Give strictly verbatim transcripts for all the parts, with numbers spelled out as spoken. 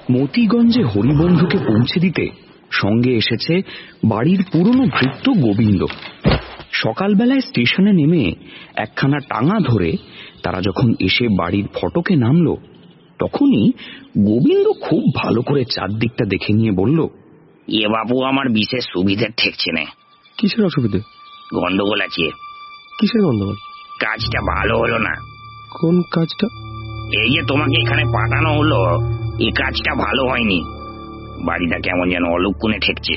মতিগঞ্জে হরিবন্ধুকে পৌঁছে দিতে সঙ্গে এসেছে বাড়ির পুরনো ভৃত্য গোবিন্দ। সকালবেলায় স্টেশনে নেমে একখানা টাঙা ধরে তারা যখন এসে বাড়ির ফটকে নামল, তখনই গোবিন্দ খুব ভালো করে চারদিকটা দেখে নিয়ে বলল, এ বাবু আমার বিশেষ সুবিধে ঠেকছে না। কিসের অসুবিধে? গন্ডগোল আছে। কিসের গন্ডগোল? কাজটা ভালো হলো না। কোন কাজটা? এই যে তোমাকে এখানে পাঠানো হলো, এই কাজটা ভালো হয়নি। বাড়িটা কেমন যেন অলক্ষণে ঠেকছে।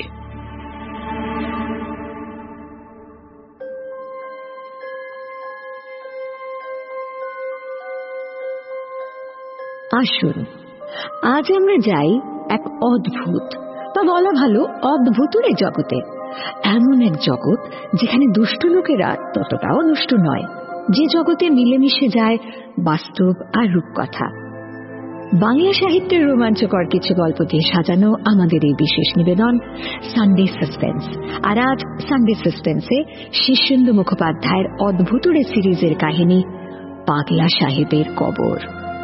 আসুন আজ আমরা যাই এক অদ্ভুত, বা বলা ভালো অদ্ভুতুরে জগতে। এমন এক জগৎ যেখানে দুষ্ট লোকেরা ততটাও দুষ্ট নয়, যে জগতে মিলেমিশে যায় বাস্তব আর রূপকথা। বাংলা সাহিত্যের রোমাঞ্চকর কিছু গল্প দিয়ে সাজানো আমাদের এই বিশেষ নিবেদন সানডে সাসপেন্স। আর আজ সানডে সাসপেন্সে শীর্ষেন্দু মুখোপাধ্যায়ের অদ্ভুতুরে সিরিজের কাহিনী পাগলা সাহেবের কবর।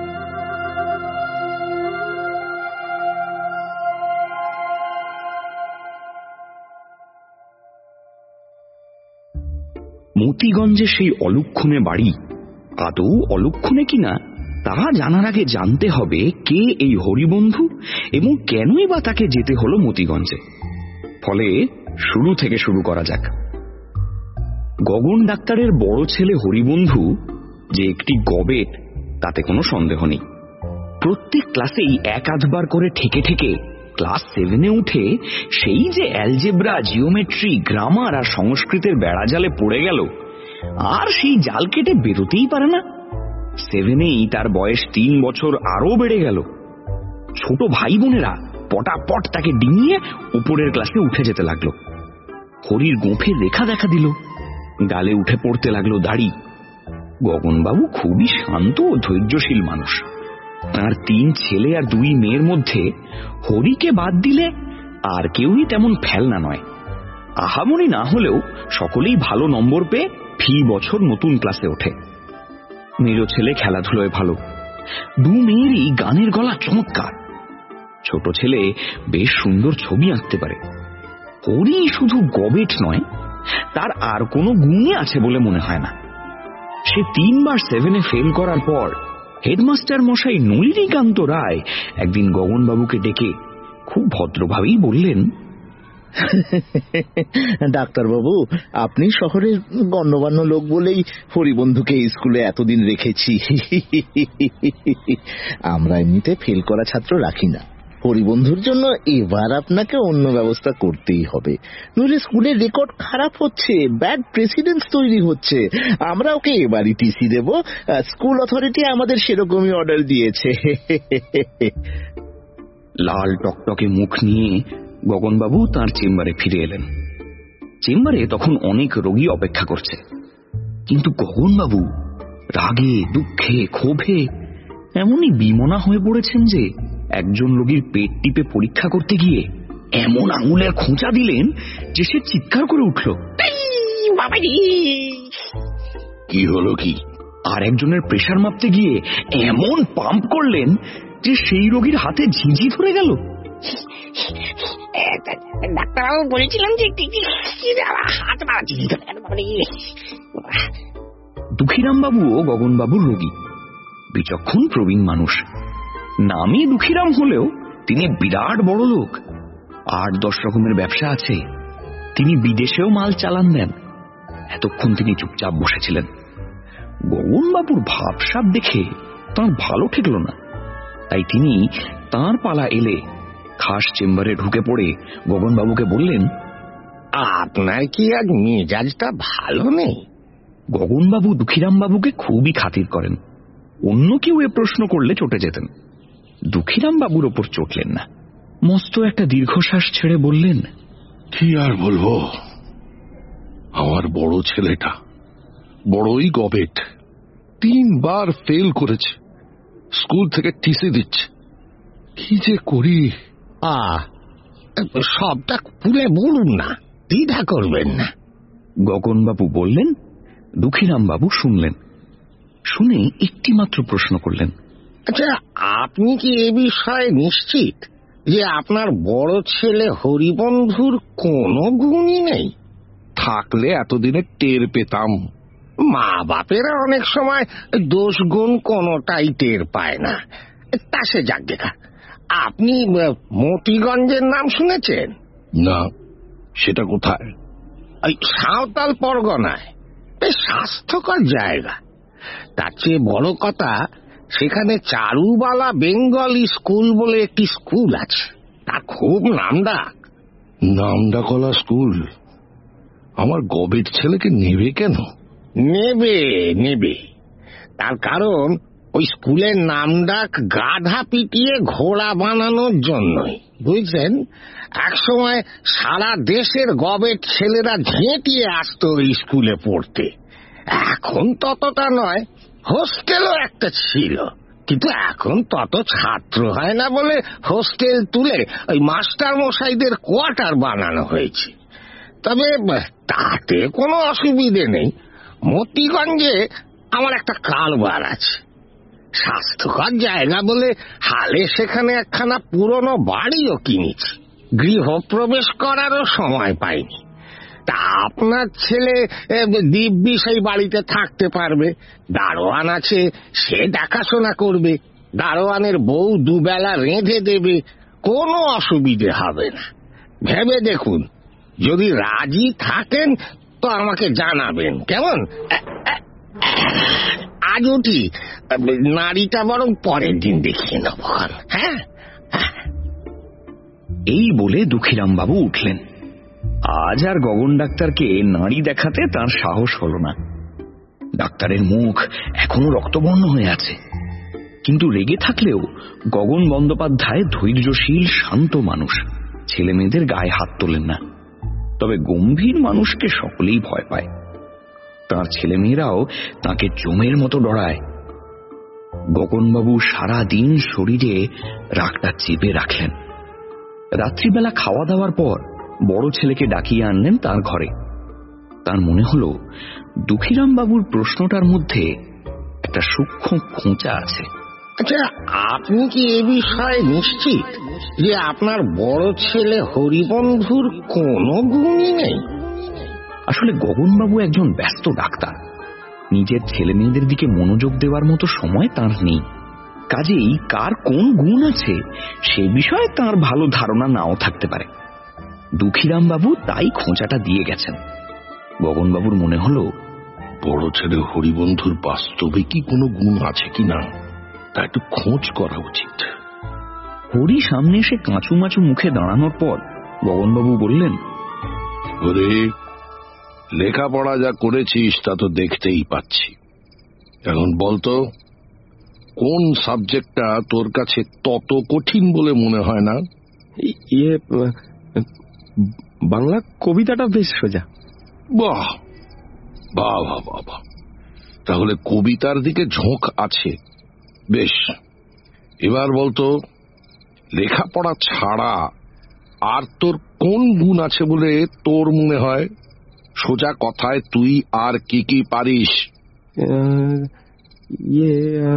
মতিগঞ্জে সেই অলক্ষণে বাড়ি আদৌ অলক্ষণে কিনা তা জানার আগে জানতে হবে কে এই হরিবন্ধু এবং কেনই বা তাকে যেতে হলো মতিগঞ্জে। ফলে শুরু থেকে শুরু করা যাক। গগন ডাক্তারের বড় ছেলে হরিবন্ধু যে একটি গবেট তাতে কোনো সন্দেহ নেই। প্রত্যেক ক্লাসেই এক আধবার করে ঠেকে ঠেকে ক্লাস সেভেনে উঠে সেই যে অ্যালজেব্রা, জিওমেট্রি, গ্রামার আর সংস্কৃতের বেড়াজালে পড়ে গেল, আর সেই জাল কেটে বেরোতেই পারে না। সেভেনেই তার বয়স তিন বছর আরো বেড়ে গেল। ছোট ভাই বোনেরা পটাপট তাকে ডিঙিয়ে উপরের ক্লাসে উঠে যেতে লাগলো। হরির গোঁফে লেখা দেখা দিল, গালে উঠে পড়তে লাগলো দাড়ি। গগনবাবু খুবই শান্ত ও ধৈর্যশীল মানুষ। তার তিন ছেলে আর দুই মেয়ের মধ্যে হরিকে বাদ দিলে আর কেউই তেমন ফেলনা নয়। আহামরি না হলেও সকলেই ভালো নম্বর পেয়ে ফি বছর নতুন ক্লাসে ওঠে। মেজো ছেলে খেলাধুলোয় ভালো, দু মেয়েরই গানের গলা চমৎকার। ছোট ছেলে বেশ সুন্দর ছবি আঁকতে পারে। হরি শুধু গবেট নয়, তার আর কোনো গুণই আছে বলে মনে হয় না। সে তিনবার সেভেনে ফেল করার পর হেডমাস্টার মশাই নলিনীকান্ত রায় একদিন গগনবাবুকে ডেকে খুব ভদ্রভাবেই বললেন, ডাক্তারবাবু, আপনি শহরের গণ্যমান্য লোক বলেই হরিবন্ধুকে স্কুলে এতদিন রেখেছি। আমরা এমনিতে ফেল করা ছাত্র রাখি না। হরিবন্ধুর জন্য এবার আপনাকে অন্য ব্যবস্থা করতেই হবে, নইলে স্কুলের রেকর্ড খারাপ হচ্ছে, ব্যাড প্রেসিডেন্স তৈরি হচ্ছে। আমরা ওকে এবারই টিসি দেব, স্কুল অথরিটি আমাদের সেরকমই অর্ডার দিয়েছে। লাল টকটকে মুখ নিয়ে গগনবাবু তার চেম্বারে ফিরে এলেন। চেম্বারে তখন অনেক রোগী অপেক্ষা করছে, কিন্তু গগনবাবু রাগে, দুঃখে, ক্ষোভে এমনই বিমনা হয়ে পড়েছেন যে একজন রোগীর পেট টিপে পরীক্ষা করতে গিয়ে এমন আঙুলের খোঁচা দিলেন যে সে চিৎকার করে উঠল, কি হলো কি? আর একজনের প্রেশার মাপতে গিয়ে এমন পাম্প করলেন যে সেই রোগীর হাতে ঝিঁঝি ধরে গেল। ডাক্তারবাবু বলেছিলাম যে হাত দুঃখীরাম বাবু ও গগনবাবুর রোগী, বিচক্ষণ প্রবীণ মানুষ। নামই দুঃখীরাম হলেও তিনি বিরাট বড় লোক, আট দশ রকমের ব্যবসা আছে। তিনি বিদেশেও মাল চালান দেন। এতক্ষণ তিনি চুপচাপ বসেছিলেন। গগনবাবুর ভাবসাব দেখে তাঁর ভালো ঠেকল না, তাই তিনি তাঁর পালা এলে খাস চেম্বারে ঢুকে পড়ে গগনবাবুকে বললেন, আপনার কি আজ মেজাজটা ভালো নেই? গগনবাবু দুঃখীরাম বাবুকে খুবই খাতির করেন। অন্য কেউ এ প্রশ্ন করলে চটে যেতেন, দুঃখীরাম বাবুর ওপর চটলেন না। মস্ত একটা দীর্ঘশ্বাস ছেড়ে বললেন, কি আর বলবো, আমার বড় ছেলেটা বড়ই গবেট, তিনবার ফেল করেছে, স্কুল থেকে টিসি দিচ্ছে। কি যে করি। আ সবটা খুলে বলুন না, দ্বিধা করবেন না। গগনবাবু বললেন। দুঃখীরাম বাবু শুনলেন। শুনে একটি মাত্র প্রশ্ন করলেন, আচ্ছা আপনি কি এ বিষয়ে নিশ্চিত যে আপনার বড় ছেলে হরিবন্ধুর কোনো গুণই নেই? থাকলে এতদিনে টের পেতাম। মা বাপেরা অনেক সময় দোষ গুণ কোনোটাই টের পায় না। তা সে যাক দেখা, আপনি মতিগঞ্জের নাম শুনেছেন? না, সেটা কোথায়? ওই সাঁওতাল পরগনায়। বেশ স্বাস্থ্যকর জায়গা। তার চেয়ে বড় কথা, সেখানে চারুবালা বেঙ্গলি স্কুল বলে একটি স্কুল আছে, তা খুব নামডাক। নামডাকলা স্কুল? আমার গবেট ছেলেকে নেবে কেন? নেবে নেবে তার কারণ ওই স্কুলের নামডাক গাধা পিটিয়ে ঘোড়া বানানোর জন্যই, বুঝলেন? এক সময় সারা দেশের গবেট ছেলেরা ঝেঁটিয়ে আসতো ওই স্কুলে পড়তে। এখন ততটা নয়, হোস্টেলও একটা ছিল, কিন্তু এখন তত ছাত্র হয় না বলে হোস্টেল তুলে ওই মাস্টার মশাইদের কোয়ার্টার বানানো হয়েছে। তবে তাতে কোনো অসুবিধে নেই। মতিগঞ্জে আমার একটা কারবার আছে। স্বাস্থ্যকর জায়গা বলে হালে সেখানে একখানা পুরনো বাড়িও কিনেছি। গৃহপ্রবেশ করারও সময় পাইনি। তা আপনার ছেলে দিব্যি সেই বাড়িতে থাকতে পারবে। দারোয়ান আছে, সে দেখাশোনা করবে। দারোয়ানের বউ দুবেলা রেঁধে দেবে, কোনো অসুবিধে হবে না। ভেবে দেখুন, যদি রাজি থাকেন তো আমাকে জানাবেন, কেমন? আজ উঠি, নারীটা বরং পরের দিন দেখিয়ে নেব। হ্যাঁ, এই বলে দুঃখীরাম বাবু উঠলেন। আজ আর গগন ডাক্তারকে নাড়ি দেখাতে তার সাহস হল না। ডাক্তারের মুখ এখনো রক্তবর্ণ হয়ে আছে, কিন্তু রেগে থাকলেও গগন বন্দ্যোপাধ্যায় ধৈর্যশীল শান্ত মানুষ, ছেলে মেয়েদের গায়ে হাত তোলেন না। তবে গম্ভীর মানুষকে সকলেই ভয় পায়। তার ছেলে মেয়েরাও তাকে জমের মতো ডরায়। গগনবাবু সারা দিন শরীরে রাগটা চেপে রাখলেন। রাত্রিবেলা খাওয়া দাওয়ার পর বড় ছেলেকে ডাকিয়ে আনলেন তার ঘরে। তার মনে হল দুঃখীরাম বাবুর প্রশ্নটার মধ্যে একটা সূক্ষ্ম খোঁচা আছে। আচ্ছা, আপনি কি এ বিষয়ে নিশ্চিত যে আপনার বড় ছেলে হরিবন্ধুর কোনো গুণই নেই? আসলে গগনবাবু একজন ব্যস্ত ডাক্তার। নিজের ছেলে মেয়েদের দিকে মনোযোগ দেওয়ার মতো সময় তার নেই। কাজেই কার কোন গুণ আছে সে বিষয়ে তার ভালো ধারণা নাও থাকতে পারে। দুঃখীরাম বাবু তাই খোঁচাটা দিয়ে গেছেন। গগনবাবুর মনে হলো, বড় ছেলে হরিবন্ধুর বাস্তবে কি কোনো গুণ আছে কিনা তা একটু খোঁজ করা উচিত। হরি সামনে এসে কাঁচু মাচু মুখে দাঁড়ানোর পর গগনবাবু বললেন, ওরে, লেখাপড়া যা করেছিস তা তো দেখতেই পাচ্ছি। এখন বলতো, কোন সাবজেক্টটা তোর কাছে তত কঠিন বলে মনে হয় না? ইয়ে, বাংলা কবিতাটা বেশ সোজা। বাহ বাহ বাহ বাহ বাহ, তাহলে কবিতার দিকে ঝোঁক আছে। বেশ, এবার বলতো, লেখাপড়া ছাড়া আর তোর কোন গুণ আছে বলে তোর মনে হয়? সোজা কথায় তুই আর কি কি পারিস? ইয়ে,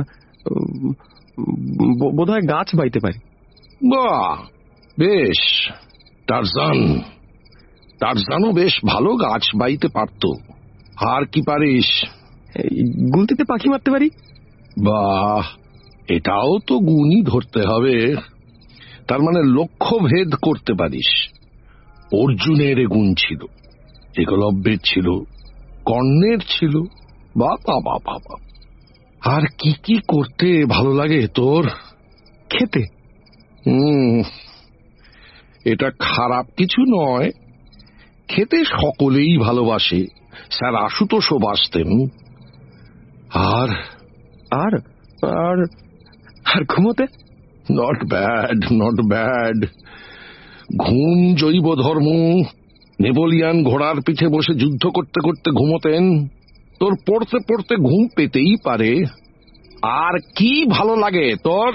বোধহয় গাছ বাইতে পারি। বাহ, বেশ। টারজান টারজানও বেশ ভালো গাছ বাইতে পারত। আর কি পারিস? গুলতিতে পাখি মারতে পারি। বাহ, এটাও তো গুণই ধরতে হবে। তার মানে লক্ষ্য ভেদ করতে পারিস। অর্জুনের গুণ ছিল, একলব্যের ছিল, কর্ণের ছিল। বাবা বাবা বাবা, আর কি কি করতে ভালো লাগে তোর? খেতে। হুম, এটা খারাপ কিছু নয়। খেতে সকলেই ভালোবাসে। স্যার আশুতোষও বাসতেন। আর আর আর আর ঘুমোতে? Not bad, not bad. ঘুম জৈব ধর্ম। নেপোলিয়ান ঘোড়ার পিঠে বসে যুদ্ধ করতে করতে ঘুমোতেন। তোর পড়তে পড়তে ঘুম পেতেই পারে। আর কি ভালো লাগে তোর?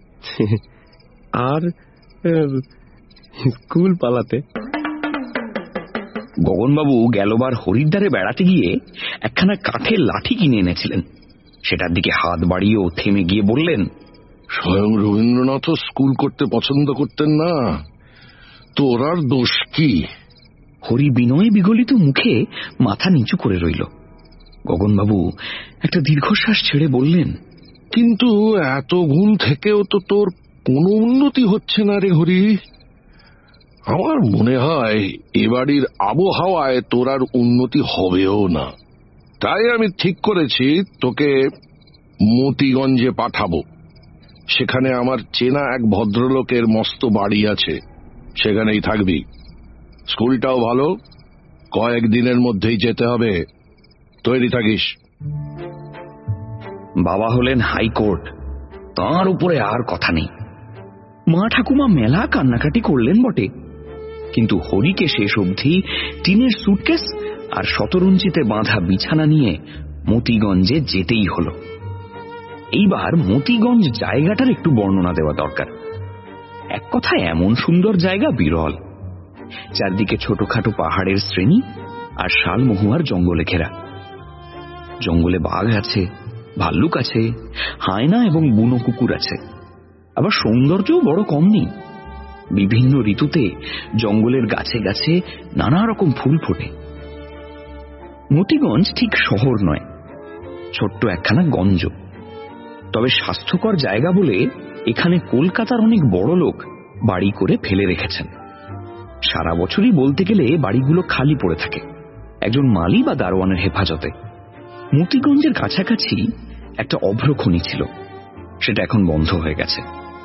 আর স্কুল পালাতে। গগনবাবু গেলবার হরিদ্বারে বেড়াতে গিয়ে একখানা কাঠের লাঠি কিনে এনেছিলেন। সেটার দিকে হাত বাড়িয়েও থেমে গিয়ে বললেন, স্বয়ং রবীন্দ্রনাথ স্কুল করতে পছন্দ করতেন না, তোর আর দোষ কি? হরি বিনয় বিগলিত মুখে মাথা নিচু করে রইল। গগনবাবু একটা দীর্ঘশ্বাস ছেড়ে বললেন, কিন্তু এত গুণ থেকেও তো তোর কোনো উন্নতি হচ্ছে না রে হরি। আমার মনে হয় এ বাড়ির আবহাওয়ায় তোর আর উন্নতি হবেও না। তাই আমি ঠিক করেছি তোকে মতিগঞ্জে পাঠাবো। সেখানে আমার চেনা এক ভদ্রলোকের মস্ত বাড়ি আছে, সেখানেই থাকবি। স্কুলটাও ভালো, কয়েকদিনের মধ্যেই যেতে হবে, তৈরি থাকিস। বাবা হলেন হাইকোর্ট, তাঁর উপরে আর কথা নেই। মা ঠাকুমা মেলা কান্নাকাটি করলেন বটে, কিন্তু হরিকে শেষ অবধি টিনের সুটকেস আর শতরঞ্চিতে বাঁধা বিছানা নিয়ে মতিগঞ্জে যেতেই হলো। এইবার মতিগঞ্জ জায়গাটার একটু বর্ণনা দেওয়া দরকার। এক কথায় এমন সুন্দর জায়গা বিরল। চারদিকে ছোটখাটো পাহাড়ের শ্রেণী আর শালমহুয়ার জঙ্গলে ঘেরা। জঙ্গলে বাঘ আছে, ভাল্লুক আছে, হায়না এবং বুনো কুকুর আছে। আবার সৌন্দর্যও বড় কম নেই। বিভিন্ন ঋতুতে জঙ্গলের গাছে গাছে নানা রকম ফুল ফোটে। মতিগঞ্জ ঠিক শহর নয়, ছোট্ট একখানা গঞ্জ। তবে স্বাস্থ্যকর জায়গা বলে এখানে কলকাতার অনেক বড় লোক বাড়ি করে ফেলে রেখেছেন। সারা বছরই বলতে গেলে বাড়িগুলো খালি পড়ে থাকে, একজন মালি বা দারোয়ানের হেফাজতে। মতিগঞ্জের কাছাকাছি একটা অভ্র খনি ছিল, সেটা এখন বন্ধ হয়ে গেছে।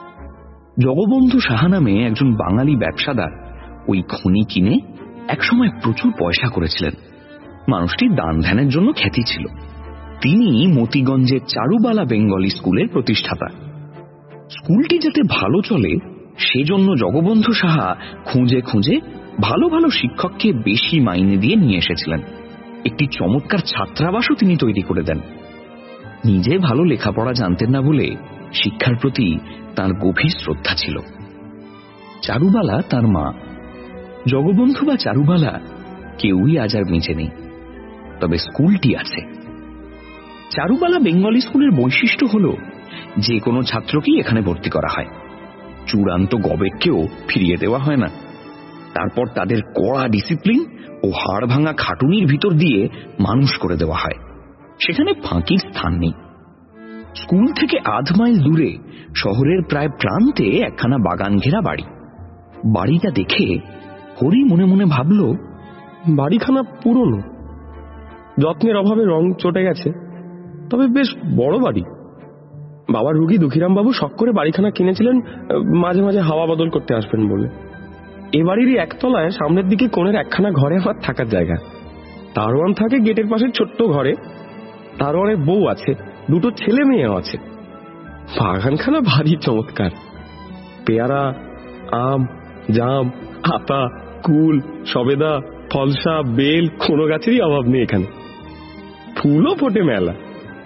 জগবন্ধু সাহা নামে একজন বাঙালি ব্যবসাদার ওই খনি কিনে একসময় প্রচুর পয়সা করেছিলেন। মানুষটি দান ধ্যানের জন্য খ্যাতি ছিল। তিনি মতিগঞ্জের চারুবালা বেঙ্গলি স্কুলের প্রতিষ্ঠাতা। স্কুলটি যাতে ভালো চলে সেজন্য জগবন্ধু সাহা খুঁজে খুঁজে ভালো ভালো শিক্ষককে বেশি মাইনে দিয়ে নিয়ে এসেছিলেন। একটি চমৎকার ছাত্রাবাসও তিনি তৈরি করে দেন। নিজে ভালো লেখাপড়া জানতেন না বলে শিক্ষার প্রতি তার গভীর শ্রদ্ধা ছিল। চারুবালা তার মা। জগবন্ধু বা চারুবালা কেউই আজ আর বেঁচে নেই, তবে স্কুলটি আছে। চারুবালা বেঙ্গলি স্কুলের বৈশিষ্ট্য হল যে কোনো ছাত্রকেই এখানে ভর্তি করা হয়। চূড়ান্ত গবেটকেও ফিরিয়ে দেওয়া হয় না। তারপর তাদের কড়া ডিসিপ্লিন ও হাড় ভাঙা খাটুনির ভিতর দিয়ে মানুষ করে দেওয়া হয়। সেখানে ফাঁকির স্থান নেই। স্কুল থেকে আধ মাইল দূরে শহরের প্রায় প্রান্তে একখানা বাগান ঘেরা বাড়ি। বাড়িটা দেখে হরি মনে মনে ভাবল, বাড়িখানা পুরনো, যত্নের অভাবে রং চটে গেছে, তবে বেশ বড় বাড়ি। বাবার রুগী দুঃখীরাম বাবু শখ করে বাড়িখানা কিনেছিলেন মাঝে মাঝে হাওয়া বদল করতে আসবেন বলে। এ বাড়িরই একতলায় সামনের দিকে কোণের একখানা ঘরে আমার থাকার জায়গা। দারোয়ান থাকে গেটের পাশের ছোট্ট ঘরে। দারোয়ানের বউ আছে, দুটো ছেলে মেয়েও আছে। বাগানখানা ভারী চমৎকার। পেয়ারা, আম, জাম, আতা, কুল, সবেদা, ফলসা, বেল, কোনো গাছেরই অভাব নেই এখানে। ফুলও ফোটে মেলা।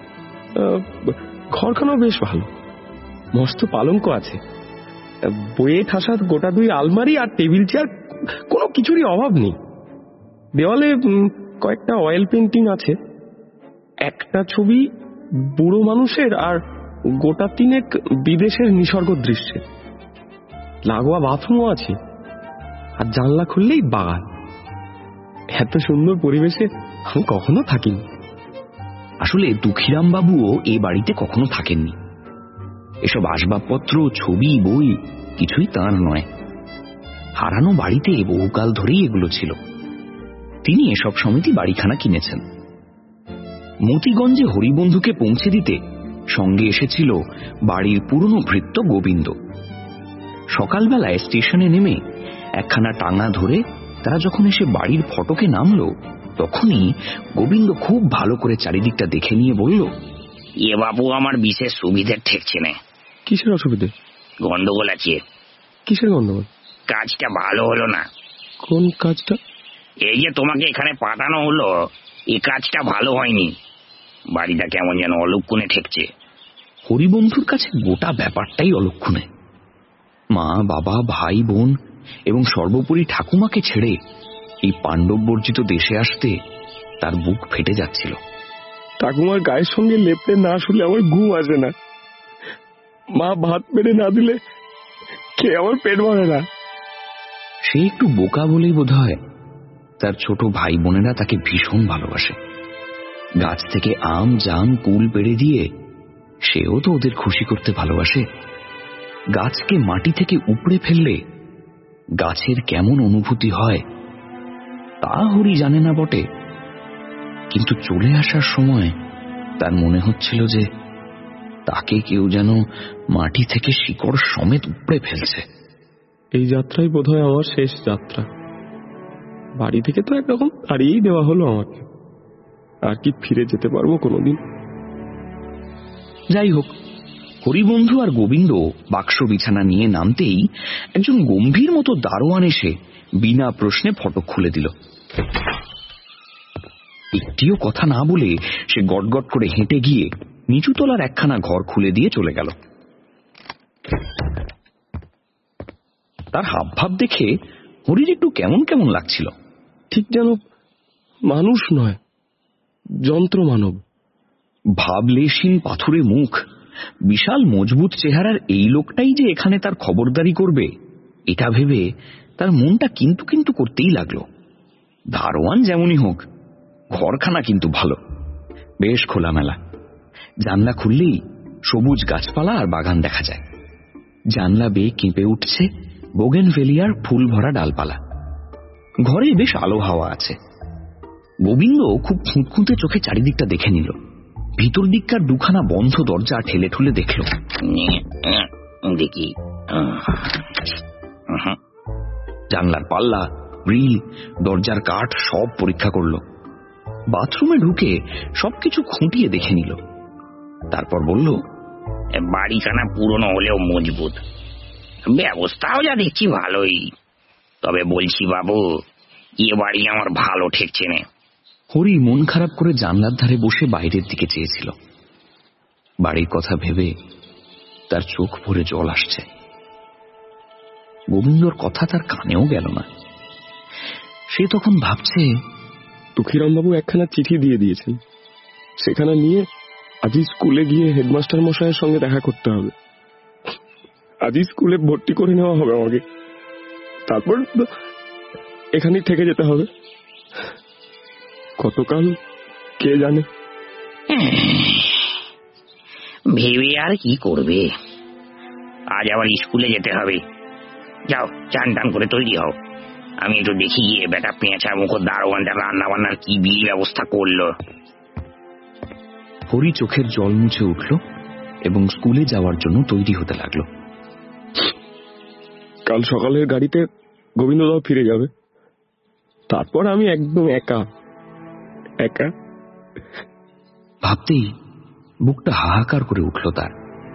ঘরখানাও বেশ ভালো, মস্ত পালঙ্ক আছে, বইয়ে ঠাসা গোটা দুই আলমারি আর টেবিল চেয়ার, কোনো কিছুরই অভাব নেই। দেওয়ালে কয়েকটা অয়েল পেন্টিং আছে, একটা ছবি বুড়ো মানুষের আর গোটা তিনেক বিদেশের নিসর্গ দৃশ্যে। লাগোয়া বাথরুমও আছে, আর জানলা খুললেই বাগান। এত সুন্দর পরিবেশে আমি কখনো থাকিনি। আসলে দুঃখীরাম বাবুও এ বাড়িতে কখনো থাকেননি। এসব আসবাবপত্র, ছবি, বই কিছুই তাঁর নয়। হারানো বাড়িতে বহুকাল ধরেই এগুলো ছিল। তিনি এসব সমিতি বাড়িখানা কিনেছেন। মতিগঞ্জে হরিবন্ধুকে পৌঁছে দিতে সঙ্গে এসেছিল বাড়ির পুরনো ভৃত্য গোবিন্দ। সকালবেলায় স্টেশনে নেমে একখানা টাঙা ধরে তারা যখন এসে বাড়ির ফটকে নামল, তখনই গোবিন্দ খুব ভালো করে চারিদিকটা দেখে নিয়ে বলল, এ বাবু আমার বিশেষ সুবিধে ঠেকছে না। কিসের অসুবিধে? গন্ডগোল আছে। কিসের গন্ডগোল? কাজটা ভালো হলো না। কোন কাজটা? এই যে তোমাকে এখানে পাঠানো হলো, এই কাজটা ভালো হয়নি। বাড়িটা কেমন যেন অলক্ষণে ঠেকছে। হরিবন্ধুর কাছে গোটা ব্যাপারটাই অলক্ষণে। মা, বাবা, ভাই, বোন এবং সর্বোপরি ঠাকুমাকে ছেড়ে এই পাণ্ডব বর্জিত দেশে আসতে তার বুক ফেটে যাচ্ছিল। ঠাকুমার গায়ের সঙ্গে লেপতে না শুলে আমার ঘুম আসে না। মা ভাত বেড়ে না দিলে খেয়ে আমার পেট ভরে না। সে একটু বোকা বলেই বোধ হয় তার ছোট ভাই বোনেরা তাকে ভীষণ ভালোবাসে। গাছ থেকে আম জাম কুল পেড়ে দিয়ে সেও তো ওদের খুশি করতে ভালোবাসে। গাছকে মাটি থেকে উপড়ে ফেললে গাছের কেমন অনুভূতি হয় তা হরি জানে না বটে, কিন্তু চলে আসার সময় তার মনে হচ্ছিল যে তাকে কেউ যেন মাটি থেকে শিকড় সমেত উপড়ে ফেলছে। এই যাত্রাই বোধহয় আমার শেষ যাত্রা। বাড়ি থেকে তো একরকম তাড়িয়েই দেওয়া হলো আমাকে, আর কি ফিরে যেতে পারবো কোনোদিন? যাই হোক, হরিবন্ধু আর গোবিন্দ বাক্স বিছানা নিয়ে নামতেই একজন গম্ভীর মতো দারোয়ান এসে বিনা প্রশ্নে ফটক খুলে দিল। একটিও কথা না বলে সে গটগট করে হেঁটে গিয়ে নিচুতলার একখানা ঘর খুলে দিয়ে চলে গেল। তার হাবভাব দেখে হরির একটু কেমন কেমন লাগছিল। ঠিক যেন মানুষ নয়, যন্ত্র মানব। ভাবলেশীন পাথুরে মুখ, বিশাল মজবুত চেহারার এই লোকটাই যে এখানে তার খবরদারি করবে এটা ভেবে তার মনটা কিন্তু কিন্তু করতেই লাগলো। দারোয়ান যেমনই হোক, ঘরখানা কিন্তু ভালো, বেশ খোলামেলা। জানলা খুললেই সবুজ গাছপালা আর বাগান দেখা যায়। জানলা বেয়ে কেঁপে উঠছে বোগেনভেলিয়ার ফুল ভরা ডালপালা। ঘরে বেশ আলো হাওয়া আছে। গোবিন্দ খুব খুঁতখুঁতে চোখে চারিদিকটা দেখে নিল। ভিতর দিককার দুখানা বন্ধ দরজা ঠেলে ঠুলে দেখল। দেখি জানলার পাল্লা, গ্রিল, দরজার কাঠ সব পরীক্ষা করল। বাথরুমে ঢুকে সবকিছু খুঁটিয়ে দেখে নিল। তারপর বলল, বাড়িখানা পুরনো হলেও মজবুত, ব্যবস্থাও যা দেখছি ভালোই। তবে বলছি বাবু, এ বাড়ি আমার ভালো ঠেকছে না। হরি মন খারাপ করে জানলার ধারে বসে বাইরের দিকে চেয়েছিল। বাড়ির কথা ভেবে তার চোখ ভরে জল আসছে। গোবিন্দর কথা তার কানেও গেল না। সে তখন ভাবছে, তুকিরাম বাবু একখানা চিঠি দিয়ে দিয়েছেন, সেখানে নিয়ে আজই স্কুলে গিয়ে হেডমাস্টার মশাইয়ের সঙ্গে দেখা করতে হবে। আজই স্কুলে ভর্তি করে নেওয়া হবে আমাকে, তারপর এখানেই থেকে যেতে হবে। কতকাল কে জানে। ভেবে আর কি করবে, আজ আবার স্কুলে যেতে হবে। যাও, চান টান করে তৈরি হও, আমি একটু দেখি গিয়ে বেটা পেঁচা মুখ দারোয়ানটা রান্না বান্নার কি বিল ব্যবস্থা করলো। হরি চোখের জল মুছে উঠল এবং স্কুলে যাওয়ার জন্য তৈরি হতে লাগলো। কাল সকালের গাড়িতে গোবিন্দদাও ফিরে যাবে, তারপর আমি একদম একা একা। ভাবতেই বুকটা হাহাকার করে উঠল তার।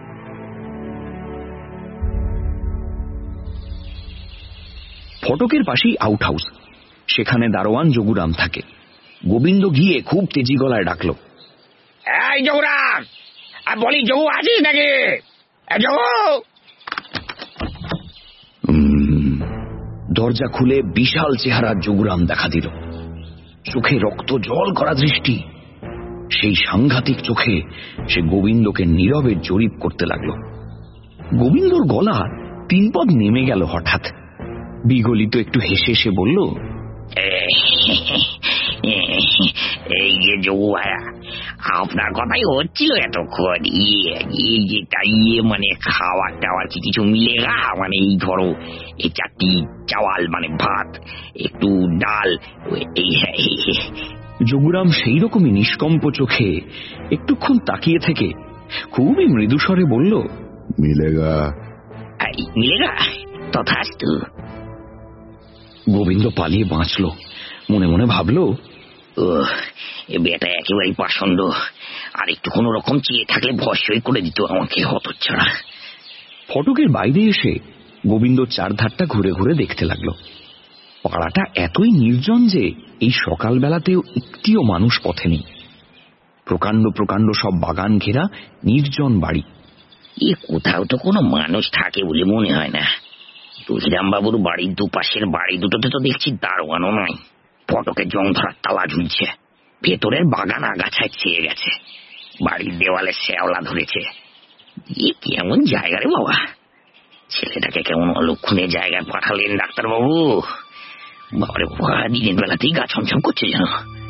ফটকের পাশেই আউট হাউস, সেখানে দারোয়ান যোগুরাম থাকে। গোবিন্দ গিয়ে খুব তেজি গলায় ডাকলো, এই যোগুরাম, বলি যোগু আছিস নাকি? দরজা খুলে বিশাল চেহারার যোগুরাম দেখা দিল। চোখে রক্ত জল করা দৃষ্টি। সেই সাংঘাতিক চোখে সে গোবিন্দকে নীরবে জরিপ করতে লাগলো। গোবিন্দর গলা তিন পদ নেমে গেল হঠাৎ। বিগলিত একটু হেসে এসে বলল, এই যে যোগু ভাইয়া, আপনার কথাই হচ্ছিল এতক্ষণ। ইয়ে ইয়ে তাই ইয়ে মানে খাওয়ার টাওয়ার কি কিছু মিলে গা? মানে এই ধরো এই চারটি চাওয়াল মানে ভাত, একটু ডাল। যোগুরাম সেই রকমই নিষ্কম্প চোখে একটুক্ষণ তাকিয়ে থেকে খুবই মৃদুস্বরে বলল, মিলেগা মিলেগা তথাস্তু। গোবিন্দ পালিয়ে বাঁচল। মনে মনে ভাবলো, বেটা একেবারেই পছন্দ, আর একটু কোন রকম চেয়ে থাকলে ভস্যই করে দিত আমাকে হতচ্ছাড়া। ফটকের বাইরে এসে গোবিন্দ চারধারটা ঘুরে ঘুরে দেখতে লাগলো। পাড়াটা এতই নির্জন যে এই সকালবেলাতেও একটিও মানুষ পথে নেই। প্রকাণ্ড প্রকাণ্ড সব বাগান ঘেরা নির্জন বাড়ি। এ কোথাও তো কোনো মানুষ থাকে বলে মনে হয় না। তুলসীরাম বাবুর বাড়ির দুপাশের বাড়ি দুটোতে তো দেখছি দারোয়ানও নাই। ফটকে জং ধরার তালা ঝুলছে। ভেতরের বাগান আগাছায় ছেয়ে গেছে। বাড়ির দেওয়ালে শ্যাওলা ধরেছে। এ কেমন জায়গা রে বাবা, ছেলেটাকে কেমন অলক্ষণে জায়গায় পাঠালেন ডাক্তারবাবু। বাবারে বাবা, দিনের বেলাতেই গা ছমছম করছে যেন।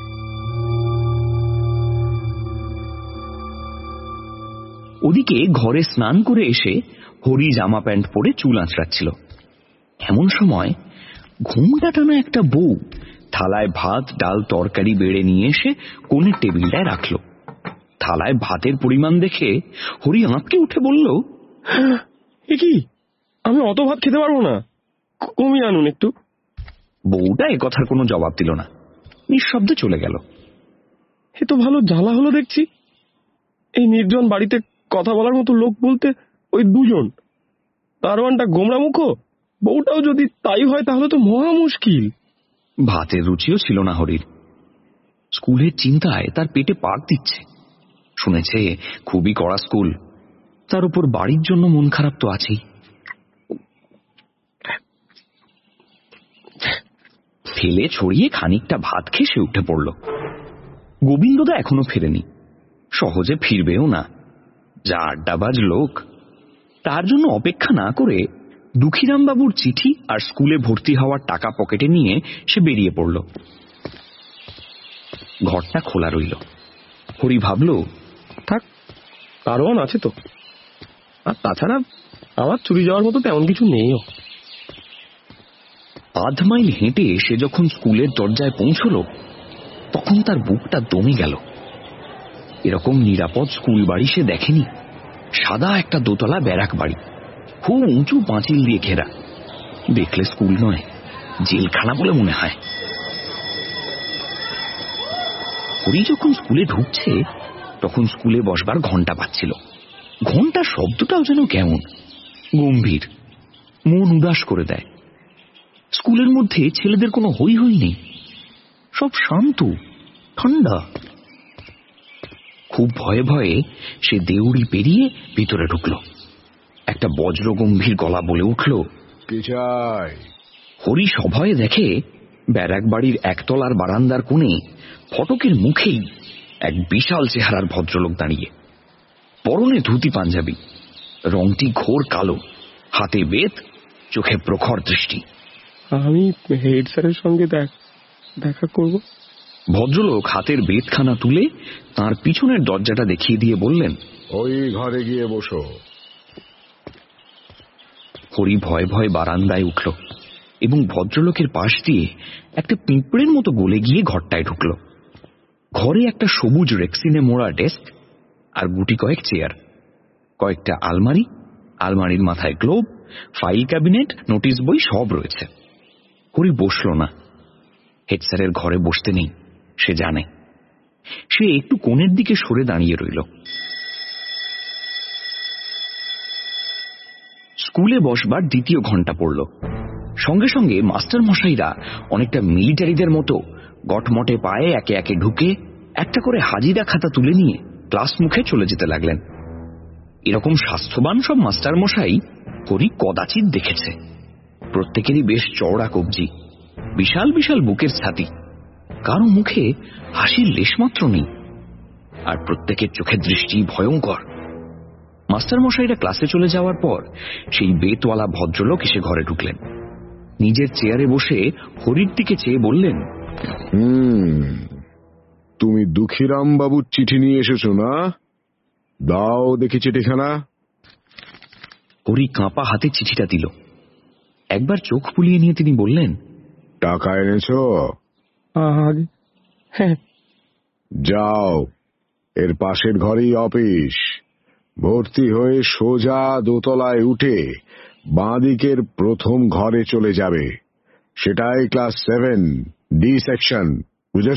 ওদিকে ঘরে স্নান করে এসে হরি জামা প্যান্ট পরে চুল আঁচড়াচ্ছিল। এমন সময় ঘুমটা টানা একটা বউ থালায় ভাত ডাল তরকারি বেড়ে নিয়ে এসে কোণের টেবিলটায় রাখলো। থালায় ভাতের পরিমাণ দেখে হরি আঁতকে উঠে বলল, এ কি, আমি অত ভাত খেতে পারবো না, কমিয়ে আনুন একটু। বউটা এ কথার কোনো জবাব দিল না, নিঃশব্দে চলে গেল। এ তো ভালো জ্বালা হলো দেখছি। এই নির্জন বাড়িতে কথা বলার মতো লোক বলতে ওই দুজন, দারোয়ানটা গোমরা মুখ, বউটাও যদি তাই হয় তাহলে তো মহা মুশকিল। ভাতের রুচিও ছিল না হরির। স্কুলের চিন্তায় তার পেটে পাক দিচ্ছে। শুনেছে খুবই কড়া স্কুল, তার উপর বাড়ির জন্য মন খারাপ তো আছেই। ফেলে ছড়িয়ে খানিকটা ভাত খেয়ে সে উঠে পড়ল। গোবিন্দদা এখনো ফেরেনি, সহজে ফিরবেও না, যা আড্ডাবাজ লোক। তার জন্য অপেক্ষা না করে দুঃখীরাম বাবুর চিঠি আর স্কুলে ভর্তি হওয়ার টাকা পকেটে নিয়ে সে বেরিয়ে পড়ল। ঘরটা খোলা রইল। হরি ভাবল, থাক, কারণ আছে তো, আর তাছাড়া আমার চুরি যাওয়ার মতো তেমন কিছু নেইও। আধ মাইল হেঁটে সে যখন স্কুলের দরজায় পৌঁছল, তখন তার বুকটা দমে গেল। এরকম নিরাপদ স্কুল বাড়ি সে দেখেনি। সাদা একটা দোতলা ব্যারাক বাড়ি, খুব উঁচু পাঁচিল দিয়ে ঘেরা। দেখলে স্কুল নয়, জেলখানা বলে মনে হয়। হরি যখন স্কুলে ঢুকছে তখন স্কুলে বসবার ঘন্টা বাজছিল। ঘন্টার শব্দটাও যেন কেমন গম্ভীর, মন উদাস করে দেয়। স্কুলের মধ্যে ছেলেদের কোনো হই হই নেই, সব শান্ত ঠান্ডা। খুব ভয়ে ভয়ে সে দেউড়ি পেরিয়ে ভিতরে ঢুকল। একটা বজ্র গম্ভীর গলা বলে উঠল, কি চাই? হরি সভয়ে দেখে ব্যারাক বাড়ির একতলার বারান্দার কোণে ফটকের মুখেই এক বিশাল চেহারার ভদ্রলোক দাঁড়িয়ে। পরনে ধুতি পাঞ্জাবি, রংটি ঘোর কালো, হাতে বেত, চোখে প্রখর দৃষ্টি। আমি হেড স্যারের সঙ্গে দেখা করব। ভদ্রলোক হাতের বেতখানা তুলে তার পিছনের দরজাটা দেখিয়ে দিয়ে বললেন, ওই ঘরে গিয়ে বসো। হরি ভয় ভয় বারান্দায় উঠল এবং ভদ্রলোকের পাশ দিয়ে একটা পিঁপড়ের মতো গলে গিয়ে ঘরটায় ঢুকল। ঘরে একটা সবুজ রেক্সিনে মোড়া ডেস্ক আর গুটি কয়েক চেয়ার, কয়েকটা আলমারি, আলমারির মাথায় গ্লোব, ফাইল ক্যাবিনেট, নোটিশ বই সব রয়েছে। হরি বসল না। হেড স্যারের ঘরে বসতে নেই, সে জানে। সে একটু কোণের দিকে সরে দাঁড়িয়ে রইল। স্কুলে বসবার দ্বিতীয় ঘন্টা পড়ল। সঙ্গে সঙ্গে মাস্টার মশাইরা অনেকটা মিলিটারিদের মতো গটমটে পায়ে একে একে ঢুকে একটা করে হাজিরা খাতা তুলে নিয়ে ক্লাস মুখে চলে যেতে লাগলেন। এরকম স্বাস্থ্যবান সব মাস্টার মশাই হরি কদাচিৎ দেখেছে। প্রত্যেকেরই বেশ চওড়া কবজি, বিশাল বিশাল বুকের ছাতি, কারো মুখে হাসির লেশমাত্র নেই, আর প্রত্যেকের চোখের দৃষ্টি ভয়ঙ্কর। মাস্টার মশাইরা ক্লাসে চলে যাওয়ার পর সেই বেতওয়ালা ভদ্রলোক এসে ঘরে ঢুকলেন। নিজের চেয়ারে বসে হরির দিকে চেয়ে বললেন, হুম তুমি দুঃখীরাম বাবুর চিঠি নিয়ে এসেছো না? দাও দেখি চিঠিখানা। হরি কাঁপা হাতে চিঠিটা দিল। একবার চোখ ফুলিয়ে নিয়ে তিনি বললেন, টাকা এনেছো? হ্যাঁ। যাও, এর পাশের ঘরেই অফিস। ভর্তি হয়ে সোজা দোতলায় উঠে বাঁ দিকের প্রথম ঘরে চলে যাবে। সেটাই ক্লাস সেভেন, ডি সেকশন, বুঝেছ?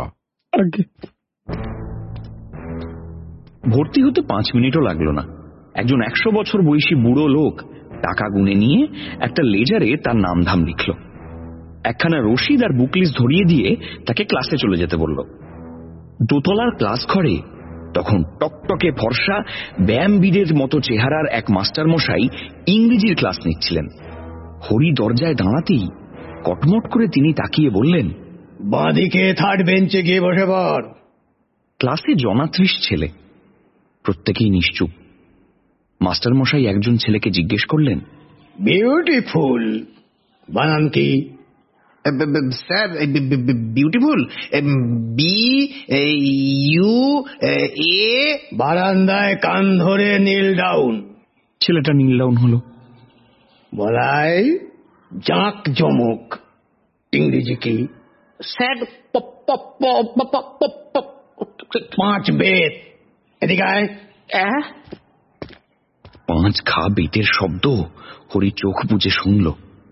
ভর্তি হতে পাঁচ মিনিটও লাগলো না। একজন একশো বছর বয়সী বুড়ো লোক টাকা গুনে নিয়ে একটা লেজারে তার নামধাম লিখল। একখানা রশিদ আর বুকলিস ধরিয়ে দিয়ে তাকে ক্লাসে চলে যেতে বলল। দোতলার ক্লাস ঘরে তখন টকটকে ফর্সা ব্যায়ামবীরের মতো চেহারার এক মাস্টার মশাই ইংরেজির ক্লাস নিচ্ছিলেন। হরি দরজায় দাঁড়াতেই কটমট করে তিনি তাকিয়ে বললেন, বাঁদিকে থার্ড বেঞ্চে গিয়ে বসে পড়। ক্লাসে জনাত্রিশ ছেলে, প্রত্যেকেই নিশ্চুপ। মাস্টার মশাই একজন ছেলেকে জিজ্ঞেস করলেন, বিউটিফুল বানান কি? Sir, beautiful B U A. বারান্দায় কান ধরে নীল ডাউন। ছেলেটা নীল ডাউন হলো। বলাই জাঁক জমক ইংরেজি কি? স্যার, পাঁচ বেত। এদিকে আয়। পাঁচ খা বেতের শব্দ হরি চোখ বুজে শুনল।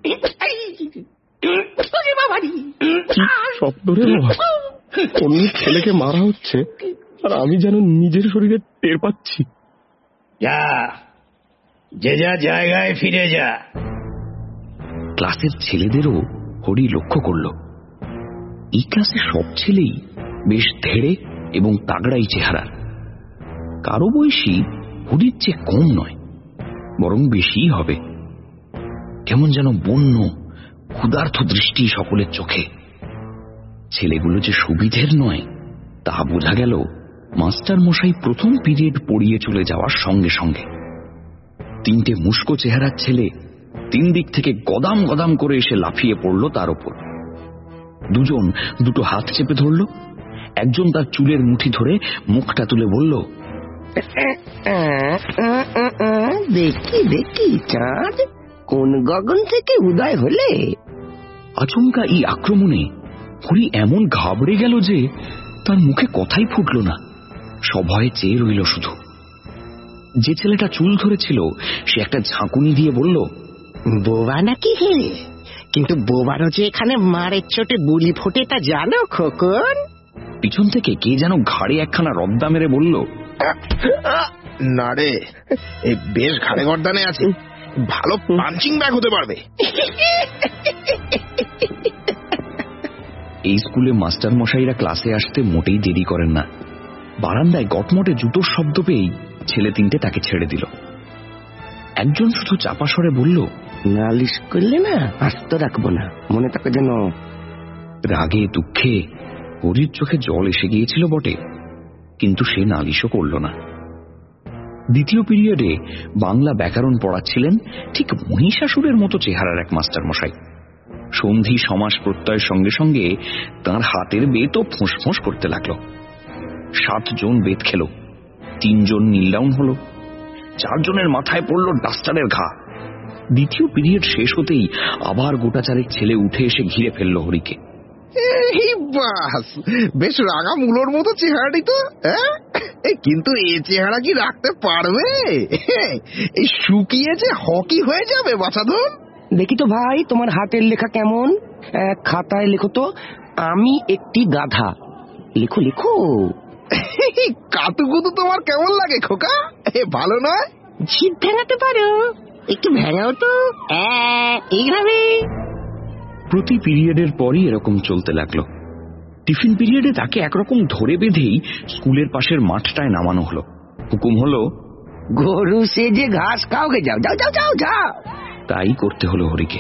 শব্দ রে বাবা, অন্য ছেলেকে মারা হচ্ছে আর আমি যেন নিজের শরীরে টের পাচ্ছি। যা, যে যা জায়গায় ফিরে যা। ক্লাসের ছেলেদেরও হরি লক্ষ্য করল। এই ক্লাসে সব ছেলেই বেশ ধেড়ে এবং তাগড়াই চেহারার। কারো বয়সী হরির চেয়ে কম নয়, বরং বেশিই হবে। কেমন যেন বন্য ক্ষুধার্ত দৃষ্টি সকলের চোখে। ছেলেগুলো যে সুবিধের নয় তা বোঝা গেল মাস্টার মশাই প্রথম পিরিয়ড পড়িয়ে চলে যাওয়ার সঙ্গে সঙ্গে। তিনটে মুস্কো চেহারার ছেলে তিন দিক থেকে গদাম গদাম করে এসে লাফিয়ে পড়ল তার ওপর। দুজন দুটো হাত চেপে ধরল, একজন তার চুলের মুঠি ধরে মুখটা তুলে বলল, দেখি দেখি চাঁদ কোন গগন থেকে উদয় হলে। আচমকা এই আক্রমণে হরি এমন ঘাবড়ে গেল যে তার মুখে কথাই ফুটল না, সভয়ে চেয়ে রইল শুধু। যে ছেলেটা চুল ধরেছিল সে একটা ঝাঁকুনি দিয়ে বলল, বোবা নাকি হে? কিন্তু বোবারও যে এখানে মারের চোটে বুলি ফোটে তা জানো খোকন? পিছন থেকে কে যেন ঘাড়ে একখানা রদ্দা মেরে বলল, না রে, বেশ ঘাড়ে গর্দানে আছে, ভালো পাঞ্চিং ব্যাগ হতে পারবে। এই স্কুলে মাস্টার মশাইরা ক্লাসে আসতে মোটেই দেরি করেন না। বারান্দায় গটমটে জুতোর শব্দ পেয়েই ছেলে তিনটে তাকে ছেড়ে দিল। একজন শুধু চাপা স্বরে বলল, নালিশ করলে না আস্ত রাখবো না, মনে থাকে যেন। রাগে দুঃখে হরির চোখে জল এসে গিয়েছিল বটে, কিন্তু সে নালিশও করল না। দ্বিতীয় পিরিয়ডে বাংলা ব্যাকরণ পড়াচ্ছিলেন ঠিক মহিষাসুরের মতো চেহারার এক মাস্টার মশাই। সন্ধি সমাস প্রত্যয়ের সঙ্গে সঙ্গে তাঁর হাতের বেতও ফোঁস করতে লাগলো। সাতজন বেত খেল, তিনজন নীল ডাউন হল, চারজনের মাথায় পড়ল ডাস্টারের ঘা। দ্বিতীয় পিরিয়ড শেষ হতেই আবার গোটা চারেক ছেলে উঠে এসে ঘিরে ফেলল হরিকে। বাস, বেশ রাগা মুলোর মতো চেহারাটি তো, কিন্তু এই চেহারা কি রাখতে পারবে? এই শুকিয়েছে হকি হয়ে যাবে বাছাধন। দেখি তো ভাই, তোমার হাতের লেখা কেমন? খাতায় লেখো তো, আমি একটি গাধা। লেখো লেখো। কাতুকুতু তোমার কেমন লাগে খোকা? ভালো নয়? জিভ ভেঙাতে পারো? একটু ভেঙাও তো এইভাবে। প্রতি পিরিয়ডের পরই এরকম চলতে লাগলো। টিফিন পিরিয়ডে তাকে একরকম ধরে বেঁধেই স্কুলের পাশের মাঠটায় নামানো হলো। হুকুম হলো, গরু সে যে ঘাস খাওগে, যাও যাও যাও যাও যাও। তাই করতে হলো হরিকে।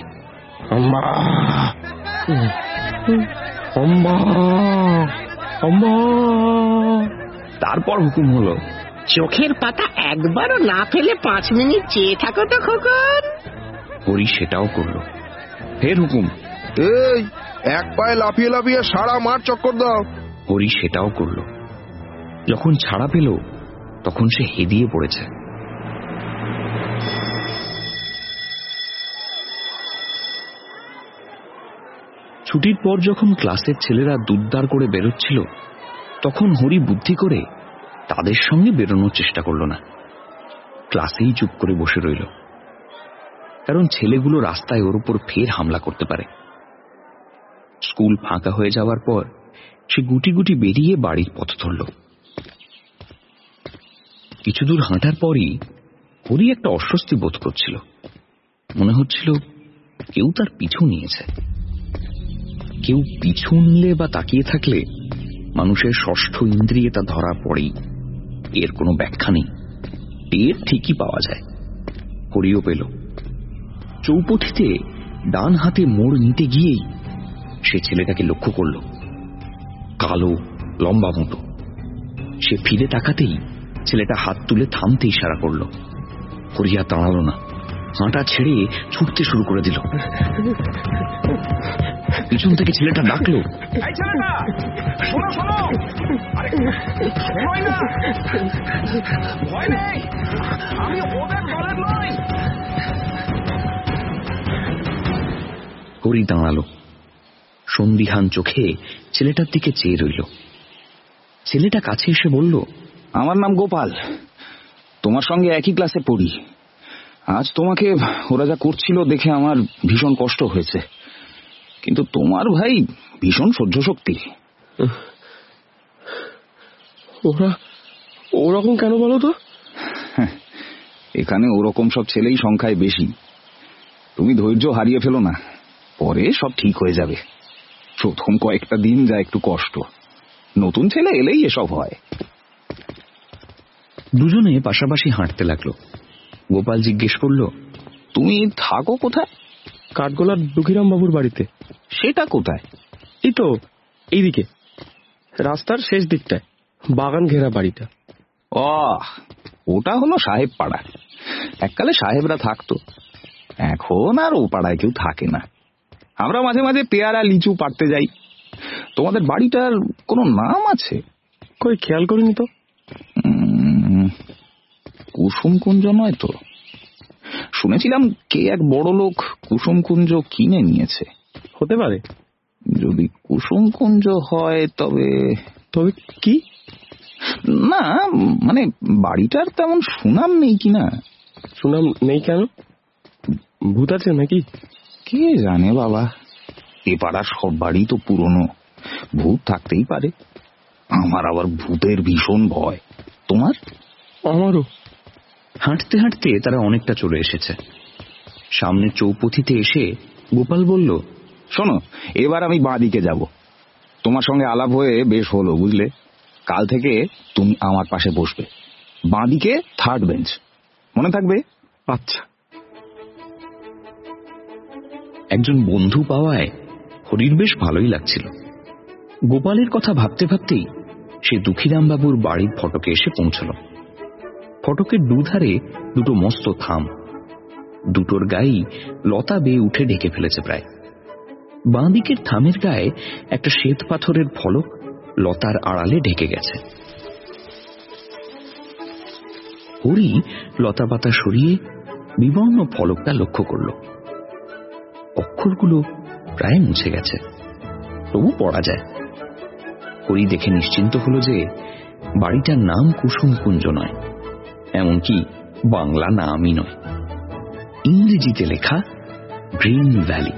তারপর হুকুম হলো, চোখের পাতা একবারও না ফেলে পাঁচ মিনিট চেয়ে থাকো তো খোকন। হরি সেটাও করলো। ফের হুকুম, এই এক পায়ে লাফিয়ে লাফিয়ে সারা মাঠ চক্কর দাও। হরি সেটাও করলো। যখন ছাড়া পেল তখন সে হেদিয়ে পড়েছে। ছুটির পর যখন ক্লাসের ছেলেরা দুদ্দার করে বেরোচ্ছিল তখন হরি বুদ্ধি করে তাদের সঙ্গে বেরোনোর চেষ্টা করল না, ক্লাসেই চুপ করে বসে রইল। কারণ ছেলেগুলো রাস্তায় ওর উপর ফের হামলা করতে পারে। স্কুল ফাঁকা হয়ে যাওয়ার পর সে গুটি গুটি বেরিয়ে বাড়ির পথ ধরল। কিছু দূর হাঁটার পরই হরি একটা অস্বস্তি বোধ করছিল। মনে হচ্ছিল কেউ তার পিছু নিয়েছে। কেউ পিছু নিলে বা তাকিয়ে থাকলে মানুষের ষষ্ঠ ইন্দ্রিয়ে তা ধরা পড়েই, এর কোনো ব্যাখ্যা নেই, টের ঠিকই পাওয়া যায়। হরিও পেল। চৌপথিতে ডান হাতে মোড় নিতে গিয়েই সে ছেলেটাকে লক্ষ্য করল, কালো লম্বা মতো। সে ফিরে তাকাতেই ছেলেটা হাত তুলে থামতে ইশারা করল। হরি আর দাঁড়ালো না, হাঁটা ছেড়ে ছুটতে শুরু করে দিল। পিছন থেকে ছেলেটা ডাকলো, হরি দাঁড়ালো, সন্দিহান চোখে ছেলেটার দিকে চেয়ে রইল। ছেলেটা কাছে এসে বলল, আমার নাম গোপাল, তোমার সঙ্গে একই ক্লাসে পড়ি। আজ তোমাকে ওরা যা করছিল দেখে আমার ভীষণ কষ্ট হয়েছে, কিন্তু তোমার ভাই ভীষণ সহ্য শক্তি। ওরা ওরকম কেন বলো তো? এখানে ওরকম সব ছেলেই সংখ্যায় বেশি। তুমি ধৈর্য হারিয়ে ফেলো না, পরে সব ঠিক হয়ে যাবে। প্রথম কয়েকটা দিন যা একটু কষ্ট, নতুন ছেলে এলেই এসব হয়। দুজনে পাশাপাশি হাঁটতে লাগলো। গোপাল জিজ্ঞেস করলো, তুমি থাকো কোথায়? কাঠগোলার দুঃখীরাম বাবুর বাড়িতে। সেটা কোথায়? এই তো এইদিকে, রাস্তার শেষ দিকটায়, বাগান ঘেরা বাড়িটা। ও, ওটা হলো সাহেব পাড়া। এককালে সাহেবরা থাকতো, এখন আর ও পাড়ায় কেউ থাকে না। আমরা মাঝে মাঝে পেয়ারা লিচু পাড়তে যাই। তোমাদের বাড়িটার কোনো নাম আছে? কই খেয়াল করিনি তো। কুসুম কুঞ্জ নয় তো? শুনেছিলাম কে এক বড় লোক কুসুম কুঞ্জ কিনে নিয়েছে। হতে পারে। যদি কুসুম কুঞ্জ হয় তবে তবে কি? না মানে বাড়িটার তেমন সুনাম নেই কিনা। সুনাম নেই কেন? ভূত আছে নাকি? কে জানে বাবা, এ পাড়ার সব বাড়ি তো পুরনো, ভূত থাকতেই পারে। আমার আবার ভূতের ভীষণ ভয়। তোমার? আমারও। হাঁটতে হাঁটতে তারা অনেকটা চলে এসেছে। সামনে চৌপথিতে এসে গোপাল বলল, শোনো, এবার আমি বাঁ দিকে যাব। তোমার সঙ্গে আলাপ হয়ে বেশ হলো, বুঝলে। কাল থেকে তুমি আমার পাশে বসবে, বাঁ দিকে থার্ড বেঞ্চ, মনে থাকবে? আচ্ছা। একজন বন্ধু পাওয়ায় হরির বেশ ভালোই লাগছিল। গোপালের কথা ভাবতে ভাবতেই সে দুঃখীরাম বাবুর বাড়ির ফটকে এসে পৌঁছল। ফটকের দুধারে দুটো মস্ত থাম, দুটোর গায়েই লতা বেয়ে উঠে ঢেকে ফেলেছে প্রায়। বাঁ দিকের থামের গায়ে একটা শ্বেত পাথরের ফলক লতার আড়ালে ঢেকে গেছে। হরি লতা পাতা সরিয়ে বিবর্ণ ফলকটা লক্ষ্য করল। অক্ষরগুলো প্রায় মুছে গেছে, তবু পড়া যায়। হরি দেখে নিশ্চিন্ত হল যে বাড়িটার নাম কুসুম কুঞ্জ নয়, এমনকি বাংলা নামই নয়, ইংরেজিতে লেখা গ্রিন ভ্যালি।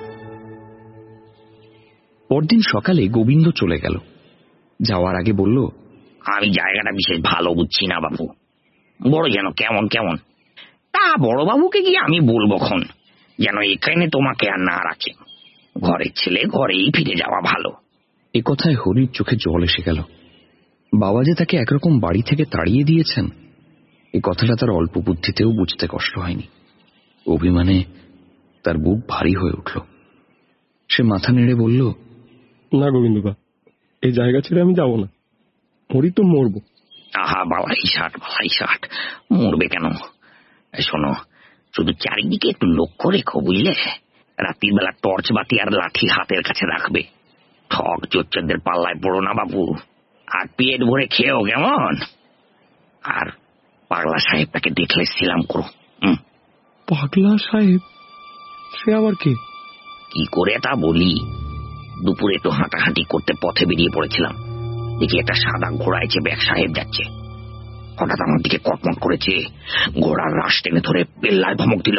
পরদিন সকালে গোবিন্দ চলে গেল। যাওয়ার আগে বলল, আমি জায়গাটা বিশেষ ভালো বুঝছি না বাবু, বড় যেন কেমন কেমন। তা বড় বাবুকে গিয়ে আমি বলবো খন, যেন এখানে তোমাকে আর না রাখে। ঘরের ছেলে ঘরেই ফিরে যাওয়া ভালো। এ কথায় হরির চোখে জল এসে গেল। বাবা যে তাকে একরকম বাড়ি থেকে তাড়িয়ে দিয়েছেন, এ কথাটা তার অল্প বুদ্ধিতেও বুঝতে কষ্ট হয়নি। অভিমানে তার বুক ভারী হয়ে উঠল। সে মাথা নেড়ে বলল, না গোবিন্দবা, এই জায়গা ছেড়ে আমি যাব না। হরি তো মরবো। আহা বালাই ষাট বালাই ষাট, মরবে কেন? শোনো, শুধু চারিদিকে একটু লক্ষ্য রেখো, বুঝলে। রাত্রির বেলা টর্চ বাতি আর লাঠি হাতের কাছে রাখবে। ঠক চোরদের পাল্লায় পড়ো না বাবু। আর পেট ভরে খেয়েও, কেমন? আর পাগলা সাহেবটাকে দেখলে সিলাম করো। পাগলা সাহেব? সে আবার কে? কি করে তা বলি। দুপুরে তো হাঁটাহাঁটি করতে পথে বেরিয়ে পড়েছিলাম, দেখি একটা সাদা ঘোড়ায় চেপে এক সাহেব যাচ্ছে। হঠাৎ আমার দিকে কটমট করেছে, ঘোড়ার রাশ টেনে ধরে পেল্লায় ধমক দিল।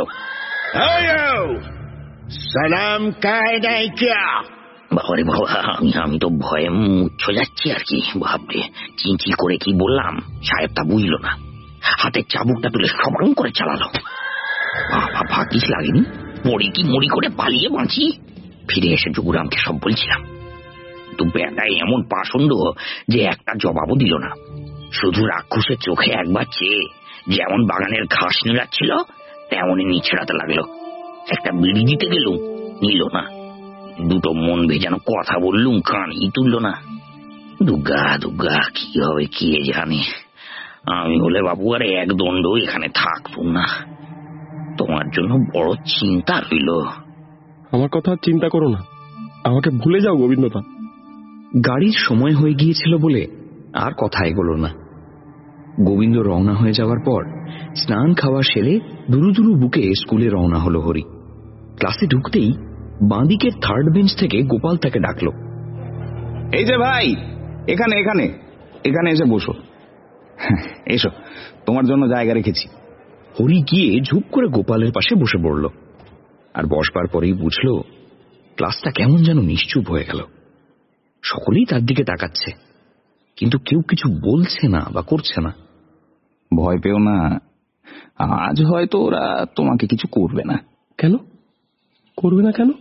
সালাম কায়দায় কিয়া? বাবারে বাবা, আমি আমি তো ভয়ে মুচ্ছ যাচ্ছি আর কি। ভাবলে চিনচি করে কি বললাম, সাহেব তা বুঝলো না। হাতের চাবুকটা তুলে সবাং করে চালালো। বাবা, ভাগ্যিস লাগেনি, পড়ি কি মুড়ি করে পালিয়ে বাঁচি। ফিরে এসে যোগুরামকে সব বলছিলাম। তো বেটায় এমন পাষণ্ড যে একটা জবাবও দিল না। শুধু রাক্ষসের চোখে একবার চেয়ে যেমন বাগানের ঘাস নিড়াচ্ছিল তেমনই নিচড়াতে লাগলো। একটা বিড়ি দিতে গেলুম, নিল না। দুটো মন ভেজানো কথা বললুম, কানই তুলল না। দুর্গা দুর্গা, কি হবে কে জানে। আমি হলে বাবু আর এক দণ্ড এখানে থাকবো না। তোমার জন্য বড় চিন্তা রইল। আমার কথা চিন্তা করো না, আমাকে ভুলে যাও গোবিন্দদা। গাড়ির সময় হয়ে গিয়েছিল বলে আর কথা এগোলো না। গোবিন্দ রওনা হয়ে যাওয়ার পর স্নান খাওয়া সেরে দুরু দুরু বুকে স্কুলে রওনা হলো হরি। ক্লাসে ঢুকতেই বাঁদিকের থার্ড বেঞ্চ থেকে গোপাল তাকে ডাকলো। এই যে ভাই, এখানে এখানে এখানে এসে বসো। এসো, তোমার জন্য জায়গা রেখেছি। হরি গিয়ে ঝুপ করে গোপালের পাশে বসে পড়ল। আর বসবার পরেই বুঝলো ক্লাসটা কেমন যেন নিশ্চুপ হয়ে গেল। সকলেই তার দিকে তাকাচ্ছে, কিন্তু কেউ কিছু বলছে না বা করছে না। ভয় পেও না, আজ হয়তো ওরা তোমাকে কিছু করবে না। কেন করবে না? কেন?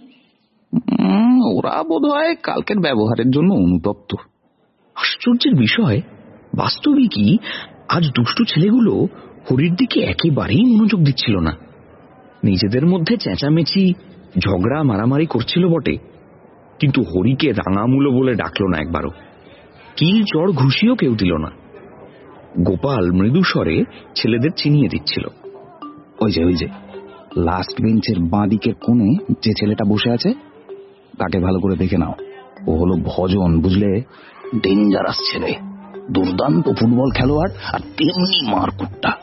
ওরা বোধ হয় কালকের ব্যবহারের জন্য অনুতপ্ত। আশ্চর্যের বিষয়, বাস্তবিকই আজ দুষ্টু ছেলেগুলো হরির দিকে একেবারেই মনোযোগ দিচ্ছিল না। নিজেদের মধ্যে চেঁচামেচি, ঝগড়া মারামারি করছিল বটে, কিন্তু হরিকে রাঙামূলো বলে ডাকলো না একবারও। কিল চড় ঘুষিও কেউ দিল না। গোপাল মৃদু স্বরে ছেলেদের চিনিয়ে দিচ্ছিল। ওই যে ওই যে লাস্ট বেঞ্চের বাঁ দিকের কোণে যে ছেলেটা বসে আছে, তাকে ভালো করে দেখে নাও। ও হলো ভজন, বুঝলে? ডেঞ্জারাস ছেলে, দুর্দান্ত ফুটবল খেলোয়াড়, আর তেমনি মারকুট্টা।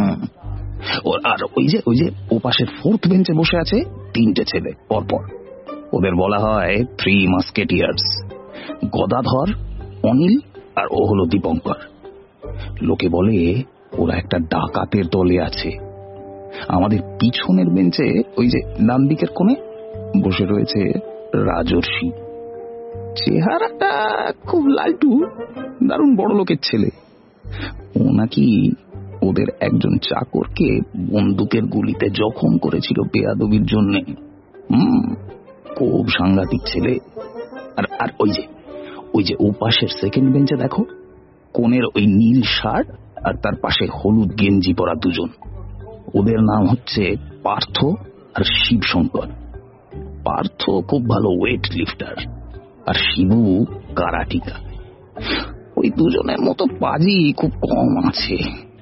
আর ওই যে ওই যে ও পাশের ফোর্থ বেঞ্চে বসে আছে তিনটে ছেলে পরপর, ওদের বলা হয় থ্রি মাস্কেটিয়ার্স। গদাধর, অনিল আর ও হলো দীপঙ্কর। লোকে বলে ওরা একটা ডাকাতের দলে আছে। আমাদের পিছনের বেঞ্চে ওই যে ডান দিকের কোণে বসে রয়েছে রাজর্ষি। চেহারাটা খুব লালটু, দারুণ বড় লোকের ছেলে। ও নাকি ওদের একজন চাকরকে বন্দুকের গুলিতে জখম করেছিল বেয়াদবির জন্যে। হম খুব সাংঘাতিক ছেলে। আর আর ওই যে ওই যে ও পাশের সেকেন্ড বেঞ্চে দেখো, কোণের ওই নীল শার্ট আর তার পাশে হলুদ গেঞ্জি পরা দুজন, ওদের নাম হচ্ছে পার্থ আর শিবশঙ্কর। পার্থ খুব ভালো ওয়েট লিফটার, আর শিবু কারাটিকা। ওই দুজনের মতো পাজি খুব কম আছে।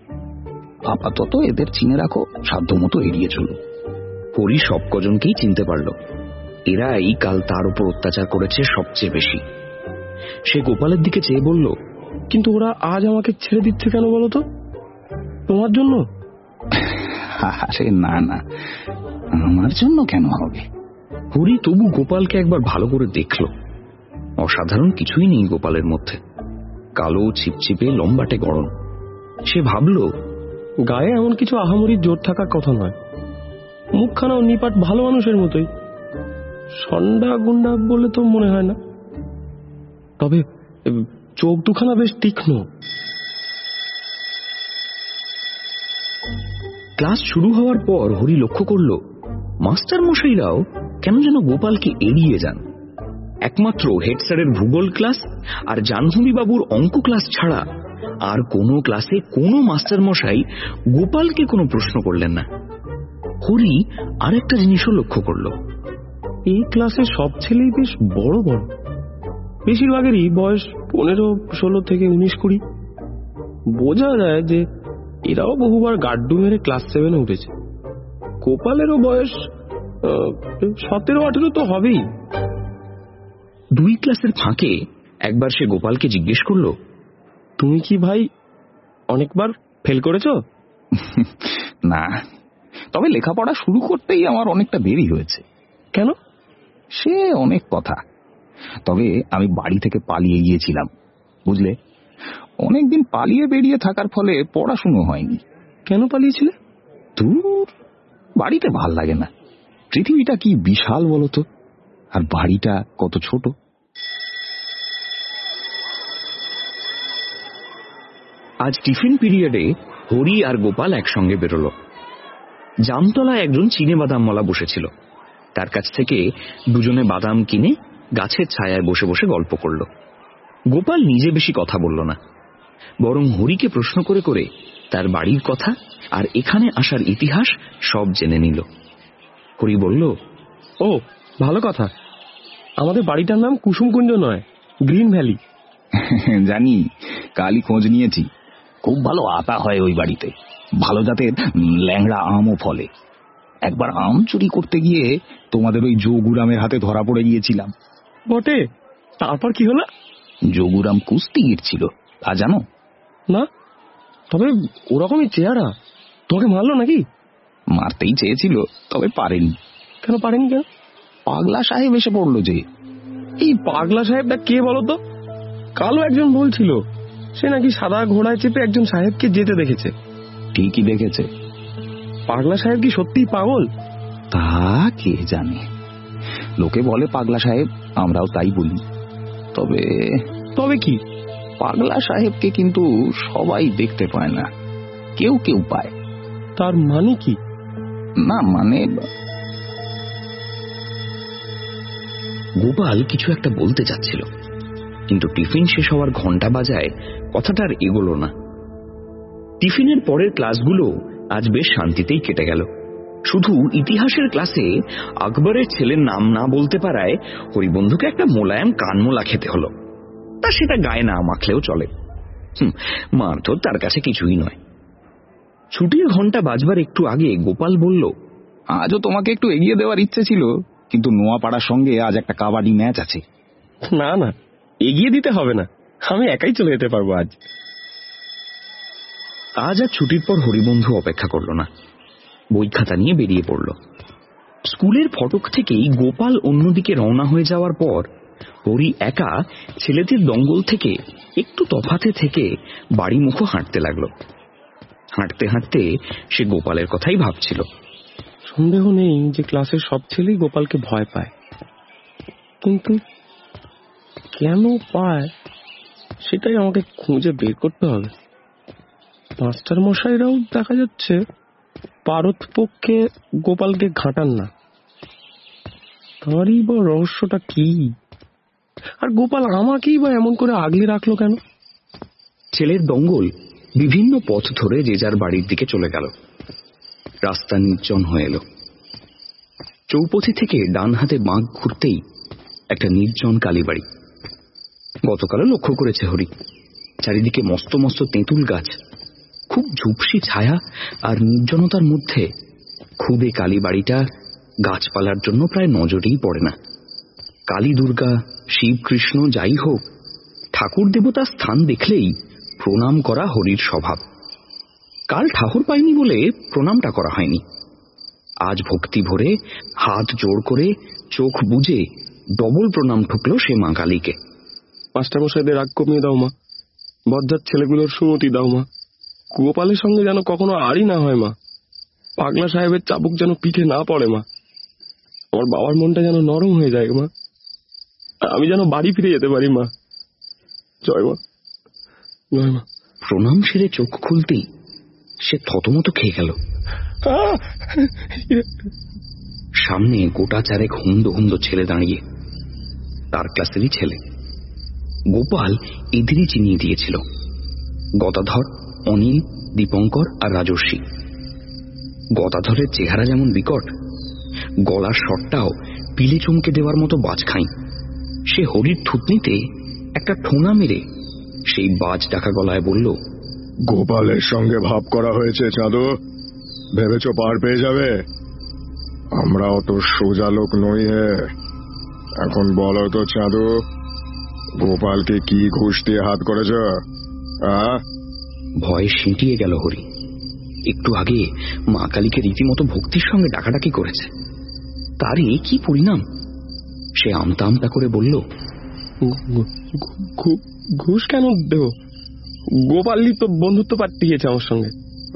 আপাতত এদের চিনে রাখো, সাধ্য মতো এড়িয়ে চলো। হরি সব কজনকেই চিনতে পারল। এরাই কাল তার উপর অত্যাচার করেছে সবচেয়ে বেশি। সে গোপালের দিকে চেয়ে বলল, কিন্তু ওরা আজ আমাকে ছেড়ে দিচ্ছে কেন বলো তো? তোমার জন্য? আরে না না, আমার জন্য কেন হবে? হরি তবু গোপালকে একবার ভালো করে দেখল। অসাধারণ কিছুই নেই গোপালের মধ্যে। কালো, ছিপছিপে, লম্বাটে গড়ন। সে ভাবল, গায়ে এমন কিছু আহামরির জোর থাকার কথা নয়। মুখখানাও নিপাট ভালো মানুষের মতোই। সন্ডা গুন্ডা বলে তো মনে হয় না, তবে চোখ দুখানা বেশ তীক্ষ্ণ। ক্লাস শুরু হওয়ার পর হরি লক্ষ্য করল মাস্টার মশাইরাও কেন যেন গোপালকে এড়িয়ে যান। একমাত্র হেড স্যারের ভূগোল ক্লাস আর জাহ্নবী বাবুর অঙ্ক ক্লাস ছাড়া আর কোনো ক্লাসে কোনো মাস্টার মশাই গোপালকে কোনো প্রশ্ন করলেন না। হরি আরেকটা জিনিসও লক্ষ্য করল, এই ক্লাসে সব ছেলেই বেশ বড় বড়। বেশিরভাগেরই বয়স পনেরো ষোলো থেকে উনিশ কুড়ি। বোঝা যায় যে এরাও বহুবার গাড্ডু মেরে ক্লাস সেভেনে উঠেছে। গোপালেরও বয়স সতেরো আঠেরো তো হবেই। দুই ক্লাসের ফাঁকে একবার সে গোপালকে জিজ্ঞেস করল, তুমি কি ভাই অনেকবার ফেল করেছ? না, তবে লেখাপড়া শুরু করতেই আমার অনেকটা দেরি হয়েছে। কেন? সে অনেক কথা। তবে আমি বাড়ি থেকে পালিয়ে গিয়েছিলাম, বুঝলে? অনেকদিন পালিয়ে বেরিয়ে থাকার ফলে পড়াশুনো হয়নি। কেন পালিয়েছিলে? দূর, বাড়িতে ভাল লাগে না। পৃথিবীটা কি বিশাল বলতো, আর বাড়িটা কত ছোট। আজ টিফিন পিরিয়ডে হরি আর গোপাল একসঙ্গে বেরোল। জামতলায় একজন চিনে বাদামওয়ালা বসেছিল। তার কাছ থেকে দুজনে বাদাম কিনে গাছের ছায়ায় বসে বসে গল্প করল। গোপাল নিজে বেশি কথা বলল না, বরং হরিকে প্রশ্ন করে করে তার বাড়ির কথা আর এখানে আসার ইতিহাস সব জেনে নিল। হরি বলল, ও ভালো কথা। আমাদের বাড়িটার নাম কুসুমকুঞ্জ নয়, গ্রিন ভ্যালি। জানি, কালই খোঁজ নিয়েছি। খুব ভালো আতা হয় ওই বাড়িতে, ভালো জাতের ল্যাংড়া আমও ফলে। একবার আম চুরি করতে গিয়ে তোমাদের ওই যোগুরামের হাতে ধরা পড়ে গিয়েছিলাম। বটে, তারপর কি হলো? যোগুরাম কুস্তিগির ছিল, তা জানো? না, তবে ওরকমই চেহারা। তোকে মারলো নাকি? মারতেই চেয়েছিল, তবে পারেনি। কেন পারেনি? কেন? পাগলা সাহেব এসে পড়লো যে। এই পাগলা সাহেবটা কে বলতো? কালো একজন বলছিল সে নাকি সাদা ঘোড়ায় চেপে একজন সাহেবকে যেতে দেখেছে। ঠিকই দেখেছে। পাগলা সাহেব কি সত্যিই পাগল? তা কে জানে, লোকে বলে পাগলা সাহেব, আমরাও তাই বলি। তবে তবে কি? পাগলা সাহেবকে কিন্তু সবাই দেখতে পায় না, কেউ কেউ পায়। তার মানে কি? না মানে গোপাল কিছু একটা বলতে যাচ্ছিল, কিন্তু টিফিন শেষ হওয়ার ঘন্টা বাজায় কথাটা আর এগোলো না। টিফিনের পরের ক্লাসগুলো আজ বেশ শান্তিতেই কেটে গেল। শুধু ইতিহাসের ক্লাসে আকবরের ছেলের নাম না বলতে পারায় হরিবন্ধুকে একটা মোলায়েম কানমোলা খেতে হলো। তা সেটা গায়ে না মাখলেও চলে, মারধর তার কাছে কিছুই নয়। ছুটির ঘন্টা বাজবার একটু আগে গোপাল বলল, আজও তোমাকে একটু এগিয়ে দেওয়ার ইচ্ছে ছিল, কিন্তু নোয়াপাড়ার সঙ্গে আজ একটা কাবাডি ম্যাচ আছে। না না, এগিয়ে দিতে হবে না, আমি একাই চলে যেতে পারবো আজ। আজ আর ছুটির পর হরিবন্ধু অপেক্ষা করল না, বই খাতা নিয়ে বেরিয়ে পড়ল। স্কুলের ফটক থেকেই গোপাল অন্যদিকে রওনা হয়ে যাওয়ার পর হরি একা ছেলেদের দঙ্গল থেকে একটু তফাতে থেকে বাড়ি মুখো হাঁটতে লাগলো। হাঁটতে হাঁটতে সে গোপালের কথাই ভাবছিল। সন্দেহ নেই যে ক্লাসের সব ছেলেই গোপালকে ভয় পায়, কিন্তু কেন পায় সেটাই আমাকে খুঁজে বের করতে হবে। মাস্টার মশাইরাও দেখা যাচ্ছে পারত পক্ষে গোপালকে ঘাঁটান না, তারই বা রহস্যটা কি? আর গোপাল আমাকেই বা এমন করে আগলে রাখলো কেন? ছেলের দঙ্গল বিভিন্ন পথ ধরে যে যার বাড়ির দিকে চলে গেল। রাস্তা নির্জন হয়ে এলো। চৌপথি থেকে ডান হাতে বাঁক ঘুরতেই একটা নির্জন কালীবাড়ি। গতকালও লক্ষ্য করেছে হরি, চারিদিকে মস্ত মস্ত তেঁতুল গাছ, খুব ঝুপসি ছায়া আর নির্জনতার মধ্যে খুদে কালীবাড়িটা গাছপালার জন্য প্রায় নজরেই পড়ে না। কালী দুর্গা, শিব কৃষ্ণ যাই হোক, ঠাকুর দেবতার স্থান দেখলেই প্রণাম করা হরির স্বভাব। কাল ঠাকুর পায়নি বলে প্রণামটা করা হয়নি। আজ ভক্তি ভরে হাত জোড় করে চোখ বুজে ডবল প্রণাম ঠুকল সে মা কালীকে। মাস্টারমশাইদের রাগ কমিয়ে দাও মা, বজ্জাত ছেলেগুলোর সুমতি দাও মা, গোপালের সঙ্গে যেন কখনো আড়ি না হয় মা, পাগলা সাহেবের চাবুক যেন পিঠে না পড়ে মা, আমার বাবার মনটা যেন নরম হয়ে যায় মা, আমি যেন বাড়ি ফিরে যেতে পারি মা। জয় মা, জয় মা। প্রণাম সেরে চোখ খুলতেই সে থতমত খেয়ে গেল। সামনে গোটা চারেক হুন্দ হুন্দ ছেলে দাঁড়িয়ে, তার ক্লাসেরই ছেলে। গোপাল এদেরই চিনিয়ে দিয়েছিল, গদাধর, অনিল, দীপঙ্কর আর রাজর্ষি। গদাধরের চেহারা যেমন বিকট, গলার শটটাও পিলে চমকে দেওয়ার মতো বাজখাই। সে হরির থুতনিতে একটা ঠোঙা মেরে সেই বাজ ডাকা গলায় বলল, গোপালের সঙ্গে ভাব করা হয়েছে চাঁদু, ভেবেছ পার পেয়ে যাবে? আমরা অত সোজা লোক নই হে। এখন বলো তো চাঁদু, গোপালকে কি ঘুষ দিয়ে হাত করেছ? ভয়ে সিঁটিয়ে গেল হরি। একটু আগে মা কালীকে রীতিমতো ভক্তির সঙ্গে ডাকাডাকি করেছে, তার এ কি পরিণাম? সে আমতা আমতা করে বলল, ঘুষ কেন দেব? গোপালই তো বন্ধুত্ব পাঠিয়েছে আমার সঙ্গে।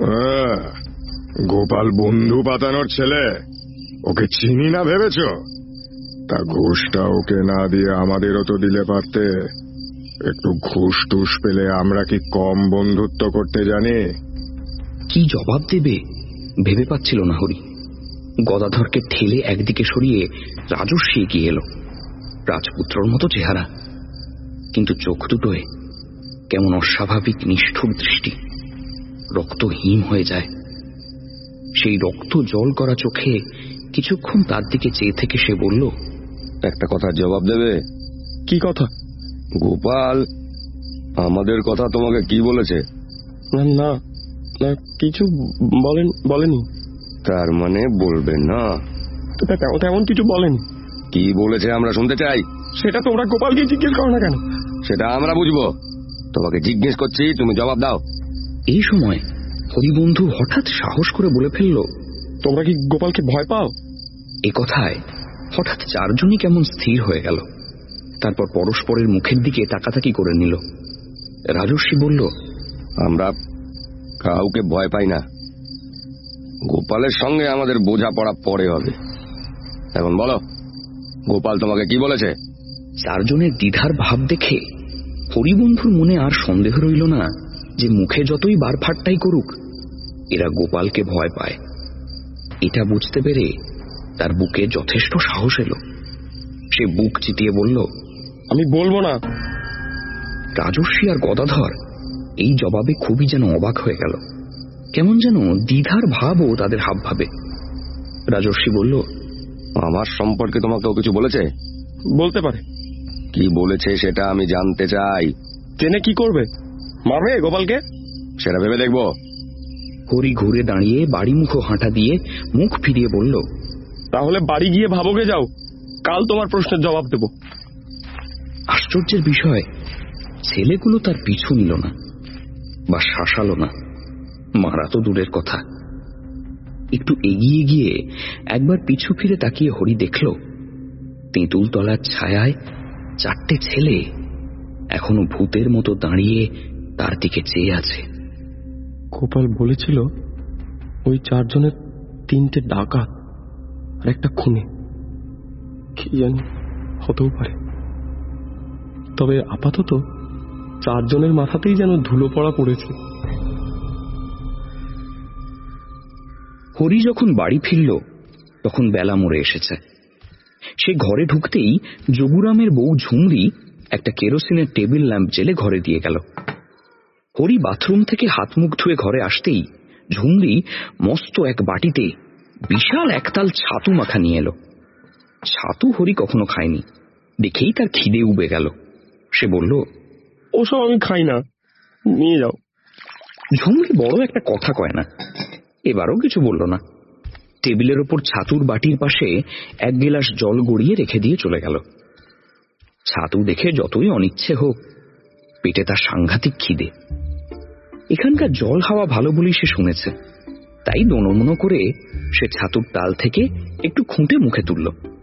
গোপাল বন্ধু পাতানোর ছেলে, ওকে চিনি না ভেবেছ? তা ঘুষটা ওকে না দিয়ে আমাদেরও তো দিলে পারতে। একটু ঘুষ টুস পেলে আমরা কি কম বন্ধুত্ব করতে জানি? কি জবাব দেবে ভেবে পাচ্ছিল না হরি। গদাধরকে ঠেলে একদিকে সরিয়ে রাজস্বী এগিয়ে এলো। রাজপুত্রর মতো চেহারা, কিন্তু চোখ দুটোয় কেমন অস্বাভাবিক নিষ্ঠুর দৃষ্টি, রক্ত হিম হয়ে যায়। সেই রক্ত জল করা চোখে কিছুক্ষণ তার দিকে চেয়ে থেকে সে বলল, একটা কথার জবাব দেবে? কি কথা? গোপাল আমাদের কথা তোমাকে কি বলেছে? না না না কিছু বলেন বলেনি। তার মানে বলবে না? তেমন কিছু বলেনি। কি বলেছে আমরা শুনতে চাই। সেটা তোমরা গোপালকে জিজ্ঞেস করো না কেন? সেটা আমরা বুঝবো। তোমাকে জিজ্ঞেস করছি, তুমি জবাব দাও। এই সময় হরিবন্ধু হঠাৎ সাহস করে বলে ফেলল, তোমরা কি গোপালকে ভয় পাও? এ কথায় হঠাৎ চারজনই কেমন স্থির হয়ে গেল। তারপর পরস্পরের মুখের দিকে তাকাতাকি করে নিল। রাজর্ষি বলল, আমরা কাউকে ভয় পাই না। গোপালের সঙ্গে আমাদের বোঝাপড়া পরে হবে। এখন বলো, গোপাল তোমাকে কি বলেছে? চারজনের দ্বিধার ভাব দেখে হরিবন্ধুর মনে আর সন্দেহ রইল না যে মুখে যতই বারফাট্টাই করুক এরা গোপালকে ভয় পায়। এটা বুঝতে পেরে তার বুকে যথেষ্ট সাহস এলো। সে বুক চিতিয়ে বলল, আমি বলবো না। রাজর্ষি আর গদাধর এই জবাবে খুবই যেন অবাক হয়ে গেল। কেমন যেন দ্বিধার ভাবও তাদের হাব ভাবে। রাজর্ষি বলল, আমার সম্পর্কে তোমাকেও কিছু বলেছে? বলতে পারে। কি বলেছে সেটা আমি জানতে চাই। জেনে কি করবে? মারবে গোপালকে? সেটা ভেবে দেখবো। হরি ঘুরে দাঁড়িয়ে বাড়ি মুখ হাঁটা দিয়ে মুখ ফিরিয়ে বলল, তাহলে বাড়ি গিয়ে ভাবকে যাও, কাল তোমার প্রশ্নের জবাব দেব। আশ্চর্যের বিষয়, ছেলেগুলো তার পিছু নিল না বা শাসালো না। মারা তো দূরের কথা। একটু এগিয়ে গিয়ে একবার পিছু ফিরে তাকিয়ে হরি দেখল তেঁতুল তলার ছায়ায় চারটে ছেলে এখনো ভূতের মতো দাঁড়িয়ে তার দিকে চেয়ে আছে। গোপাল বলেছিল ওই চারজনের তিনটে ডাকাত আর একটা খুনে। কি জানি হতেও পারে, তবে আপাতত চারজনের মাথাতেই যেন ধুলো পড়া পড়েছে। হরি যখন বাড়ি ফিরল তখন বেলা মরে এসেছে। সে ঘরে ঢুকতেই যোগুরামের বউ ঝুমরি একটা কেরোসিনের টেবিল ল্যাম্প জেলে ঘরে দিয়ে গেল। হরি বাথরুম থেকে হাত মুখ ধুয়ে ঘরে আসতেই ঝুমরি মস্ত এক বাটিতে বিশাল একতাল ছাতু মাখা নিয়ে এলো। ছাতু হরি কখনো খায়নি, দেখেই তার খিদে উবে গেল। সে বলল, ওসব আমি খাই না, নিয়ে যাও। ঝুমরি বড় একটা কথা কয় না, এবারও কিছু বলল না। টেবিলের ওপর ছাতুর বাটির পাশে এক গিলাস জল গড়িয়ে রেখে দিয়ে চলে গেল। ছাতু দেখে যতই অনিচ্ছে হোক, পেটে তার সাংঘাতিক খিদে। এখানকার জল হাওয়া ভালো বলেই সে শুনেছে, তাই দোনমনো করে সে ছাতুর তাল থেকে একটু খুঁটে মুখে তুলল।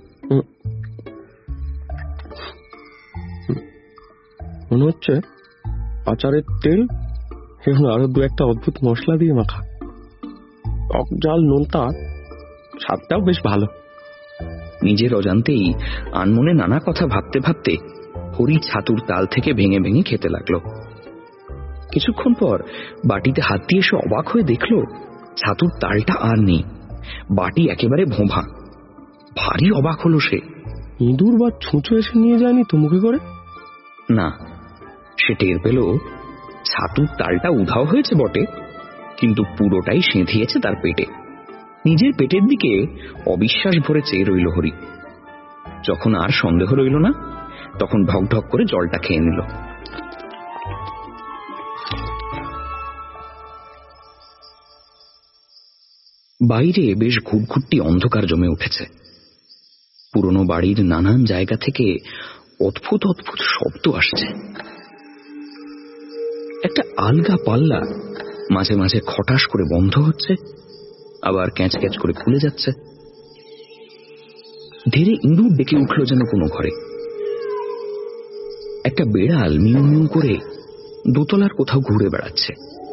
মনে হচ্ছে আচারের তেল এখন আরো দু একটা অদ্ভুত মশলা দিয়ে মাখা। টক জাল নোনতা, স্বাদটাও বেশ ভালো। নিজের অজান্তেই আনমনে নানা কথা ভাবতে ভাবতে হরি ছাতুর তাল থেকে ভেঙে ভেঙে খেতে লাগলো। কিছুক্ষণ পর বাটিতে হাত দিয়ে সে অবাক হয়ে দেখল ছাতুর তালটা আর নেই, বাটি একেবারে ভোঁভা। ভারী অবাক হলো সে। ইঁদুর বা ছুঁচো এসে নিয়ে যায়নি তো মুখে করে? না, সে টের পেল ছাতুর তালটা উধাও হয়েছে বটে, কিন্তু পুরোটাই সেঁধিয়েছে তার পেটে। নিজের পেটের দিকে অবিশ্বাস ভরে চেয়ে রইল হরি। যখন আর সন্দেহ রইল না, তখন ঢক ঢক করে জলটা খেয়ে নিল। বাইরে বেশ ঘুটঘুট্টি অন্ধকার জমে উঠেছে। পুরনো বাড়ির নানান জায়গা থেকে অদ্ভুত অদ্ভুত শব্দ আসছে। একটা আলগা পাল্লা মাঝে মাঝে খটাস করে বন্ধ হচ্ছে, আবার ক্যাঁচ ক্যাঁচ করে খুলে যাচ্ছে। ধীরে ইঁদুর ডেকে উঠল যেন কোনো ঘরে। একটা বেড়াল মিউ মিউ করে দোতলার কোথাও ঘুরে বেড়াচ্ছে।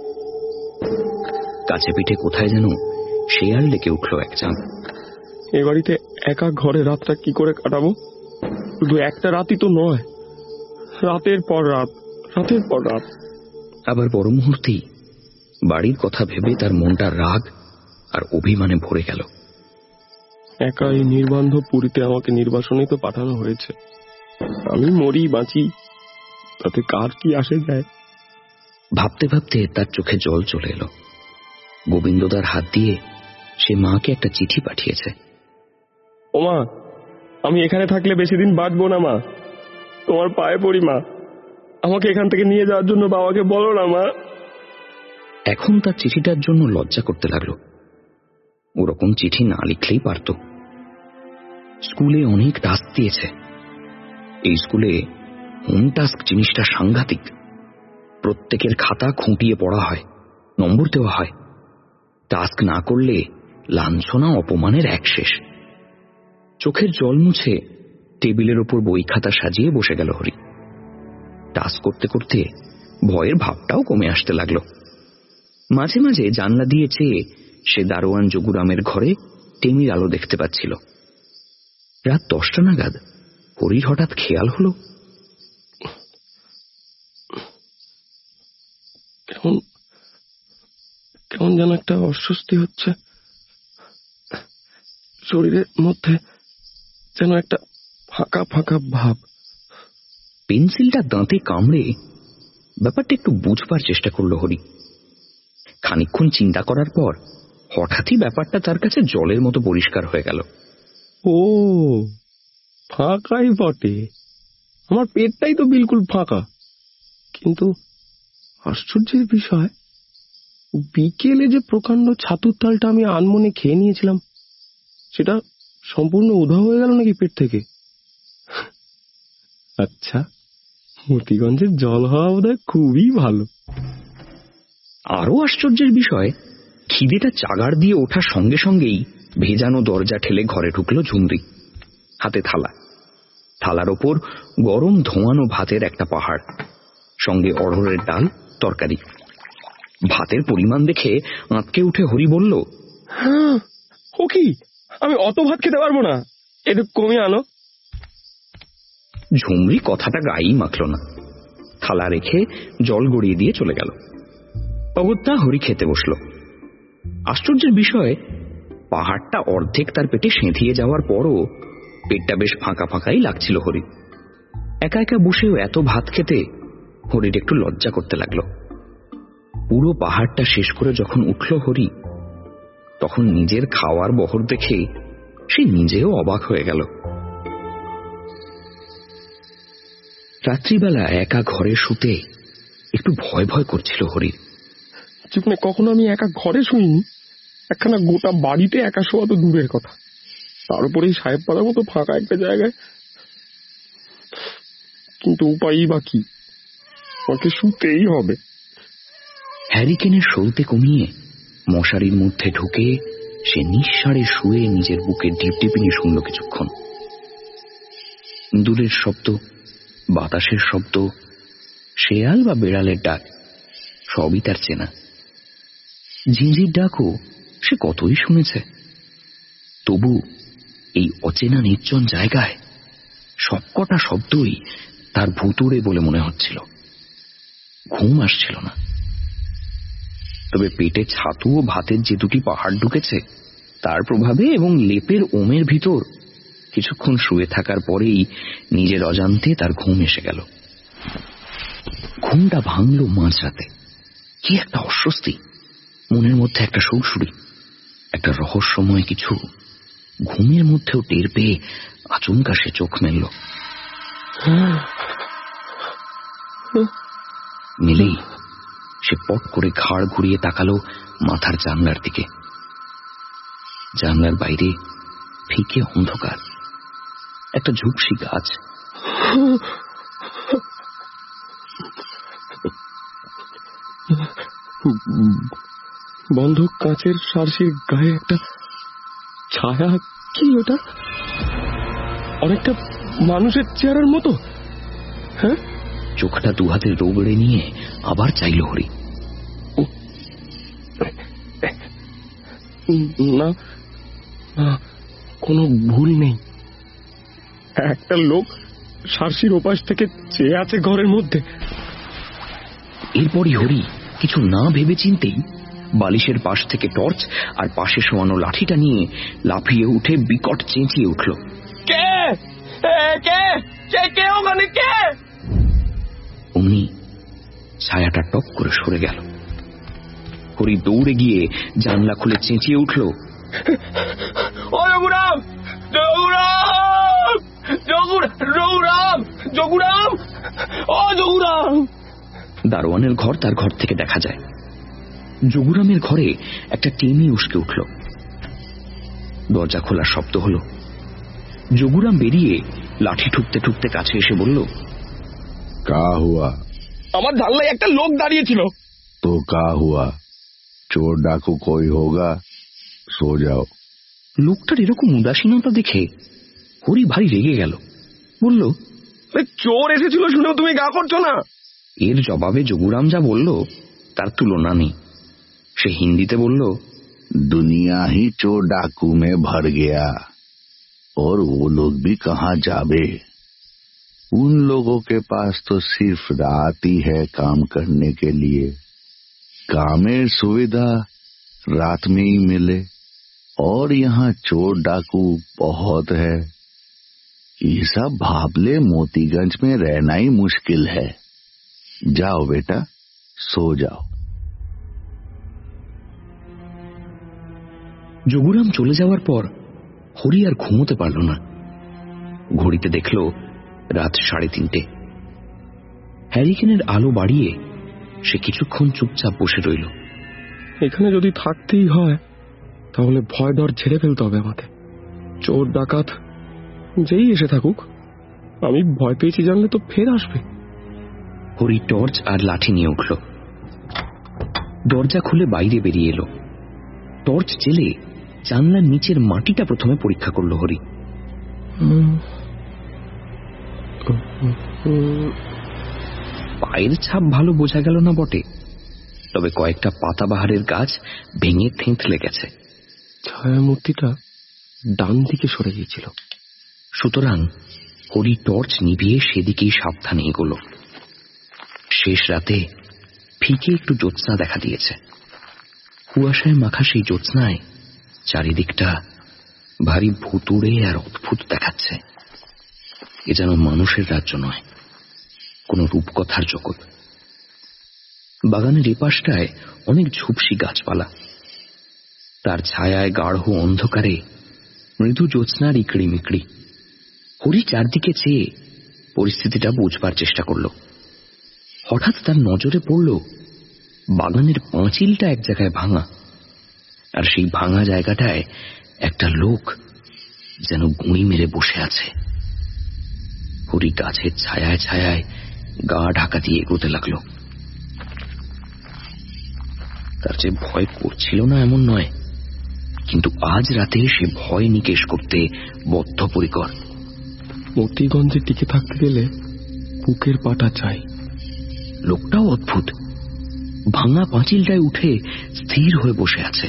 কাছে পিঠে কোথায় যেন শেয়াল ডেকে উঠল এক চাঁদ। এ বাড়িতে একা ঘরে রাতটা কি করে কাটাবো? শুধু একটা রাতই তো নয়, রাতের পর রাত, রাতের পর রাত। আবার পর মুহূর্তেই বাড়ির কথা ভেবে তার মনটা রাগ আর অভিমানে ভরে গেল। একা এই নির্বান্ধ পুরীতে আমাকে নির্বাসনেই তো পাঠানো হয়েছে। আমি মরি বাঁচি, তাতে কার কি আসে যায়? ভাবতে ভাবতে তার চোখে জল চলে এলো। গোবিন্দদার হাত দিয়ে সে মাকে একটা চিঠি পাঠিয়েছে। ও মা, আমি এখানে থাকলে বেশি দিন বাঁচবো না মা, তোমার পায়ে পড়ি মা, আমাকে এখান থেকে নিয়ে যাওয়ার জন্য বাবাকে বলো না মা। এখন তার চিঠিটার জন্য লজ্জা করতে লাগলো। ওরকম চিঠি না লিখলেই পারত। স্কুলে অনেক টাস্ক দিয়েছে। এই স্কুলে হোম টাস্ক জিনিসটা সাংঘাতিক। প্রত্যেকের খাতা খুঁটিয়ে পড়া হয়, নম্বর দেওয়া হয়। টাস্ক না করলে লাঞ্ছনা অপমানের এক শেষ। চোখের জল মুছে টেবিলের ওপর বই খাতা সাজিয়ে বসে গেল হরি। টাস্ক করতে করতে ভয়ের ভাবটাও কমে আসতে লাগলো। মাঝে মাঝে জানলা দিয়ে চেয়ে সে দারোয়ান যোগুরামের ঘরে টেমির আলো দেখতে পাচ্ছিল। রাত দশটা নাগাদ হরির হঠাৎ খেয়াল হলো, কেমন কেমন যেন একটা অস্বস্তি হচ্ছে। শরীরের মধ্যে যেন একটা ফাঁকা ফাঁকা ভাব। পেন্সিলটা দাঁতে কামড়ে ব্যাপারটা একটু বুঝবার চেষ্টা করলো হরি। খানিকক্ষণ চিন্তা করার পর হঠাৎই ব্যাপারটা তার কাছে জলের মতো পরিষ্কার হয়ে গেল। ও, ফাঁকাই বটে, আমার পেটটাই তো বিলকুল ফাঁকা। কিন্তু আশ্চর্যের বিষয়, বিকেলে যে প্রকাণ্ড ছাতুর তালটা আমি আনমনে খেয়ে নিয়েছিলাম, সেটা সম্পূর্ণ উধাও হয়ে গেল নাকি পেট থেকে? আচ্ছা, মতিগঞ্জের জল হওয়া বোধহয় খুবই ভালো। আরো আশ্চর্যের বিষয়, খিদেটা চাগার দিয়ে ওঠার সঙ্গে সঙ্গেই ভেজানো দরজা ঠেলে ঘরে ঢুকলো ঝুমরি। হাতে থালা, থালার ওপর গরম ধোঁয়ানো ভাতের একটা পাহাড়, সঙ্গে অড়হরের ডাল, তরকারি। ভাতের পরিমাণ দেখে আঁতকে উঠে হরি বলল, হ্যাঁ, ও কি, আমি অত ভাত খেতে পারবো না, একটু কমে আনো। ঝুমরি কথাটা গায়েই মাখল না, থালা রেখে জল গড়িয়ে দিয়ে চলে গেল। অগত্যা হরি খেতে বসল। আশ্চর্যের বিষয়, পাহাড়টা অর্ধেক তার পেটে সেঁধিয়ে যাওয়ার পরও পেটটা বেশ ফাঁকা ফাঁকাই লাগছিল হরি। একা একা বসেও এত ভাত খেতে হরির একটু লজ্জা করতে লাগলো। পুরো পাহাড়টা শেষ করে যখন উঠল হরি, তখন নিজের খাওয়ার বহর দেখে সে নিজেও অবাক হয়ে গেল। রাত্রিবেলা একা ঘরে শুতে একটু ভয় ভয় করছিল হরির। জীবনে কখনো আমি একা ঘরে শুইনি, একখানা গোটা বাড়িতে একা শোয়া তো দূরের কথা, তার উপরে সাহেব পাড়ার মতো ফাঁকা একটা জায়গায়। কিন্তু উপায়ই বা কি, আমাকে শুতেই হবে। হ্যারিকেনের সলতে কমিয়ে মশারির মধ্যে ঢুকে সে নিঃসাড়ে শুয়ে নিজের বুকে ডিপডিপিনি শুনল কিছুক্ষণ। দূরের শব্দ, বাতাসের শব্দ, শেয়াল বা বেড়ালের ডাক, সবই তার চেনা। ঝিঁঝির ডাকও সে কতই শুনেছে। তবু এই অচেনা নির্জন জায়গায় সবকটা শব্দই তার ভুতুড়ে বলে মনে হচ্ছিল। ঘুম আসছিল না। তবে পেটে ছাতু ও ভাতের যে দুটি পাহাড় ঢুকেছে তার প্রভাবে এবং লেপের ওমের ভিতর কিছুক্ষণ শুয়ে থাকার পরেই নিজের অজান্তে তার ঘুম এসে গেল। ঘুমটা ভাঙল মাঝরাতে। কি একটা অস্বস্তি, মনের মধ্যে একটা সুরসুরি, একটা রহস্যময় কিছু ঘুমের মধ্যেও টের পেয়ে আচমকা সে চোখ মেলল। মেলেই সে পট করে ঘাড় ঘুরিয়ে তাকালো মাথার জানলার দিকে। জানলার বাইরে ফিকে অন্ধকার, একটা ঝুপসি গাছ। বন্ধ কাঁচের সারসির গায়ে একটা ছায়া। কি ওটা? অনেকটা মানুষের চেহারার মতো। হ্যাঁ, চোখটা দুহাতে রোগড়ে নিয়ে আবার চাইল হরি। না না, কোনো ভুল নেই। একটা লোক সারসির ওপাশ থেকে চেয়ে আছে ঘরের মধ্যে। এরপরই হরি কিছু না ভেবে চিন্তেই বালিশের পাশ থেকে টর্চ আর পাশে শোয়ানো লাঠিটা নিয়ে লাফিয়ে উঠে বিকট চেঁচিয়ে উঠল, কে কে কে ওখানে কে? অমনি ছায়াটা টপ করে সরে গেল। হরি দৌড়ে গিয়ে জানলা খুলে চেঁচিয়ে উঠল, ও যোগুরাম, যোগুরাম, যোগুরাম, যোগুরাম, ও যোগুরাম। দারোয়ানের ঘর তার ঘর থেকে দেখা যায়। যোগুরামের ঘরে একটা টেনে উস্কে উঠল। দরজা খোলার শব্দ হলো। যোগুরাম বেরিয়ে লাঠি ঠুকতে ঠুকতে কাছে এসে বলল, কা হুয়া? আমার জানলায় একটা লোক দাঁড়িয়েছিল। তো কা হুয়া? চোর ডাকু কই হোগা, সো যাও। লোকটার এরকম উদাসীনতা দেখে হরি ভারী রেগে গেল। বলল, চোর এসেছিল শুনেও তুমি গা করছো না? এর জবাবে যোগুরাম যা বলল তার তুলনা নেই। সে হিন্দিতে বলল, दुनिया ही चोर डाकू में भर गया और वो लोग भी कहाँ जावे। उन लोगों के पास तो सिर्फ रात ही है काम करने के लिए। कामेर सुविधा रात में ही मिले और यहाँ चोर डाकू बहुत है। ये सब भावले मोतीगंज में रहना ही मुश्किल है। जाओ बेटा, सो जाओ। যোগুরাম চলে যাওয়ার পর হরি আর ঘুমোতে পারল না। ঘড়িতে দেখল রাত সাড়ে তিনটে। হ্যারিকেনের আলো বাড়িয়ে সে কিছুক্ষণ চুপচাপ বসে রইল। এখানে যদি থাকতেই হয় তাহলে ভয় ডর ছেড়ে ফেলতে হবে আমাকে। চোর ডাকাত যেই এসে থাকুক, আমি ভয় পেয়েছি জানলে তো ফের আসবে। হরি টর্চ আর লাঠি নিয়ে উঠল। দরজা খুলে বাইরে বেরিয়ে এলো। টর্চ জেলে জানলার নিচের মাটিটা প্রথমে পরীক্ষা করল হরি। পায়ের ছাপ ভালো বোঝা গেল না বটে, তবে কয়েকটা পাতাবাহারের গাছ ভেঙে থেঁতলে গেছে। ছায়ামূর্তিটা ডান দিকে সরে গিয়েছিল। সুতরাং হরি টর্চ নিভিয়ে সেদিকেই সাবধানে এগোল। শেষ রাতে ফিকে একটু জ্যোৎস্না দেখা দিয়েছে। কুয়াশায় মাখা সেই জ্যোৎস্নায় চারিদিকটা ভারী ভুতুড়ে আর অদ্ভুত দেখাচ্ছে। এ যেন মানুষের রাজ্য নয়, কোন রূপকথার জগৎ। বাগানের এপাশটায় অনেক ঝুপসি গাছপালা, তার ছায়ায় গাঢ় অন্ধকারে মৃদু জ্যোৎস্নার ইকড়ি মিকড়ি। হরি চারদিকে চেয়ে পরিস্থিতিটা বুঝবার চেষ্টা করল। হঠাৎ তার নজরে পড়ল বাগানের পাঁচিলটা এক জায়গায় ভাঙা, আর সেই ভাঙা জায়গাটায় একটা লোক যেন গুঁড়ি মেরে বসে আছে। হরি গাছের ছায়ায় ছায়ায় গা ঢাকা দিয়ে এগোতে লাগলো। তার যে ভয় করছিল না এমন নয়, কিন্তু আজ রাতে সে ভয় নিকেশ করতে বদ্ধপরিকর। মতিগঞ্জে টিকে থাকতে গেলে বুকের পাটা চাই। লোকটাও অদ্ভুত, ভাঙা পাঁচিলটায় উঠে স্থির হয়ে বসে আছে।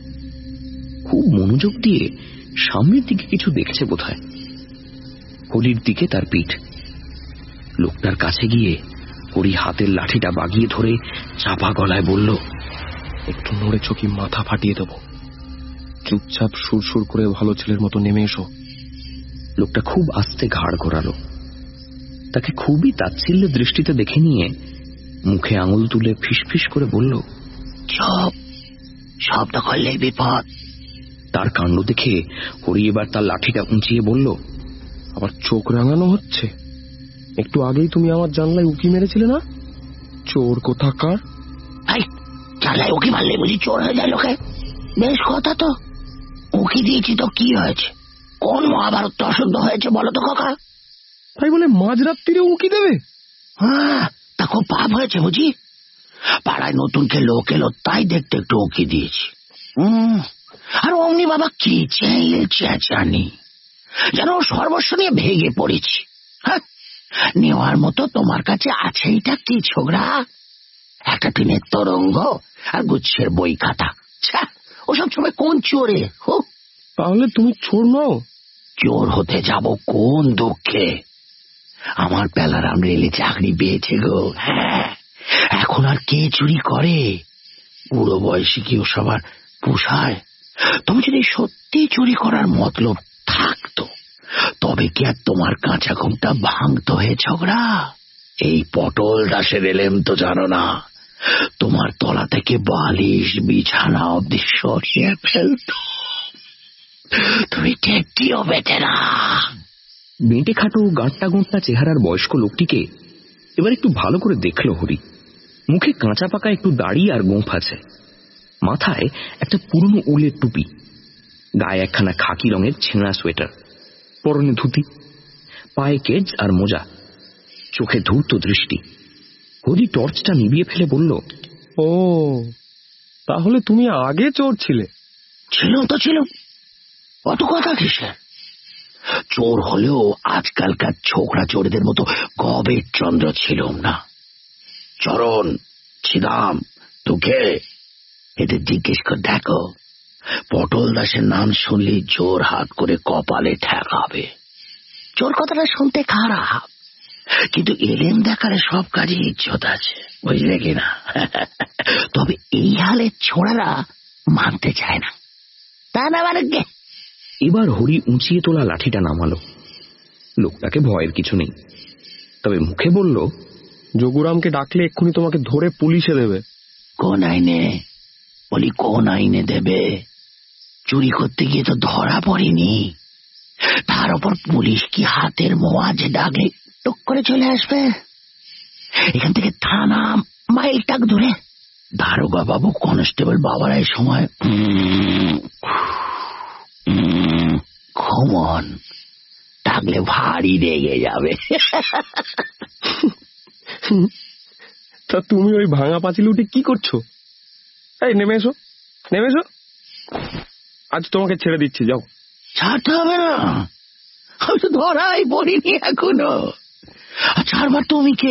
খুব মনোযোগ দিয়ে সামনের দিকে কিছু দেখছে বোধহয়। হরির দিকে তার পিঠ। লোকটার কাছে গিয়ে হরি হাতের লাঠিটা বাগিয়ে ধরে চাপা গলায় বলল, একটু নড়ে চোখে মাথা ফাটিয়ে দেব। চুপচাপ সুরসুর করে ভালো ছেলের মতো নেমে এসো। লোকটা খুব আস্তে ঘাড় ঘোরালো। তাকে খুবই তাচ্ছিল্য দৃষ্টিতে দেখে নিয়ে মুখে আঙুল তুলে ফিসফিস করে বলল, চুপ, শব্দ করলেই বিপদ। তার কাণ্ড দেখে হরি এবার তার লাঠিটা উঁচিয়ে বলল, আবার চোখ রাঙানো হচ্ছে? একটু আগেই তুমি আমার জানলায় উকি মেরেছিলে না? চোর কোথাকার! জানলায় উকি মারলে বুঝি চোর হয়ে যায় লোকে? বেশ কথা তো, উকি দিয়েছি তো কি হয়েছে? কোন মহাভারত অশুদ্ধ হয়েছে বলো তো কাকা? তাই বলে মাঝরাত্রিরে উকি দেবে? হ্যাঁ, তা খুব পাপ হয়েছে বুঝি। পাড়ায় নতুন কে লোক এলো তাই দেখতে একটু উকি দিয়েছি। হম আর অমনি বাবা কি চেয়ে চেঁচানি, যেন সর্বস্ব নিয়ে ভেঙে পড়েছি। হ্যাঁ, নেওয়ার মতো তোমার কাছে আছে এটা কি ছোকরা? একটা টিনের তরঙ্গ আর গুচ্ছের বই খাতা। ওসব সময় কোন চোরে হোক? তাহলে তুমি চোর নও? চোর হতে যাব কোন দুঃখে? আমার বেলারাম রেলে চাকরি পেয়েছে গো। হ্যাঁ, এখন আর কে চুরি করে? বুড়ো বয়সী কেউ সবার পোষায়। তুমি যদি সত্যি চুরি করার মতলব থাকতো তবে কি আর তোমার কাঁচা ঘুমটা ভাঙতো হে ঝগড়া? এই পটল দাসের এলেম তো জানো না, তোমার তলা থেকে বালিশ বিছানা অব্দি সরিয়ে ফেলত। তুমি টেকটিও বেটে না। বেঁটে খাটো গাঁটটা গোঁটটা চেহারার বয়স্ক লোকটিকে এবার একটু ভালো করে দেখল হরি। মুখে কাঁচা পাকা একটু দাড়ি আর গোঁফ আছে, মাথায় একটা পুরনো উলের টুপি, গায়ে একখানা খাকি রঙের ছেঁড়া সোয়েটার, পরনে ধুতি, পায়ে কেডস আর মোজা, চোখে ধূর্ত দৃষ্টি। হরি টর্চটা নিভিয়ে ফেলে বলল, ও তাহলে তুমি আগে চোর ছিলে? ছিল তো ছিল, অত কথা কিসের? চোর হলেও আজকালকার ছোকরা চোরদের মতো গবের চন্দ্র ছিলাম না। চরণ, ছিদাম, তোকে এদের জিজ্ঞেস করে দেখো, পটল দাসের নাম শুনলেই জোর হাত করে কপালে ঠেকাবে। চোর কথাটা শুনতে খারাপ, কিন্তু এলেম দেখারে সব কাজে ইজ্জত আছে, বুঝলে কিনা? তবে এই হালে ছোড়ারা মানতে চায় না, তা না মানে গে। এবার হরি উঁচিয়ে তোলা লাঠিটা নামালো। লোকটাকে ভয়ের কিছু নেই, তবে মুখে বলল, যোগুরামকে ডাকলে এক্ষুনি তোমাকে ধরে পুলিশে দেবে। কোন আইনে? বলি কোন আইনে দেবে? চুরি করতে গিয়ে তো ধরা পড়েনি, তার উপর পুলিশ কি হাতের মোয়াজ ডাকলে টুক করে চলে আসবে? এখান থেকে থানা মাইল টাক ধরে দারোগা বাবু, কনস্টেবল বাবারা এই সময় ঘুমন ডাকলে ভারী রেগে যাবে। তা তুমি ওই ভাঙা পাঁচিল উঠে কি করছো? এই নেমে এসো, নেমে এসো, আজ তোমাকে ছেড়ে দিচ্ছি, যাও। ছাড়তে হবে না, আমি তো ধরাই পড়িনি এখনো। ছাড়বার তুমি কে?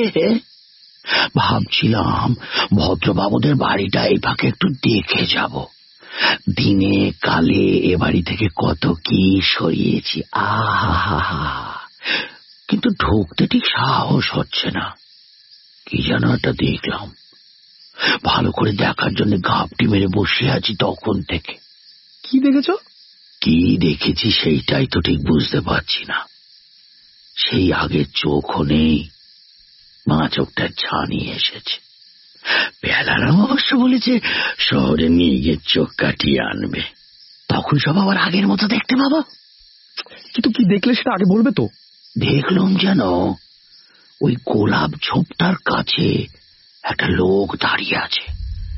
ভাবছিলাম ভদ্রবাবুদের বাড়িটা এই ফাঁকে একটু দেখে যাব। দিনে কালে এ বাড়ি থেকে কত কি সরিয়েছি, আহা, কিন্তু ঢুকতে ঠিক সাহস হচ্ছে না। কি যেন একটা দেখলাম, ভালো করে দেখার জন্য ঘাপটি মেরে বসে আছি তখন থেকে। কি দেখেছ? কি দেখেছি সেইটাই তো ঠিক বুঝতে পারছি না। সেই আগের চোখও নেই, মা চোখটা ছানিয়ে এসেছে। বেলারাম অবশ্য বলেছে শহরে নিয়ে গিয়ে চোখ কাটিয়ে আনবে, তখন সব আবার আগের মতো দেখতে পাবো। কিন্তু কি দেখলে সেটা আগে বলবে তো। দেখলাম যেন ওই গোলাপ ঝোপটার কাছে একটা লোক দাঁড়িয়ে আছে।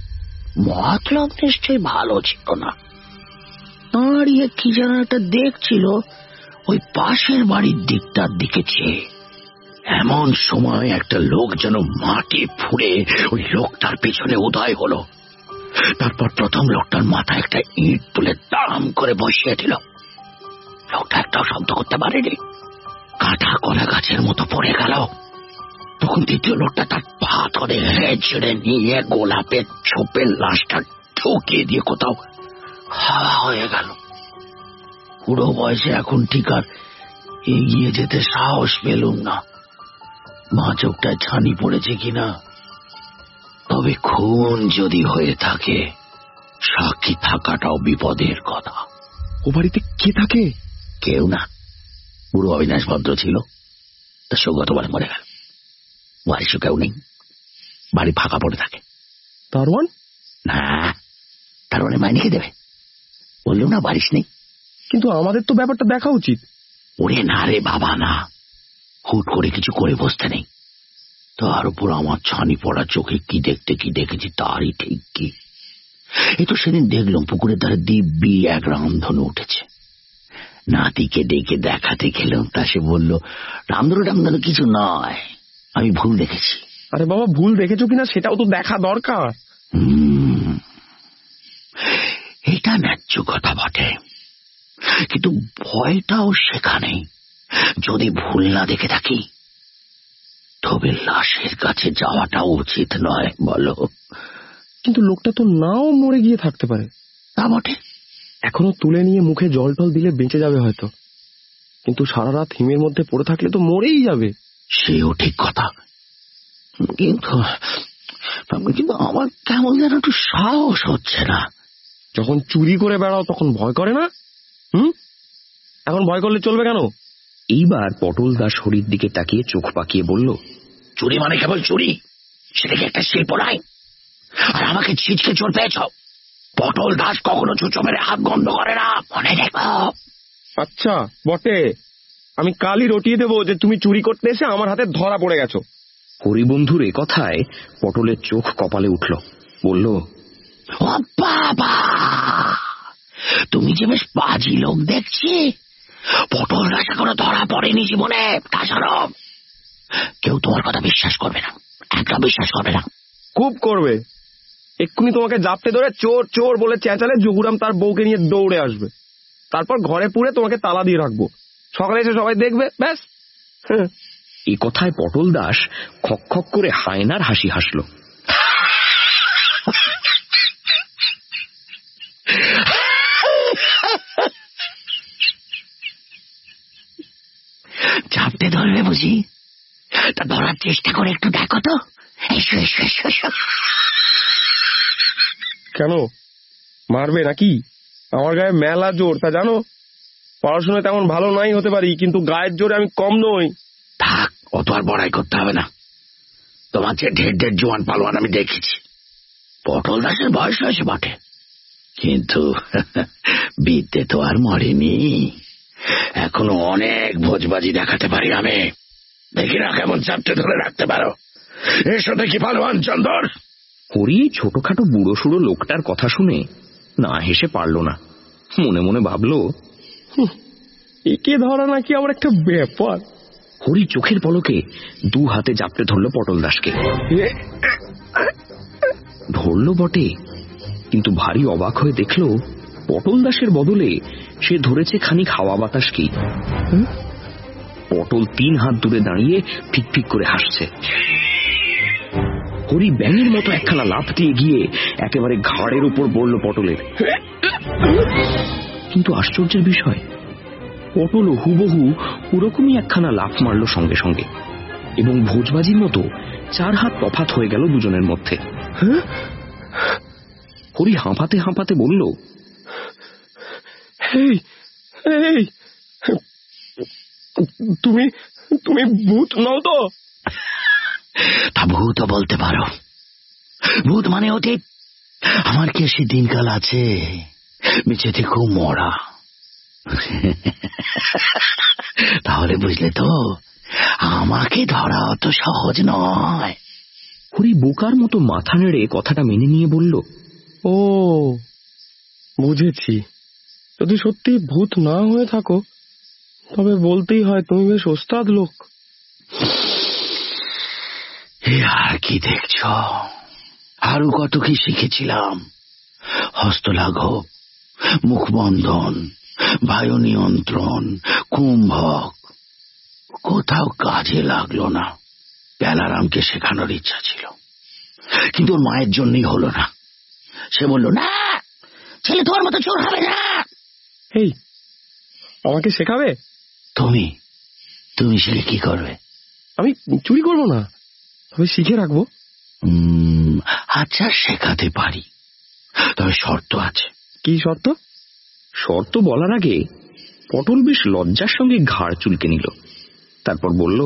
মতলব নিশ্চয়ই ভালো ছিল না, দাঁড়িয়ে কি যেন একটা দেখছিল ওই পাশের বাড়ির দিকটার দিকে চেয়ে। এমন সময় একটা লোক যেন মাটি ফুঁড়ে ওই লোকটার পেছনে উদয় হলো। তারপর প্রথম লোকটার মাথায় একটা ইট তুলে দাম করে বসিয়ে দিল। লোকটা একটাও শব্দ করতে পারেনি, কাঁটা কলা গাছের মতো পড়ে গেল। তখন দ্বিতীয় লোকটা তার পা ধরে হেঁচড়ে নিয়ে গোলাপের ছোপের লাশটা ঢুকিয়ে দিয়ে কোথাও হাওয়া হয়ে গেল। বুড়ো বয়সে এখন ঠিক আর এগিয়ে যেতে সাহস পেলুম না। মা চোখটায় ছানি পড়েছে কিনা, তবে খুন যদি হয়ে থাকে সাক্ষী থাকাটাও বিপদের কথা। ও বাড়িতে কে থাকে? কেউ না, বুড়ো অবিনাশ ভদ্র ছিল, তার সৌগত বলে মরে গেল। বাড়ির কেউ নেই, বাড়ি ফাঁকা পড়ে থাকে। দারোয়ান? না, দারোয়ানের মাইনে দেবে? বললেও না বাড়িস নেই। কিন্তু আমাদের তো ব্যাপারটা দেখা উচিত। ওরে না রে বাবা, না, হুট করে কিছু করে বসতে নেই। তার উপর আমার ছানি পড়া চোখে কি দেখতে কি দেখেছি তারই ঠিক কি। এই তো সেদিন দেখলাম পুকুরের ধারে দিব্যি এক রামধনু উঠেছে। নাতিকে ডেকে দেখাতে গেলাম, তা সে বলল রামধনু রামধনু কিছু নয়, আমি ভুল দেখেছি। আরে বাবা, ভুল দেখেছো কিনা সেটাও তো দেখা দরকার। হুম, এটা ন্যায্য কথা বটে, কিন্তু ভয়টাও সেখানেই। যদি ভুল না দেখে থাকি তবে লাশের কাছে যাওয়াটা উচিত নয়, বলো? কিন্তু লোকটা তো নাও মরে গিয়ে থাকতে পারে। তা বটে, এখনো তুলে নিয়ে মুখে জল টল দিলে বেঁচে যাবে হয়তো, কিন্তু সারা রাত হিমের মধ্যে পড়ে থাকলে তো মরেই যাবে। সেও ঠিক কথা, কিন্তু কিন্তু আমার কেমন যেন একটু সাহস হচ্ছে না। যখন চুরি করে বেড়াও তখন ভয় করে না? হুম, এখন ভয় করলে চলবে কেন? এইবার পটল দাস হরির দিকে তাকিয়ে চোখ পাকিয়ে বলল, চুরি মানে কেবল চুরি, সেটাকে একটা শিল্প নাই। আর আমাকে ছিচকে চোর পেয়েছ। পটল দাস কখনো চুচো মেরে হাত গন্ধ করে না, মনে রেখো। আচ্ছা বটে, আমি কালই রটিয়ে দেবো যে তুমি চুরি করতে এসে আমার হাতে ধরা পড়ে গেছো। হরিবন্ধুর এ কথায় পটলের চোখ কপালে উঠল। বলল, ও বাবা, তুমি যে বেশ বাজি লোক দেখছি। পটল গাছ এখনো ধরা পড়েনি জীবনে। তাছাড়া কেউ তোমার কথা বিশ্বাস করবে না, একদম বিশ্বাস করবে না। খুব করবে। এক্ষুনি তোমাকে জাপটে ধরে চোর চোর বলে চেঁচালে জহুরাম তার বউকে নিয়ে দৌড়ে আসবে। তারপর ঘরে পুরে তোমাকে তালা দিয়ে রাখবো। সকালে এসে সবাই দেখবে, ব্যাস। এই কথায় পটল দাস খক খক করে হায়নার হাসি হাসল। জাপটে ধরবে বুঝি? তা ধরার চেষ্টা করে একটু দেখো তো। এসো এসো এসো। কেন মারবে নাকি? আমার গায়ে মেলা জোর, তা জানো। পড়াশোনায় তেমন ভালো নাই হতে পারি, কিন্তু গায়ের জোরে আমি কম নই। থাক, অত আর বড়াই করতে হবে না। তোমার যে ঢের ঢের জোয়ান পালোয়ান আমি দেখেছি। পটল দাসের বয়স হয়েছে বটে, কিন্তু বিদ্যে তো আর মরেনি। এখনো অনেক ভোজবাজি দেখাতে পারি আমি। দেখি না কেমন চাপটে ধরে রাখতে পারো। এসো দেখি পালোয়ান চন্দর। হরি ছোটখাটো বুড়ো সুড়ো লোকটার কথা শুনে না হেসে পারল না। মনে মনে ভাবল, একে ধরা নাকি আমার একটা ব্যাপার। হরি চোখের পলকে দু হাতে জাপটে ধরল পটল দাসকে। ধরল বটে, কিন্তু ভারী অবাক হয়ে দেখল পটল দাসের বদলে সে ধরেছে খানিক হাওয়া বাতাসকে। পটল তিন হাত দূরে দাঁড়িয়ে ফিক ফিক করে হাসছে। হরি ব্যাঙের মতো একখানা লাফ দিয়ে গিয়ে একেবারে ঘাড়ের উপর পড়ল পটলের। কিন্তু আশ্চর্যের বিষয়, পটল হুবহু ওরকমই একখানা লাফ মারল সঙ্গে সঙ্গে, এবং ভোজবাজির মতো চার হাত তফাৎ হয়ে গেল দুজনের মধ্যে। হরি হাঁপাতে হাঁপাতে বলল, এই এই তুমি তুমি ভূত নও তো? তা ভূত বলতে পারো। ভূত মানে অতীত। আমার কি সে দিনকাল আছে বেঁচে থেকেও মরা? তাহলে বুঝলে তো, আমাকে ধরা অত সহজ নয়। হরি বোকার মতো মাথা নেড়ে কথাটা মেনে নিয়ে বলল, ও বুঝেছি। যদি সত্যি ভূত না হয়ে থাকো, তবে বলতেই হয় তুমি বেশ ওস্তাদ লোক। আর কি দেখছ, আরো কত কি শিখেছিলাম। হস্তলাঘব, মুখবন্ধন, বায়ু নিয়ন্ত্রণ, কুম্ভক, কোথাও কাজে লাগলো না। বেলারামকে শেখানোর ইচ্ছা ছিল, কিন্তু ওর মায়ের জন্যই হলো না। সে বলল, না, ছেলে তোমার মতো চোর হবে না। এই আমাকে শেখাবে? তুমি তুমি শিখে কি করবে? আমি চুরি করবো না, তবে শিখে রাখবো। আচ্ছা, শেখাতে পারি, তবে শর্ত আছে। কি শর্ত? শর্ত বলার আগে পটল বেশ লজ্জার সঙ্গে ঘাড় চুলকে নিল। তারপর বলল,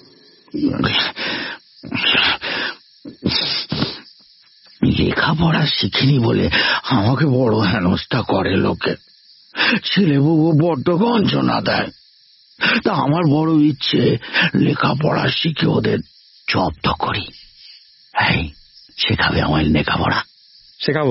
লেখাপড়া শিখিনি বলে আমাকে বড় হেনস্থা করে লোকে। ছেলে বউ বড্ড গঞ্জনা দেয়। তা আমার বড় ইচ্ছে লেখাপড়া শিখে ওদের জব্দ করি। এই, শেখাবে আমায় লেখাপড়া? শেখাবো।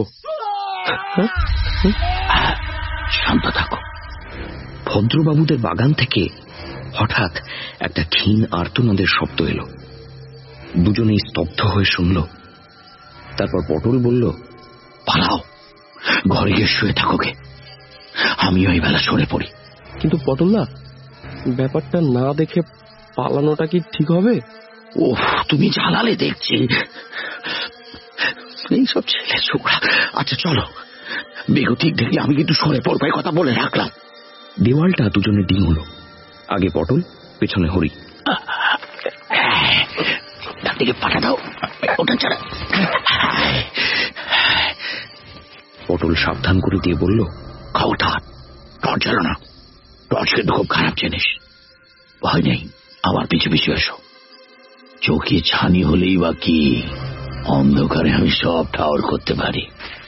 শান্ত থাকো। ভদ্রবাবুদের বাগান থেকে হঠাৎ একটা ক্ষীণ আর্তনাদের শব্দ এলো। দুজনেই স্তব্ধ হয়ে শুনল। তারপর পটল বলল, পালাও, ঘরে গিয়ে শুয়ে থাকো গে, আমি ওই বেলা সরে পড়ি। কিন্তু পটল না, ব্যাপারটা না দেখে পালানোটা কি ঠিক হবে? ওহ, তুমি জ্বালালে দেখছি এইসব ছেলে ছোকরা। আচ্ছা চলো, বেগতিক দেখলে আমি কিন্তু সরে পড়বো, কথা বলে রাখলাম। দেওয়ালটা দুজনে ডিং হলো। আগে পটল, পেছনে হরি। তার দিকে পাঠা দাও, ওটা ছাড়া। পটল সাবধান করে দিয়ে বলল, খবরদার টর্চ জ্বালো না। টর্চ কিন্তু খুব খারাপ জিনিস। ভয় নেই, আমার পিছু পিছু এসো। চোখে ছানি হলেই বা কি, অন্ধকারে আমি সব ঠাওর করতে পারি।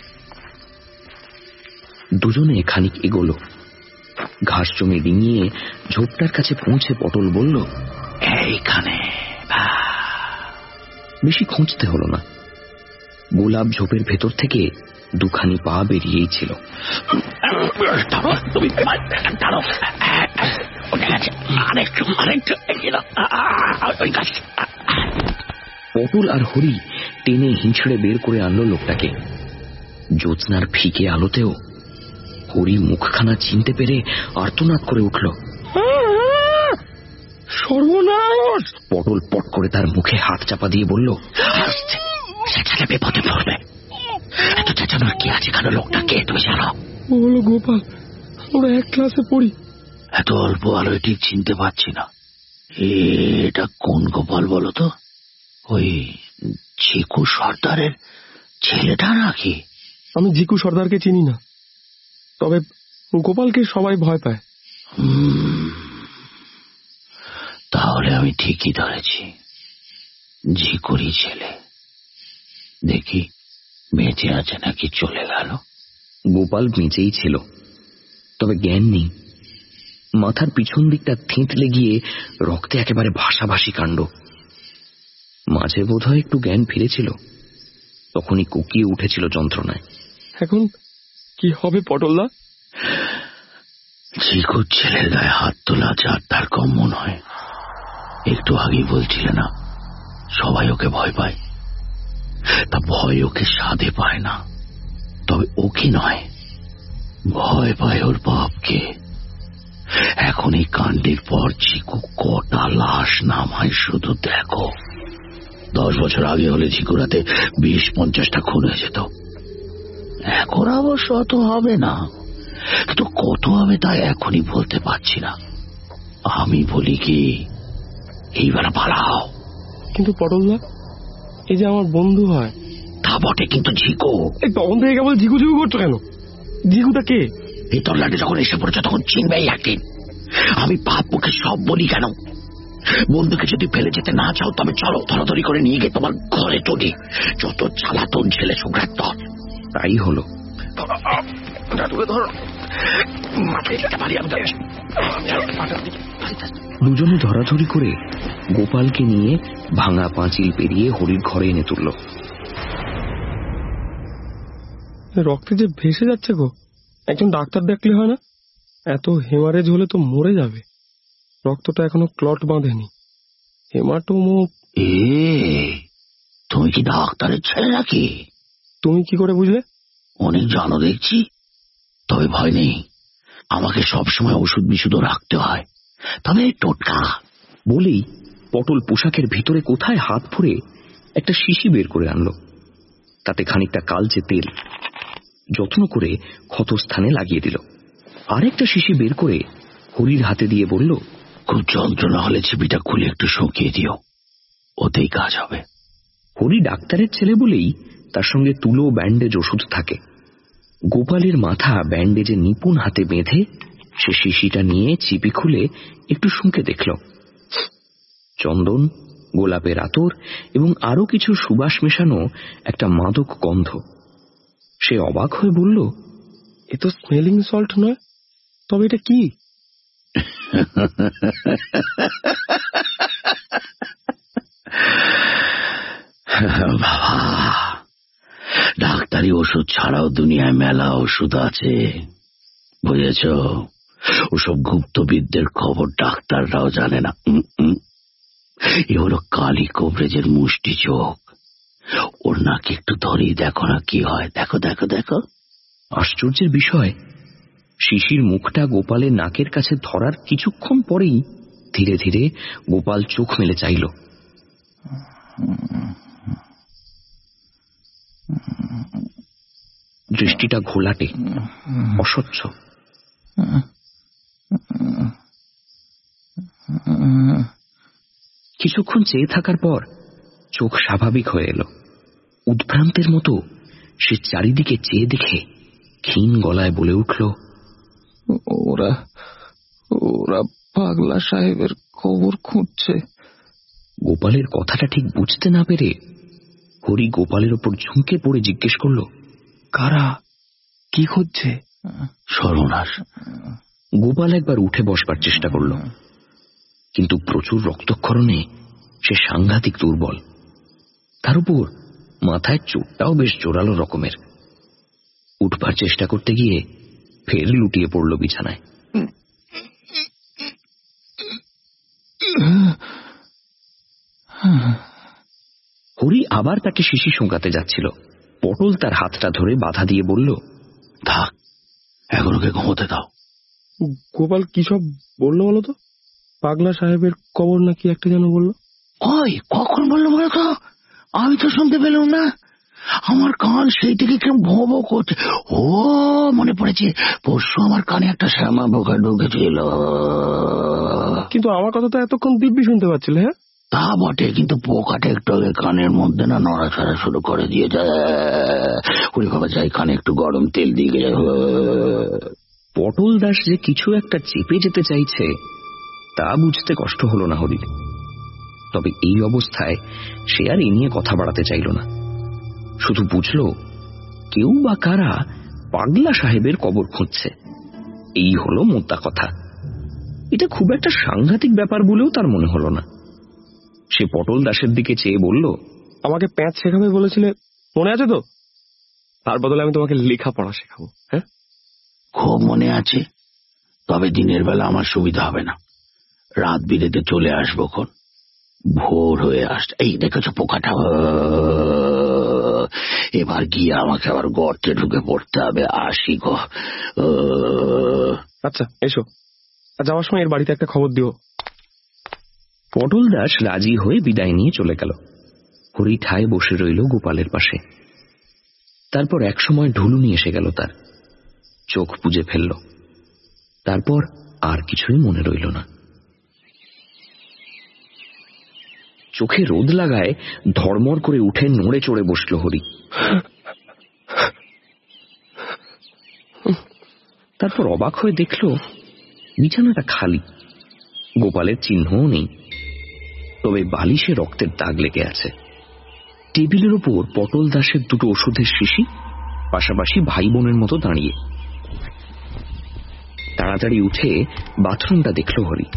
দুজনে খানিক এগোলো। ঘাস জমে ডিঙিয়ে ঝোপটার কাছে পৌঁছে পটল বলল, এইখানে। বেশি খুঁজতে হলো না। গোলাপ ঝোপের ভেতর থেকে দুখানি পা বেরিয়েই ছিল। পটল আর হরি টেনে হিঁচড়ে বের করে আনলো লোকটাকে। জ্যোৎস্নার ফিকে আলোতেও হরি মুখখানা চিনতে পেরে আর্তনাদ করে উঠল। সর্বনাশ! পটল পট করে তার মুখে হাত চাপা দিয়ে বলল, সেটা বিপদে পড়বে। এত চেঁচানোর কি আছে? কেন লোকটা কে তুমি জানো? বলো গোপাল, আমরা এক ক্লাসে পড়ি। এত অল্প আলোয় ঠিক চিনতে পারছি না। এটা কোন গোপাল বলো তো? ওই ঝিকু সর্দারের ছেলেটা নাকি? আমি ঝিকু সর্দারকে চিনি না, তবে গোপালকে সবাই ভয় পায়। তাহলে আমি ঠিকই ধরেছি, ঝিকুরই ছেলে। দেখি বেঁচে আছে নাকি চলে গেল। গোপাল বেঁচেই ছিল, তবে জ্ঞান নেই। মাথার পিছন দিকটা থেঁতলে গিয়ে রক্তে একেবারে ভাসাভাসি কাণ্ড। মাঝে বোধহয় একটু জ্ঞান ফিরেছিল, তখনই কুকিয়ে উঠেছিল যন্ত্রণায়। এখন কি হবে পটলদা? ঝিকুর ছেলের গায়ে হাত তোলা যার তার কম্য নয়। একটু আগেই বলছিলে না সবাই ওকে ভয় পায়? তা ভয় ওকে সাধে পায় না, তবে ওকে নয়, ভয় পায় ওর বাপকে। এখন এই কাণ্ডের পর ঝিকু কটা লাশ নামায় শুধু দেখো। দশ বছর আগে হলে ঝিকুরাতে বিশ পঞ্চাশটা খুন হয়ে যেত। এখন অবশ্য অত হবে না, কিন্তু কত হবে তা এখনই বলতে পারছি না। আমি বলি কি, এইবার পালাও। কিন্তু পটলদা, এই যে আমার বন্ধু হয়। তা বটে, কিন্তু ঝিকু এই তখন থেকে কেবল ঝিকু ঝিকু করছো কেন? ঝিকুটা কে? এই তল্লাটে যখন এসে পড়েছে তখন চিনবেই একদিন। আমি পাপ মুখে সব বলি কেন? বন্ধুকে যদি ফেলে যেতে না চাও তবে চলো, ধরাধরি করে নিয়ে গিয়ে তোমার ঘরে তুলি। যত জ্বালাতন ছেলে সুগ্রাত। তাই হলো। দুজনে ধরাধরি করে গোপালকে নিয়ে ভাঙা পাঁচিল পেরিয়ে হরির ঘরে এনে তুলল। রক্তে যে ভেসে যাচ্ছে গো, একজন ডাক্তার দেখলে হয় না? এত হেমারেজ হলে তো মরে যাবে। রক্তটা এখনো ক্লট বাঁধেনি। হেমাটোমো। এ তুমি কি ডাক্তারের ছেলে নাকি? তুমি কি করে বুঝলে? অনেক জানো দেখছি, তবে ভয় নেই। আমাকে সবসময় ওষুধ বিশুদ্ধ রাখতে হয়, তবে টোটকা। বলেই পটল পোশাকের ভিতরে কোথায় হাত ভরে একটা শিশি বের করে আনলো। তাতে খানিকটা কালচে তেল যত্ন করে ক্ষতস্থানে লাগিয়ে দিল। আরেকটা শিশি বের করে হরির হাতে দিয়ে বলল, খুব যন্ত্রণা হলে ছিপিটা খুলে একটু শুকিয়ে দিও, ওতেই কাজ হবে। হরি ডাক্তারের ছেলে বলেই তার সঙ্গে তুলো ব্যান্ডেজ ওষুধ থাকে। গোপালের মাথা ব্যান্ডেজে নিপুণ হাতে বেঁধে সে শিশিটা নিয়ে চিপি খুলে একটু শুঁকে দেখল। চন্দন, গোলাপের আতর এবং আরো কিছু সুবাস মেশানো একটা মাদক গন্ধ। সে অবাক হয়ে বলল, এ তো স্মেলিং সল্ট নয়, তবে এটা কি? বাবা, ডাক্তারি ওষুধ ছাড়াও দুনিয়ায় মেলা ওষুধ আছে, বুঝেছ? ওসব গুপ্তবিদদের খবর ডাক্তাররাও জানে না। এ হলো কালী কোবরেজের মুষ্টি চোখ। ওর নাকি একটু ধরেই দেখো না কি হয়। দেখো দেখো দেখো। আশ্চর্যের বিষয়, শিশির মুখটা গোপালের নাকের কাছে ধরার কিছুক্ষণ পরেই ধীরে ধীরে গোপাল চোখ মেলে চাইল। দৃষ্টিটা ঘোলাটে, অস্বচ্ছ। কিছুক্ষণ চেয়ে থাকার পর চোখ স্বাভাবিক হয়ে এলো। উদ্ভ্রান্তের মতো সে চারিদিকে চেয়ে দেখে ক্ষীণ গলায় বলে উঠল, ওরা ওরা পাগলা সাহেবের খবর খুঁজছে। গোপালের কথাটা ঠিক বুঝতে না পেরে হরি গোপালের ওপর ঝুঁকে পড়ে জিজ্ঞেস করল, কারা, কি খুঁজছে? সর্বনাশ। গোপাল একবার উঠে বসবার চেষ্টা করল, কিন্তু প্রচুর রক্তক্ষরণে সে সাংঘাতিক দুর্বল। তার উপর মাথায় চোটটাও বেশ জোরালো রকমের। উঠবার চেষ্টা করতে গিয়ে ফের লুটিয়ে পড়ল বিছানায়। হরি আবার তাকে শিশি শোঁকাতে যাচ্ছিল। পটল তার হাতটা ধরে বাধা দিয়ে বলল, থাক, এখন ওকে ঘুমোতে দাও। গোপাল কি সব বললো বলো তো? পাগলা সাহেবের কবর নাকি একটা যেন বললো। ওই কখন বললো বলো তো? আমি তো শুনতে পেলাম না, আমার কান সেই থেকে কেমন ভো ভো করছে। ও মনে পড়েছে, পরশু আমার কানে একটা শ্যামা পোকা ঢুকেছিল। কিন্তু আমার কথা তো এতক্ষণ দিব্যি শুনতে পাচ্ছিলে। হ্যাঁ তা বটে, কিন্তু পোকাটা একটু আগে কানের মধ্যে না নড়াচড়া শুরু করে দিয়ে যায়। ওরে বাবা, যাই কানে একটু গরম তেল দিয়ে গেলে। পটল দাস যে কিছু একটা চেপে যেতে চাইছে তা বুঝতে কষ্ট হলো না হরির। তবে এই অবস্থায় সে আর এ নিয়ে কথা বাড়াতে চাইল না। শুধু বুঝল কেউ বা কারা পাগলা সাহেবের কবর খুঁজছে। এই হলো মোদ্দা কথা। এটা খুব একটা সাংঘাতিক ব্যাপার বলেও তার মনে হলো না। সে পটল দাসের দিকে চেয়ে বলল, আমাকে প্যাঁচ শেখাবে বলেছিলে, মনে আছে তো? তার বদলে আমি তোমাকে লেখাপড়া শেখাবো। হ্যাঁ খুব মনে আছে, তবে দিনের বেলা আমার সুবিধা হবে না। রাত বিরেতে চলে আসবো, কোন ভোর হয়ে আসছে। এই দেখেছো পোকাটা? এবার গিয়ে আমাকে আবার গর্তে ঢুকে পড়তে হবে। আসি গো। আচ্ছা এসো, যাওয়ার সময় এর বাড়িতে একটা খবর দিও। পটল দাস রাজি হয়ে বিদায় নিয়ে চলে গেল। হরি ঠায় বসে রইল গোপালের পাশে। তারপর এক সময় ঢুলুনি এসে গেল তার। চোখ বুজে ফেলল। তারপর আর কিছুই মনে রইল না। চোখে রোদ লাগায় ধর্মর করে উঠে নড়ে চড়ে বসল হরি। তারপর অবাক হয়ে দেখল বিছানাটা খালি, গোপালের চিহ্নও নেই। তবে বালিশে রক্তের দাগ লেগে আছে। টেবিলের উপর পটল দাসের দুটো ওষুধের শিশি পাশাপাশি ভাই বোনের মতো দাঁড়িয়ে। তাড়াতাড়ি উঠে বাথরুমটা দেখল হরি।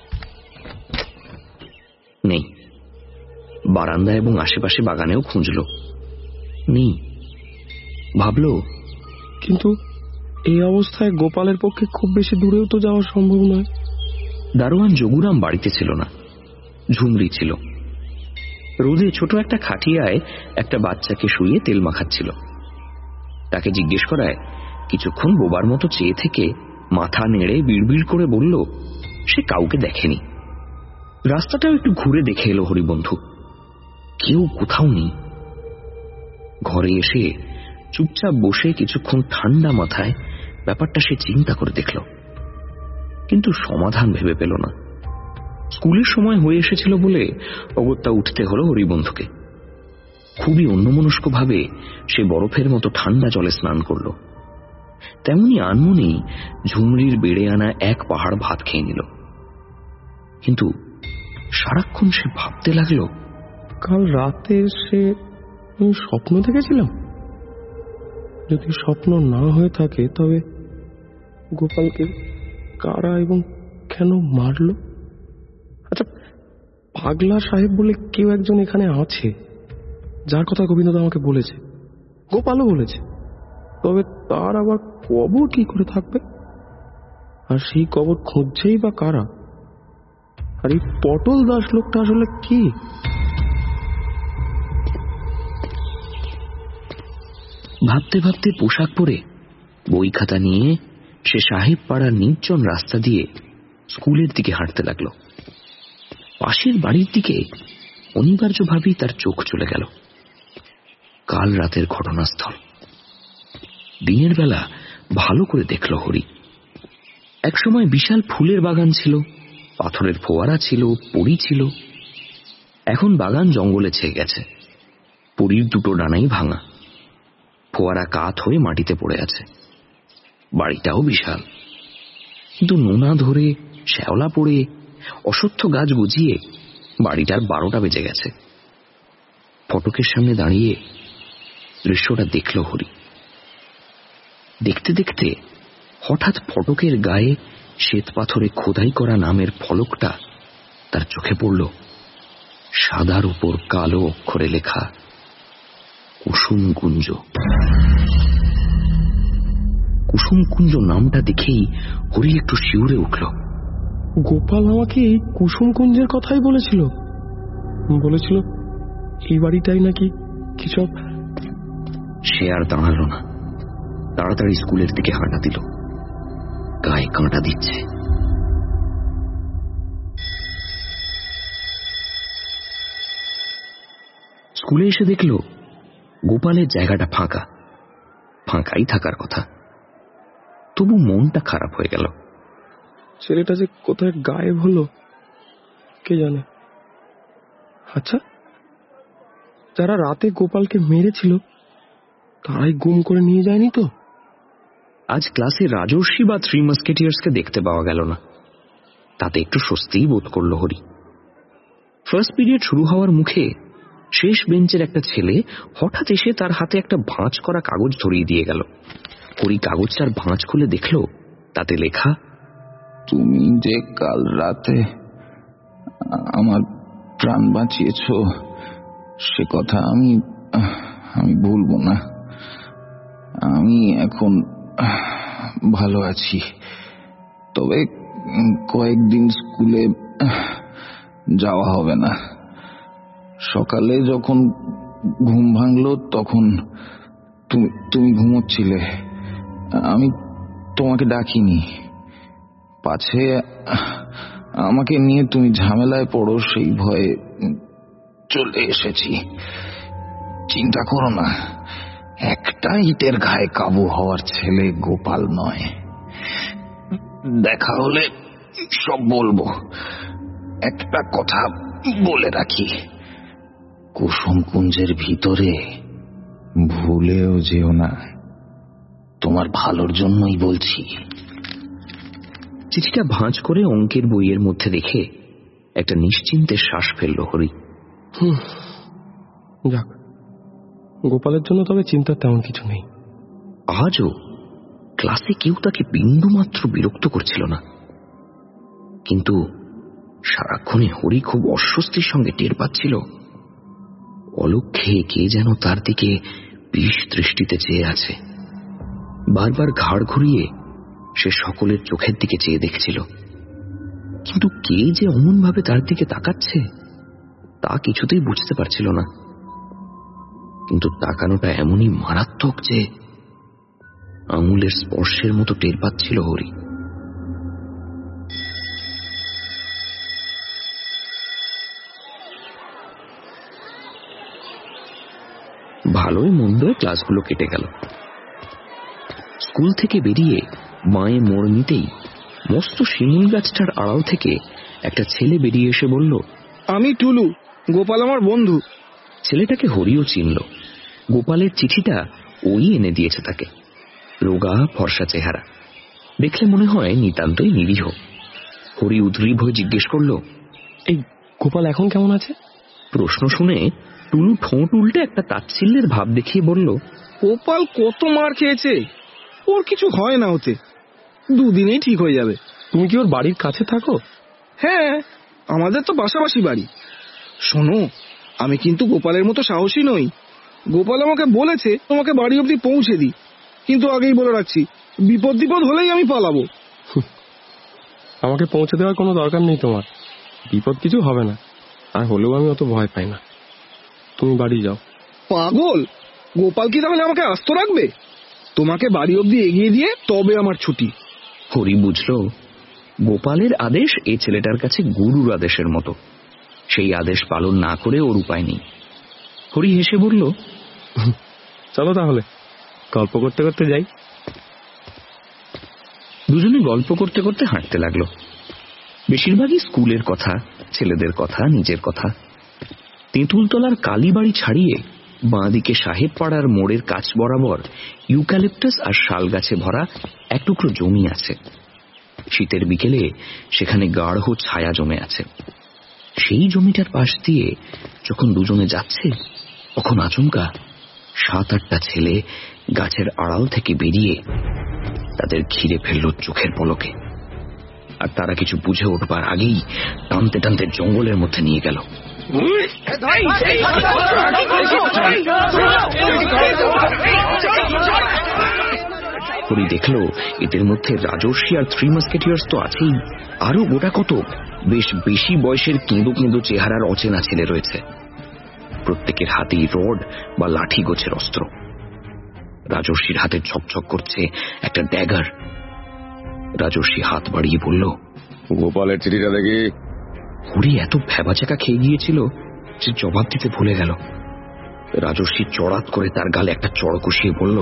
নেই। বারান্দা এবং আশেপাশে বাগানেও খুঁজল, নেই। ভাবল, কিন্তু এই অবস্থায় গোপালের পক্ষে খুব বেশি দূরেও তো যাওয়া সম্ভব নয়। দারোয়ান যোগুরাম বাড়িতে ছিল না, ঝুমরি ছিল। রোদে ছোট একটা খাটিয়ায় একটা বাচ্চাকে শুয়ে তেল মাখাচ্ছিল। তাকে জিজ্ঞেস করায় কিছুক্ষণ বোবার মতো চেয়ে থেকে মাথা নেড়ে বিড়বিড় করে বলল সে কাউকে দেখেনি। রাস্তাটাও একটু ঘুরে দেখে এলো হরিবন্ধু, কেউ কোথাও নেই। ঘরে এসে চুপচাপ বসে কিছুক্ষণ ঠান্ডা মাথায় ব্যাপারটা সে চিন্তা করে দেখল, কিন্তু সমাধান ভেবে পেল না। স্কুলের সময় হয়ে এসেছিল বলে অগত্যা উঠতে হলো হরিবন্ধুকে। খুবই অন্যমনস্ক ভাবে সে বরফের মতো ঠান্ডা জলে স্নান করল। তেমনি আনমনেই ঝুমরির বেড়ে আনা এক পাহাড় ভাত খেয়ে নিল। কিন্তু সারাক্ষণ সে ভাবতে লাগল, কাল রাতে সে আমি স্বপ্ন দেখেছিলাম। যদি স্বপ্ন না হয়ে থাকে তবে গোপালকে কারা এবং কেন মারল? আচ্ছা, পাগলা সাহেব বলে কেউ একজন এখানে আছে, যার কথা গোবিন্দ আমাকে বলেছে, গোপালও বলেছে। তবে তার আবার কবর কি করে থাকবে? আর সেই কবর খুঁজছেই বা কারা? আর এই পটল দাস লোকটা আসলে কি? ভাবতে ভাবতে পোশাক পরে বই খাতা নিয়ে সে সাহেব পাড়ার নির্জন রাস্তা দিয়ে স্কুলের দিকে হাঁটতে লাগলো। পাশের বাড়ির দিকে অনিবার্যভাবেই তার চোখ চলে গেল। কাল রাতের ঘটনাস্থল। দিনের বেলা ভালো করে দেখল হরি। একসময় বিশাল ফুলের বাগান ছিল, পাথরের ফোয়ারা ছিল, পরী ছিল। এখন বাগান জঙ্গলে ছেয়ে গেছে। পরীর দুটো ডানাই ভাঙা, ফোয়ারা কাত হয়ে মাটিতে পড়ে আছে। বাড়িটাও বিশাল, কিন্তু নোনা ধরে শ্যাওলা পড়ে অশ্বত্থ গাছ গজিয়ে বাড়িটার বারোটা বেজে গেছে। ফটকের সামনে দাঁড়িয়ে দৃশ্যটা দেখল হরি। দেখতে দেখতে হঠাৎ ফটকের গায়ে শ্বেত পাথরে খোদাই করা নামের ফলকটা তার চোখে পড়ল। সাদার উপর কালো অক্ষরে লেখা কুসুমকুঞ্জ। কুসুমকুঞ্জ নামটা দেখেই হরি একটু শিউরে উঠল। গোপাল আমাকে এই কুসুমকুঞ্জের কথাই বলেছিল বলেছিল এই বাড়িটাই নাকি কিছু। সে আর দাঁড়ালো না, তাড়াতাড়ি স্কুলের দিকে হাঁটা দিল। গায়ে কাঁটা দিচ্ছে। স্কুলে এসে দেখল গোপালের জায়গাটা ফাঁকা। ফাঁকাই থাকার কথা, তবু মনটা খারাপ হয়ে গেল। ছেলেটা যে কোথায় গায়েব হলো কে জানে। আচ্ছা, যারা রাতে গোপালকে মেরেছিল তারাই গুম করে নিয়ে যায়নি তো? আজ ক্লাসে রাজর্ষি বা থ্রি মাস্কেটিয়ার্সকে দেখতে পাওয়া গেল না। তাতে একটু স্বস্তিই বোধ করল হরি। ফার্স্ট পিরিয়ড শুরু হওয়ার মুখে শেষ বেঞ্চের একটা ছেলে হঠাৎ এসে তার হাতে একটা ভাঁজ করা কাগজ ধরিয়ে দিয়ে গেল। হরি কাগজটার ভাঁজ খুলে দেখল, তাতে লেখা, তুমি যে কাল রাতে আমার প্রাণ বাঁচিয়েছ সে কথা আমি আমি ভুলবো না। আমি এখন ভালো আছি, তবে কয়েকদিন স্কুলে যাওয়া হবে না। সকালে যখন ঘুম ভাঙলো তখন তুমি তুমি ঘুমোচ্ছিলে, আমি তোমাকে ডাকিনি। পাছে আমাকে নিয়ে তুমি ঝামেলায় পড়ো সেই ভয়ে চলে এসেছি। চিন্তা করো না, একটা ইটের ঘায়ে কাবু হওয়ার ছেলে গোপাল নয়। দেখা হলে সব বলবো। একটা কথা বলে রাখি, কুসুমকুঞ্জের ভিতরে ভুলেও যেও না, তোমার ভালোর জন্যই বলছি। চিঠিটা ভাঁজ করে অঙ্কের বইয়ের মধ্যে রেখে একটা নিশ্চিন্তের শ্বাস ফেলল হরি। যাক, গোপালের জন্য তবে চিন্তা তেমন কিছু নেই। আজও ক্লাসে কেউ তাকে বিন্দুমাত্র বিরক্ত করছিল না, কিন্তু সারাক্ষণে হরি খুব অস্বস্তির সঙ্গে টের পাচ্ছিল অলক্ষ্যে কে যেন তার দিকে বিষ দৃষ্টিতে চেয়ে আছে। বারবার ঘাড় ঘুরিয়ে সে সকলের চোখের দিকে চেয়ে দেখছিল, কিন্তু কে যে অমন ভাবে তার দিকে তাকাচ্ছে তা কিছুতেই বুঝতে পারছিল না। কিন্তু তাকানোটা এমনই মারাত্মক যে আঙুলের স্পর্শের মতো টের পাচ্ছিল হরি। ভালোই মন্দই ক্লাসগুলো কেটে গেল। স্কুল থেকে বেরিয়ে বাঁয়ে মোড় নিতেই মস্ত শিমুল গাছটার আড়াল থেকে একটা ছেলে বেরিয়ে এসে বলল, আমি টুলু, গোপাল আমার বন্ধু। ছেলেটাকে হরিও চিনল। গোপালের চিঠিটা ওই এনে দিয়েছে তাকে। রোগা ফর্সা চেহারা, দেখলে মনে হয় নিতান্তই নিরীহ। হরি উদ্গ্রীব হয়ে জিজ্ঞেস করল, এই গোপাল এখন কেমন আছে? প্রশ্ন শুনে টুলু ঠোঁট উল্টে একটা তাচ্ছিল্যের ভাব দেখিয়ে বলল, গোপাল কত মার খেয়েছে, ওর কিছু হয় না, ওতে দুদিনেই ঠিক হয়ে যাবে। তুমি কি ওর বাড়ির কাছে থাকো? হ্যাঁ, আমাদের তো পাশাপাশি বাড়ি। শোনো, আমি কিন্তু গোপালের মতো সাহসী নই। গোপাল আমাকে বলেছে তোমাকে বাড়ি অবধি পৌঁছে দিই, কিন্তু আগেই বলে রাখছি, বিপদ বিপদ হলেই আমি পালাবো। আমাকে পৌঁছে দেওয়ার কোনো দরকার নেই তোমার, বিপদ কিছু হবে না, আর হলেও আমি অত ভয় পাই না। তুমি বাড়ি যাও। পাগল, গোপাল কি তাহলে আমাকে আস্ত রাখবে? তোমাকে বাড়ি অবধি এগিয়ে দিয়ে তবে আমার ছুটি। হরি বুঝল গোপালের আদেশ এই ছেলেটার কাছে গুরুর আদেশের মতো। সেই আদেশ পালন না করে ওর উপায় নেই। হরি হেসে বলল, চলো তাহলে গল্প করতে করতে যাই। দুজনে গল্প করতে করতে হাঁটতে লাগলো। বেশিরভাগই স্কুলের কথা, ছেলেদের কথা, নিজের কথা। তেঁতুলতলার কালীবাড়ি ছাড়িয়ে বাঁদিকে সাহেব পাড়ার মোড়ের কাছ বরাবর ইউক্যালিপটাস আর শাল গাছে ভরা এক টুকরো জমি আছে। শীতের বিকেলে সেখানে গাঢ় ছায়া জমে আছে। সেই জমিটার পাশ দিয়ে যখন দুজনে যাচ্ছে, তখন আচমকা সাত আটটা ছেলে গাছের আড়াল থেকে বেরিয়ে তাদের ঘিরে ফেলল চোখের পলকে। আর তারা কিছু বুঝে উঠবার আগেই টানতে টানতে জঙ্গলের মধ্যে নিয়ে গেল। হরি দেখল এদের মধ্যে রাজর্ষি আর থ্রি মাস্কেটিয়ার্স তো আছেই, আরো গোটা কত বেশ বেশি বয়সের কেঁদো কেঁদো চেহারার অচেনা ছেলে রয়েছে। প্রত্যেকের হাতেই রড বা লাঠি গোছের অস্ত্র। রাজর্ষির হাতে ঝকঝক করছে একটা ড্যাগার। রাজর্ষি হাত বাড়িয়ে বলল, গোপালের চিঠিটা দেখি। হরি এত ভ্যাবাচাকা খেয়ে গিয়েছিল যে জবাব দিতে ভুলে গেল। রাজর্ষি চড়াত করে তার গালে একটা চড় কষিয়ে বলল,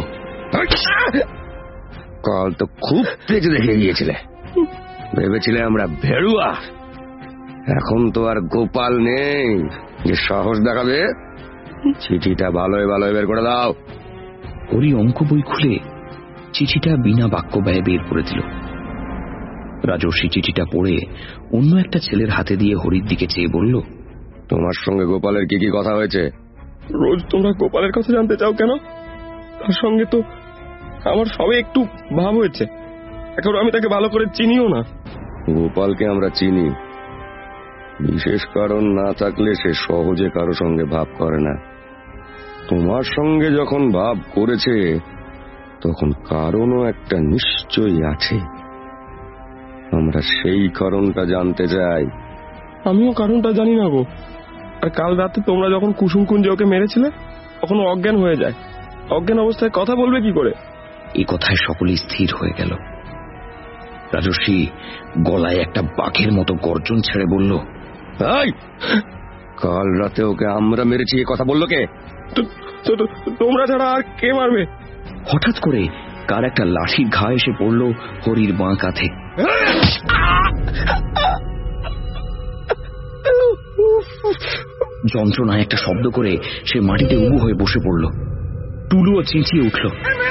কাল তো খুব তেজ দেখে গিয়েছিলে, ভেবেছিলে আমরা ভেড়ুয়া। এখন তো আর গোপাল নেই যে সাহস দেখাবে। চিঠিটা ভালোই ভালোই বের করে দাও। হরি অঙ্ক বই খুলে চিঠিটা বিনা বাক্য ব্যয়ে বের করে দিল। রাজর্ষি চিঠিটা পড়ে অন্য একটা ছেলের হাতে দিয়ে হরির দিকে চেয়ে বলল, তোমার সঙ্গে গোপালের কি কি কথা হয়েছে? রোজ তোমরা গোপালের কথা জানতে চাও কেন? তার সঙ্গে তো আমার সবে একটু ভাব হয়েছে, এখন আমি তাকে ভালো করে চিনিও না। গোপালকে আমরা চিনি, বিশেষ কারণ না থাকলে সে সহজে কারো সঙ্গে ভাব করে না। তোমার সঙ্গে যখন ভাব করেছে তখন কারণও একটা নিশ্চয়ই আছে। আমরা সেই কারণটা জানতে চাই। আমিও কারণটা জানি না গো। আর কাল রাতে তোমরা যখন কুসুম কুঞ্জে ওকে মেরেছিলে তখন অজ্ঞান হয়ে যায়। অজ্ঞান অবস্থায় কথা বলবে কি করে? এই কথায় সকলেই স্থির হয়ে গেল। রাজর্ষি গলায় একটা বাঘের মতো গর্জন ছেড়ে বলল, কাল রাতে ওকে আমরা মেরেছি এ কথা বললো কে? তোমরা ছাড়া আর কে মারবে? হঠাৎ করে কার একটা লাঠির ঘা এসে পড়ল হরির বাঁ কাঁধে। যন্ত্রণায় একটা শব্দ করে সে মাটিতে উবু হয়ে বসে পড়ল। টুলুও চেঁচিয়ে উঠল।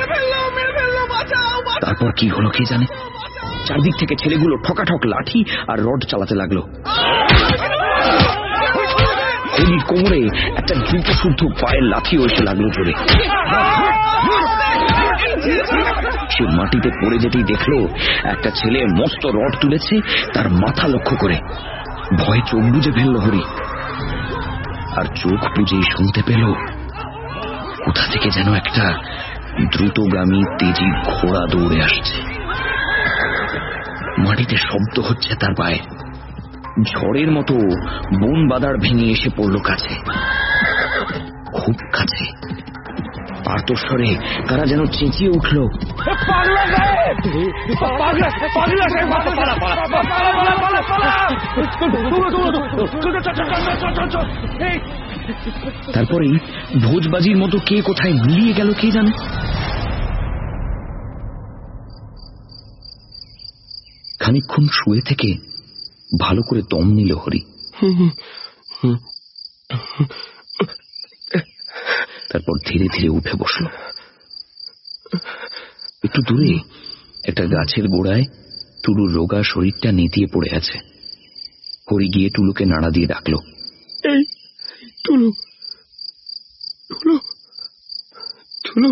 তারপর কি হলো কে জানে। চারদিক থেকে ছেলেগুলো ঠকাঠক লাঠি আর রড চালাতে লাগলো। হরির কোমরে একটা দ্রুত শুদ্ধ পায়ের লাঠিও এসে লাগলো জোরে। সে মাটিতে পড়ে যেতেই দেখলো একটা ছেলে মস্ত রড তুলেছে তার মাথা লক্ষ্য করে। ভয়ে চোখ বুজে ফেলল হরি, আর চোখ বুঝেই শুনতে পেল কোথা থেকে যেন একটা দ্রুতগামী তেজি ঘোড়া দৌড়ে আসছে। মাটিতে শব্দ হচ্ছে তার পায়ে। ঝড়ের মতো বন বাদার ভেঙে এসে পড়ল কাছে, খুব কাছে। আর্তস্বরে তারা যেন চেঁচিয়ে উঠল, তারপরেই ভোজবাজির মতো কে কোথায় মিলিয়ে গেল কে জানে। খানিকক্ষণ শুয়ে থেকে ভালো করে দম নিল হরি। তারপর ধীরে ধীরে উঠে বসল। একটু দূরে একটা গাছের গোড়ায় টুলুর রোগা শরীরটা নেতিয়ে পড়ে আছে। হরি গিয়ে টুলুকে নাড়া দিয়ে ডাকল, এই টুলু, টুলু, টুলু।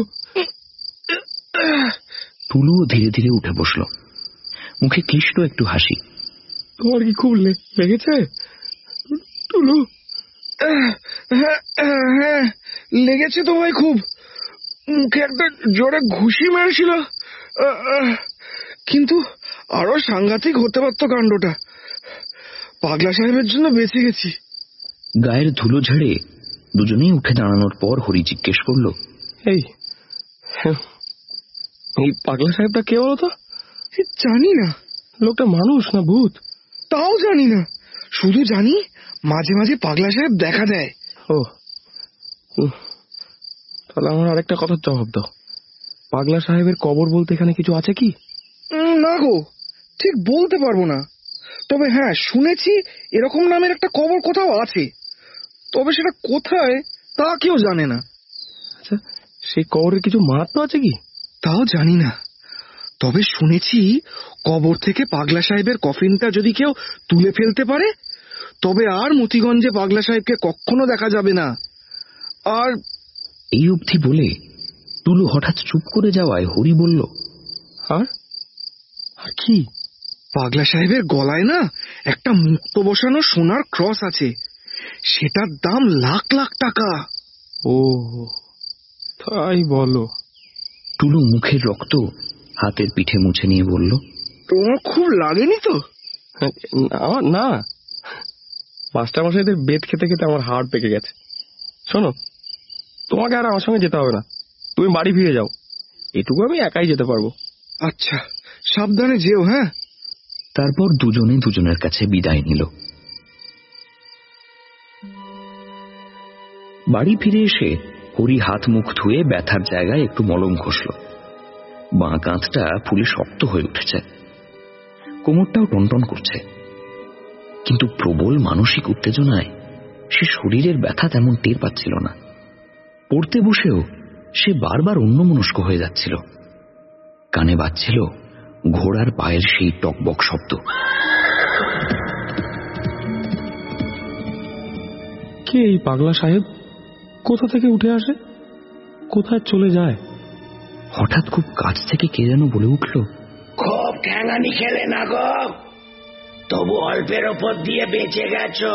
টুলুও ধীরে ধীরে উঠে বসল, মুখে ক্লিষ্ট একটু হাসি। তোমার কি খুব লেগেছে টুলু? হ্যাঁ লেগেছে তো ভাই, খুব। মুখে একটা জোরে ঘুষি মেরেছিল, কিন্তু আরো সাংঘাতিক হতে পারত কাণ্ডটা। পাগলা সাহেবের জন্য বেঁচে গেছি। গায়ের ধুলো ঝেড়ে দুজনেই উঠে দাঁড়ানোর পর হরি জিজ্ঞেস করল, এই এই পাগলা সাহেবটা কে বলতো? জানি না। লোকটা মানুষ না ভূত তাও জানি না, শুধু জানি মাঝে মাঝে পাগলা সাহেব দেখা দেয়। ও, তাহলে আমার আরেকটা কথার জবাব দাও। পাগলা সাহেবের কবর বলতে এখানে কিছু আছে কি? না গো, ঠিক বলতে পারবো না। তবে হ্যাঁ, শুনেছি এরকম নামের একটা কবর কোথাও আছে, তবে সেটা কোথায় তা কেউ জানে না। আচ্ছা, সেই কবরের কিছু মাহাত্ম্য আছে কি? তাও জানি না, তবে শুনেছি কবর থেকে পাগলা সাহেবের কফিনটা যদি কেউ তুলে ফেলতে পারে তবে আর মতিগঞ্জে পাগলা সাহেবকে কখনো দেখা যাবে না। আর এই অবধি বলে টুলু হঠাৎ চুপ করে যাওয়ায় হরি বলল, আর আর কি? পাগলা সাহেবের গলায় না একটা মুক্ত বসানো সোনার ক্রস আছে, সেটার দাম লাখ লাখ টাকা। ও তাই বলো? টুলু মুখের রক্ত হাতের পিঠে মুছে নিয়ে বলল, তোমার খুব লাগেনি তো? আমার না, মাস্টারমশাইদের বেত খেতে খেতে আমার হাড় পেকে গেছে। শোনো, তোমাকে আর আমার সঙ্গে যেতে হবে না, তুমি বাড়ি ফিরে যাও, এটুকু আমি একাই যেতে পারবো। আচ্ছা, সাবধানে যেও। হ্যাঁ। তারপর দুজনে দুজনের কাছে বিদায় নিল। বাড়ি ফিরে এসে হরি হাত মুখ ধুয়ে ব্যথার জায়গায় একটু মলম ঘষল। বাঁ কাঁধটা ফুলে শক্ত হয়ে উঠেছে, কোমরটাও টনটন করছে, কিন্তু প্রবল মানসিক উত্তেজনায় সে শরীরের ব্যথা তেমন টের পাচ্ছিল না। পড়তে বসেও সে বারবার অন্যমনস্ক হয়ে যাচ্ছিল। কানে বাজছিল ঘোড়ার পায়ের সেই টকবক শব্দ। কে এই পাগলা সাহেব? কোথা থেকে উঠে আসে, কোথায় চলে যায়? হঠাৎ খুব কাছ থেকে কে যেন বলে উঠল, খুব ঠ্যাঙানি খেলে না গো, তবু অল্পের ওপর দিয়ে বেঁচে গেছো।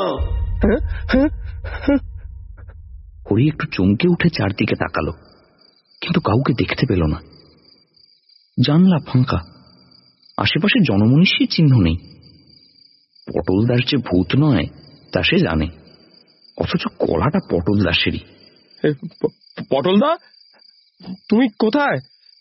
হরি একটু চমকে উঠে চারদিকে তাকালো, কিন্তু কাউকে দেখতে পেল না। জানলা ফাঁকা, আশেপাশে জনমনীষীর চিহ্ন নেই। পটল দাস যে ভূত নয় তা সে জানে, অথচ কলাটা পটল দাসেরই। পটলদা, তুমি কোথায়?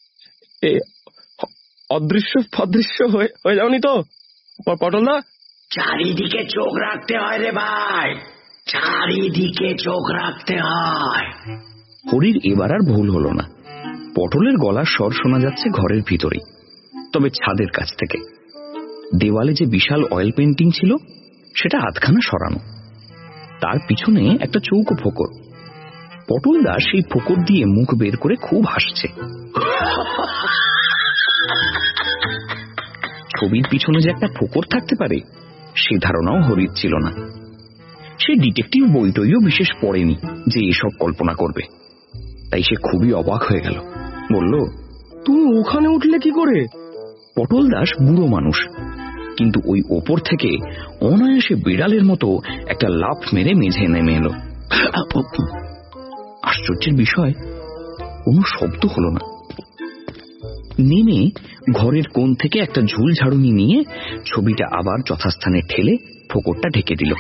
অদৃশ্য ফদৃশ্য হয়ে যাওনি তো পটলদা? চারিদিকে চোখ রাখতে হয় রে ভাই, চারিদিকে চোখ রাখতে হয়। হরির এবার আর ভুল হলো না। পটলের গলার স্বর শোনা যাচ্ছে ঘরের ভিতরেই, তবে ছাদের কাছ থেকে। দেওয়ালে যে বিশাল অয়েল পেন্টিং ছিল সেটা আধখানা সরানো, তার পিছনে একটা চৌকো ফোকর। পটল দাস সেই ফোকর দিয়ে মুখ বের করে খুব হাসছে। ছবির পিছনে যে একটা ফোকর থাকতে পারে সে ধারণাও হরির ছিল না। সে ডিটেকটিভ বইটইও বিশেষ পড়েনি যে এসব কল্পনা করবে, তাই সে খুবই অবাক হয়ে গেল। বলল, তুমি ওখানে উঠলে কি করে? পটল দাস বুড়ো মানুষ, কিন্তু ওই ওপর থেকে অনায়াসে বিড়ালের মতো একটা লাফ মেরে মেঝে নেমে এলো। আশ্চর্যের বিষয়, কোনো শব্দ হলো না। নেমে ঘরের কোণ থেকে একটা ঝুল ঝাড়ুনি নিয়ে ছবিটা আবার যথাস্থানে ঠেলে ফোকরটা ঢেকে দিল।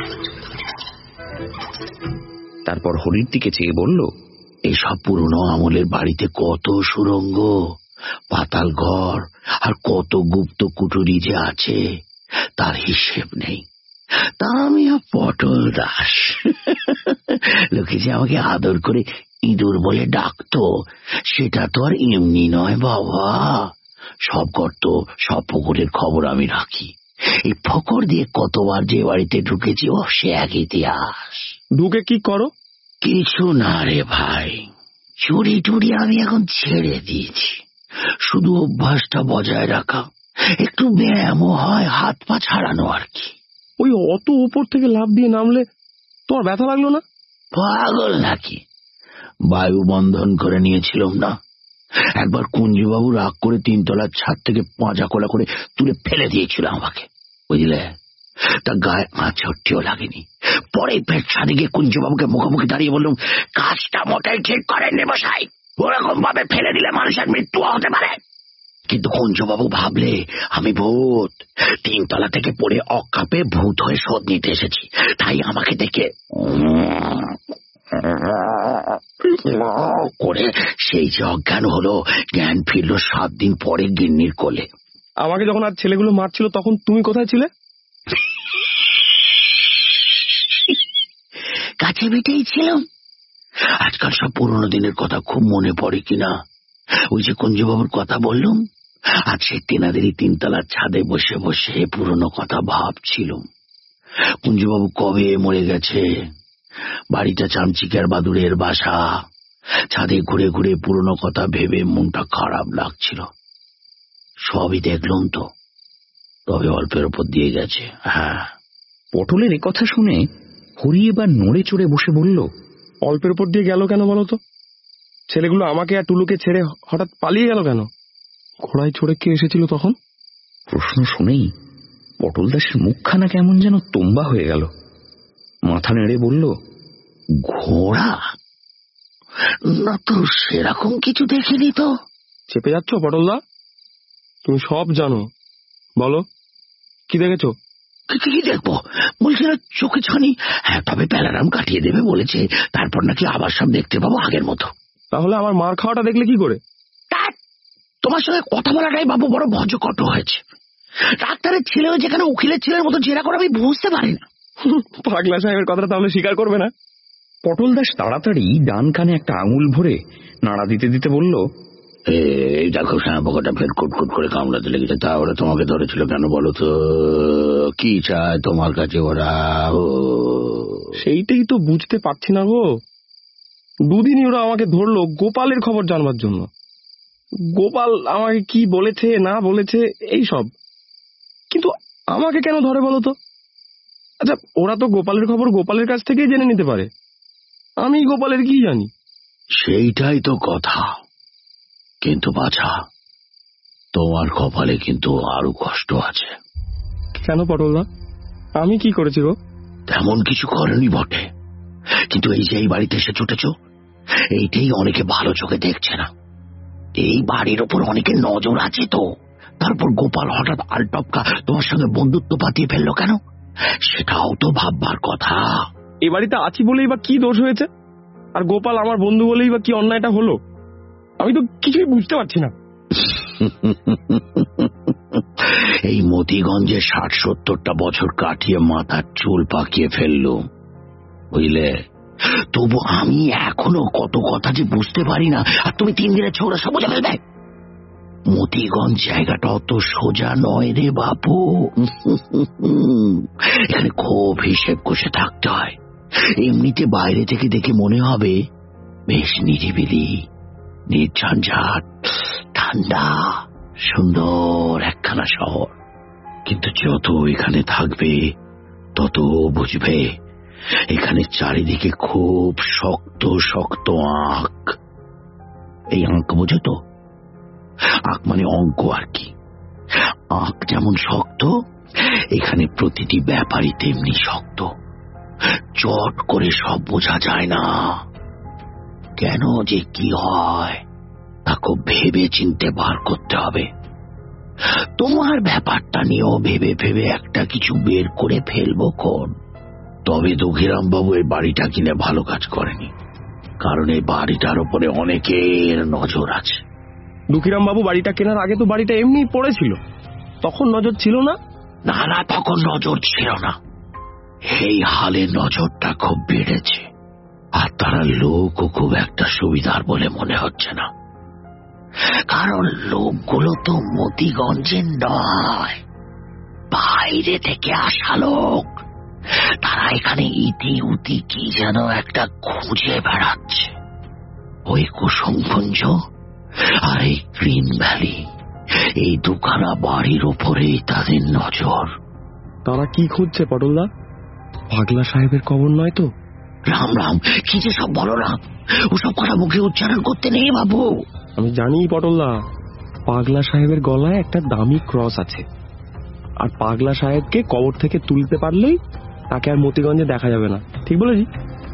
তারপর হরির দিকে চেয়ে বলল, এসব পুরনো আমলের বাড়িতে কত সুরঙ্গ, পাতাল ঘর আর কত গুপ্ত কুটুরি যে আছে তার হিসেব নেই। তা আমি পটল দাস, লোকে যে আমাকে আদর করে ইঁদুর বলে ডাকতো সেটা তো আর এমনি নয় বাবা। সব গর্ত, সব পুকুরের খবর আমি রাখি। এই ফকর দিয়ে কতবার যে বাড়িতে ঢুকেছি ও সে এক ইতিহাস। ঢুকে কি করো? কিছু না রে ভাই, চুরি টুরি আমি এখন ছেড়ে দিয়েছি, শুধু অভ্যাসটা বজায় রাখা, একটু ব্যায়ামও হয়, হাত পা ছাড়ানো আর কি। ওই অত উপর থেকে লাফ দিয়ে নামলে তোমার ব্যথা লাগলো না? পাগল নাকি, বায়ু বন্ধন করে নিয়েছিলাম না। একবার কুঞ্জবাবু রাগ করে তিনতলার ছাদ থেকে পাঁজা কোলা করে তুলে ফেলে দিয়েছিল আমাকে, বুঝলে? তা গায়ে আঁচড়টিও লাগেনি। পরে পেট ছাদে গিয়ে কুঞ্জবাবুকে মুখোমুখি দাঁড়িয়ে বললাম, কাজটা মোটেই ঠিক করেন নে মশাই, ওরকম ভাবে ফেলে দিলে মানুষের মৃত্যু হতে পারে। কিন্তু কুঞ্জবাবু ভাবলে আমি ভূত, তিনতলা থেকে পড়ে অকাপে ভূত হয়ে শোধ নিতে এসেছি, তাই আমাকে দেখে করে সেই যে অজ্ঞান হলো, জ্ঞান ফিরল সাত দিন পরে গিন্নির কোলে। আমাকে যখন আর ছেলেগুলো মারছিল তখন তুমি কোথায় ছিলে? কাছে পিঠেই ছিলাম। আজকাল সব পুরোনো দিনের কথা খুব মনে পড়ে কিনা। ওই যে কুঞ্জবাবুর কথা বললুম, আজ সেই তেনাদেরই তিনতলার ছাদে বসে বসে পুরনো কথা ভাবছিলুম। কুঞ্জবাবু কবে মরে গেছে, বাড়িটা চামচিকার বাদুড়ের বাসা। ছাদে ঘুরে ঘুরে পুরনো কথা ভেবে মনটা খারাপ লাগছিল। সবই দেখলুম তো, তবে অল্পের ওপর দিয়ে গেছে। হ্যাঁ। পটলের এ কথা শুনে হরি এবার নড়ে চড়ে বসে বলল, অল্পের উপর দিয়ে গেল কেন বলো তো? ছেলেগুলো আমাকে আর টুলুকে ছেড়ে হঠাৎ পালিয়ে গেল কেন? ঘোড়ায় চড়ে কে এসেছিল তখন? প্রশ্ন শুনেই পটল দাসের মুখখানা কেমন যেন তোম্বা হয়ে গেল। মাথা নেড়ে বলল, ঘোড়া না তো, সেরকম কিছু দেখিনি তো। চেপে যাচ্ছ পটলদা? তুমি সব জানো, বলো কি দেখেছো? কি দেখবো বলছি না, চোখে ছানি। হ্যাঁ, তবে প্যালারাম কাটিয়ে দেবে বলেছে, তারপর নাকি আবার সব দেখতে পাবো আগের মতো। তাহলে আমার মার খাওয়াটা দেখলে কি করে? তোমার সঙ্গে কথা বলাটাই বাবু বড় ভজকট হয়েছে। ডাক্তারের ছেলেও যেখানে উকিলের ছেলের মতো জেরা করে আমি বুঝতে পারি না। পাগলা সাহেবের কথাটা তাহলে স্বীকার করবে না? পটল দাস তাড়াতাড়ি ডান কানে একটা আঙুল ভরে নাড়া দিতে দিতে বলল, এই দেখো শ্যামাপোকাটা ফের কুটকুট করে কামড়াতে লেগেছে। তা ওরা তোমাকে ধরেছিল কেন বলো তো? কি চায় তোমার কাছে ওরা? সেইটাই তো বুঝতে পারছি না গো। দুদিনই ওরা আমাকে ধরলো গোপালের খবর জানবার জন্য। গোপাল আমাকে কি বলেছে না বলেছে এই সব, কিন্তু আমাকে কেন ধরে বলো তো? আচ্ছা, ওরা তো গোপালের খবর গোপালের কাছ থেকেই জেনে নিতে পারে, আমি গোপালের কি জানি? সেইটাই তো কথা। কিন্তু বাছা, তোমার কপালে কিন্তু আরো কষ্ট আছে। কেন পটলদা, আমি কি করেছি গো? তেমন কিছু করেনি বটে, কিন্তু এই যে এই বাড়িতে এসে ছুটেছ, এইটাই অনেকে ভালো চোখে দেখছে না। এই বাড়ির ওপর অনেকের নজর আছে তো। তারপর গোপাল হঠাৎ আলটপকা তোমার সঙ্গে বন্ধুত্ব পাতিয়ে ফেললো কেন, সেটাও তো ভাববার কথা। এ বাড়িতে আছি বলেই বা কি দোষ হয়েছে? আর গোপাল আমার বন্ধু বলেই বা কি অন্যায়টা হলো? আমি তো কিছুই বুঝতে পারছি না। এই মতিগঞ্জে ষাট সত্তরটা বছর কাটিয়ে মাথার চুল পাকিয়ে ফেললো, বুঝলে? তবু আমি এখনো কত কথা যে বুঝতে পারি না, আর তুমি তিন দিনের ছোড়া সব বুঝে ফেলবে। মতিগঞ্জ জায়গাটা অত সোজা নয় রে বাপু। এখানে খুব হিসেব কষে থাকতে হয়। এমনিতে বাইরে থেকে দেখে মনে হবে বেশ নিরিবিলি, নির্ঝঞ্ঝাট, ঠান্ডা, সুন্দর একখানা শহর। কিন্তু যত এখানে থাকবে তত বুঝবে এখানে চারিদিকে খুব শক্ত শক্ত আঁক। এই আঁক বোঝো তো? আঁক মানে অঙ্ক আর কি। আঁক যেমন শক্ত, এখানে প্রতিটি ব্যাপারই তেমনি শক্ত। চট করে সব বোঝা যায় না। কেন যে কি হয় তা খুব ভেবে চিনতে বার করতে হবে। তোমার ব্যাপারটা নিয়েও ভেবে ভেবে একটা কিছু বের করে ফেলবো কোন। তবে দুঃখীরাম বাবু এই বাড়িটা কিনে ভালো কাজ করেনি, কারণ এই বাড়িটার উপরে অনেকের নজর আছে। দুঃখীরাম বাবু বাড়িটা কেনার আগে তো বাড়িটা এমনি পড়েছিল, তখন নজর ছিল না? না না, তখন নজর ছিল না। এই হালে নজরটা খুব বেড়েছে, আর তারা লোকও খুব একটা সুবিধার বলে মনে হচ্ছে না। কারণ লোকগুলো তো মতিগঞ্জের নয়, বাইরে থেকে আসা লোক। তারা এখানে ইতি উতি কি যেন একটা খুঁজে বেড়াচ্ছে। ওই কুসুমকুঞ্জ আর এই গ্রিন ভ্যালি, এই দুখানা বাড়ির ওপরেই তাদের নজর। তারা কি খুঁজছে পটলদা? পাগলা সাহেবের খবর নয় তো? রাম রাম, কি যে সব বলো না, ওসব কথা মুখে উচ্চারণ করতে নেই বাবু। আমি জানি পটলদা, পাগলা সাহেবের গলায় একটা দামি ক্রস আছে, আর পাগলা সাহেবকে কবর থেকে তুলতে পারলেই তাকে আর মতিগঞ্জে দেখা যাবে না। ঠিক বলেছি?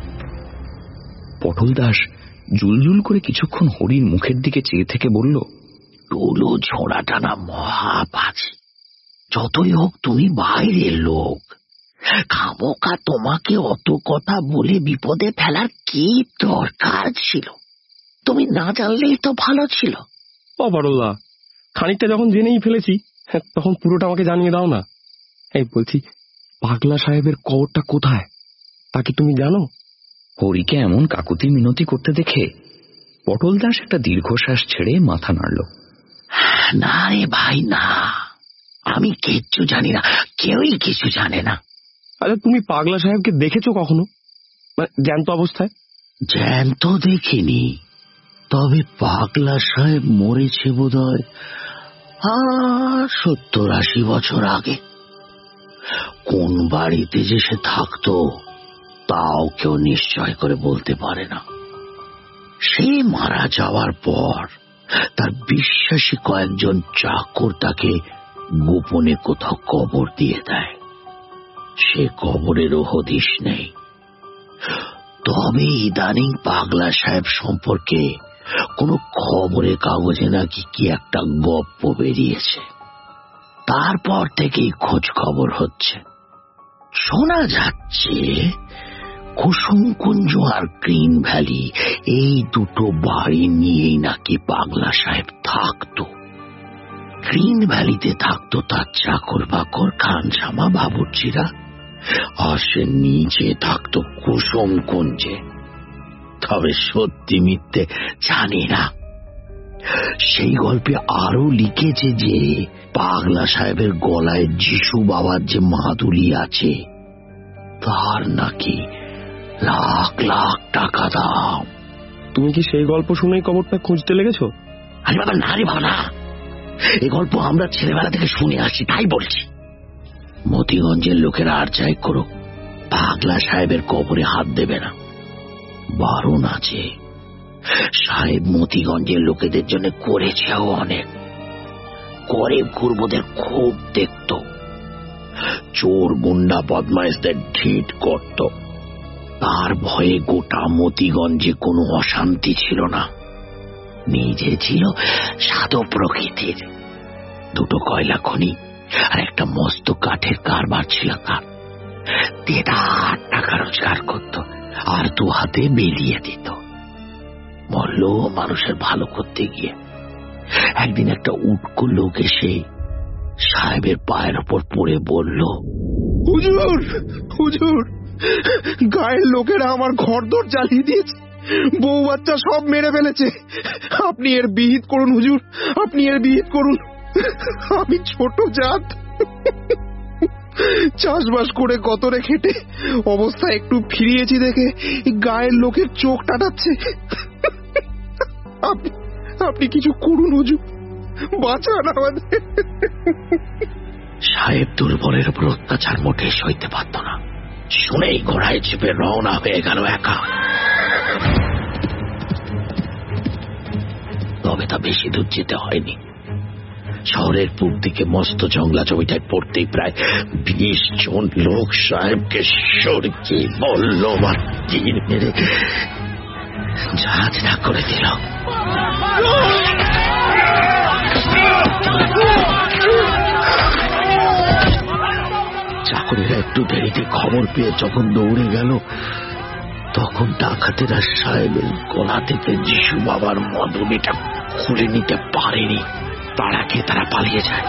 পটল দাস জুলজুল করে কিছুক্ষণ হরির মুখের দিকে চেয়ে থেকে বলল, টুলু ছোড়াটা না মহাবাজি। যতই হোক তুমি বাইরের লোক, খামোকা তোমাকে অত কথা বলে বিপদে ফেলার কি দরকার ছিল? তুমি না জানলেই তো ভালো ছিল। ও পটলদা, খানিকটা যখন জেনেই ফেলেছি তখন পুরোটা আমাকে জানিয়ে দাও না। এই বলছি, পাগলা সাহেবের কবরটা কোথায় তা কি তুমি জানো? হরিকে এমন কাকুতি মিনতি করতে দেখে পটল দাস একটা দীর্ঘশ্বাস ছেড়ে মাথা নাড়ল। না রে ভাই না, আমি কিচ্ছু জানি না, কেউই কিছু জানে না। আচ্ছা, তুমি পাগলা সাহেবকে দেখেছো কখনো, মানে জ্যান্ত অবস্থায়? জ্যান্ত দেখিনি, তবে পাগলা সাহেব মরেছে বোধ হয় আর সত্তর আশি বছর আগে। কোন বাড়িতে যে সে থাকতো তাও কেউ নিশ্চয় করে বলতে পারে না। সে মারা যাওয়ার পর তার বিশ্বাসী কয়েকজন চাকর তাকে গোপনে কোথাও কবর দিয়ে দেয়। সে কবরেরও হদিশ নেই। তবে ইদানিং পাগলা সাহেব সম্পর্কে কোনো খবরের কাগজে নাকি কি একটা গপ্প বেরিয়েছে। তারপর থেকেই খোঁজ খবর হচ্ছে। শোনা যাচ্ছে কুসুমকুঞ্জ আর গ্রিন ভ্যালি এই দুটো বাড়ি নিয়েই নাকি পাগলা সাহেব থাকতো। গ্রিন ভ্যালিতে থাকতো তার চাকর বাকর খানসামা বাবুর্চিরা, আর সে নিচে থাকতো কুসুমকুঞ্জে। তবে সত্যি মিথ্যে জানি না। সেই গল্পে আরো লিখেছে যে পাগলা সাহেবের গলায় যিশু বাবার যে মাদুলি আছে তার নাকি লাখ লাখ টাকা দাম। তুমি কি সেই গল্প শুনেই কবরটা খুঁজতে লেগেছো? আরে বাবা না রে বাবা না, এই গল্প আমরা ছেলেবেলা থেকে শুনে আসছি, তাই বলছি। মতিগঞ্জের লোকেরা আর যাই করুক, পাগলা সাহেবের কবরে হাত দেবে না, বারণ আছে। সাহেব মতিগঞ্জের লোকেদের জন্য করেছেও অনেক। গরিব গুরবদের খুব দেখত, চোর গুন্ডা বদমাইশদের ঢিট করত। তার ভয়ে গোটা মতিগঞ্জে কোনো অশান্তি ছিল না। নিজে ছিল সাধু প্রকৃতির। দুটো কয়লা খনি আর একটা মস্ত কাঠের কারবার ছিল তার। দেদার টাকা রোজগার করত আর দু হাতে বেরিয়ে দিত। মরল মানুষের ভালো করতে গিয়ে। একদিন একটা উটকো লোক এসে সাহেবের পায়ের ওপর পড়ে বলল, হুজুর হুজুর, গায়ের লোকেরা আমার ঘরদোর জ্বালিয়ে দিয়েছে, বউ বাচ্চা সব মেরে ফেলেছে। আপনি এর বিহিত করুন হুজুর, আপনি এর বিহিত করুন। আমি ছোট জাত, চাষবাস করে গতরে খেটে অবস্থা একটু ফিরিয়েছি দেখে গায়ের লোকের চোখ টাটাচ্ছে। আপনি আপনি কিছু করুন হুজুর, বাঁচান আমাদের। সাহেব দুর্বলের উপর অত্যাচার মোটে সইতে পারত না। শুনেই ঘোড়ায় চেপে রওনা হয়ে গেল একা। তবে তা বেশি দূর যেতে হয়নি। শহরের পূব দিকে মস্ত জঙ্গলা জমিটায় পড়তেই প্রায় বিশ জন লোক সাহেবকে সরিয়ে বলল আর তীর মেরে জাহাজ না করে দিল। চাকরিরা একটু দেরিতে খবর পেয়ে যখন দৌড়ে গেল, তখন ডাকাতেরা সাহেবের গলা থেকে যিশু বাবার মাদুলিটা খুলে নিতে পারেনি। তারা খেয়ে তারা পালিয়ে যায়।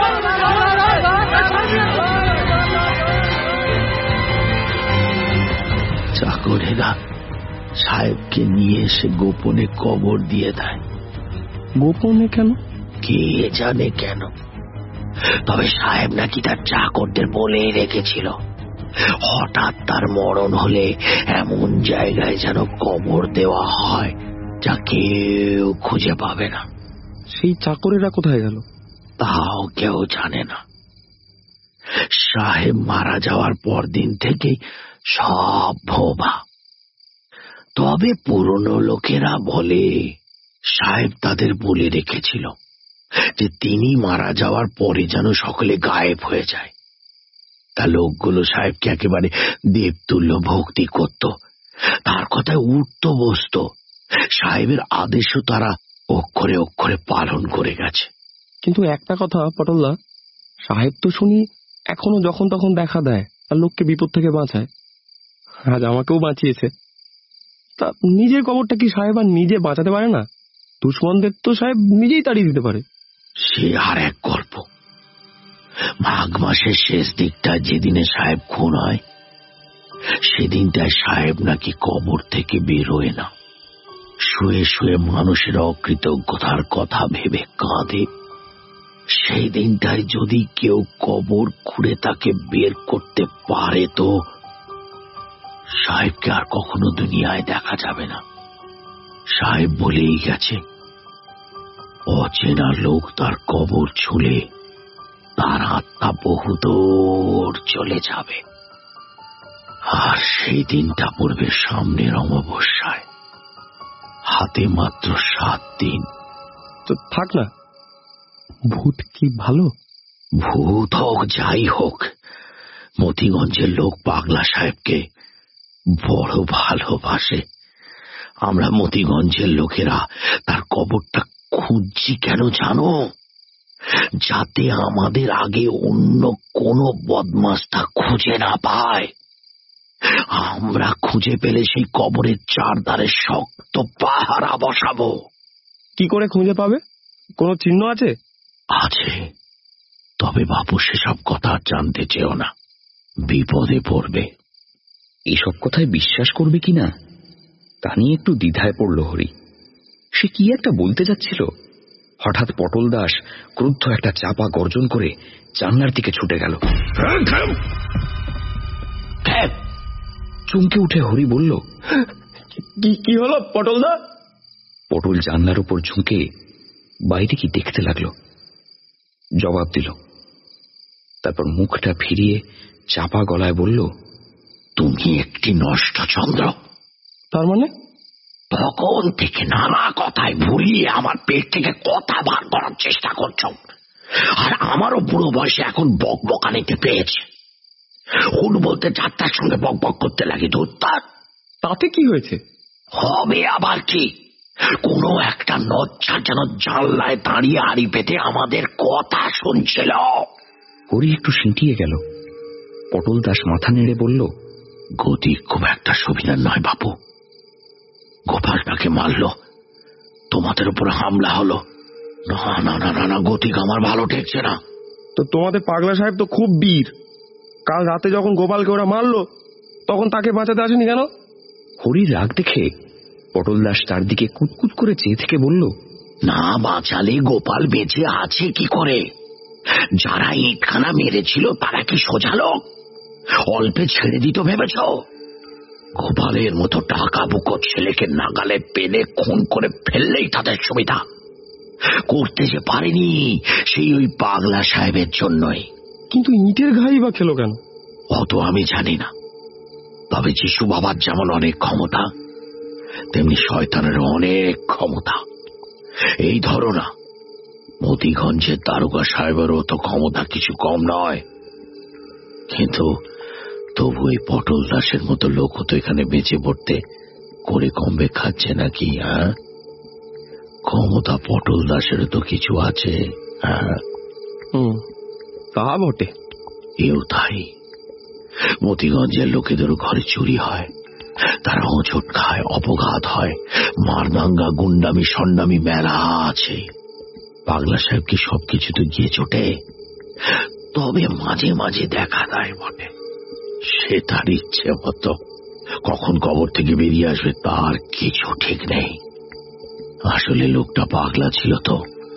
চাকরেরা সাহেবকে নিয়ে এসে গোপনে কবর দিয়ে দেয়। গোপনে কেন? কে জানে কেন। তবে সাহেব নাকি তার চাকরদের বলেই রেখেছিল, হঠাৎ তার মরণ হলে এমন জায়গায় যেন কবর দেওয়া হয় যা কেউ খুঁজে পাবে না। সেই চাকরেরা কোথায় গেল? তাও কেউ জানে না। সাহেব মারা যাওয়ার পর দিন থেকে সব ভোবা। তবে পুরনো লোকেরা বলে সাহেব তাদের বলে রেখেছিল যে তিনি মারা যাওয়ার পরে যেন সকলে গায়েব হয়ে যায়। তা লোকগুলো সাহেবকে একেবারে দেবতুল্য ভক্তি করত, তার কথায় উঠত বসত। সাহেবের আদেশও তারা অক্ষরে অক্ষরে পালন করে গেছে। কিন্তু একটা কথা পটলদা, সাহেব তো শুনি এখনো যখন তখন দেখা দেয় আর লোককে বিপদ থেকে বাঁচায়। আজ আমাকেও বাঁচিয়েছে। তা নিজের কবরটা কি সাহেব আর নিজে বাঁচাতে পারে না? দুশ্মনদের তো সাহেব নিজেই তাড়িয়ে দিতে পারে। সে আর এক গল্প। মাঘ মাসের শেষ দিকটা যেদিনে সাহেব খুন হয়, সেদিনটায় সাহেব নাকি কবর থেকে বেরোয় না। শুয়ে শুয়ে মানুষের অকৃতজ্ঞতার কথা ভেবে কাঁদে। সেই দিনটায় যদি কেউ কবর খুঁড়ে তাকে বের করতে পারে তো সাহেবকে আর কখনো দুনিয়ায় দেখা যাবে না। সাহেব বলেই গেছে, অচেনা লোক তার কবর ছুঁলে তার আত্মা বহুদূর চলে যাবে। আর সেই দিনটা পড়বে সামনের অমাবস্যায়। হাতে মাত্র সাত দিন। তো থাক না, ভূত কি ভালো? ভূত হোক যাই হোক, মতিগঞ্জের লোক পাগলা সাহেবকে বড় ভালোবাসে। আমরা মতিগঞ্জের লোকেরা তার কবরটা খুঁজছি কেন জানো? যাতে আমাদের আগে অন্য কোনো বদমাশটা খুঁজে না পায়। আমরা খুঁজে পেলে সেই কবরের চারধারে শক্ত পাহারা বসাবো। কি করে খুঁজে পাবে? কোনো চিহ্ন আছে? আছে, তবে বাবু সেসব কথা জানতে চেও না, বিপদে পড়বে। এসব কথায় বিশ্বাস করবে কিনা তা নিয়ে একটু দ্বিধায় পড়ল হরি। সে কি একটা বলতে যাচ্ছিল, হঠাৎ পটল দাস ক্রুদ্ধ একটা চাপা গর্জন করে জানলার দিকে ছুটে গেল। চমকে উঠে হরি বলল, কি হলো পটল দা? পটল জানলার উপর ঝুঁকে বাইরে কি দেখতে লাগলো, জবাব দিল। তারপর মুখটা ফিরিয়ে চাপা গলায় বলল, তুমি একটি নষ্ট চন্দ্র। তার মানে? তখন থেকে নানা কথায় ভুলিয়ে আমার পেট থেকে কথা বার করার চেষ্টা করছ, আর আমারও বুড়ো বয়সে এখন বক বকানিতে পেয়েছে। হুল বলতে যাত্রার সঙ্গে বক বক করতে লাগে। ধুত্তার, তাতে কি হয়েছে? হবে আবার কি? কোনো একটা নচ্ছার যেন জানলায় দাঁড়িয়ে আড়ি পেতে আমাদের কথা শুনছিল। হরি একটু সিঁটিয়ে গেল। পটল দাস মাথা নেড়ে বলল, গতি খুব একটা সুবিধা নয় বাপু। গোপালটাকে মারল, তোমাদের উপর হামলা হলো। না না না না না গতিক আমার ভালো ঠেকছে না। তো তোমাদের পাগলা সাহেব তো খুব বীর। কাল রাতে যখন গোপালকে ওরা মারলো তখন তাকে বাঁচাতে আসেনি কেন? হরির রাগ দেখে পটল দাস তার দিকে কুতকুত করে চেয়ে থেকে বলল, না বাঁচালে গোপাল বেঁচে আছে কি করে? যারা ইটখানা মেরেছিল তারা কি সোজা লোক? অল্পে ছেড়ে দিত ভেবেছ? গোপালের মতো টাকা বুকো ছেলেকে নাগালে পেলে খুন করে ফেললেই তাদের সুবিধা। করতে যে পারেনি সেই ওই পাগলা সাহেবের জন্যই। কিন্তু ইটের ঘাই বা খেলো কেন? অত আমি জানি না, তবে যিশু বাবার যেমন অনেক ক্ষমতা, তেমনি শয়তানের অনেক ক্ষমতা। এই ধরো না, মতিগঞ্জের দারোগা সাহেবেরও তো ক্ষমতা কিছু কম নয়। কিন্তু তবু এই পটল দাসের মতো লোক তো এখানে বেঁচে পড়তে করে কমবে খাচ্ছে নাকি? হ্যাঁ, ক্ষমতা পটল দাসের তো কিছু আছে। হ্যাঁ, তা বটে। এও তাই। মতিগঞ্জের লোকেদেরও ঘরে চুরি হয়, তারা হোঁচট খায়, অপঘাত হয়, মারদাঙ্গা গুন্ডামি সন্ডামি মেলা আছে। পাগলা সাহেব কি সবকিছুতে গিয়ে চোটে? তবে মাঝে মাঝে দেখা দেয় বটে। সে তার ইচ্ছে মতো কখন কবর থেকে বেরিয়ে আসবে তার কিছু ঠিক নেই। আসলে লোকটা পাগলা ছিল তো।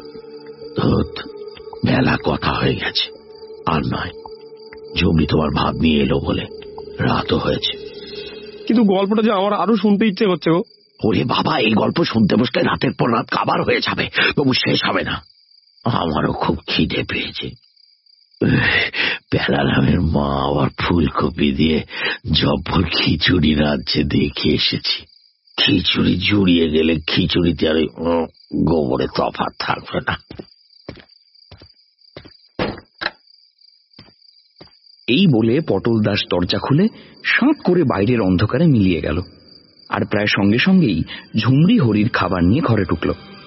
মেলা কথা হয়ে গেছে, আর নয়। জমি তোমার ভাব নিয়ে এলো বলে রাতও হয়েছে। কিন্তু গল্পটা যে আমার আরো শুনতে ইচ্ছে করছে গো। ওরে বাবা, এই গল্প শুনতে বসলে রাতের পর রাত কাবার হয়ে যাবে, তবু শেষ হবে না। আমারও খুব খিদে পেয়েছে। প্যালারামের মা আবার ফুলকপি দিয়ে জব্বর খিচুড়ি রাঁধছে দেখে এসেছি। খিচুড়ি জুড়িয়ে গেলে খিচুড়িতে আর গোবরে তফাৎ থাকবে না। এই বলে পটল দাস দরজা খুলে সাঁত করে বাইরের অন্ধকারে মিলিয়ে গেল, আর প্রায় সঙ্গে সঙ্গেই ঝুমরি হরির খাবার নিয়ে ঘরে ঢুকল।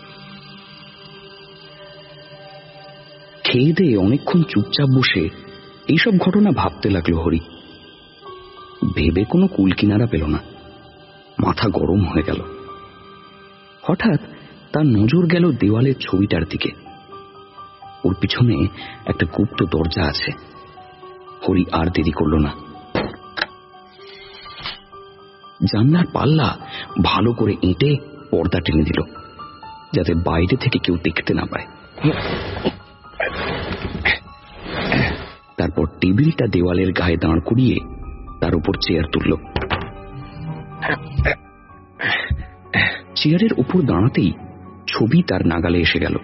খেয়ে দিয়ে অনেকক্ষণ চুপচাপ বসে এইসব ঘটনা ভাবতে লাগলো হরি। ভেবে কোনো কুল কিনারা পেল না, মাথা গরম হয়ে গেল। হঠাৎ তার নজর গেল দেওয়ালের ছবিটার দিকে। ওর পিছনে একটা গুপ্ত দরজা আছে। হরি আর দেরি করল না, জানলার পাল্লা ভালো করে এঁটে পর্দা টেনে দিল, যাতে বাইরে থেকে কেউ দেখতে না পায়। তারপর টেবিলটা দেওয়ালের গায়ে দাঁড় করিয়ে তার উপর চেয়ার তুলল। চেয়ারের উপর দাঁড়াতেই ছবি তার নাগালে এসে গেল।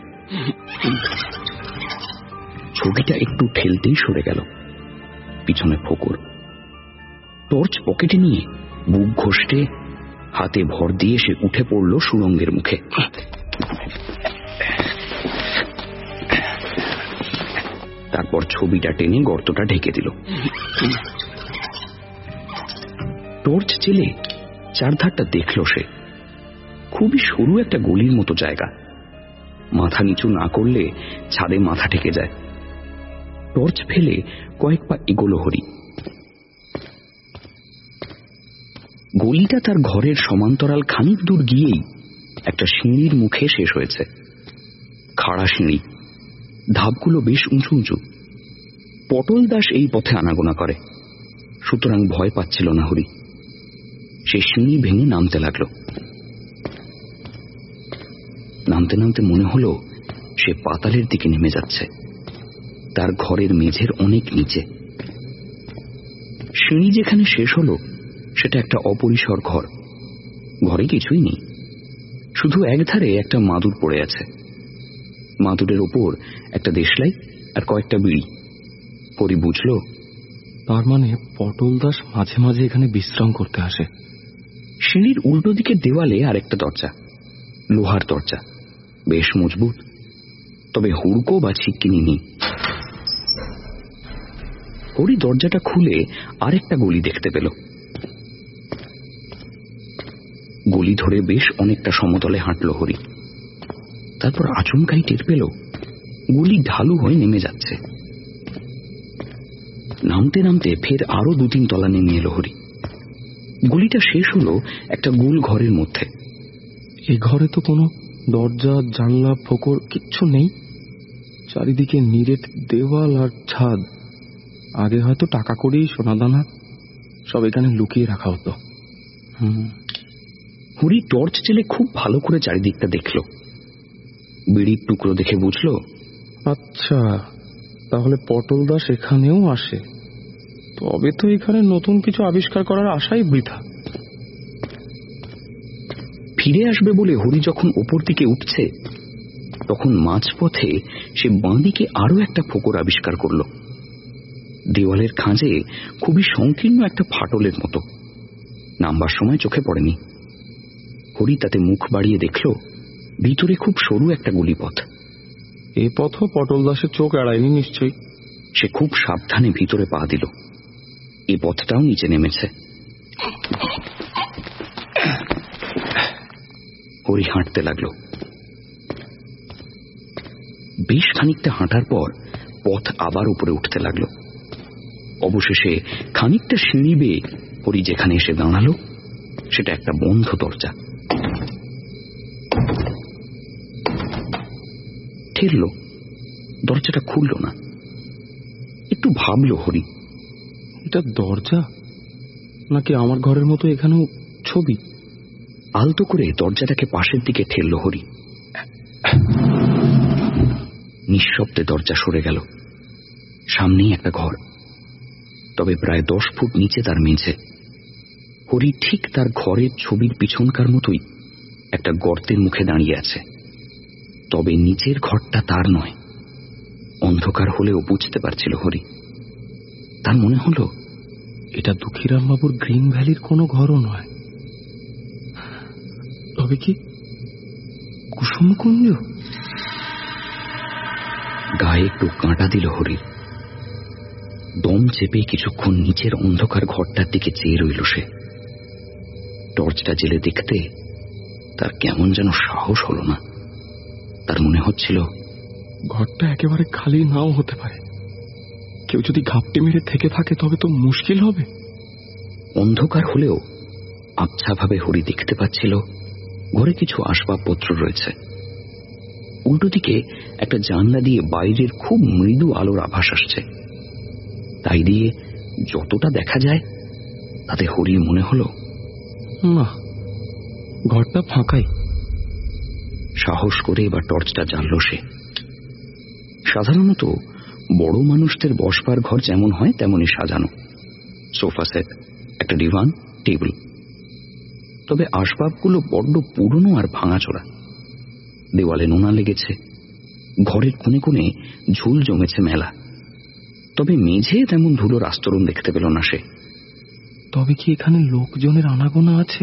ছবিটা একটু ঠেলতেই সরে গেল। পিছনে ফোকর। টর্চ পকেটে নিয়ে বুক ঘষতে হাতে ভর দিয়ে সে উঠে পড়ল সুড়ঙ্গের মুখে। তারপর ছবিটা টেনে গর্তটা ঢেকে দিল। টর্চ জেলে চারধারটা দেখল সে। খুবই সরু একটা গলির মতো জায়গা, মাথা নিচু না করলে ছাদে মাথা ঠেকে যায়। টর্চ ফেলে কয়েক পা এগোলো হরি। গলিটা তার ঘরের সমান্তরাল খানিক দূর গিয়েই একটা সিঁড়ির মুখে শেষ হয়েছে। খাড়া সিঁড়ি, ধাপগুলো বেশ উঁচু উঁচু। পটল দাস এই পথে আনাগোনা করে, সুতরাং ভয় পাচ্ছিল না হরি। সে সিঁড়ি ভেঙে নামতে লাগলো। নামতে নামতে মনে হলো সে পাতালের দিকে নেমে যাচ্ছে, তার ঘরের মেঝের অনেক নিচে। সিঁড়ি যেখানে শেষ হলো সেটা একটা অপরিসর ঘর। ঘরে কিছুই নেই, শুধু একধারে একটা মাদুর পড়ে আছে। মাদুরের ওপর একটা দেশলাই আর কয়েকটা বিড়ি। হরি বুঝল, তার মানে পটল দাস মাঝে মাঝে এখানে বিশ্রাম করতে আসে। সিঁড়ির উল্টো দিকের দেওয়ালে আরেকটা দরজা, লোহার দরজা, বেশ মজবুত, তবে হুড়কো বা ছিটকিনি নেই। হরি দরজাটা খুলে আরেকটা গলি দেখতে পেল। গলি ধরে বেশ অনেকটা সমতলে হাঁটল হরি। তারপর আচমকাই টের পেল গলি ঢালু হয়ে নেমে যাচ্ছে। নামতে নামতে ফের আরো দু তিন তলা নেমে এলো হরি। গলিটা শেষ হলো একটা গোল ঘরের মধ্যে। এই ঘরে তো কোনো দরজা, জানলা, ফোকর কিচ্ছু নেই। চারিদিকে নিরেট দেওয়াল আর ছাদ। আগে হয়তো টাকা করেই সোনাদানা সব এখানে লুকিয়ে রাখা হতো। হুম হরি টর্চ জেলে খুব ভালো করে চারিদিকটা দেখল। বিড়ির টুকরো দেখে বুঝল, আচ্ছা তাহলে পটল দাস এখানেও আসে। তবে তো এখানে নতুন কিছু আবিষ্কার করার আশাই বৃথা। ফিরে আসবে বলে হরি যখন ওপর দিকে উঠছে, তখন মাঝপথে সে বাঁ দিকে আরো একটা ফোকর আবিষ্কার করল। দেওয়ালের খাঁজে খুবই সংকীর্ণ একটা ফাটলের মতো। নামবার সময় চোখে পড়েনি। হরি তাতে মুখ বাড়িয়ে দেখল ভিতরে খুব সরু একটা গলিপথ। এ পথও পটল দাসের চোখ এড়ায়নি নিশ্চয়ই। সে খুব সাবধানে ভিতরে পা দিল। এ পথটাও নিচে নেমেছে। হরি হাঁটতে লাগলো। বেশ খানিকটা হাঁটার পর পথ আবার উপরে উঠতে লাগলো। অবশেষে খানিকটা সিঁড়ি বেয়ে হরি যেখানে এসে দাঁড়ালো সেটা একটা বন্ধ দরজা। ঠেললো, দরজাটা খুলল না। একটু ভাবলো হরি, এটা দরজা নাকি আমার ঘরের মতো এখানেও ছবি? আলতো করে দরজাটাকে পাশের দিকে ঠেললো হরি। নিঃশব্দে দরজা সরে গেল। সামনেই একটা ঘর, তবে প্রায় দশ ফুট নিচে তার মেঝে। হরি ঠিক তার ঘরের ছবির পিছনকার মতোই একটা গর্তের মুখে দাঁড়িয়ে আছে। তবে নিচের ঘরটা তার নয়। অন্ধকার হলেও বুঝতে পারছিল হরি। তার মনে হলো এটা দুঃখীরাম বাবুর গ্রিন ভ্যালির কোনো ঘরও নয়। তবে কি কুসুমকুঞ্জ? গায়ে একটু কাঁটা দিল হরির। দম চেপে কিছুক্ষণ নিচের অন্ধকার ঘরটার দিকে চেয়ে রইল সে। টর্চটা জেলে দেখতে তার কেমন যেন সাহস হলো না। তার মনে হচ্ছিল ঘরটা একেবারে খালি নাও হতে পারে। কেউ যদি ঘাপটি মেরে থেকে থাকে তবে তো মুশকিল হবে। অন্ধকার হলেও আবছাভাবে হরি দেখতে পাচ্ছিল ঘরে কিছু আসবাবপত্র রয়েছে। উল্টো দিকে একটা জানলা দিয়ে বাইরের খুব মৃদু আলোর আভাস আসছে। তাই দিয়ে যতটা দেখা যায় তাতে হরির মনে হলো না, ঘরটা ফাঁকাই। সাহস করে এবার টর্চটা জ্বালল সে। সাধারণত বড় মানুষদের বসবার ঘর যেমন হয় তেমনই সাজানো। সোফা সেট, একটা ডিভান, টেবিল। তবে আসবাবগুলো বড্ড পুরনো আর ভাঙাচোরা। দেওয়ালে নোনা লেগেছে, ঘরের কোণে কোণে ঝুল জমেছে মেলা। তবে মেঝে তেমন ধুলোর আস্তরণ দেখতে পেল না সে। তবে কি এখানে লোকজনের আনাগোনা আছে?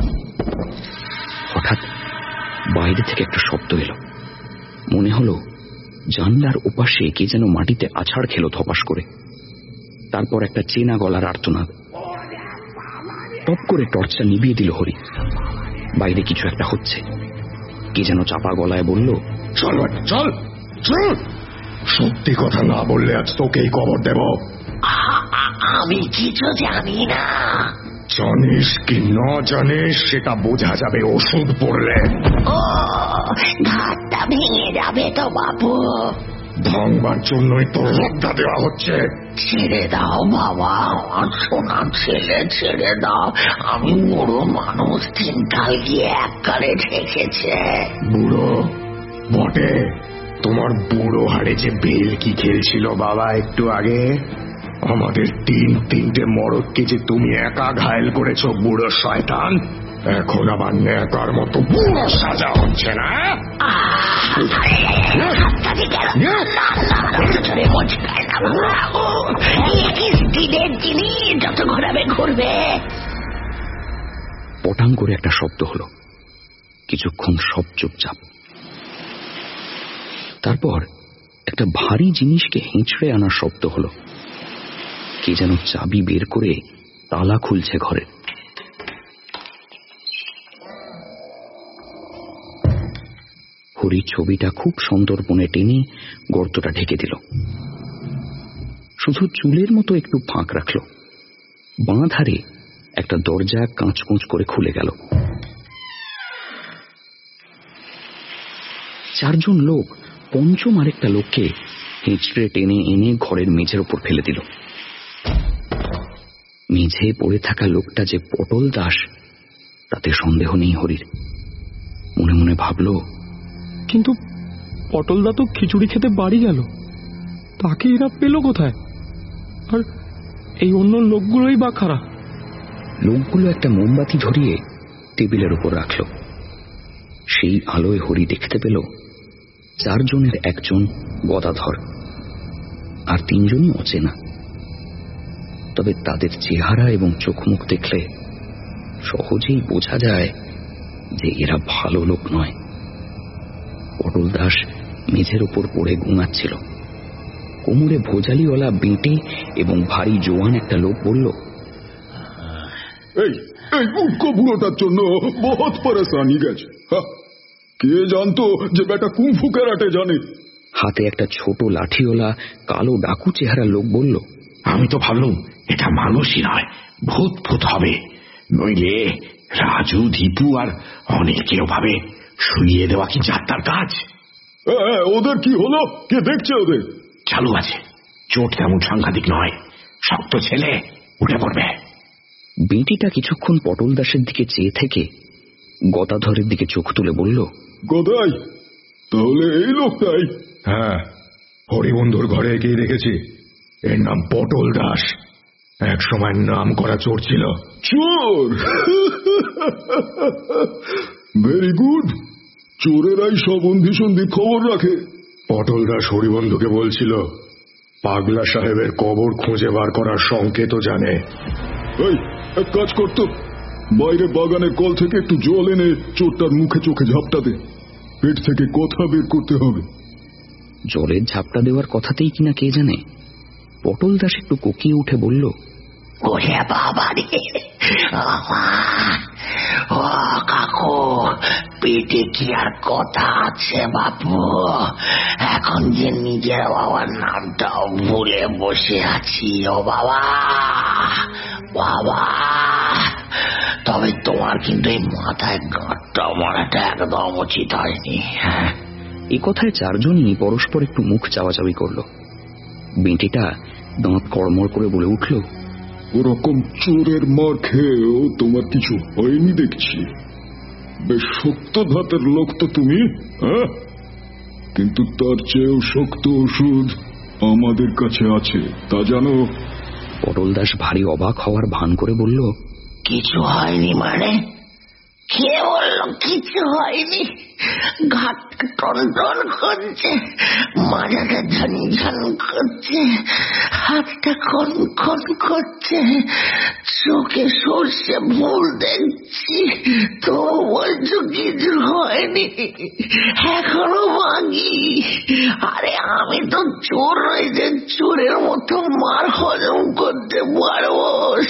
হঠাৎ বাইরে থেকে একটা শব্দ এলো। মনে হলো জানলার ওপাশে কে যেন মাটিতে আছাড় খেলো ধপাস করে। তারপর একটা চেনা গলার আর্তনাদ। টপ করে টর্চটা নিভিয়ে দিল হরি। বাইরে কিছু একটা হচ্ছে। কে যেন চাপা গলায় বলল, চল চল চল, সত্যি কথা না বললে আজ তোকেই খবর দেব। আমি কিছু জানি না। জানিস কি না জানিস সেটা বোঝা যাবে ওষুধ পড়লে। ও, ঘাটটা ভেঙে যাবে তো বাবু। ভাঙবার জন্যই তো রক্ষা দেওয়া হচ্ছে। ছেড়ে দাও বাবা, আমার সোনা ছেলে, ছেড়ে দাও। আমি বুড়ো মানুষ, তিনকাল গিয়ে এককালে ঠেকেছে। বুড়ো বটে, তোমার বুড়ো হাড়ে যে বেল কি খেলছিল বাবা একটু আগে, আমাদের তিন তিনটে মরদকে যে তুমি একা ঘায়েল করেছ বুড়ো শয়তান। এখন আবার নেকার মতো বুড়ো সাজা হচ্ছে না। যত ঘোরাবে ঘুরবে। পটাং করে একটা শব্দ হলো। কিছুক্ষণ সব চুপচাপ। তারপর একটা ভারী জিনিসকে হেঁচড়ে আনার শব্দ হলো। কে যেন চাবি বের করে তালা খুলছে ঘরে। হরি ছবিটা খুব সন্তর্পণে টেনে গর্তটা ঢেকে দিল। শুধু চুলের মতো একটু ফাঁক রাখল। বাঁ ধারে একটা দরজা কাঁচকুঁচ করে খুলে গেল। চারজন লোক পঞ্চম আরেকটা লোককে হেঁচড়ে টেনে এনে ঘরের মেঝের ওপর ফেলে দিল। মেঝে পড়ে থাকা লোকটা যে পটল দাস তাতে সন্দেহ নেই হরির। মনে মনে ভাবল, কিন্তু পটলদা তো খিচুড়ি খেতে বাড়ি গেল, তাকে এরা পেল কোথায়? আর এই অন্য লোকগুলোই বা খারা। লোকগুলো একটা মোমবাতি ধরিয়ে টেবিলের উপর রাখল। সেই আলোয় হরি দেখতে পেল চারজনের একজন গদাধর, আর তিনজনই অচেনা। তবে তাদের চেহারা এবং চোখ মুখ দেখলে সহজেই বোঝা যায় যে এরা ভালো লোক নয়। পটল দাস মেঝের ওপর পড়ে ঘুমাচ্ছিল। কোমরে ভোজালিওয়ালা বেঁটে এবং ভারী জোয়ান একটা লোক বলল, এই এই মুখ্য বুড়োটার জন্য বহুত পরেশানি গেছে। কে জানতো যে বেটা কুংফু ক্যারাটে জানে। হাতে একটা ছোট লাঠিওয়ালা কালো ডাকু চেহারা লোক বলল, আমি তো ভাবলুম এটা মানুষই নয়, ভূত ভূত হবে, নইলে রাজু, দীপু আর অনেকেও ভাবে শুইয়ে দেওয়া কি যাত্রার কাজ। ওদের কি হলো? কে দেখছে ওদের? চালু আছে, চোট তেমন সাংঘাতিক নয়, শক্ত ছেলে, উঠে পড়বে। বেঁটিটা কিছুক্ষণ পটল দাসের দিকে চেয়ে থেকে গদাধরের দিকে চোখ তুলে বলল, গদাই, তাহলে এই লোকটাই? হ্যাঁ, হরিবন্ধুর ঘরে একেই দেখেছি। এর নাম পটল দাস, এক সময় নাম করা চোর ছিল। চোর? ভেরি গুড, চোরেরাই সব অন্ধি সন্ধি খবর রাখে। পটল দাস হরিবন্ধুকে বলছিল পাগলা সাহেবের কবর খুঁজে বার করার সংকেতও জানে। এই এক কাজ করতো, বাইরে বাগানের কল থেকে একটু জল এনে চোরটার মুখে চোখে ঝাপটা দে, পেট থেকে কথা বের করতে হবে। জলের ঝাপটা দেওয়ার কথাতেই কিনা কে জানে পটল দাস একটু কোকিয়ে উঠে বলল, ওরে বাবা রে, ও কাকু, পেটে কি আর কথা আছে বাপু? এখন যে নিজের বাবার নামটাও ভুলে বসে আছি। ও বাবা, বাবা, তবে তোমার কিন্তু এই মাথায় গাঁটটা মারাটা একদম উচিত হয়নি। হ্যাঁ, এ কথায় চারজনই পরস্পর একটু মুখ চাওয়াচাওয়ি করল। বেঁটিটা দাঁত কড়মড় করে বলে উঠল, ওরকম চোরের মার খেয়েও তোমার কিছু হয়নি দেখছি। বেশ শক্ত ধাতের লোক তো তুমি, হ্যাঁ? কিন্তু তার চেয়েও শক্ত ওষুধ আমাদের কাছে আছে, তা জানো? পটল দাস ভারী অবাক হওয়ার ভান করে বলল, কিছু হয়নি মানে? কে বললো কিছু হয়নি? ঘাটটা টন টন করছে, মাজাটা ঝনঝন করছে, হাতটা খন খন করছে, চোখে সর্ষে ফুল দেখছি, তো বলছো কিছু হয়নি, এখনো বাকি। আরে আমি তো চোর রয়েছে, চোরের মতো মার হজম করতে পারবো,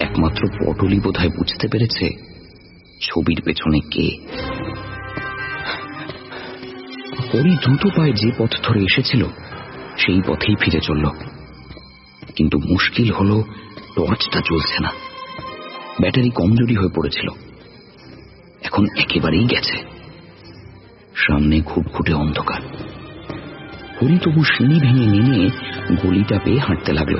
একমাত্র পটলই বোধহয় বুঝতে পেরেছে ছবির পেছনে কে। হরি দ্রুত পায়ে যে পথ ধরে এসেছিল সেই পথেই ফিরে চলল, কিন্তু মুশকিল হলো টর্চটা জ্বলছে না। ব্যাটারি কমজোরি হয়ে পড়েছিল, এখন একেবারেই গেছে। সামনে ঘুটঘুটে অন্ধকার। হরি তবু সিঁড়ি ভেঙে নেমে গলিটা পেয়ে হাঁটতে লাগল,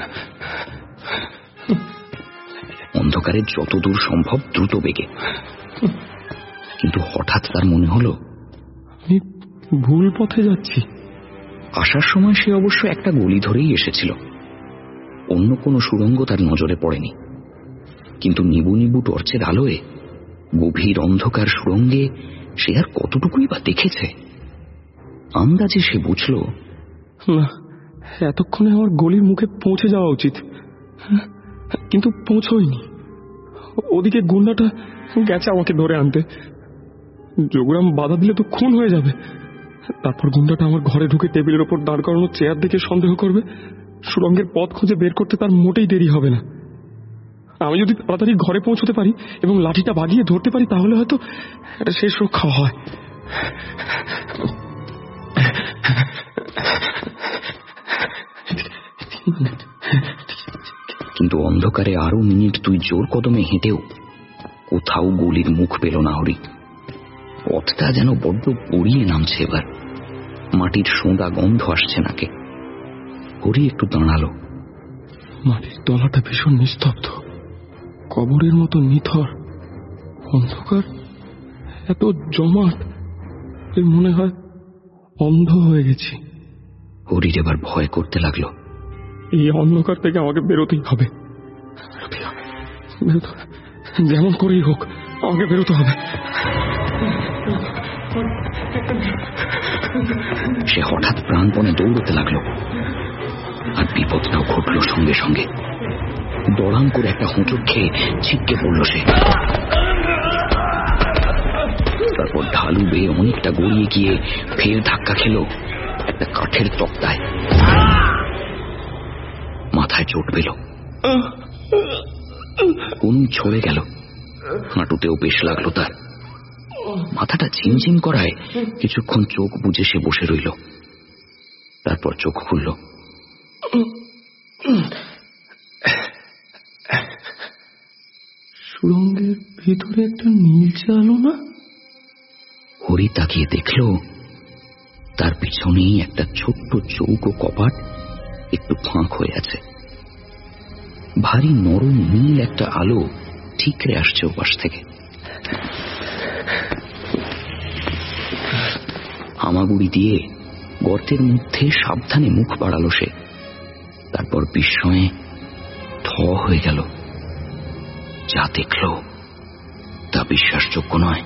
অন্ধকারের যতদূর সম্ভব দ্রুত বেগে। কিন্তু হঠাৎ তার মনে হলো আমি ভুল পথে যাচ্ছি। আসার সময় সে অবশ্য একটা গলি ধরেই এসেছিল, অন্য কোনো সুড়ঙ্গ তার নজরে পড়েনি। কিন্তু নিবু নিবু টর্চের আলোয় গভীর অন্ধকার সুড়ঙ্গে সে আর কতটুকুই বা দেখেছে। আন্দাজে সে বুঝল না, এতক্ষণে আমার গলির মুখে পৌঁছে যাওয়া উচিত, কিন্তু পৌঁছয়নি। ওদিকে গুন্ডাটা গেছে আমাকে ধরে আনতে। যোগরাম বাধা দিলে তো খুন হয়ে যাবে। তারপর গুন্ডাটা আমার ঘরে ঢুকে টেবিলের ওপর দাঁড় করানো চেয়ার দেখে সন্দেহ করবে। সুড়ঙ্গের পথ খুঁজে বের করতে তার মোটেই দেরি হবে না। আমি যদি তাড়াতাড়ি ঘরে পৌঁছতে পারি এবং লাঠিটা বাগিয়ে ধরতে পারি, তাহলে হয়তো একটা শেষ রক্ষা হয়। কিন্তু অন্ধকারে আরো মিনিট দুই জোর কদমে হেঁটেও কোথাও গলির মুখ পেল না হরি। পথটা যেন বড্ড পড়িয়ে নামছে এবার, মাটির সোঁদা গন্ধ আসছে নাকে। হরি একটু দাঁড়ালো। মাটির তলাটা ভীষণ নিস্তব্ধ, কবরের মতো নিথর। অন্ধকার এত জমাট, মনে হয় অন্ধ হয়ে গেছি। হরির এবার ভয় করতে লাগলো। এই অন্ধকার থেকে আমাকে বেরোতেই হবে, যেমন করেই হোক আমাকে বেরোতে হবে। সে হঠাৎ প্রাণপণে দৌড়তে লাগলো, আর বিপদটাও ঘটল সঙ্গে সঙ্গে। দড়াম করে একটা হোঁচট খেয়ে ছিটকে পড়ল সে। তারপর ঢালু বেয়ে অনেকটা গড়িয়ে গিয়ে ফের ধাক্কা খেল একটা কাঠের তক্তায়। মাথায় চোট পেল, কোন ছড়ে গেল, হাঁটুতেও বেশ লাগলো তার। মাথাটা ঝিমঝিম করায় কিছুক্ষণ চোখ বুজে সে বসে রইল। তারপর চোখ খুলল। সুড়ঙ্গের ভিতরে একটা নীলচে আলো না? হরি তাকিয়ে দেখল তার পিছনেই একটা ছোট্ট চৌকো কপাট একটু ফাঁক হয়ে আছে। ভারী নরম নীল একটা আলো ঠিকরে আসছে ওপাশ থেকে। হামাগুড়ি দিয়ে গর্তের মধ্যে সাবধানে মুখ বাড়ালো সে। তারপর বিস্ময়ে থ হয়ে গেল। যা দেখল তা বিশ্বাসযোগ্য নয়।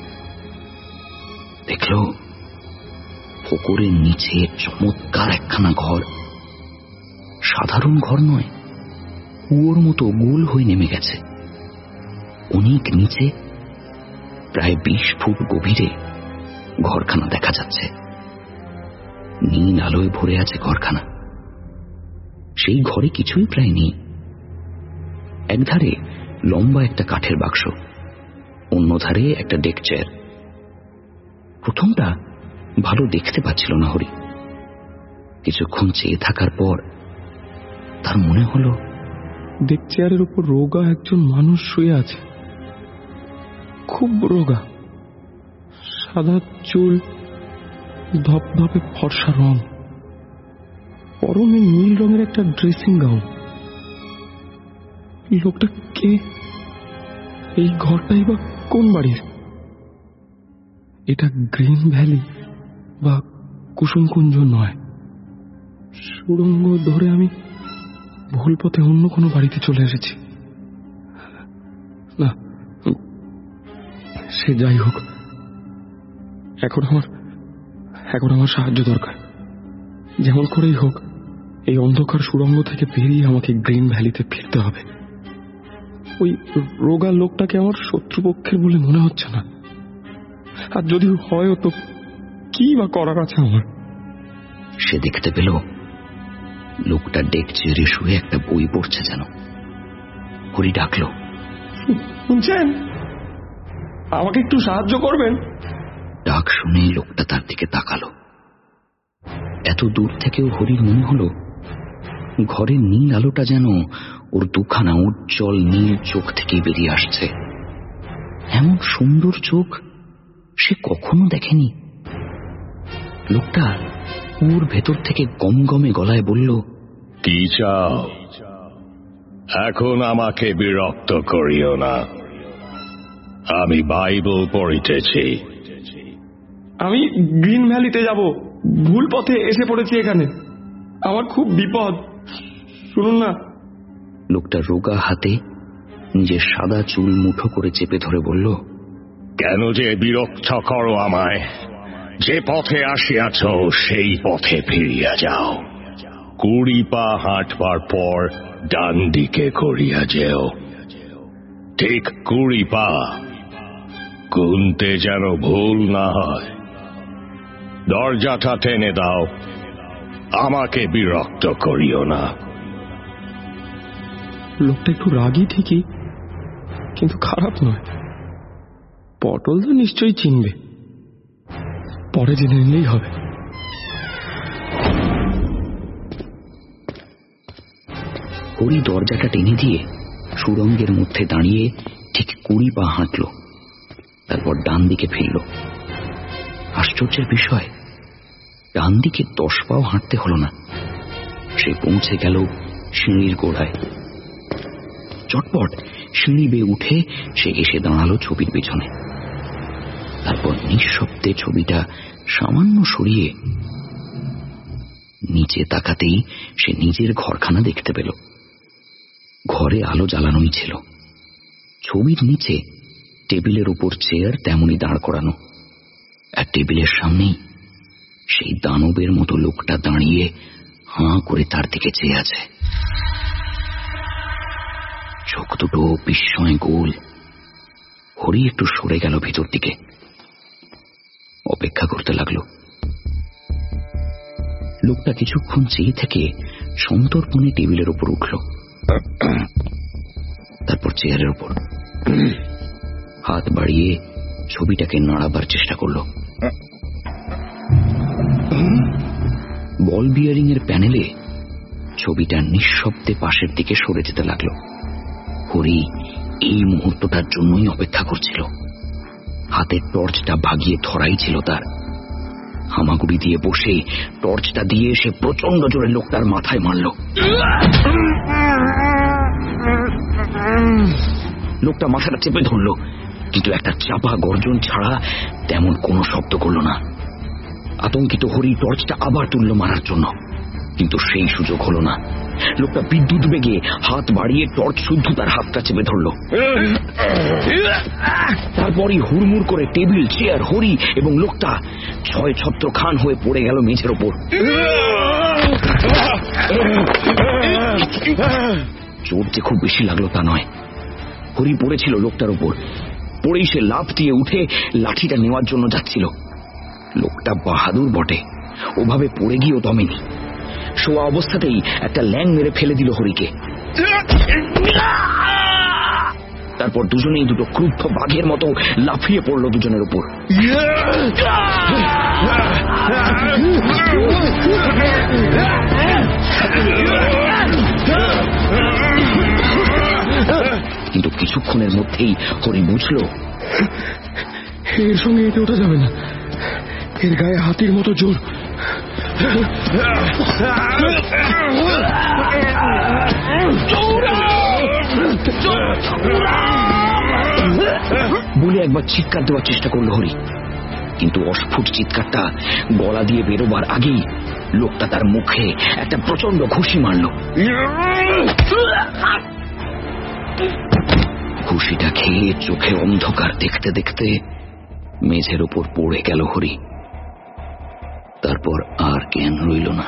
দেখল পুকুরের নিচে চমৎকার একখানা ঘর। সাধারণ ঘর নয়, কুয়োর মতো গোল হয়ে নেমে গেছে। অনেক নিচে প্রায় বিশ ফুট গভীরে ঘরখানা দেখা যাচ্ছে। নীল আলোয় ভরে আছে ঘরখানা। সেই ঘরে কিছুই প্রায় নেই। একধারে লম্বা একটা কাঠের বাক্স, অন্য ধারে একটা ডেক চেয়ার। প্রথমটা ভালো দেখতে পাচ্ছিল না হরি। কিছুক্ষণ চেয়ে থাকার পর তার মনে হলো ডেক চেয়ারের উপর রোগা একজন মানুষ শুয়ে আছে। খুব রোগা, সাদা চুল, ধপধপে ফর্সা রং, পরনে নীল রঙের একটা ড্রেসিং গাউন। লোকটা কে? এই ঘরটাই বা কোন বাড়ির? এটা গ্রিন ভ্যালি বা কুসুমকুঞ্জ নয়। সুড়ঙ্গ ধরে আমি ভুল পথে অন্য কোনো বাড়িতে চলে এসেছি। না, সে যাই হোক, এখন আমার এখন আমার সাহায্য দরকার। যেমন করেই হোক এই অন্ধকার সুড়ঙ্গ থেকে বেরিয়ে আমাকে গ্রিন ভ্যালিতে ফিরতে হবে। ওই রোগা লোকটাকে আমার শত্রুপক্ষের বলে মনে হচ্ছে না, আর যদি হয় তো কি বা করার আছে আমার। সে দেখতে পেল লোকটা ডেক চেয়ারে শুয়ে একটা বই পড়ছে যেন। হরি ডাকল, শুনছেন? আমাকে একটু সাহায্য করবেন? ডাক শুনে লোকটা তার দিকে তাকালো। এত দূর থেকেও হরির মনে হলো ঘরের নীল আলোটা যেন ওর দুখানা উজ্জ্বল নীল চোখ থেকে বেরিয়ে আসছে। এমন সুন্দর চোখ সে কখনো দেখেনি। লোকটা ওর ভেতর থেকে গমগমে গলায় বলল, কি চাও? এখন আমাকে বিরক্ত করিও না, আমি বাইবেল পড়িতেছি। আমি গ্রিন ভ্যালিতে যাব, ভুল পথে এসে পড়েছি এখানে, আমার খুব বিপদ, শুনুন না। লোকটা রোগা হাতে নিজের সাদা চুল মুঠো করে চেপে ধরে বলল, কেন যে বিরক্ত করো আমায়? যে পথে আসিয়াছ সেই পথে ফিরিয়া যাও। কুড়ি পা হাঁটবার পর ডান দিকে করিয়া যেও, ঠিক কুড়ি পা, গুনতে যেন ভুল না হয়। দরজাটা টেনে দাও, আমাকে বিরক্ত করিও না। লোকটা একটু রাগী ঠিকই, কিন্তু খারাপ নয়। পটল তো নিশ্চয়ই চিনবে, পরে জেনে নিলেই হবে। হরি দরজাটা টেনে দিয়ে সুড়ঙ্গের মধ্যে দাঁড়িয়ে ঠিক কুড়ি পা হাঁটল, তারপর ডান দিকে ফিরল। আশ্চর্যের বিষয়, ডান দিকে দশ পাও হাঁটতে হল না, সে পৌঁছে গেল সিঁড়ির গোড়ায়। চটপট সিঁড়ি বেয়ে উঠে সে এসে দাঁড়ালো ছবির পেছনে। তারপর নিঃশব্দে ছবিটা সামান্য সরিয়ে নিচে তাকাতেই সে নিজের ঘরখানা দেখতে পেল। ঘরে আলো জ্বালানোই ছিল। ছবির নিচে টেবিলের উপর চেয়ার তেমনি দাঁড় করানো, আর টেবিলের সামনেই সেই দানবের মতো লোকটা দাঁড়িয়ে হাঁ করে তার দিকে চেয়ে আছে। চোখ দুটো বিস্ময়ে গোল। হরি একটু সরে গেল ভিতর দিকে, অপেক্ষা করতে লাগলো। লোকটা কিছুক্ষণ চেয়ে থেকে সন্তর্পণে টেবিলের উপর উঠল, তারপর চেয়ারের উপর হাত বাড়িয়ে ছবিটাকে নাড়াবার চেষ্টা করল। বল বিয়ারিং এর প্যানেলে ছবিটা নিঃশব্দে পাশের দিকে সরে যেতে লাগলো। হরি এই মুহূর্তটার জন্যই অপেক্ষা করছিল। হাতের টর্চটা ভাগিয়ে ধরাই ছিল তার। হামাগুড়ি দিয়ে বসে টর্চটা দিয়ে সে প্রচন্ড জোরে লোকটার মাথায় মারল। লোকটা মাথাটা চেপে ধরল, কিন্তু একটা চাপা গর্জন ছাড়া তেমন কোনো শব্দ করল না। আতঙ্কিত হরি টর্চটা আবার তুলল মারার জন্য, কিন্তু সেই সুযোগ হলো না। লোকটা বিদ্যুৎ বেগে হাত বাড়িয়ে টর্চ শুদ্ধ তার হাতটা চেপে ধরল। তারপরই হুড়মুড় করে টেবিল, চেয়ার, হরি এবং লোকটা ছয় ছত্র খান হয়ে পড়ে গেল মেঝের ওপর। চোট যে খুব বেশি লাগলো তা নয়। হরি পড়েছিল লোকটার উপর, পড়েই সে লাফ দিয়ে উঠে লাঠিটা নেওয়ার জন্য যাচ্ছিল। লোকটা বাহাদুর বটে, ওভাবে পড়ে গিয়েও দমেনি। শোয়া অবস্থাতেই একটা ল্যাং মেরে ফেলে দিল হরিকে। তারপর দুজনেই দুটো ক্রুদ্ধ বাঘের মতো লাফিয়ে পড়ল দুজনের উপর। কিন্তু কিছুক্ষণের মধ্যেই হরি বুঝল এর সঙ্গে এতে ওঠা যাবে না, এর গায়ে হাতির মতো জোর। বলে একবার চিৎকার দেওয়ার চেষ্টা করলো হরি, কিন্তু অস্ফুট চিৎকারটা গলা দিয়ে বেরোবার আগেই লোকটা তার মুখে একটা প্রচন্ড ঘুষি মারল। ঘুষিটা খেয়ে চোখে অন্ধকার দেখতে দেখতে মেঝের উপর পড়ে গেল হরি। তারপর আর জ্ঞান রইল না।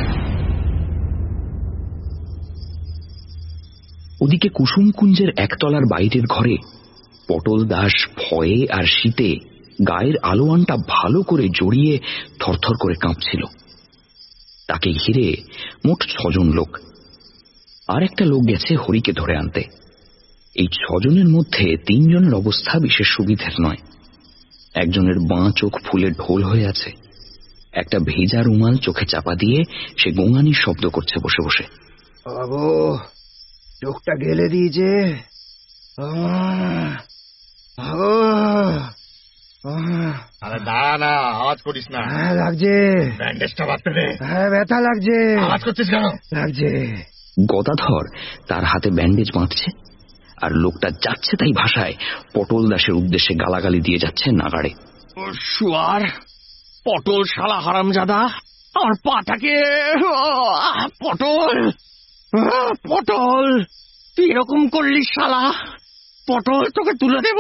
ওদিকে কুসুমকুঞ্জের একতলার বাইরের ঘরে পটল দাস ভয়ে আর শীতে গায়ের আলোয়ানটা ভালো করে জড়িয়ে থরথর করে কাঁপছিল। তাকে ঘিরে মোট ছজন লোক। আর একটা লোক গেছে হরিকে ধরে আনতে। এই ছজনের মধ্যে তিনজনের অবস্থা বিশেষ সুবিধের নয়। একজনের বাঁ চোখ ফুলে ঢোল হয়ে আছে, একটা ভেজা রুমাল চোখে চাপা দিয়ে সে গোঙানির শব্দ করছে বসে বসে। বাবু, চোখটা গেলে দিয়েছে। আরে দাঁড়া না, আওয়াজ করিস না। হ্যাঁ লাগছে। ব্যান্ডেজটা বাঁধতে দে। হ্যাঁ ব্যথা লাগছে। আওয়াজ করছিস কেন? লাগছে। গদাধর তার হাতে ব্যান্ডেজ বাঁধছে, আর লোকটা যাচ্ছে তাই ভাষায় পটল দাসের উদ্দেশ্যে গালাগালি দিয়ে যাচ্ছে নাগাড়ে। শুয়ার, পটল শালা হারামজাদা, আমার পাটাকে। পটল, পটল, তুই এরকম করলি শালা, পটল তোকে তুলে দেব।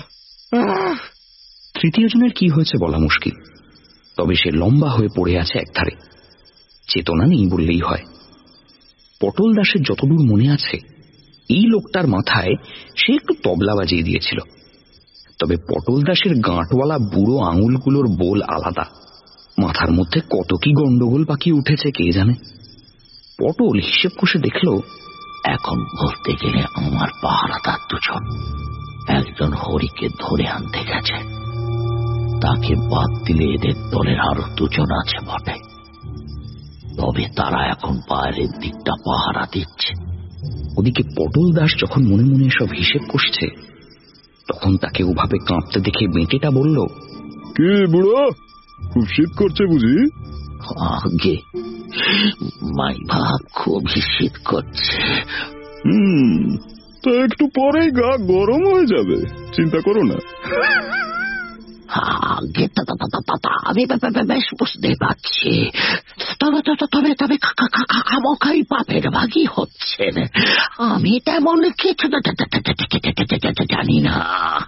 তৃতীয় জনের কি হয়েছে বলা মুশকিল, তবে সে লম্বা হয়ে পড়ে আছে একধারে, চেতনা নেই বললেই হয়। পটল দাসের যতদূর মনে আছে, এই লোকটার মাথায় সে একটু তবলা বাজিয়ে দিয়েছিল, তবে পটল দাসের গাঁটওয়ালা বুড়ো আঙুলগুলোর বোল আলাদা। মাথার মধ্যে কত কি গন্ডগোল পাকিয়ে উঠেছে কে জানে। পটল হিসেব কষে দেখল, এখন বলতে গেলে আমার পাহারাদার দুজন, একজন হরিকে ধরে আনতে গেছে, তাকে বাদ দিলে এদের দলের আরো দুজন আছে বটে, তবে তারা এখন বাইরের দিকটা পাহারা দিচ্ছে। ওদিকে পটল দাস যখন মনে মনে সব হিসেব কষছে, তখন তাকে ওভাবে কাঁপতে দেখে বেঁটেটা বলল, কে বুড়ো, খুব শীত করছে বুঝি? আগে মাইভা, খুবই শীত করছে। হুম, তো একটু পরেই গা গরম হয়ে যাবে, চিন্তা করো না। আগে আমি বেশ বুঝতে পারছি, তবে তবে তবে খামোখাই পাপের ভাগই হচ্ছেন। আমি তেমন কিছু জানি না।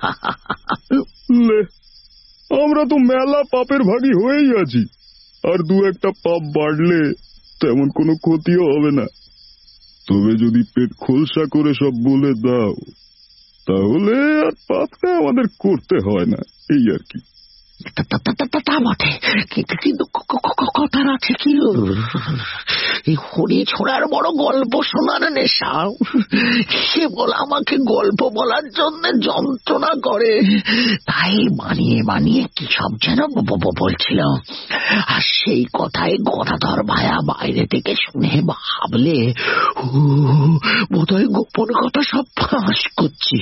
আমরা তো মেলা পাপের ভাগী হয়েই আছি, আর দু একটা পাপ বাড়লে তেমন কোনো ক্ষতিও হবে না। তবে যদি পেট খোলসা করে সব বলে দাও, তাহলে আর পাপটা আমাদের করতে হয় না, এই আর কি। তা বটে, কিন্তু কথার আছে কি, এই হরি ছোড়ার বড় গল্প শোনার নেশা, কেবল আমাকে গল্প বলার জন্য যন্ত্রণা করে, তাই বানিয়ে বানিয়ে কি সব যেন বলছিল। আর সেই কথায় গদাধর ভায়া বাইরে থেকে শুনে ভাবলে বোধহয় গোপন কথা সব ফাঁস করছি।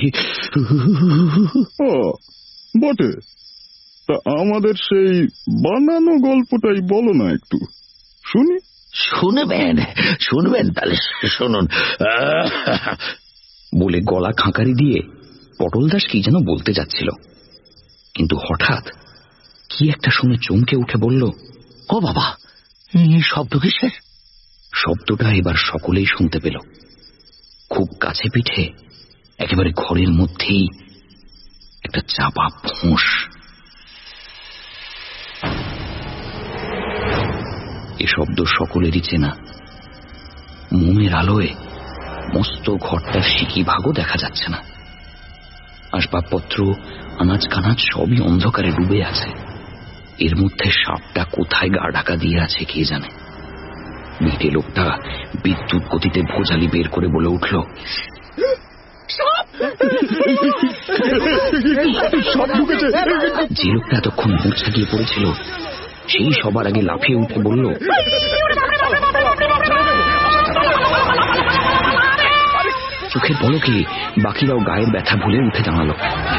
বটে, তা আমাদের সেই বানানো গল্পটাই বলো না একটু শুনি। শুনবেন? শুনবেন তাহলে শুনুন। বলে গলা খাঁকারি দিয়ে পটল দাস কি যেন বলতে যাচ্ছিল, কিন্তু হঠাৎ কি একটা শুনে চমকে উঠে বলল, ও বাবা, শব্দ কিসের? শব্দটা এবার সকলেই শুনতে পেল। খুব কাছে পিঠে, একেবারে ঘরের মধ্যেই একটা চাপা ফোঁস। এ শব্দ সকলেরই চেনা। মোমের আলোয় মস্ত ঘরটার সিকি ভাগও দেখা যাচ্ছে না। আসবাবপত্র, আনাজ কানাজ সবই অন্ধকারে ডুবে আছে। এর মধ্যে সাপটা কোথায় গা ঢাকা দিয়ে আছে কে জানে। মেটে লোকটা বিদ্যুৎ গতিতে ভোজালি বের করে বলে উঠল, যে লোকটা এতক্ষণ মূর্ছা গিয়ে পড়েছিল সেই সবার আগে লাফিয়ে উঠে বলল, চোখের পলকে বাকিরাও গায়ের ব্যথা ভুলে উঠে দাঁড়ালো।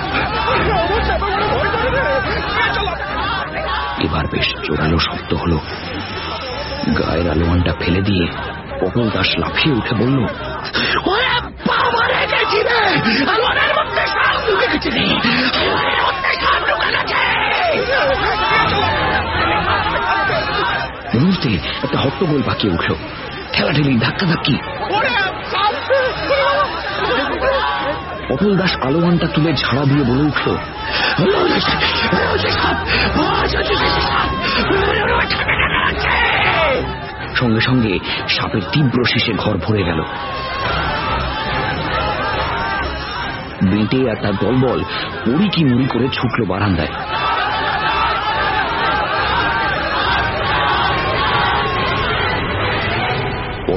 এবার বেশ জোরালো শব্দ হলো। গায়ের আলোয়ানটা ফেলে দিয়ে পটল দাস লাফিয়ে উঠে বলল, মুহূর্তে একটা হট্টগোল পাকিয়ে উঠল, ঠেলাঠেলি, ধাক্কাধাক্কি। পটল দাস আলোয়ানটা তুলে ঝাড়া দিয়ে বলে উঠল, সঙ্গে সঙ্গে সাপের তীব্র শীষে ঘর ভরে গেল। বেঁটে আর তার দলবল উড়ি কি মুড়ি করে ছুটল বারান্দায়।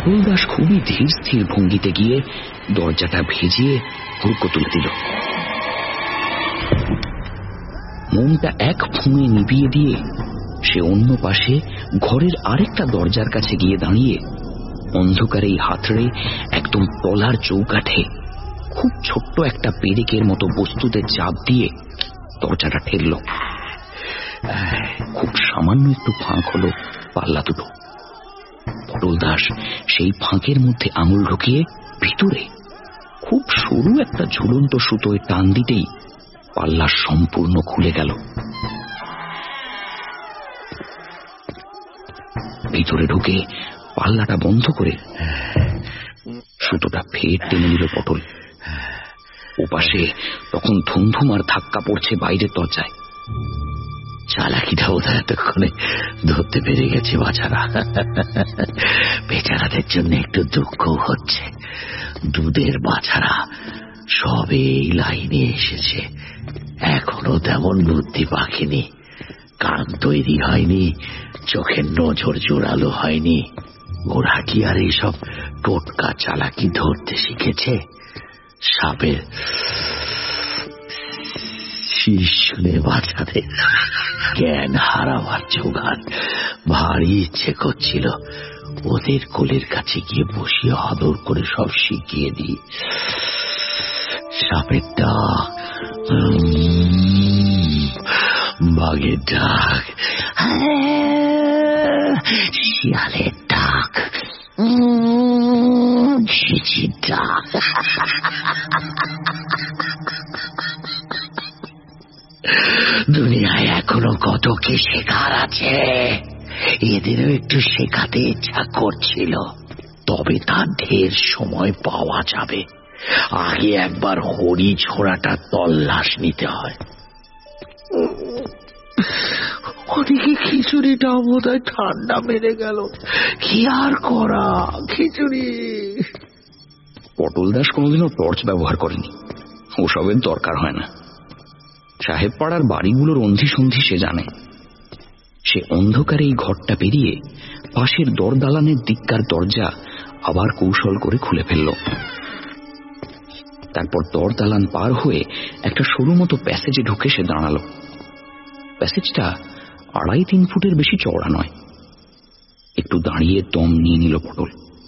পটল দাস খুবই ধীর স্থির ভঙ্গিতে গিয়ে দরজাটা ভেজিয়ে হুড়কো তুলে দিল। মোমটা এক ফুঁয়ে নিভিয়ে দিয়ে সে অন্য পাশে ঘরের আরেকটা দরজার কাছে গিয়ে দাঁড়িয়ে অন্ধকারেই হাতড়ে একদম তলার চৌকাঠে খুব ছোট্ট একটা পেরেকের মতো বস্তুতে চাপ দিয়ে দরজাটা ঠেলল। খুব সামান্য একটু ফাঁক হলো পাল্লা দুটো। পটল দাস সেই ফাঁকের মধ্যে আঙুল ঢুকিয়ে ভিতরে খুব সরু একটা ঝুলন্ত সুতোয় টান দিতেই পাল্লা সম্পূর্ণ খুলে গেল। ভিতরে ঢুকে পাল্লাটা বন্ধ করে সুতোটা ফের টেনে নিল পটল। ওপাশে তখন ধুমধুম আর ধাক্কা পড়ছে বাইরের দরজায়। চালাকিটা বোধহয় এতক্ষণে ধরতে পেরে গেছে বাছারা। বেচারাদের জন্য একটু দুঃখ হচ্ছে। দুধের বাছারা সবে এই লাইনে এসেছে, এখনো তেমন বুদ্ধি পাকেনি, কান তৈরি হয়নি, চোখের নজর জোরালো হয়নি। ওরা কি আর এইসব টোটকা চালাকি ধরতে শিখেছে? সাপের শীষ শুনে বাচ্চাদের জ্ঞান হারাবার জোগান ভারী ইচ্ছে করছিল ওদের কোলের কাছে গিয়ে বসিয়ে আদর করে সব শিখিয়ে দিই। সাপের ডাক, বাঘের ডাক, শিয়ালের ডাক, ঝিঝির ডাক। দুনিয়ায় এখনো কত কি শেখার আছে, এদেরও একটু শেখাতে ইচ্ছা করছিল। তবে তার ঢের সময় পাওয়া যাবে। আগে একবার হরি ছোড়াটা তল্লাশ নিতে হয়। ওদিকে খিচুড়িটাও বোধ হয় ঠান্ডা মেরে গেল। কি আর করা, খিচুড়ি। পটল দাস কোনোদিনও টর্চ ব্যবহার করেনি, ওসবের দরকার হয় না। সাহেব পাড়ার বাড়িগুলোর অন্ধি সন্ধি সে জানে। সে অন্ধকারে এই ঘরটা পেরিয়ে পাশের দরদালানের দিককার দরজা আবার কৌশল করে খুলে ফেলল। তারপর দরদালান পার হয়ে একটা সরু মতো প্যাসেজে ঢুকে সে দাঁড়ালো। প্যাসেজটা আড়াই তিন ফুটের বেশি চওড়া নয়। একটু দাঁড়িয়ে দম নিয়ে নিল পটল।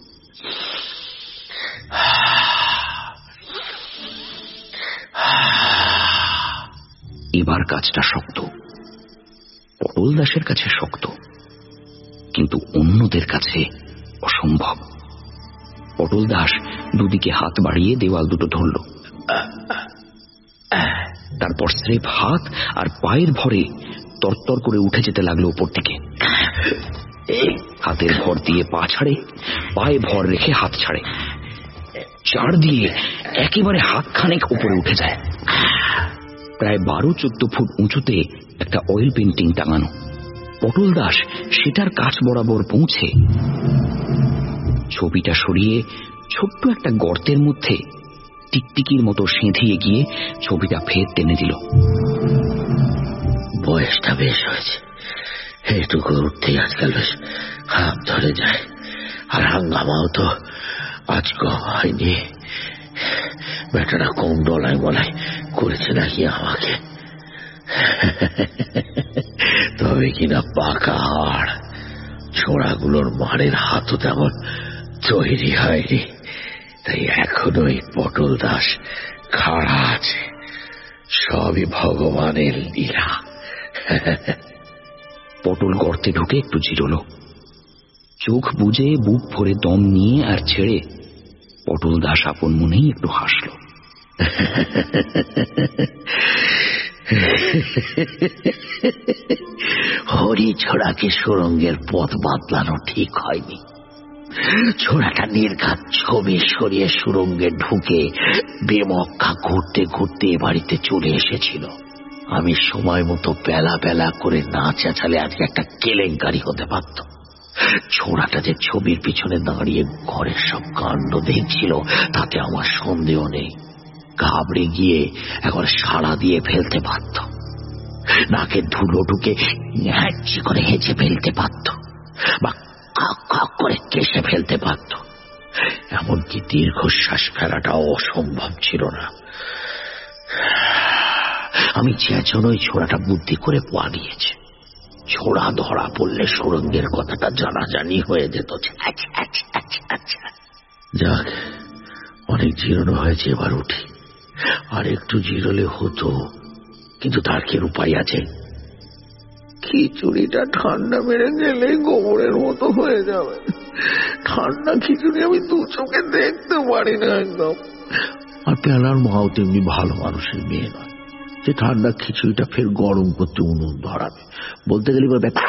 এবার কাজটা শক্ত, পটল দাসের কাছে শক্ত, কিন্তু অন্যদের কাছে অসম্ভব। পটল দাস দুদিকে হাত বাড়িয়ে দেওয়াল দুটো ধরল, তারপর স্রেফ হাত আর পায়ের ভরে তরতর করে উঠে যেতে লাগলো উপর থেকে। হাতের ভর দিয়ে পা ছাড়ে, পায়ে ভর রেখে হাত ছাড়ে, চার দিয়ে একেবারে হাত খানেক উপরে উঠে যায়। প্রায় বারো চোদ্দ ফুট উঁচুতে একটা অয়েল পেন্টিং টাঙানো। পটল দাস সেটার কাছ বরাবর পৌঁছে ছবিটা সরিয়ে ছোট্ট একটা গর্তের মধ্যে টিকটিকির মতো সেঁধিয়ে গিয়ে ছবিটা ফের টেনে দিল। বয়সটা বেশ হয়েছে, এইটুকু উঠতেই আজকাল বেশ হাত ধরে যায়। আর হাঙ্গামাও তো আজ কম হয়নি। বেটারা কম ডলায় বলাই করেছে নাকি আমাকে। তবে কিনা পাকা হাড়, ছোড়াগুলোর মারের হাতও তেমন তৈরি হয়নি। তাই এখনো এই পটল দাস খাড়া আছে। সবই ভগবানের লীলা। পটল গর্তে ঢুকে একটু জিরোলো, চোখ বুজে বুক ভরে দম নিয়ে আর ছেড়ে পটল দাস আপন মনেই একটু হাসল। হরি ছোড়াকে সুরঙ্গের পথ বাতলানো ঠিক হয়নি। ছোড়াটা নির্ঘাত ছবি সরিয়ে সুরঙ্গে ঢুকে বেমক্কা ঘুরতে ঘুরতে এ বাড়িতে চলে এসেছিল। আমি সময় মতো বেলা বেলা করে না চেঁচালে আজকে একটা কেলেঙ্কারি হতে পারত। ছোড়াটা যে ছবির পিছনে দাঁড়িয়ে ঘরের সব কাণ্ড দেখছিল তাতে আমার সন্দেহ নেই। ঘাবড়ে গিয়ে একবার সাড়া দিয়ে ফেলতে পারত, নাকে ধুলো ঢুকে হ্যাঁচি করে হেঁচে ফেলতে পারত, বা কাক কাক করে কেসে ফেলতে পারত। এমনকি দীর্ঘশ্বাস ফেলাটাও অসম্ভব ছিল না। আমি চেঁচন ওই ছোড়াটা বুদ্ধি করে পালিয়েছে। ছোড়া ধরা পড়লে সুরঙ্গের কথাটা জানাজানি হয়ে যেত। যাক, অনেক জিরানো হয়েছে, এবার উঠি। আর একটু জিরোলে হতো, কিন্তু তার কি উপায় আছে? খিচুড়িটা ঠান্ডা মেরে গেলেই গোবরের মতো হয়ে যাবে। ঠান্ডা খিচুড়ি আমি দু চোখে দেখতে পারি না একদম। আর পেলার মাও তেমনি ভালো মানুষের মেয়ে নয় যে ঠান্ডা খিচুড়িটা ফের গরম করতে উনুন ধরাবে। বলতে গেলে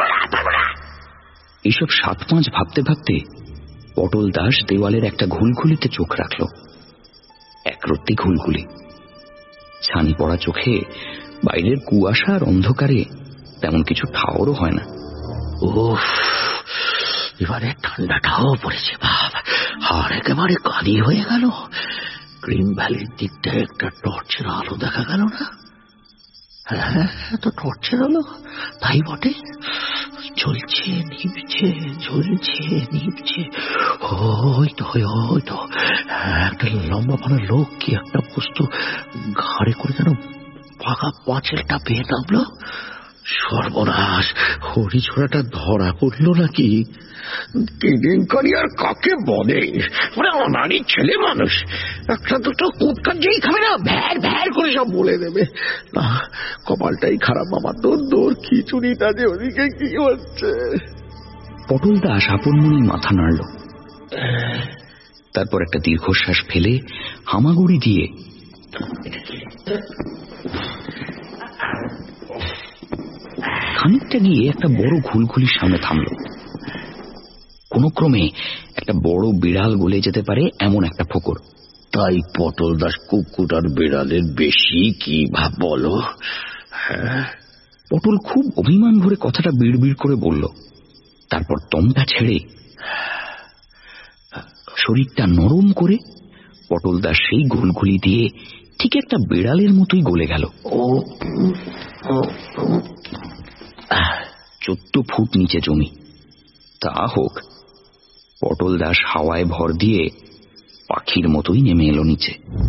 এইসব সাত পাঁচ ভাবতে ভাবতে পটল দাস দেওয়ালের একটা ঘুলঘুলিতে চোখ রাখল। একরত্তি ঘুলঘুলি, ছানি পড়া চোখে বাইরের কুয়াশা আর অন্ধকারে তেমন কিছু ঠাওরও হয় না। উফ, এবারে ঠান্ডাটাও পড়েছে বাবা, আর একেবারে কালি হয়ে গেল। গ্রিন ভ্যালির দিকটা একটা টর্চের আলো দেখা গেল না? হ্যাঁ, তো টর্চের আলো, তাই বটে। জ্বলছে নিভছে, জ্বলছে নিভছে। ওই তো ওই তো একটা লম্বা পানা লোক কি একটা বস্তু ঘাড়ে করে যেন পাকা পাঁচিলটা পেয়ে নামলো। সর্বনাশ, হরি ছোড়াটা ধরা পড়লো নাকি? কেলেঙ্কারি আর কাকে বলে? মানে অনারই ছেলে মানুষ, একটা দুটো কুৎকার যেই খাবে না, ভ্যার ভ্যার করে সব বলে দেবে। না, কপালটাই খারাপ আমার। তোর দোর খিচুড়িটা যে ওদিকে কি হচ্ছে। পটল দাস আপন মনে মাথা নাড়ল। তারপর একটা দীর্ঘশ্বাস ফেলে হামাগুড়ি দিয়ে খানিকটা গিয়ে একটা বড় ঘুলঘুলির সামনে থামল। কোন ক্রমে একটা বড় বিড়াল গলে যেতে পারে এমন একটা ফোকর। তাই পটল দাস কুকুর আর বিড়ালের বেশি কি ভাব বলো? পটল খুব অভিমান ভরে কথাটা বিড়বিড় করে বলল। তারপর দমটা ছেড়ে শরীরটা নরম করে পটল দাস সেই ঘুলঘুলি দিয়ে ঠিক একটা বিড়ালের মতোই গলে গেল। চোদ্দ ফুট নিচে জমি। তা হোক, পটল দাস হাওয়ায় ভর দিয়ে পাখির মতোই নেমে এলো নিচে।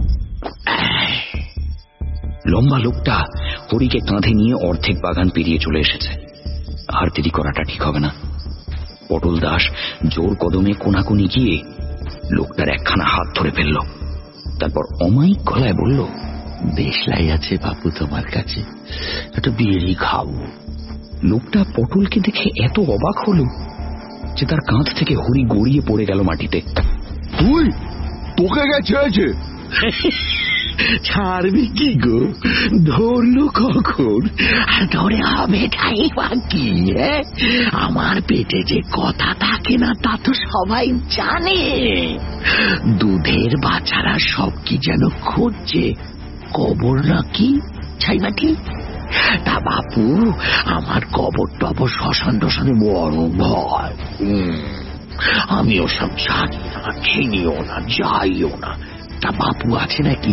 লম্বা লোকটা হরিকে কাঁধে নিয়ে অর্ধেক বাগান পেরিয়ে চলে এসেছে। আর দেরি করাটা ঠিক হবে না। পটল দাস জোর কদমে কোনাকুনি গিয়ে লোকটার একখানা হাত ধরে ফেলল। তারপর অমায়িক গলায় বলল, দেশলাই আছে বাপু তোমার কাছে, একটা বিড়ি খাবো। লোকটা পটলকে দেখে এত অবাক হলো যে তার কাঁধ থেকে হরি গড়িয়ে পড়ে গেল মাটিতে। তুই তোকে গেছে? ছাড়বি কি গো? ধরলো কখন? আর ধরে হবে ঠাই বাকি। আমার পেটে যে কথা থাকে না তা তো সবাই জানে। দুধের বাচ্চারা সব কি যেন খুঁজছে, কবর নাকি ছাইবাটি। তা বাপু, আমার কবর টবর শ্মশান টশানে বড় ভয়। আমি ওসব জানি না, চিনিও না, যাইও না। তা বাপু আছে নাকি?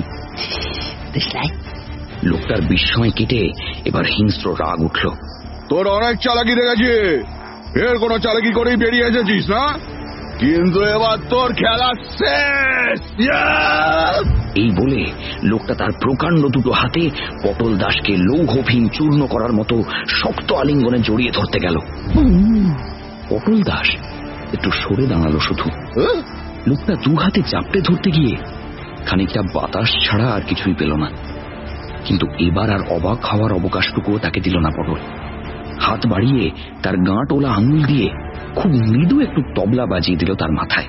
লোকটার বিস্ময় কেটে এবার হিংস্র রাগ উঠল। তোর অনেক চালাকি দেখেছি, এর কোন চালাকি করেই বেরিয়ে এসেছিস না, কিন্তু এবার তোর খেলা শেষ। এই বলে লোকটা তার প্রকাণ্ড দুটো হাতে পটল দাসকে লৌহভীম চূর্ণ করার মতো শক্ত আলিঙ্গনে জড়িয়ে ধরতে গেল। পটল দাস একটু সরে দাঁড়ালো শুধু। লোকটা দু হাতে চাপড়ে ধরতে গিয়ে খানিকটা বাতাস ছাড়া আর কিছুই পেল না। কিন্তু এবার আর অবাক হওয়ার অবকাশটুকুও তাকে দিল না পটল। হাত বাড়িয়ে তার গাঁট ওলা আঙুল দিয়ে খুব মৃদু একটু তবলা বাজিয়ে দিল তার মাথায়।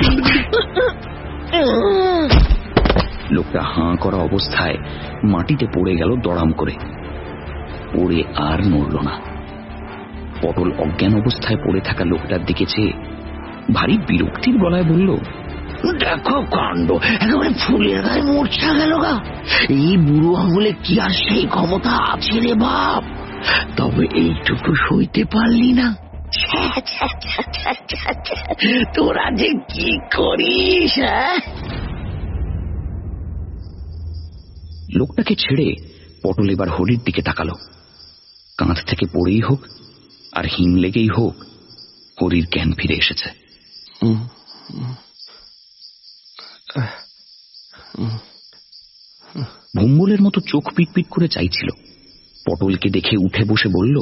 লোকটা হাঁ করা অবস্থায় মাটিতে পড়ে গেল দড়াম করে। পড়ে আর নড়ল না। পটল অজ্ঞান অবস্থায় পড়ে থাকা লোকটার দিকে চেয়ে ভারী বিরক্তির গলায় বলল, দেখো কাণ্ড, একেবারে ফুলের গায়ে মূর্ছা গেল গা। এই বুড়ো আঙুলে কি আর সেই ক্ষমতা আছে রে বাপ? তবে এইটুকু সইতে পারলি না? তোরা যে কি করিস। লোকটাকে ছেড়ে পটল এবার হরির দিকে তাকালো। কাঁধ থেকে পড়েই হোক আর হিম লেগেই হোক, হরির জ্ঞান ফিরে এসেছে। ভুম্বলের মতো চোখ পিটপিট করে চাইছিল। পটলকে দেখে উঠে বসে বলল,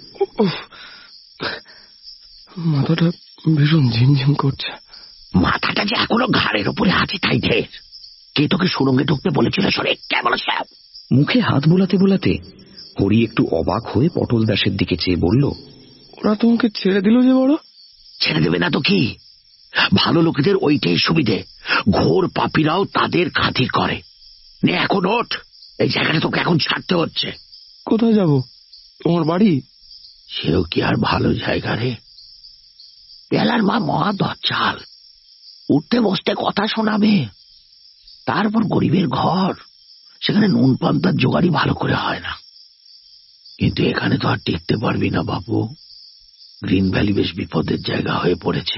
মাথাটা ভীষণ ঝিমঝিম করছে। মাথাটা যে এখনো ঘাড়ের উপরে আছে তাই ঢের। কে তোকে সুরঙ্গে ঢুকতে বলেছিল? সরে কে বলেছে? মুখে হাত বোলাতে বোলাতে হরি একটু অবাক হয়ে পটল দাসের দিকে চেয়ে বলল, ওরা তোমাকে ছেড়ে দিল যে বড়? ছেড়ে দেবে না তো কি? ভালো লোকেদের ওইটাই সুবিধে, ঘোর পাপীরাও তাদের খাতির করে। নে এখন ওঠ, এই জায়গাটা তোকে এখন ছাড়তে হচ্ছে। কোথায় যাব? তোমার বাড়ি? সেও কি আর ভালো জায়গা রে? পেলার মা মহা দজ্জাল, উঠতে বসতে কথা শোনাবে। তারপর গরিবের ঘর, সেখানে নুন পান্তার জোগাড়ি ভালো করে হয় না। কিন্তু এখানে তো আর টিকতে পারবি না বাবু। গ্রিন ভ্যালি বেশ বিপদের জায়গা হয়ে পড়েছে।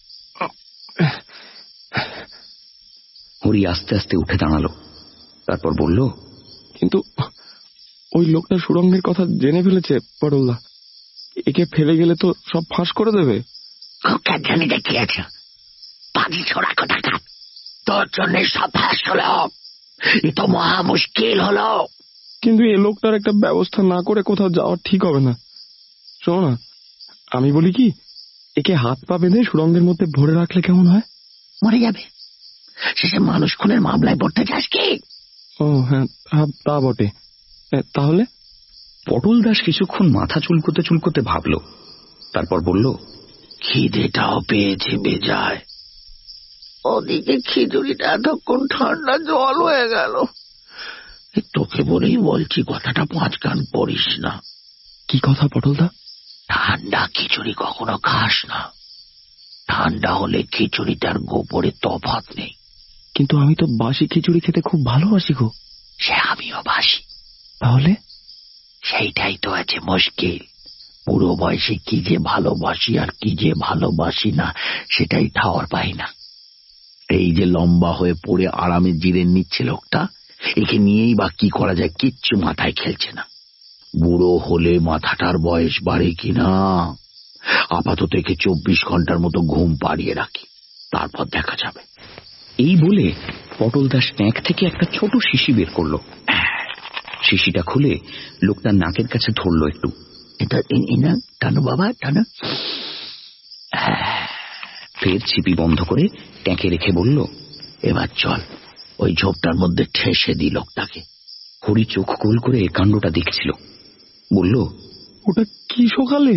হরি আস্তে আস্তে উঠে দাঁড়ালো, তারপর বলল, কিন্তু ওই লোকটা সুরঙ্গের কথা জেনে ফেলেছে পটলদা। একে ফেলে গেলে তো সব ফাঁস করে দেবে। জানি দেখিয়েছে বাজি ছোড়া কথা, তোর জন্য সব ফাঁস হলো। এ তো মহা মুশকিল হলো। কিন্তু এই লোকটার একটা ব্যবস্থা না করে কোথাও যাওয়া ঠিক হবে না। শোনো না, আমি বলি কি, একে হাত পা বেঁধে সুরঙ্গের মধ্যে ভরে রাখলে কেমন হয়? মরে যাবে, শেষে মানুষ খুনের মামলায় পড়তে চাস কি? ও হ্যাঁ, তা বটে। তাহলে? পটল দাস কিছুক্ষণ মাথা চুলকোতে চুলকোতে ভাবল, তারপর বলল, খিদেটাও পেয়েছে বেজায়। ওদিকে খিচুড়িটা এতক্ষণ ঠান্ডা জল হয়ে গেল। তোকে বলেই বলছি, কথাটা পাঁচ কান পড়িস না। কি কথা পটলদা? ঠান্ডা খিচুড়ি কখনো খাস না। ঠান্ডা হলে খিচুড়িটার গোপরে তফাৎ নেই। কিন্তু আমি তো বাসি খিচুড়ি খেতে খুব ভালোবাসি গো। সে আমিও বাসি। তাহলে? সেইটাই তো আছে মুশকিল। বুড়ো বয়সে কি যে ভালোবাসি আর কি যে ভালোবাসি না, সেটাই ঠাওর পাই না। এই যে লম্বা হয়ে পড়ে আরামে জিরে নিচ্ছে লোকটা, একে নিয়েই বা কি করা যায় কিচ্ছু মাথায় খেলছে না। বুড়ো হলে মাথাটার বয়স বাড়ে কিনা। আপাতত একে চব্বিশ ঘন্টার মতো ঘুম পাড়িয়ে রাখি, তারপর দেখা যাবে। এই বলে পটল দাস ট্যাঙ্ক থেকে একটা ছোট শিশি বের করলো। শিশিটা খুলে লোকটার নাকের কাছে ধরলো একটু। এটা টানো বাবা, টানো। ফের ছিপি বন্ধ করে ট্যাঁকে রেখে বলল, এবার চল, ওই ঝোপটার মধ্যে ঠেসে দি লোকটাকে। হরি চোখ গোল করে কাণ্ডটা দেখছিল, বলল, ওটা কি সকালে?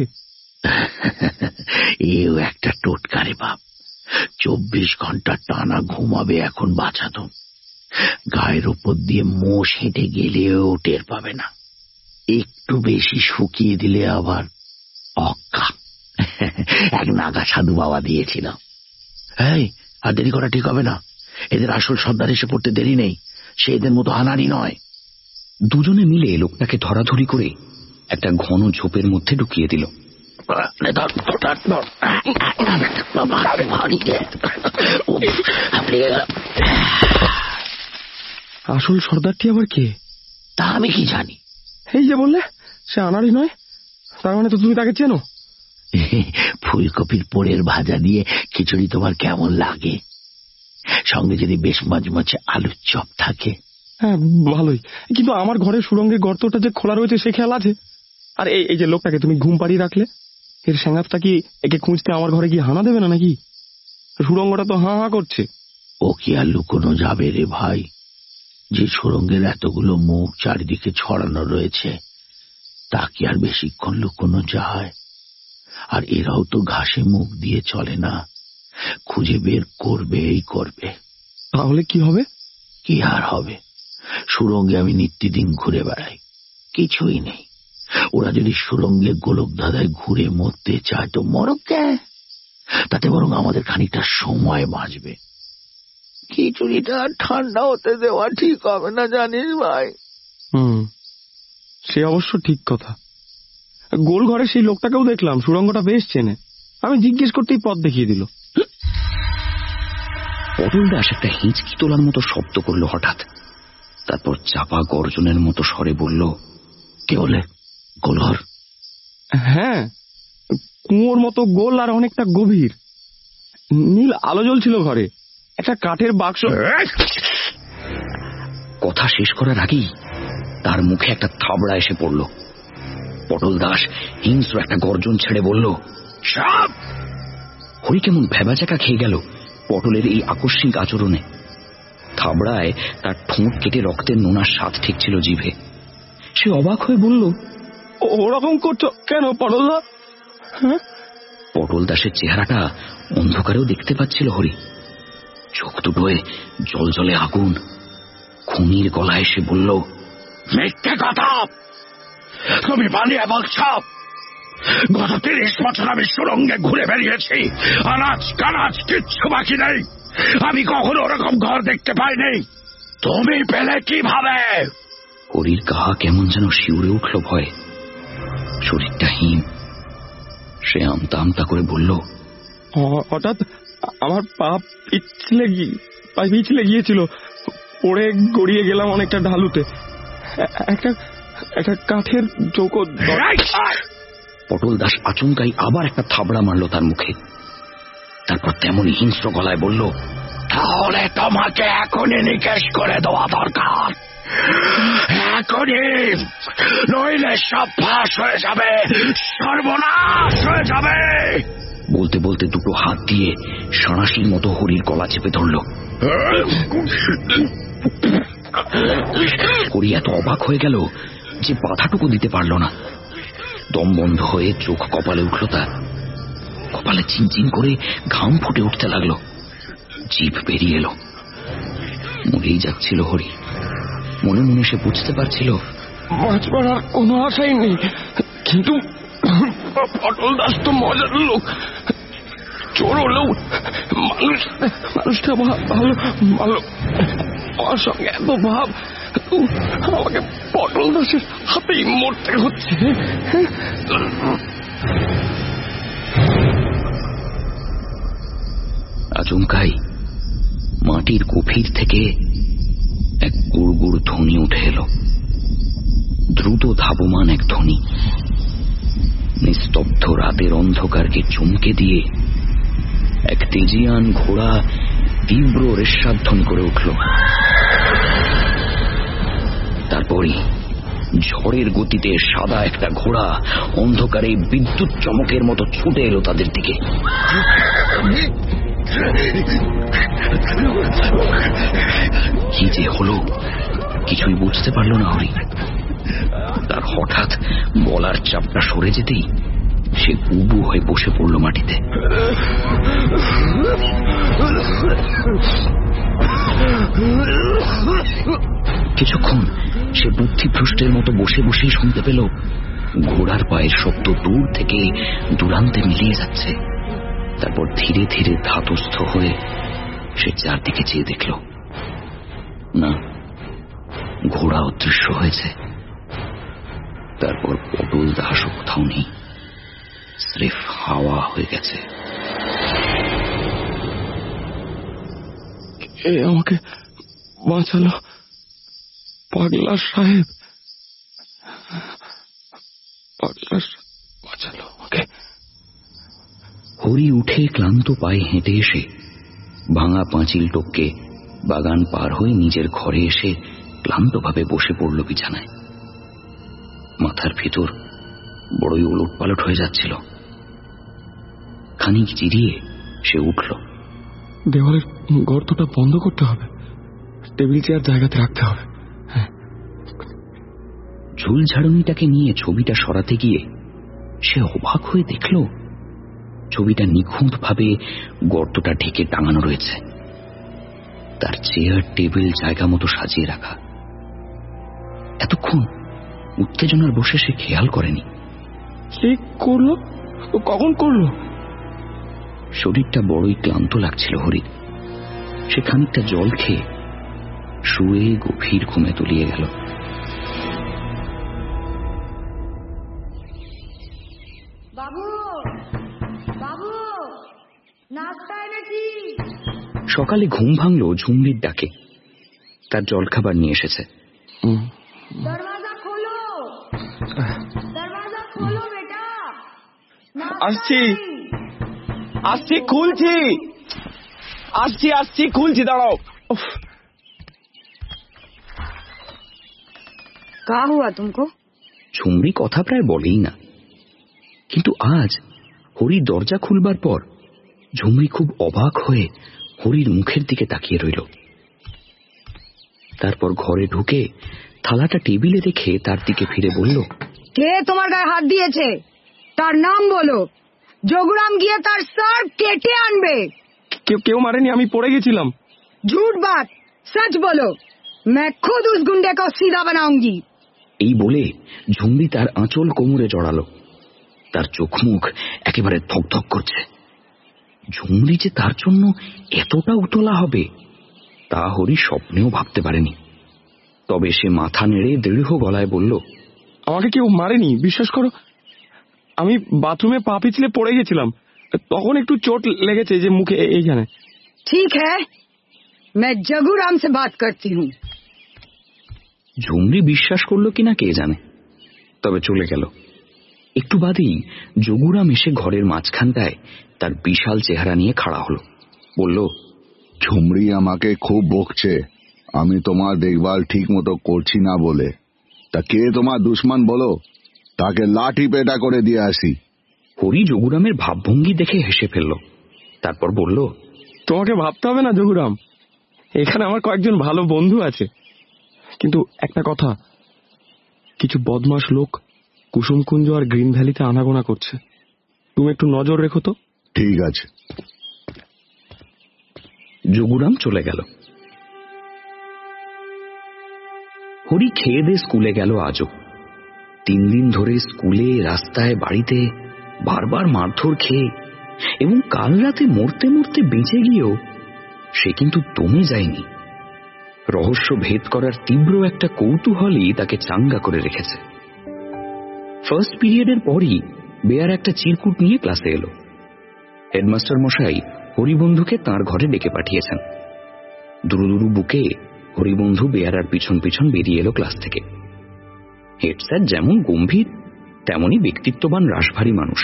এও একটা টোটকারে বাপ। চব্বিশ ঘন্টা টানা ঘুমাবে এখন বাঁচাতো। গায়ের উপর দিয়ে মোষ হেঁটে গেলেও টের পাবে না। একটু বেশি শুকিয়ে দিলে আবার অক্কা। এক নাগা সাধু বাবা দিয়েছিল। এই আর দেরি করা ঠিক হবে না। এদের আসল সর্দার এসে পড়তে দেরি নেই। সে এদের মতো আনাড়ি নয়। দুজনে মিলে লোকটাকে ধরাধরি করে একটা ঘন ঝোপের মধ্যে ঢুকিয়ে দিল। আসল সর্দারটি আবার কে? তা আমি কি জানি। এই যে বললে সে আনাড়ি নয়, তার মানে তো তুমি তাকে চেনো। ফুলকপির পোড়ের ভাজা দিয়ে খিচুড়ি তোমার কেমন লাগে? সঙ্গে যদি বেশ মজমচে আলুর চপ থাকে। হ্যাঁ ভালোই, কিন্তু আমার ঘরে সুরঙ্গের গর্তটা যে খোলা রয়েছে সে খেয়াল আছে? আর এই যে লোকটাকে তুমি ঘুম পাড়িয়ে রাখলে, এর স্যাঙাপটা কি একে খুঁজতে আমার ঘরে গিয়ে হানা দেবে না নাকি? সুরঙ্গটা তো হাঁ হাঁ করছে। ও কি আর লুকোনো যাবে রে ভাই? যে সুরঙ্গের এতগুলো মুখ চারিদিকে ছড়ানো রয়েছে, তা কি আর বেশিক্ষণ লুকোনো যায়? আর এরাও তো ঘাসে মুখ দিয়ে চলে না, খুঁজে বের করবেই করবে। তাহলে কি হবে? কি আর হবে? সুরঙ্গে আমি নিত্যদিন ঘুরে বেড়াই, কিছুই নেই। ওরা যদি সুরঙ্গে গোলক ধাঁধায় ঘুরে মরতে চায় তো মরকে, তাতে বরং আমাদের খানিকটা সময় বাঁচবে। খিচুড়িটা ঠান্ডা হতে দেওয়া ঠিক হবে না জানিস ভাই। হুম, সে অবশ্য ঠিক কথা। গোল ঘরে সেই লোকটাকেও দেখলাম, সুরঙ্গটা বেশ চেনে। আমি জিজ্ঞেস করতেই পথ দেখিয়ে দিল। পটল দাস একটা হিঁচকি তোলার মতো শব্দ করলো হঠাৎ, তারপর চাপা গর্জনের মতো স্বরে বলল, কে বলে? গোলঘর? হ্যাঁ, কুয়োর মতো গোল আর অনেকটা গভীর। নীল আলো জ্বলছিল ঘরে, একটা কাঠের বাক্স। কথা শেষ করার আগেই তার মুখে একটা থাবড়া এসে পড়ল। পটল দাস হিংস্র একটা গর্জন ছেড়ে বলল, সাপ! হরি কেমন ভেবাচাকা খেয়ে গেল পটলের এই আকস্মিক আচরণে। থাবড়ায় তার ঠোঁট কেটে রক্তের নোনার স্বাদ ঠেকছিল জিভে। সে অবাক হয়ে বলল, ওরকম করছো কেন পটল দা? পটল দাসের চেহারাটা অন্ধকারেও দেখতে পাচ্ছিল হরি। চোখ দুটোয় জল জলে আগুন। খুনির গলায় সে বলল, মিথ্যে কথা তুমি বানিয়ে বলছ। গত তিরিশ বছর আমি সুরঙ্গে ঘুরে বেরিয়েছি, আনাজ কানাজ কিচ্ছু বাকি নেই। আমি কখনো ওরকম ঘর দেখতে পাইনি, তুমি পেলে কিভাবে? হরির গা কেমন যেন শিউরে উঠল ভয়ে, শরীরটা হিম। সে আমতা আমতা করে বলল, হঠাৎ আমার পা পিছলে পা পিছলে গিয়েছিল, পড়ে গড়িয়ে গেলাম অনেকটা ঢালুতে। একটা একটা কাঠের চৌকো। পটল দাস আচমকাই আবার একটা থাবড়া মারল তার মুখে। তারপর তেমনই হিংস্র গলায় বলল, তাহলে তোমাকে এখনই নিকেশ করে দেওয়া দরকার, এখনই, নইলে সব ফাঁস হয়ে যাবে, সর্বনাশ হয়ে যাবে। বলতে বলতে দুটো হাত দিয়ে সাঁড়াশির মতো হরির গলা চেপে ধরল। হরি এত অবাক হয়ে গেল যে বাধাটুকু দিতে পারল না। দম বন্ধ হয়ে চোখ কপালে উঠল তার। কপালে চিনচিন করে ঘাম ফুটে উঠতে লাগলো। জিভ বেরিয়ে এলো। মরেই যাচ্ছিল হরি। মনে মনে সে বুঝতে পারছিল মাছ মারার কোনো আশাই নেই, কিন্তু পটল দাস তো মজার লোক। চোর হলেও মানুষ, মানুষটা ভালো ভালো। আমার সঙ্গে এত ভাব, আমাকে পটল দাসের হাতেই মরতে হচ্ছে। আচমকাই মাটির গভীর থেকে এক গুড় গুড় ধ্বনি উঠে এলো। দ্রুত ধাবমান এক ধ্বনি। নিস্তব্ধ রাতের অন্ধকারকে চমকে দিয়ে এক তেজিয়ান ঘোড়া তীব্র রেশাধ্বনি করে উঠল। তারপরই ঝড়ের গতিতে সাদা একটা ঘোড়া অন্ধকারে বিদ্যুৎ চমকের মতো ছুটে এলো তাদের দিকে। কি যে হলো কিছুই বুঝতে পারল না হরি। তার হঠাৎ গলার চাপটা সরে যেতেই সে উবু হয়ে বসে পড়ল মাটিতে। কিছুক্ষণ সে বুদ্ধিভ্রষ্টের মতো বসে বসেই শুনতে পেল ঘোড়ার পায়ের শব্দ দূর থেকে দূরান্তে মিলিয়ে যাচ্ছে। তারপর ধীরে ধীরে ধাতস্থ হয়ে সে চারদিকে চেয়ে দেখল, না, ঘোড়া অদৃশ্য হয়েছে। তারপর পটল দাস কোথাও নেই, স্রেফ হাওয়া হয়ে গেছে। কে আমাকে বাঁচালো? পাগলা সাহেব, পাগলা বাঁচালো আমাকে। হরি উঠে ক্লান্ত পায়ে হেঁটে এসে ভাঙা পাঁচিল টপকে বাগান পার হয়ে নিজের ঘরে এসে ক্লান্তভাবে বসে পড়ল বিছানায়। মাথার ভিতর বড়ই ওলট পালট হয়ে যাচ্ছিল। খানিক জিরিয়ে সে উঠল। দেওয়ালের গর্তটা বন্ধ করতে হবে, টেবিল চেয়ার জায়গাতে রাখতে হবে। ঝুল ঝাড়ুনিটাকে নিয়ে ছবিটা সরাতে গিয়ে সে অবাক হয়ে দেখল ছবিটা নিখুঁত ভাবে গর্তটা ঢেকে টাঙানো রয়েছে। তার চেয়ার টেবিল জায়গা মতো সাজিয়ে রাখা। এতক্ষণ উত্তেজনার বসে সে খেয়াল করেনি। কে করলো? কখন করলো? শরীরটা বড়ই ক্লান্ত লাগছিল হরির। সে খানিকটা জল খেয়ে শুয়ে গভীর ঘুমে তলিয়ে গেল। সকালে ঘুম ভাঙল ঝুমরির ডাকে। তার জলখাবার নিয়ে এসেছে। আসছি আসছি খুলছি। আসছি আসছি খুলছি, দাঁড়াও। কা হুয়া তুমকো? ঝুমরি কথা প্রায় বলেই না, কিন্তু আজ হরি দরজা খুলবার পর ঝুমরি খুব অবাক হয়ে হরির মুখের দিকে তাকিয়ে রইল। তারপর ঘরে ঢুকে থালাটা টেবিলে রেখে তার দিকে ফিরে বলল, কে তোমার গায়ে হাত দিয়েছে? তার নাম বলো, যোগুরাম গিয়ে তার সর কেটে আনবে। কেউ কেউ মারেনি, আমি পড়ে গেছিলাম। ঝুট বাত, সচ বলো, मैं खुद उस गुंडे को सीधा बनाऊंगी। এই বলে ঝুমরি তার আঁচল কোমরে জড়ালো। তার চোখ মুখ একেবারে ধকধক করছে। ঝুমরি যে তার জন্য এতটা উতলা হবে তা হরি স্বপ্নেও ভাবতে পারেনি। তবে সে মাথা নেড়ে দৃঢ় গলায় বলল, আমাকে কেউ মারেনি, বিশ্বাস করো। আমি বাথরুমে পা পিছলে পড়ে গেছিলাম, তখন একটু চোট লেগেছে যে মুখে এইখানে। ঠিক হ্যাঁ, मैं जगुराम से बात करती हूँ। ঝুমরি বিশ্বাস করলো কিনা কে জানে, তবে চলে গেল। একটু বাদেই যোগুরাম এসে ঘরের মাঝখানটায় তার বিশাল চেহারা নিয়ে খাড়া হলো। বলল, ঝুমরি আমাকে খুব বকছে আমি তোমার দেখভাল ঠিক মতো করছি না বলে। তা কে তোমার দুশ্মন বলো, তাকে লাঠি পেটা করে দিয়ে আসি। হরি যোগুরামের ভাবভঙ্গি দেখে হেসে ফেলল। তারপর বলল, তোমাকে ভাবতে হবে না যোগুরাম, এখানে আমার কয়েকজন ভালো বন্ধু আছে। কিন্তু একটা কথা, কিছু বদমাশ লোক কুসুমকুঞ্জ আর গ্রিন ভ্যালিতে আনাগোনা করছে, তুমি একটু নজর রেখো তো। ঠিক আছে। যোগুরাম চলে গেল। হরি খেয়ে দে স্কুলে গেল আজও। তিন দিন ধরে স্কুলে, রাস্তায়, বাড়িতে বারবার মারধর খেয়ে এবং কাল রাতে মরতে মরতে বেঁচে গিয়েও সে কিন্তু দমে যায়নি। রহস্য ভেদ করার তীব্র একটা কৌতূহলই তাকে চাঙ্গা করে রেখেছে। ফার্স্ট পিরিয়ডের পরই বেয়ার একটা চিরকুট নিয়ে ক্লাসে এলো। হেডমাস্টার মশাই হরিবন্ধুকে তাঁর ঘরে ডেকে পাঠিয়েছেন। দুরু দুরু বুকে হরিবন্ধু বেয়ারার পিছন পিছন বেরিয়ে এলো ক্লাস থেকে। হেড স্যার যেমন গম্ভীর তেমনই ব্যক্তিত্ববান রাশভারী মানুষ।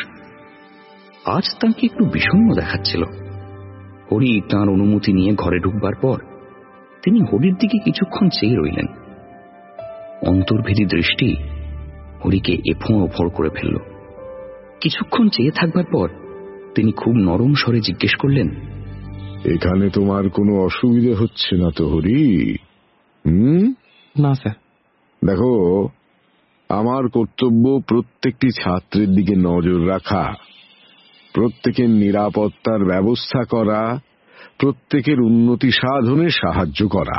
আজ তাঁকে একটু বিষণ্ণ দেখাচ্ছিল। হরি তাঁর অনুমতি নিয়ে ঘরে ঢুকবার পর তিনি হরির দিকে কিছুক্ষণ চেয়ে রইলেন। অন্তর্ভেদী দৃষ্টি হরিকে এফোঁ ওফড় করে ফেলল। কিছুক্ষণ চেয়ে থাকবার পর তিনি খুব নরম স্বরে জিজ্ঞেস করলেন, এখানে তোমার কোনো অসুবিধে হচ্ছে না তো হরি? হুম? না স্যার। দেখো, আমার কর্তব্য প্রত্যেকটি ছাত্রের দিকে নজর রাখা, প্রত্যেকের নিরাপত্তার ব্যবস্থা করা, প্রত্যেকের উন্নতি সাধনে সাহায্য করা।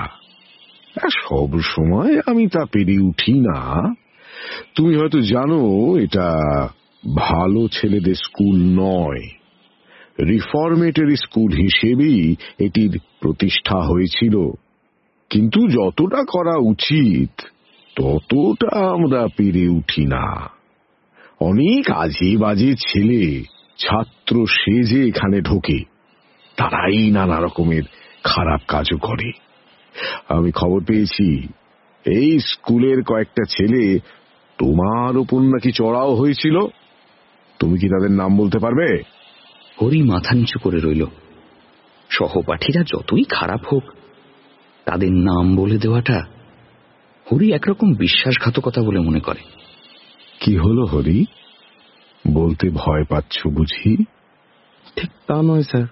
সব সময় আমি তা পেরে উঠি না। তুমি হয়তো জানো এটা ভালো ছেলেদের স্কুল নয়, রিফর্মেটরি স্কুল হিসেবেই এটির প্রতিষ্ঠা হয়েছিল। কিন্তু যতটা করা উচিত ততটা আমরা পেরে উঠি না। অনেক আজে বাজে ছেলে ছাত্র সেজে এখানে ঢোকে, তারাই নানা রকমের খারাপ কাজও করে। আমি খবর পেয়েছি এই স্কুলের কয়েকটা ছেলে তোমার ওপর নাকি চড়াও হয়েছিল। তুমি কি তাদের নাম বলতে পারবে? হরি মাথা নিচু করে রইল। সহপাঠীরা যতই খারাপ হোক তাদের নাম বলে দেওয়াটা হরি একরকম বিশ্বাসঘাতকতা বলে মনে করে। কি হলো হরি, বলতে ভয় পাচ্ছ বুঝি? ঠিক তা নয় স্যার।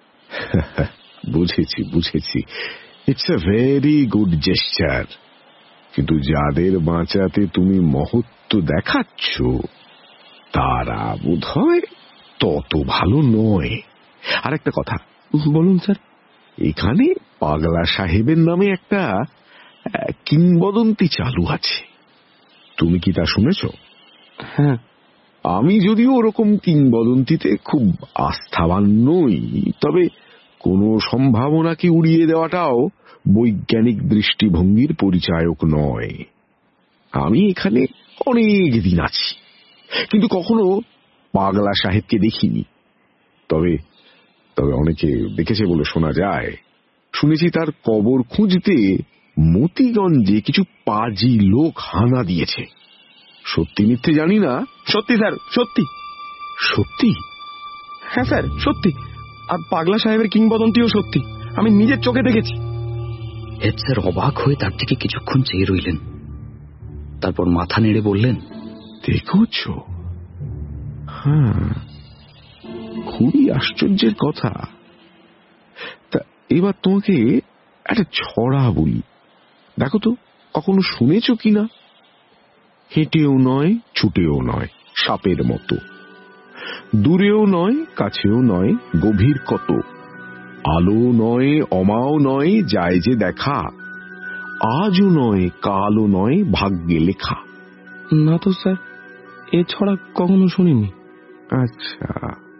বুঝেছি বুঝেছি, it's a very good jester. কিন্তু যাদের বাঁচাতে তুমি মহত্ব দেখাচ্ছ তারা বোধহয় তত ভালো নয়। আর একটা কথা। বলুন স্যার। এখানে পাগলা সাহেবের নামে একটা কিংবদন্তি চালু আছে, তুমি কি তা শুনেছ? হ্যাঁ। আমি যদিও ওরকম কিংবদন্তিতে খুব আস্থাবান নই, তবে কোনো সম্ভাবনাকে উড়িয়ে দেওয়াটাও বৈজ্ঞানিক দৃষ্টিভঙ্গির পরিচায়ক নয়। আমি এখানে অনেক দিন আছি, কিন্তু কখনো পাগলা সাহেবকে দেখিনি। তবে তবে অনেকে দেখেছে বলে শোনা যায়। শুনেছি তার কবর খুঁজতে মতিগঞ্জে কিছু পাজি লোক হানা দিয়েছে। সত্যি মিথ্যে জানি না। সত্যি স্যার, সত্যি। সত্যি? হ্যাঁ স্যার, সত্যি। আর পাগলা সাহেবের কিংবদন্তিও সত্যি, আমি নিজের চোখে দেখেছি। হেড স্যার অবাক হয়ে তার দিকে কিছুক্ষণ চেয়ে রইলেন, তারপর মাথা নেড়ে বললেন, দেখছ? হ্যাঁ, খুবই আশ্চর্যের কথা। তা এবার তোমাকে একটা ছড়া বলি, দেখো তো কখনো শুনেছ কিনা। হেঁটেও নয়, ছুটেও নয়, সাপের মতো, দূরেও নয়, কাছেও নয়, গভীর কত, আলো নয়, অমাও নয়, যায় যে দেখা, আজও নয়, কালও নয়, ভাগ্যে লেখা। না তো স্যার, এ ছড়া কখনো শুনিনি। আচ্ছা,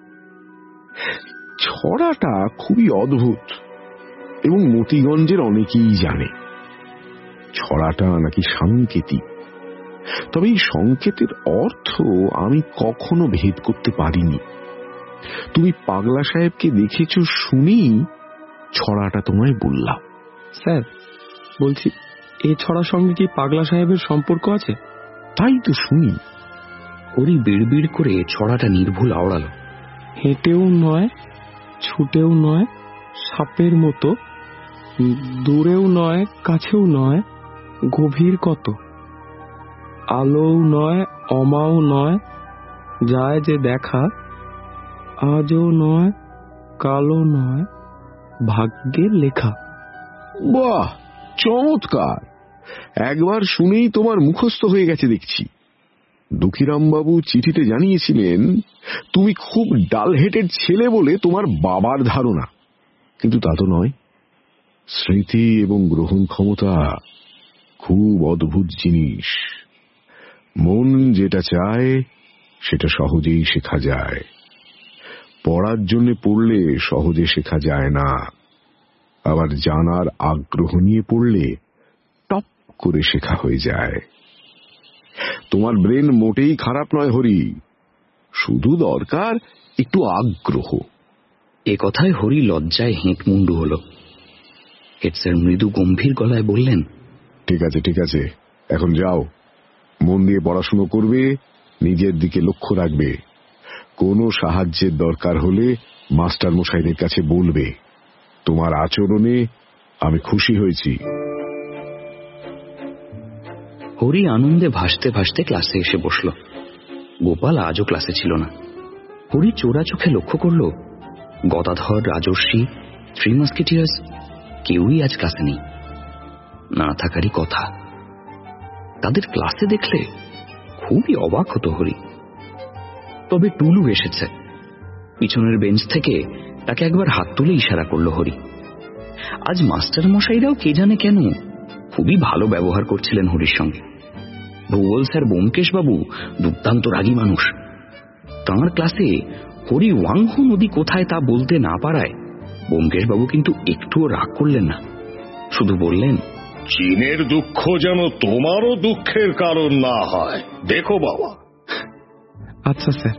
ছড়াটা খুবই অদ্ভুত এবং মতিগঞ্জের অনেকেই জানে। ছড়াটা নাকি সাংকেতিক, তবে এই সংকেতের অর্থ আমি কখনো ভেদ করতে পারিনি। তুমি পাগলা সাহেবকে দেখেছ শুনেই ছড়াটা তোমায় বললাম। স্যার বলছি, এই ছড়ার সঙ্গে কি পাগলা সাহেবের সম্পর্ক আছে? তাই তো শুনি। হরি বিড়বিড় করে ছড়াটা নির্ভুল আওড়াল। হেঁটেও নয়, ছুটেও নয়, সাপের মতো, দূরেও নয়, কাছেও নয়, গভীর কত, আলোও নয়, অমাও নয়, যায় যে দেখা, আজও নয়, কালও নয়, ভাগ্যের লেখা। বাহ, চমৎকার! একবার শুনেই তোমার মুখস্থ হয়ে গেছে দেখছি। দুঃখীরাম বাবু চিঠিতে জানিয়েছিলেন তুমি খুব ডাল হেটের ছেলে বলে তোমার বাবার ধারণা, কিন্তু তা তো নয়। স্মৃতি এবং গ্রহণ ক্ষমতা খুব অদ্ভুত জিনিস। মন যেটা চায় সেটা সহজেই শেখা যায়, পড়ার জন্য পড়লে সহজে শেখা যায় না। আবার জানার আগ্রহ নিয়ে পড়লে টপ করে শেখা হয়ে যায়। তোমার ব্রেন মোটেই খারাপ নয় হরি, শুধু দরকার একটু আগ্রহ। এ কথায় হরি লজ্জায় হেঁট মুন্ডু হল। হেড স্যার মৃদু গম্ভীর গলায় বললেন, ঠিক আছে ঠিক আছে, এখন যাও, মন দিয়ে পড়াশুনো করবে, নিজের দিকে লক্ষ্য রাখবে। কোনো সাহায্যের দরকার হলে মাস্টার মশাইদের কাছে বলবে। তোমার আচরণে আমি খুশি হয়েছি। হরি আনন্দে ভাসতে ভাসতে ক্লাসে এসে বসল। গোপাল আজও ক্লাসে ছিল না। হরি চোরা চোখে লক্ষ্য করল গদাধর, রাজর্ষি, থ্রি মাস্কেটিয়ার্স কেউই আজ ক্লাসে নেই। না থাকারই কথা। তাদের ক্লাসে দেখলে খুবই অবাক হতো হরি। তবে টুলু এসেছে। পিছনের বেঞ্চ থেকে তাকে একবার হাত তুলে ইশারা করল হরি। আজ মাস্টার মশাইরাও কে জানে কেন খুবই ভালো ব্যবহার করছিলেন হরির সঙ্গে। ভূগোল স্যার ব্যোমকেশ বাবু দুর্দান্ত রাগী মানুষ। তাঁর ক্লাসে হরি ওয়াংহো নদী কোথায় তা বলতে না পারায় ব্যোমকেশ বাবু কিন্তু একটুও রাগ করলেন না, শুধু বললেন, চীনের দুঃখ যেন তোমারও দুঃখের কারণ না হয়, দেখো বাবা। আচ্ছা স্যার।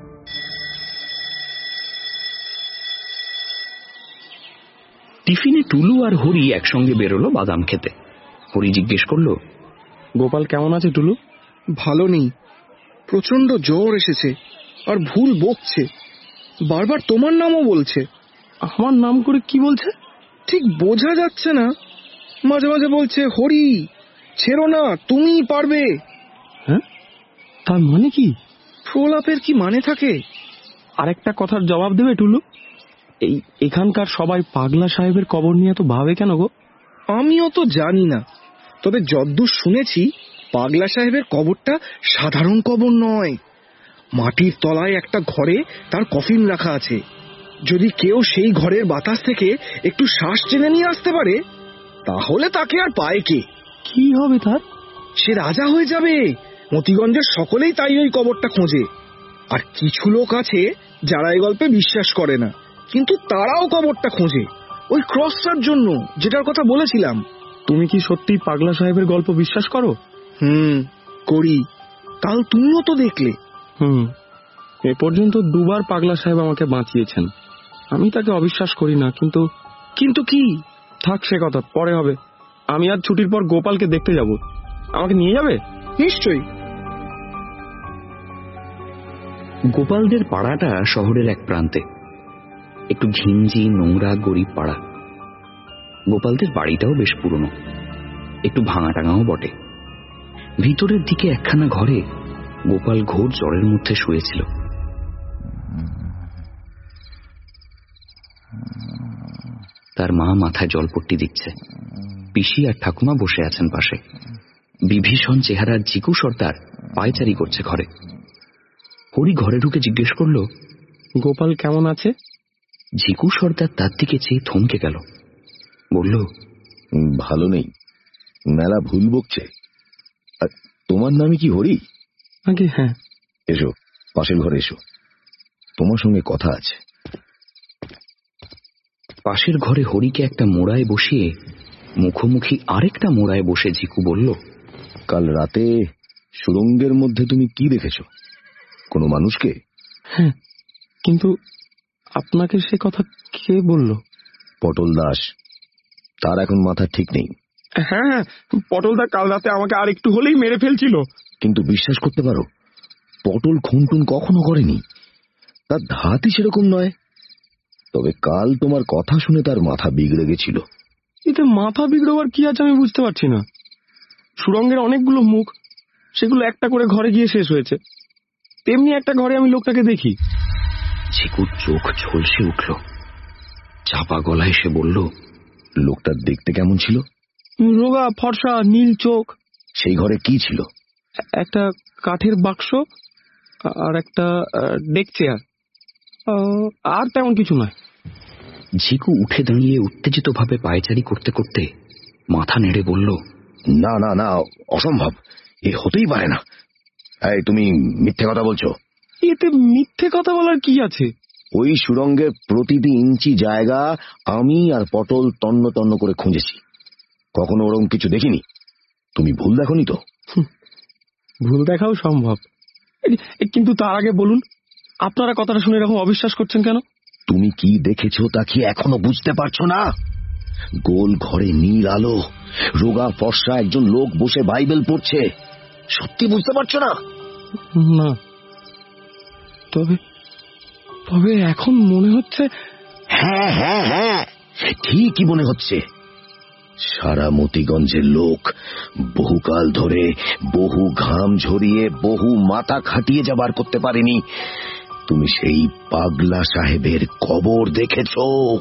টিফিনে টুলু আর হরি একসঙ্গে বেরোলো বাদাম খেতে। হরি জিজ্ঞেস করলো, গোপাল কেমন আছে টুলু? ভালো নেই, প্রচন্ড জ্বর এসেছে আর ভুল বকছে, বারবার তোমার নামও বলছে। আমার নাম করে কি বলছে ঠিক বোঝা যাচ্ছে না। মাঝে মাঝে বলছে, হরি ছেড়ো না, তুমিই পারবে। হ্যাঁ, তার মানে কি? প্রলাপের কি মানে থাকে? আরেকটা কথার জবাব দেবে টুলু? এই এখানকার সবাই পাগলা সাহেবের কবর নিয়ে তো ভাবে কেন গো? আমিও তো জানি না, তবে যদ্দূর শুনেছি পাগলা সাহেবের কবরটা সাধারণ কবর নয়। মাটির তলায় একটা ঘরে তার কফিন রাখা আছে। যদি কেউ সেই ঘরের বাতাস থেকে একটু শ্বাস টেনে নিয়ে আসতে পারে, তাহলে তাকে আর পায় কে? কি হবে তার? সে রাজা হয়ে যাবে। মতিগঞ্জের সকলেই তাই ওই কবরটা খোঁজে। আর কিছু লোক আছে যারা এই গল্পে বিশ্বাস করে না, কিন্তু তারাও কবরটা খোঁজে ওই ক্রসটার জন্য, যেটার কথা বলেছিলাম। তুমি কি সত্যি পাগলা সাহেবের গল্প বিশ্বাস করো? হুম, করি। কাল তুমিও তো দেখলে। হুম, এ পর্যন্ত দুবার পাগলা সাহেব আমাকে বাঁচিয়েছেন। আমি তাকে অবিশ্বাস করি না, কিন্তু কিন্তু কি? থাক, সে কথা পরে হবে। আমি আজ ছুটির পর গোপালকে দেখতে যাব। আমাকে নিয়ে যাবে? নিশ্চয়ই। গোপালদের পাড়াটা শহরের এক প্রান্তে। একটু ঘিঞ্জি নোংরা গরিব পাড়া। গোপালদের বাড়িটাও বেশ পুরনো, একটু ভাঙা টাঙাও বটে। ভিতরের দিকে একখানা ঘরে গোপাল ঘোর জ্বরের মধ্যে শুয়েছিল। তার মা মাথায় জলপট্টি দিচ্ছে, পিসি আর ঠাকুমা বসে আছেন পাশে। বিভীষণ চেহারার জিকু সর্দার পায়চারি করছে ঘরে। হরি ঘরে ঢুকে জিজ্ঞেস করল, গোপাল কেমন আছে? জিকু সর্দার তার দিকে চেয়ে থমকে গেল, বলল, ভালো নেই, মেলা ভুল বকছে। তোমার নামই কি হরি? আগে হ্যাঁ। এসো, পাশের ঘরে এসো, তোমার সঙ্গে কথা আছে। পাশের ঘরে হরিকে একটা মোড়ায় বসিয়ে মুখোমুখি আরেকটা মোড়ায় বসে জিকু বলল, কাল রাতে সুড়ঙ্গের মধ্যে তুমি কি দেখেছ? কোনো মানুষকে? হ্যাঁ, কিন্তু আপনাকে সে কথা কে বলল? পটল দাস, তার এখন মাথা ঠিক নেই। হ্যাঁ হ্যাঁ, পটলদা কাল রাতে আমাকে আর একটু হলেই মেরে ফেলছিল। কিন্তু বিশ্বাস করতে পারো, পটল খুনটুন কখনো করেনি, তার ধাতই সেরকম নয়। তবে কাল তোমার কথা শুনে তার মাথা বিগড়ে গেছিল। এতে মাথা বিগড়াবার কি আছে আমি বুঝতে পারছি না। সুড়ঙ্গের অনেকগুলো মুখ, সেগুলো একটা করে ঘরে গিয়ে শেষ হয়েছে। তেমনি একটা ঘরে আমি লোকটাকে দেখি। ঝিকুর চোখ ঝলসে উঠল, চাপা গলায় সে বলল, লোকটা দেখতে কেমন ছিল? রোগা, ফর্সা, নীল চোখ। সেই ঘরে কি ছিল? একটা কাঠের বাক্স আর একটা ডেক চেয়ার, আর তেমন কিছু নয়। ঝিকু উঠে দাঁড়িয়ে উত্তেজিত ভাবে পায়চারি করতে করতে মাথা নেড়ে বলল, না না না, অসম্ভব, এ হতেই পারে না। এই তুমি মিথ্যে কথা বলছো। এতে মিথ্যে কথা বলার কি আছে? ওই সুড়ঙ্গের প্রতিটি ইঞ্চি জায়গা আমি আর পটল তন্ন তন্ন করে খুঁজেছি, কখনো ওরকম কিছু দেখিনি। তুমি ভুল দেখোনি তো? ভুল দেখাও সম্ভব, কিন্তু তার আগে বলুন, আপনারা কথাটা শুনে এরকম অবিশ্বাস করছেন কেন? তুমি কি দেখেছো তা কি এখনো বুঝতে পারছো না? গোল ঘরে নীল আলো, রোগা ফর্সা একজন লোক বসে বাইবেল পড়ছে। সত্যি বুঝতে পারছো না? না, তবে তবে এখন মনে হচ্ছে। হ্যাঁ হ্যাঁ হ্যাঁ, ঠিকই মনে হচ্ছে। সারা মতিগঞ্জের লোক বহুকাল ধরে বহু ঘাম ঝরিয়ে বহু মাথা খাটিয়ে যাবার করতে পারেনি। তুমি সেই পাগলা সাহেবের কবর দেখেছো?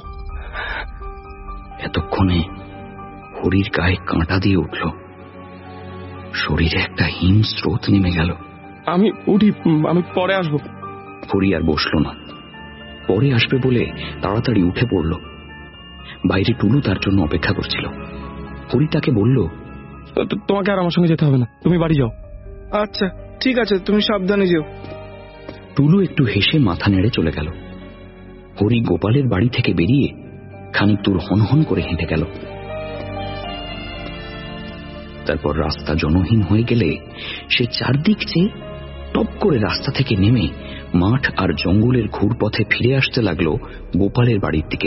এতক্ষণে হরির গায়ে কাঁটা দিয়ে উঠল, শরীরে একটা হিম স্রোত নেমে গেল। আমি উঠি, আমি পরে আসবো। হরি আর বসল না, পরে আসবে বলে তাড়াতাড়ি উঠে পড়ল। বাইরে টুলু তার জন্য অপেক্ষা করছিল। হরি তাকে বলল, তোমাকে আর আমার সঙ্গে যেতে হবে না, তুমি বাড়ি যাও। আচ্ছা ঠিক আছে, তুমি সাবধানে যেও। টুলু একটু হেসে মাথা নেড়ে চলে গেল। হরি গোপালের বাড়ি থেকে বেরিয়ে খানিক দূর হনহন করে হেঁটে গেল। তারপর রাস্তা জনহীন হয়ে গেলে সে চারদিক চেয়ে টপ করে রাস্তা থেকে নেমে মাঠ আর জঙ্গলের ঘুরপথে ফিরে আসতে লাগলো গোপালের বাড়ির দিকে।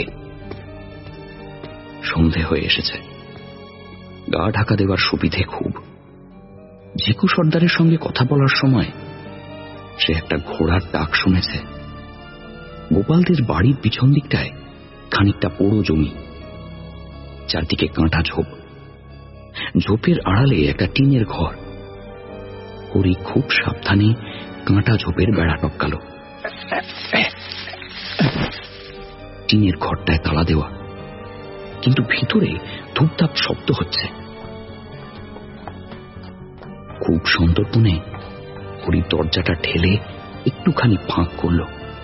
সন্ধে হয়ে এসেছে, গা ঢাকা দেওয়ার সুবিধে খুব। জিকু সর্দারের সঙ্গে কথা বলার সময় সে একটা ঘোড়ার ডাক শুনেছে। গোপালদের বাড়ির পিছন দিকটায় খানিকটা পোড়ো জমি, চারদিকে কাঁটা ঝোপ, ঝোপের আড়ালে একটা টিনের ঘর। হরি খুব সাবধানে কাঁটা ঝোপের বেড়া টপকাল। টিনের ঘরটায় তালা দেওয়া, কিন্তু ভিতরে ধূপধাপ শব্দ হচ্ছে। খুব সন্তর্পণে হরি দরজাটা ঠেলে একটুখানি ফাঁক করল।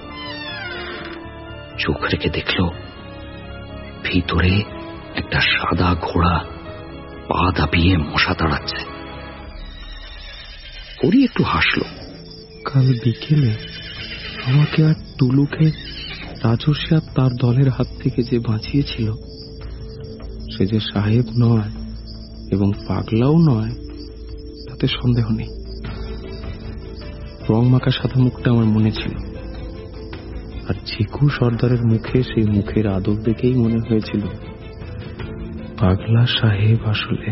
চোখ রেখে দেখল ভিতরে একটা সাদা ঘোড়া পা দাপিয়ে মশা তাড়াচ্ছে। হরি একটু হাসল। কাল বিকেলে আমাকে আর টুলুকে রাজস্বী আর তার দলের হাত থেকে যে বাঁচিয়েছিল, সে যে সাহেব নয় এবং পাগলাও নয় তাতে সন্দেহ নেই। রং মাখা সাদা মুখটা আমার মনে ছিল, আর ঝিকু সর্দারের মুখে সেই মুখের আদর দেখেই মনে হয়েছিল পাগলা সাহেব আসলে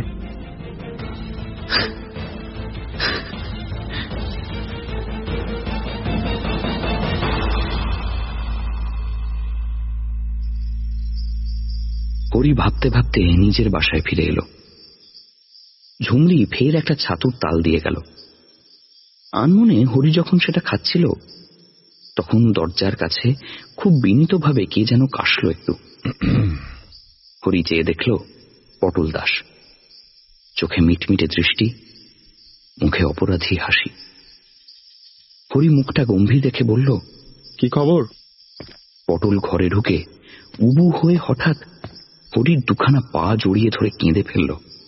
হরি ভাবতে ভাবতে নিজের বাসায় ফিরে এলো। ঝুমরি ফের একটা ছাতুর তাল দিয়ে গেল। আনমনে হরি যখন সেটা খাচ্ছিল তখন দরজার কাছে খুব বিনীতভাবে কে যেন কাশল একটু। হরি চেয়ে দেখল পটল দাস, চোখে মিটমিটে দৃষ্টি, মুখে অপরাধী হাসি। হরি মুখটা গম্ভীর দেখে বলল, কি খবর? পটল ঘরে ঢুকে উবু হয়ে হঠাৎ হরির দুখানা পা জড়িয়ে ধরে কেঁদে ফেলল।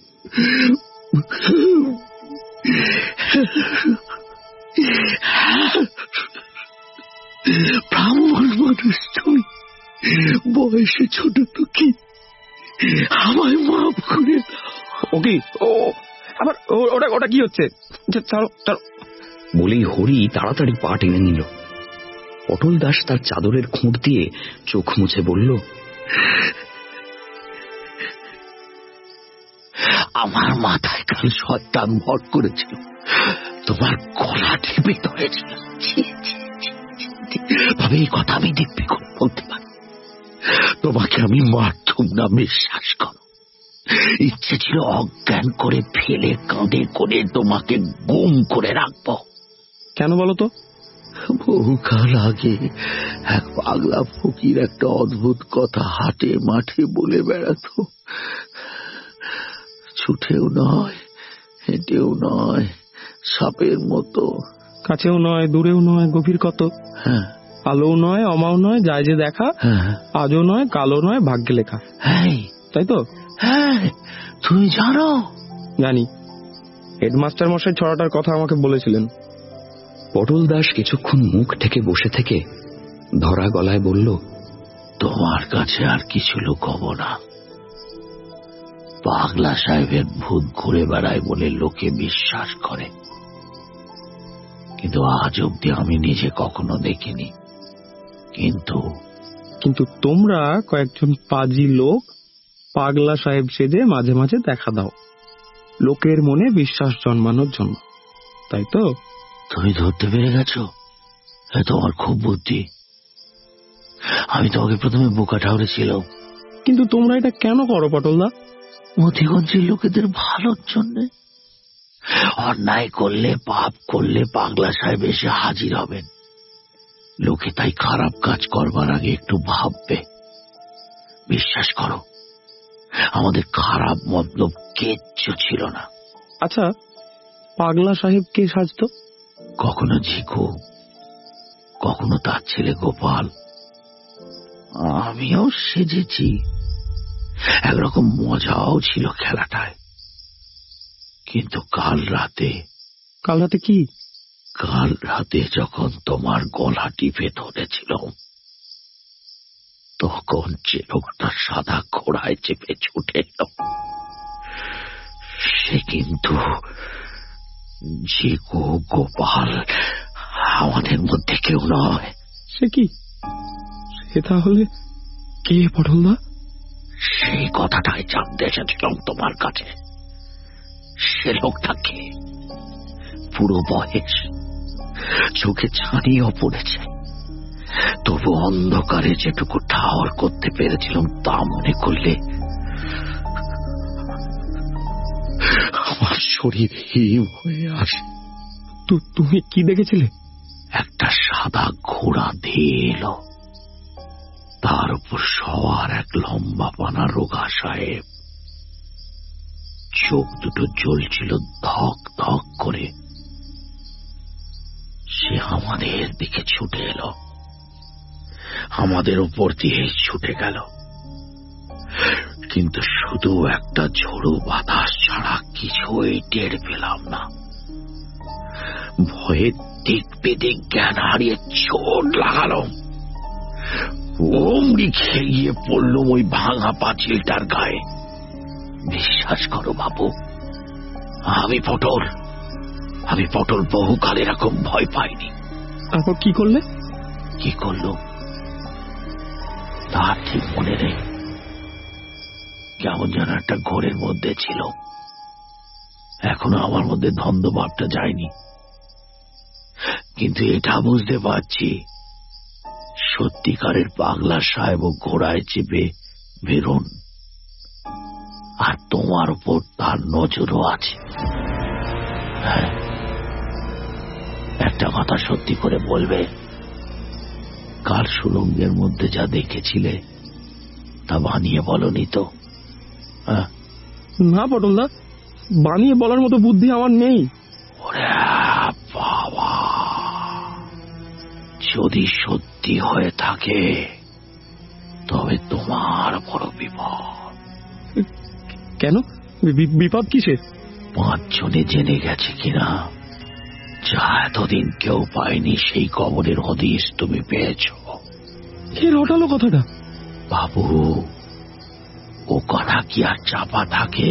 ব্রাহ্মণ মানুষ তুই, বয়সে ছোট তো কি, আমায় মাফ করে দাও। ও কি? ও আবার ওটা ওটা কি হচ্ছে? বলেই হরি তাড়াতাড়ি পা টেনে নিল। পটল দাস তার চাদরের খুঁট দিয়ে চোখ মুছে বলল, আমার মাথায় কাল শয়তান ভর করেছিল, তোমার গলা টিপে ধরেছিল। তবে এই কথা আমি দিব্যি করে বলতে পারি, তোমাকে আমি মারতুম না, বিশ্বাস করো। ইচ্ছে ছিল অজ্ঞান করে ফেলে কাঁধে করে তোমাকে গুম করে রাখবো। কেন বলো তো? বহুকাল আগে এক পাগলা ফকির একটা অদ্ভুত কথা হাটে মাঠে বলে বেড়াতো। ছুটেও নয়, হেঁটেও নয়, সাপের মতো, কাছেও নয়, দূরেও নয়, গভীর কত। হ্যাঁ, আলোও নয়, অমাও নয়, যায় যে দেখা। হ্যাঁ, আজও নয়, কালো নয়, ভাগ্যে লেখা। হ্যাঁ, তাই তো? হ্যাঁ, তুমি জানো? জানি, হেডমাস্টার মশাই ছড়াটার কথা আমাকে বলেছিলেন। পটল দাস কিছুক্ষণ মুখ ঢেকে বসে থেকে ধরা গলায় বলল, তোমার কাছে আর কিছু লুকাবো না। পাগলা সাহেবের ভূত ঘুরে বেড়ায় বলে লোকে বিশ্বাস করে, কিন্তু আজ অব্দি আমি নিজে কখনো দেখিনি। কিন্তু কিন্তু তোমরা কয়েকজন পাজি লোক পাগলা সাহেব সেজে মাঝে মাঝে দেখা দাও, লোকের মনে বিশ্বাস জন্মানোর জন্য, তাই তো? তুমি ধরতে পেরে গেছো? তোমার খুব বুদ্ধি। আমি তোমাকে প্রথমে বোকা ঠাউরেছিলাম। কিন্তু তোমরা এটা কেন করো পটলদা? মতিগঞ্জের লোকেদের ভালোর জন্য। অন্যায় করলে, পাপ করলে পাগলা সাহেব এসে হাজির হবেন। লোকে তাই খারাপ কাজ করবার আগে একটু ভাববে। বিশ্বাস করো, আমাদের খারাপ মতলব কিচ্ছু ছিল না। আচ্ছা, পাগলা সাহেব কে সাজত? কখনো ঝিকু, কখনো তার ছেলে গোপাল। আমিও সেজেছি। একরকম মজাও ছিল খেলাটায়। কিন্তু কাল রাতে কাল রাতে কি? কাল রাতে যখন তোমার গলা টিপে ধরেছিল, তখন যে লোকটা সাদা ঘোড়ায় চেপে ছুটে এলো, সে কিন্তু ঝিকু, গোপাল, আমাদের মধ্যে কেউ নয়। সে কি? সে তাহলে কে পটলদা? সেই কথাটাই জানতে এসেছিলাম তোমার কাছে। সে লোকটাকে পুরো বয়স, চোখে ছানিও পড়েছে, তবু অন্ধকারে যেটুকু ঠাওর করতে পেরেছিলাম তা মনে করলে আমার শরীর হিম হয়ে আসে। তো তুমি কি দেখেছিলে? একটা সাদা ঘোড়া ধেয়ে এলো, তার উপর সওয়ার এক লম্বা পানা রোগা সাহেব। চোখ দুটো জ্বলছিল ধক ধক করে। সে আমাদের দিকে ছুটে এলো, আমাদের উপর দিয়ে ছুটে গেল, কিন্তু শুধু একটা ঝোড়ো বাতাস ছাড়া কিছুই টের পেলাম না। ভয়ে দিক বেদিক জ্ঞান হারিয়ে চোট লাগালো। অমনি খেয়ে পড়লুম ওই ভাঙা পাঁচিলটার গায়ে। বিশ্বাস করো বাবু, আমি পটল আমি পটল বহুকাল এরকম ভয় পাইনি। তারপর কি করলে? কি করলো তার ঠিক মনে নেই। কেমন যেন একটা ঘোরের মধ্যে ছিল, এখনো আমার মধ্যে ধন্দ ভাবটা যায়নি। কিন্তু এটা বুঝতে পারছি, সত্যিকারের পাগলা সাহেব ও ঘোড়ায় চেপে বেরোন আর তোমার উপর তার নজরও আছে। হ্যাঁ, একটা কথা সত্যি করে বলবে, কাল সুরঙ্গের মধ্যে যা দেখেছিলে তা বানিয়ে বলনি তো? না পটলদা, বানিয়ে বলার মতো বুদ্ধি আমার নেই। ওরে বাবা, যদি সত্যি হয়ে থাকে তবে তোমার বড় বিপদ। কেন? বিপদ কিসের? পাঁচজনে জেনে গেছে কিনা যা এতদিন কেউ পায়নি সেই কবরের হদিশ তুমি পেয়েছ। কে রটালো কথাটা? বাবু, ও কথা কি আর চাপা থাকে?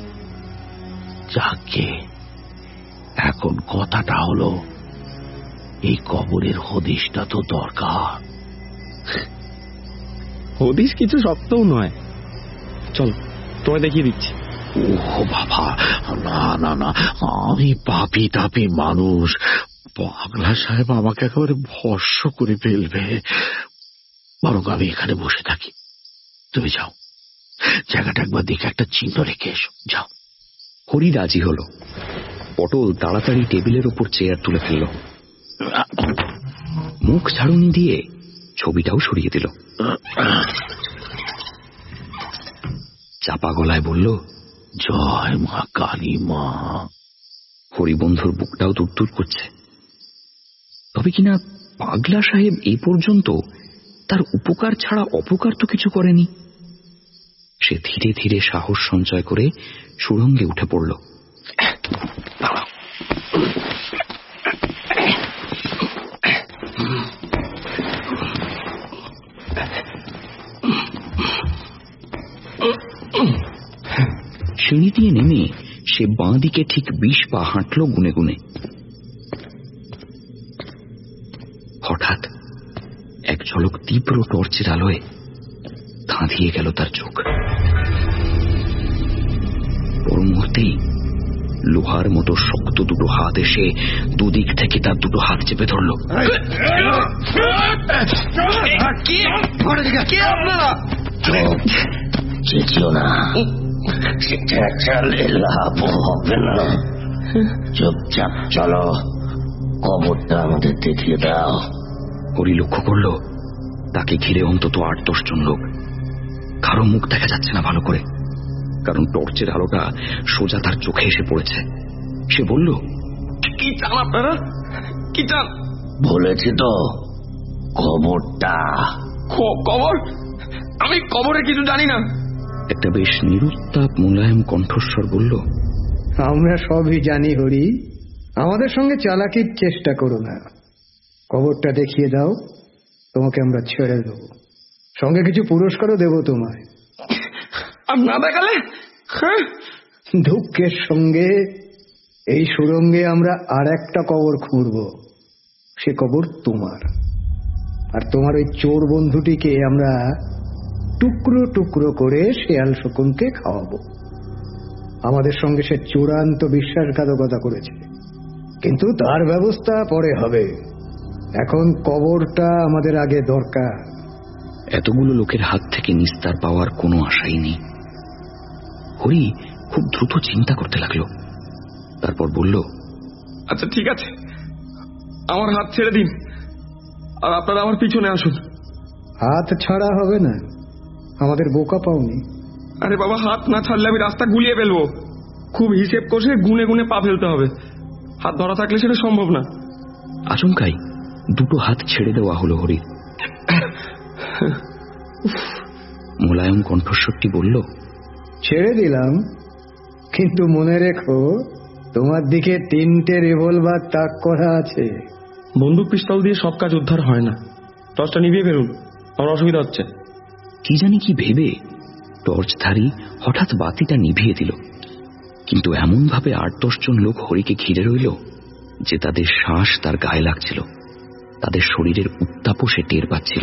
যাকে এখন কথাটা হলো, এই কবরের হদিশটা তো দরকার। হদিশ কিছু শক্তও নয়, চল তোমায় দেখিয়ে দিচ্ছি। ও বাবা, না না না, আমি পাপি তাপি মানুষ, পাগলা সাহেব আমাকে একেবারে ভস্ম করে ফেলবে। বরং আমি এখানে বসে থাকি, তুমি যাও, জায়গাটা একবার দেখে একটা চিহ্ন রেখে এসো, যাও। হরি রাজি হলো। পটল তাড়াতাড়ি টেবিলের ওপর চেয়ার তুলে ফেলল, মুখ ঝাড়ুনি দিয়ে ছবিটাও সরিয়ে দিল। চাপা গলায় বলল, জয় মা কালী মা। হরিবন্ধুর বুকটাও দুরদুর করছে। তবে কিনা পাগলা সাহেব এই পর্যন্ত তার উপকার ছাড়া অপকার তো কিছু করেনি। সে ধীরে ধীরে সাহস সঞ্চয় করে সুড়ঙ্গে উঠে পড়ল। সিঁড়ি দিয়ে নেমে সে বাঁ দিকে ঠিক বিশ পা হাঁটল গুনে গুনে। হঠাৎ এক ঝলক তীব্র টর্চের আলোয় ধাঁধিয়ে গেল তার চোখ। পর মুহূর্তেই লোহার মতো শক্ত দুটো হাত এসে দুদিক থেকে তার দুটো হাত চেপে ধরল। চেঁচিও না, চেঁচালে লাভ হবে না। চুপচাপ চলো, কবরটা আমাদের দেখিয়ে দাও। হরি লক্ষ্য করল তাকে ঘিরে অন্তত আট দশ জন লোক। কারো মুখ দেখা যাচ্ছে না ভালো করে, কারণ টর্চের আলোটা সোজা তার চোখে এসে পড়েছে। সে বলল, কি চান আপনারা? কি চান? বলেছি তো, কবরটা। কবর? আমি কবরে কিছু জানি না। একটা বেশ নিরুত্তাপ মোলায়েম কণ্ঠস্বর বলল, আমরা সবই জানি হরি, আমাদের সঙ্গে চালাকির চেষ্টা করো না। কবরটা দেখিয়ে দাও, তোমাকে আমরা ছেড়ে দেব, সঙ্গে কিছু পুরস্কারও দেব তোমায়। আর না দেখালে? দুঃখের সঙ্গে এই সুড়ঙ্গে আমরা আর একটা কবর খুঁড়ব, সে কবর তোমার। আর তোমার ওই চোর বন্ধুটিকে আমরা টুকরো টুকরো করে শেয়াল শকুনকে খাওয়াবো। আমাদের সঙ্গে সে চূড়ান্ত বিশ্বাসঘাতকতা করেছে, কিন্তু তার ব্যবস্থা পরে হবে। এখন কবরটা আমাদের আগে দরকার। এতগুলো লোকের হাত থেকে নিস্তার পাওয়ার কোনো আশাই নেই। হরি খুব দ্রুত চিন্তা করতে লাগলো, তারপর বলল, আচ্ছা ঠিক আছে, আমার হাত ছেড়ে দিন, আর আপনারা আমার পিছনে আসুন। হাত ছাড়া হবে না, আমাদের বোকা পাওনি। আরে বাবা, হাত না ছাড়লে আমি রাস্তা গুলিয়ে ফেলবো। খুব হিসেব কষে গুনে গুনে পা ফেলতে হবে, হাত ধরা থাকলে সেটা সম্ভব না। আচমকাই দুটো হাত ছেড়ে দেওয়া হলো হরি। মোলায়েম কণ্ঠস্বরটি বলল, ছেড়ে দিলাম, কিন্তু মনে রেখো তোমার দিকে তিনটে রিভলভার তাক করা আছে। বন্দুক পিস্তল দিয়ে সব কাজ উদ্ধার হয় না। টর্চটা নিভিয়ে ফেলুন, আমার অসুবিধা হচ্ছে। কি জানি কি ভেবে টর্চধারী হঠাৎ বাতিটা নিভিয়ে দিল, কিন্তু এমন ভাবে আট দশ জন লোক হরিকে ঘিরে রইল যে তাদের শ্বাস তার গায়ে লাগছিল, তাদের শরীরের উত্তাপও সে টের পাচ্ছিল।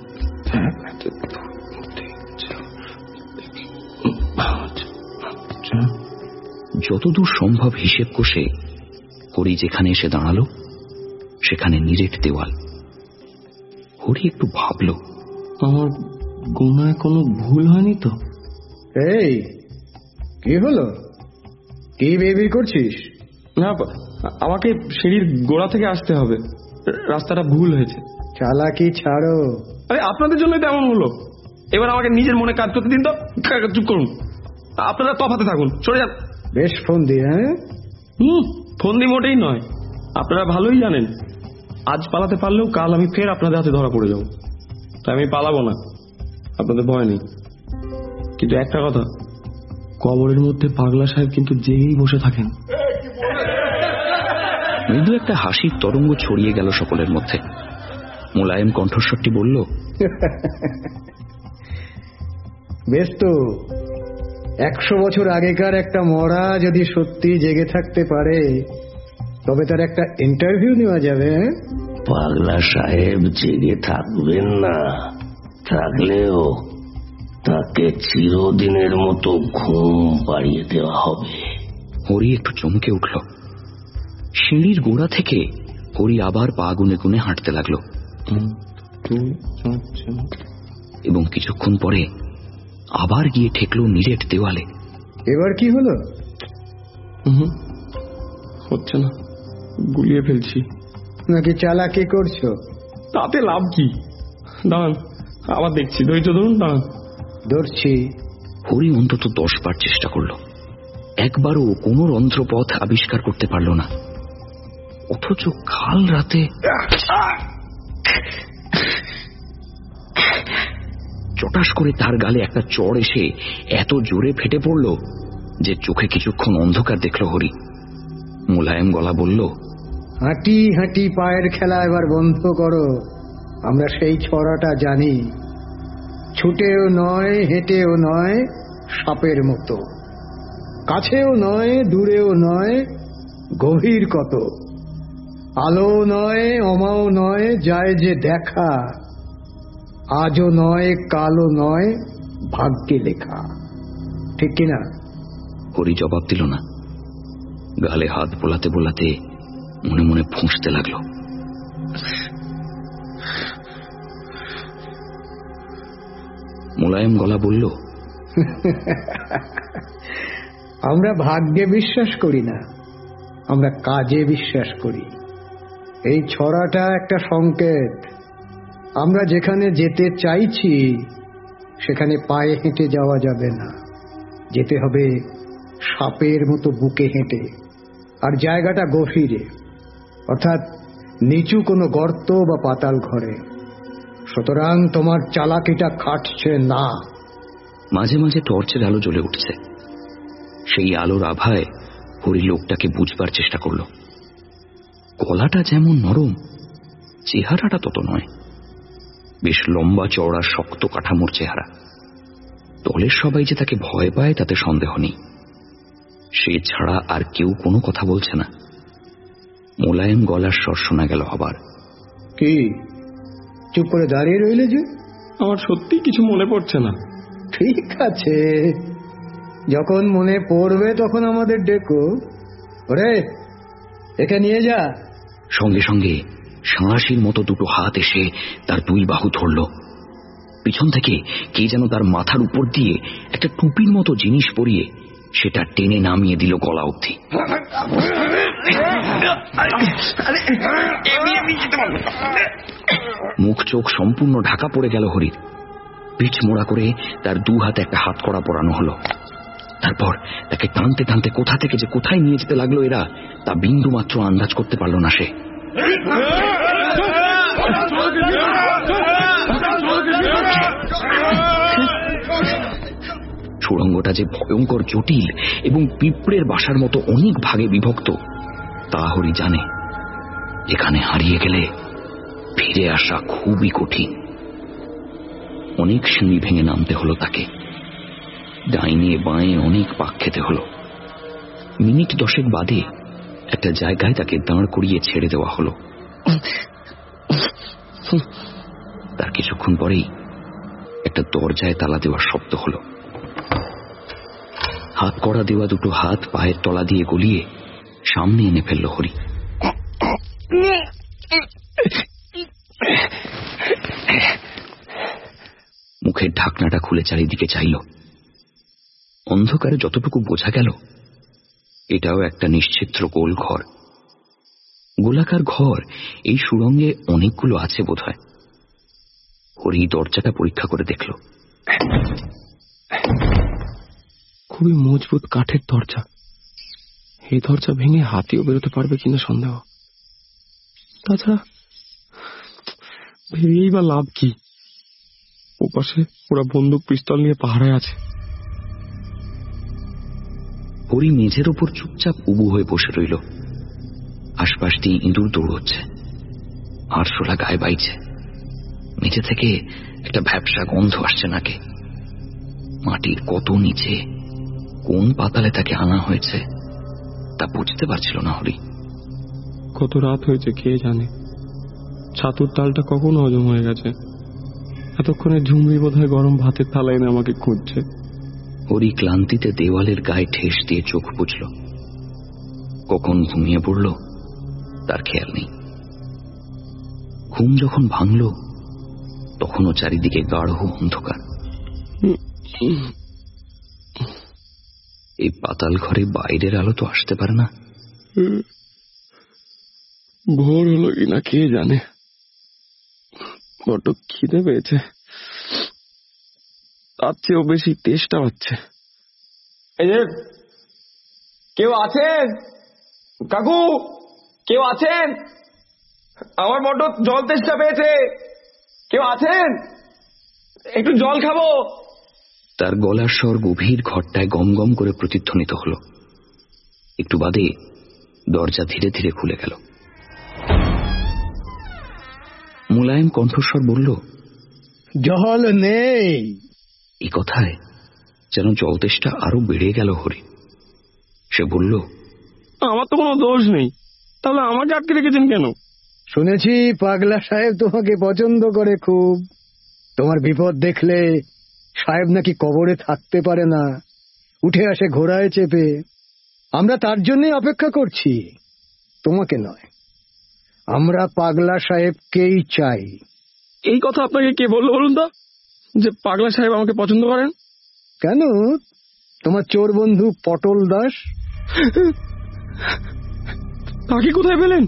যতদূর সম্ভব হিসেব কষে হরি যেখানে এসে দাঁড়ালো সেখানে নিরেট দেওয়াল। হরি একটু ভাবল, আমার গোনায় কোনো ভুল হয়নি তো? এই কি হলো? কি বেবি করছিস? না, আমাকে সিঁড়ির গোড়া থেকে আসতে হবে, রাস্তাটা ভুল হয়েছে। চালাকি ছাড়ো। আরে আপনাদের জন্যই তেমন হলো। এবার আমাকে নিজের মনে কাজ করতে দিন তো। চুপ করুন, আপনারা তফাতে থাকুন, সরে যান। বেশ ফোন দিয়ে। হ্যাঁ, হুম, ফোন দিয়ে মোটেই নয়। আপনারা ভালোই জানেন আজ পালাতে পারলেও কাল আমি ফের আপনাদের হাতে ধরা পড়ে যাব। তাই আমি পালাবো না, আপনাদের ভয় নেই। কিন্তু একটা কথা, কবরের মধ্যে পাগলা সাহেব কিন্তু জেগেই বসে থাকেন। মৃদু একটা হাসির তরঙ্গ ছড়িয়ে গেল সকলের মধ্যে। মোলায়েম কণ্ঠস্বরটি বলল, বেশ তো, একশো বছর আগেকার একটা মরা যদি সত্যি জেগে থাকতে পারে তবে তার একটা ইন্টারভিউ নেওয়া যাবে। পাগলা সাহেব জেগে থাকবেন না, থাকলেও তাকে চিরদিনের মতো ঘুম পাড়িয়ে দেওয়া হবে। হরি একটু চমকে উঠল। সিঁড়ির গোড়া থেকে হরি আবার পা গুনে গুনে হাঁটতে লাগলো এবং কিছুক্ষণ পরে আবার গিয়ে ঠেকলো নিরেট দেওয়ালে। এবার কি হলো? হচ্ছে না, গুলিয়ে ফেলছি। নাকি চালাকি করছো? তাতে লাভ কি? দাঁড়ান, আবার দেখছি, ধৈর্য ধরুন, দাঁড়ান। ধরছি। হরি অন্তত দশ বার চেষ্টা করলো, একবারও কোনো রন্ধ্রপথ আবিষ্কার করতে পারল না। অথচ কাল রাতে চটাস করে তার গালে একটা চড় এসে এত জোরে ফেটে পড়ল যে চোখে কিছুক্ষণ অন্ধকার দেখল হরি। মোলায়েম গলা বলল, হাঁটি হাঁটি পায়ের খেলা এবার বন্ধ করো। আমরা সেই ছড়াটা জানি। ছুটেও নয়, হেঁটেও নয়, সাপের মতো। কাছেও নয়, দূরেও নয়, গভীর কত। আলো নয়, অমাও নয়, যায় যে দেখা। আজও নয়, কালও নয়, ভাগ্যে লেখা। ঠিক কিনা? হরি জবাব দিল না। গালে হাত বোলাতে বোলাতে মনে মনে ফুঁসতে লাগলো। মোলায়েম গলা বলল, আমরা ভাগ্যে বিশ্বাস করি না, আমরা কাজে বিশ্বাস করি। এই ছড়াটা একটা সংকেত। আমরা যেখানে যেতে চাইছি সেখানে পায়ে হেঁটে যাওয়া যাবে না, যেতে হবে সাপের মতো বুকে হেঁটে। আর জায়গাটা গভীরে, অর্থাৎ নিচু কোনো গর্ত বা পাতাল ঘরে। সুতরাং তোমার চালাকিটা খাটছে না। মাঝে মাঝে টর্চের আলো জ্বলে উঠছে। সেই আলোর আভায় হরি লোকটাকে বুঝবার চেষ্টা করল। গলাটা যেমন নরম, চেহারাটা তত নয়। বেশ লম্বা চওড়া শক্ত কাঠামোর চেহারা। দলের সবাই যে তাকে ভয় পায় তাতে সন্দেহ নেই। সে ছাড়া আর কেউ কোনো কথা বলছে না। মোলায়েম গলার স্বর শোনা গেল আবার, কি চুপ করে দাঁড়িয়ে রইলে যে? আমার সত্যি কিছু মনে পড়ছে না। ঠিক আছে, যখন মনে পড়বে তখন আমাদের ডেকো। ওরে, একে নিয়ে যা। সঙ্গে সঙ্গে সাঁড়াশির মতো দুটো হাত এসে তার দুই বাহু ধরল। পিছন থেকে কে যেন তার মাথার উপর দিয়ে একটা টুপির মতো জিনিস পরিয়ে সেটা টেনে নামিয়ে দিল গলা অবধি। মুখ চোখ সম্পূর্ণ ঢাকা পড়ে গেল হরির। পিঠ মোড়া করে তার দু হাতে একটা হাত কড়া পরানো হলো। তারপর তাকে টানতে টানতে কোথা থেকে যে কোথায় নিয়ে যেতে লাগলো এরা, তা বিন্দু মাত্র আন্দাজ করতে পারল না সে। সুড়ঙ্গটা যে ভয়ঙ্কর জটিল এবং পিঁপড়ের বাসার মতো অনেক ভাগে বিভক্ত তা হরি জানে। এখানে হারিয়ে গেলে ফিরে আসা খুবই কঠিন। অনেক সিঁড়ি ভেঙে নামতে হলো তাকে। ডাইনে বাঁয়ে অনেক পাক খেতে হলো। মিনিট দশেক বাদে একটা জায়গায় তাকে দাঁড় করিয়ে ছেড়ে দেওয়া হলো। তার কিছুক্ষণ পরেই একটা দরজায় তালা দেওয়ার শব্দ হলো। হাত কড়া দেওয়া দুটো হাত পায়ের তলা দিয়ে গলিয়ে সামনে এনে ফেলল হরি। মুখের ঢাকনাটা খুলে চারিদিকে চাইল। অন্ধকারে যতটুকু বোঝা গেল এটাও একটা নিশ্চিত্র গোল ঘর। গোলাকার ঘর এই সুড়ঙ্গে অনেকগুলো আছে বোধহয়। হরি দরজাটা পরীক্ষা করে দেখল। খুবই মজবুত কাঠের দরজা। এই দরজা ভেঙে হাতিও বেরোতে পারবে কিনা সন্দেহ। তাছাড়া ভেঙেই বা লাভ কি? ওপাশে ওরা বন্দুক পিস্তল নিয়ে পাহারায় আছে। হরি মেঝের ওপর চুপচাপ উবু হয়ে বসে রইল। আশপাশ দিয়ে ইঁদুর দৌড়চ্ছে, আরশোলা গায়ে বাইছে। নিচে থেকে একটা ভ্যাপসা গন্ধ আসছে নাকে। মাটির কত নিচে, কোন পাতালে তাকে আনা হয়েছে তা বুঝতে পারছিল না হরি। কত রাত হয়েছে কে জানে। ছাতুর তালটা কখন হজম হয়ে গেছে। এতক্ষণে ঝুমরি বোধহয় গরম ভাতের থালা এনে আমাকে খুঁজছে। হরি ক্লান্তিতে দেওয়ালের গায়ে ঠেস দিয়ে চোখ বুঝল। কখন ঘুমিয়ে পড়ল তার খেয়াল নেই। ঘুম যখন ভাঙল তখনও চারিদিকে গাঢ় অন্ধকার। এই পাতাল ঘরে বাইরের আলো তো আসতে পারে না। ভোর হলো কিনা কে জানে। বড্ড খিদে পেয়েছে, তার চেয়েও বেশি তেষ্টা হচ্ছে। এই যে কেউ আছেন? কাকু কেউ আছেন? আমার বড্ড জল তেষ্টা পেয়েছে, কেউ আছেন? একটু জল খাবো। তার গলার স্বর গভীর ঘরটায় গম গম করে প্রতিধ্বনিত হল। একটু বাদে দরজা ধীরে ধীরে খুলে গেল। মুলায়ম কণ্ঠস্বর বলল, জল নেই। এই কথায় যেন জল তেষ্টা আরো বেড়ে গেল হরি। সে বলল, আমার তো কোনো দোষ নেই, তাহলে আমাকে আটকে রেখেছেন কেন? শুনেছি পাগলা সাহেব তোমাকে পছন্দ করে খুব। তোমার বিপদ দেখলে সাহেব নাকি কবরে থাকতে পারে না, উঠে আসে ঘোড়ায় চেপে। আমরা তার জন্যই অপেক্ষা করছি, তোমাকে নয়। আমরা পাগলা সাহেবকেই চাই। এই কথা আপনাকে কে বললো বলুন তো, যে পাগলা সাহেব আমাকে পছন্দ করেন? কেন, তোমার চোর বন্ধু পটল দাস। তাকে কোথায় পেলেন?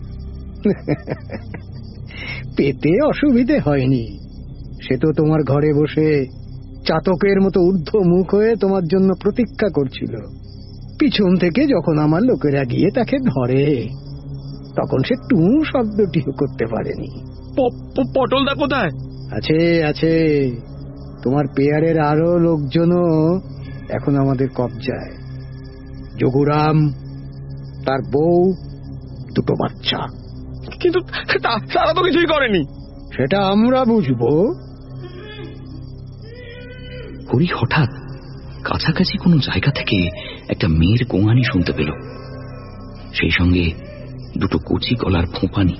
পেতে অসুবিধে হয়নি। সে তো তোমার ঘরে বসে চাতকের মতো ঊর্ধ্ব মুখ হয়ে তোমার জন্য প্রতীক্ষা করছিল। পিছন থেকে যখন আমার লোকেরা গিয়ে তাকে ধরে তখন সে টু শব্দটিও করতে পারেনি। পটলদা কোথায়? আছে আছে, তোমার পেয়ারের আরো লোকজনও এখন আমাদের কবজায়। যোগুরাম, তার বউ, দুটো বাচ্চা। কিন্তু তারা তো কিছুই করেনি। সেটা আমরা বুঝবো। হরি হঠাৎ কাছাকাছি কোনো জায়গা থেকে একটা মেয়ের গোঙানি শুনতে পেল, সেই সঙ্গে দুটো কচি গলার ফোঁপানি।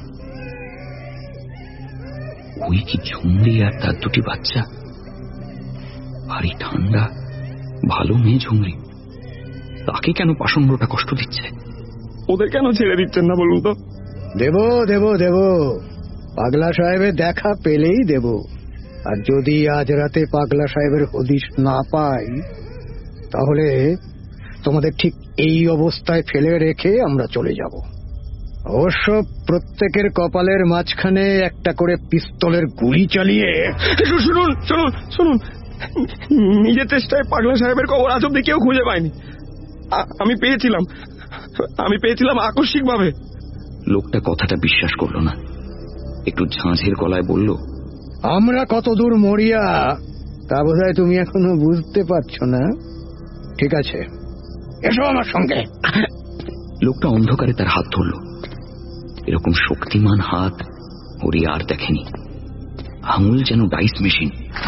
ওই কি ঝুমরি আর তার দুটি বাচ্চা? ভারী ঠান্ডা, ভালো মেয়ে ঝুমরি, তাকে কেন পাষণ্ডটা কষ্ট দিচ্ছে? ওদের কেন ছেড়ে দিচ্ছেন না বলুন তো? দেব দেব দেব, পাগলা সাহেবের দেখা পেলেই দেব। আর যদি আজ রাতে পাগলা সাহেবের হদিশ না পাই তাহলে তোমাদের ঠিক এই অবস্থায় ফেলে রেখে আমরা চলে যাব। অবশ্য প্রত্যেকের কপালের মাঝখানে একটা করে পিস্তলের গুলি চালিয়ে। শুনুন শুনুন শুনুন, নিজের চেষ্টায় পাগলা সাহেবের কবর আজ অব্দি কেউ খুঁজে পায়নি। আমি পেয়েছিলাম, আমি পেয়েছিলাম আকস্মিক ভাবে। লোকটা কথাটা বিশ্বাস করল না, একটু ঝাঁঝের গলায় বলল, আমরা কত দূর মরিয়া তা বোধহয় তুমি এখনো বুঝতে পারছো না। ঠিক আছে, এসো আমার সঙ্গে। লোকটা অন্ধকারে তার হাত ধরল। এরকম শক্তিমান হাত হরি আর দেখেনি। আঙুল যেন ডাইস মেশিন।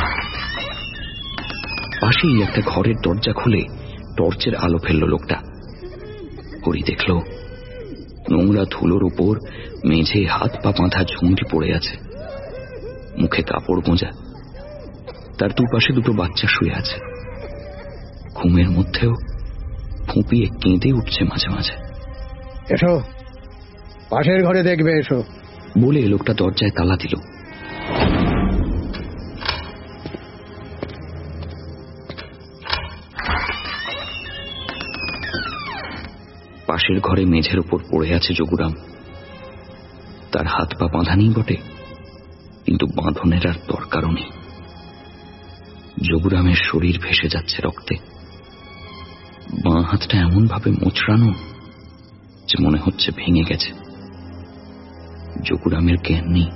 পাশেই একটা ঘরের দরজা খুলে টর্চের আলো ফেলল লোকটা। হরি দেখল নোংরা ধুলোর উপর মেঝে হাত পা বাঁধা ঝুমরি পড়ে আছে, মুখে কাপড় গোঁজা। তার দুপাশে দুটো বাচ্চা শুয়ে আছে। ঘুমের মধ্যেও ফুঁপিয়ে কেঁদে উঠছে মাঝে মাঝে। এসো, পাশের ঘরে দেখবে এসো বলে লোকটা দরজায় তালা দিল। পাশের ঘরে মেঝের উপর পড়ে আছে যোগুরাম। তার হাত পা বাঁধা নেই বটে, কিন্তু বাঁধনের আর দরকারও নেই। যোগুরামের শরীর ভেসে যাচ্ছে রক্তে। বাঁ হাতটা এমন ভাবে মোচড়ানো যে মনে হচ্ছে ভেঙে গেছে। যোগুরামের জ্ঞান নেই।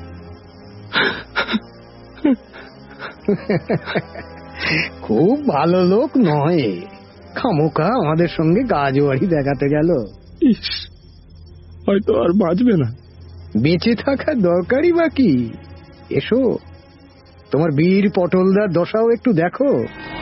খুব ভালো লোক নয়, খামোকা আমাদের সঙ্গে গাজোয়ারি দেখাতে গেল। হয়তো আর বাঁচবে না। বেঁচে থাকার দরকারই বা কি? এসো, তোমার বীর পটলদার দশাও একটু দেখো।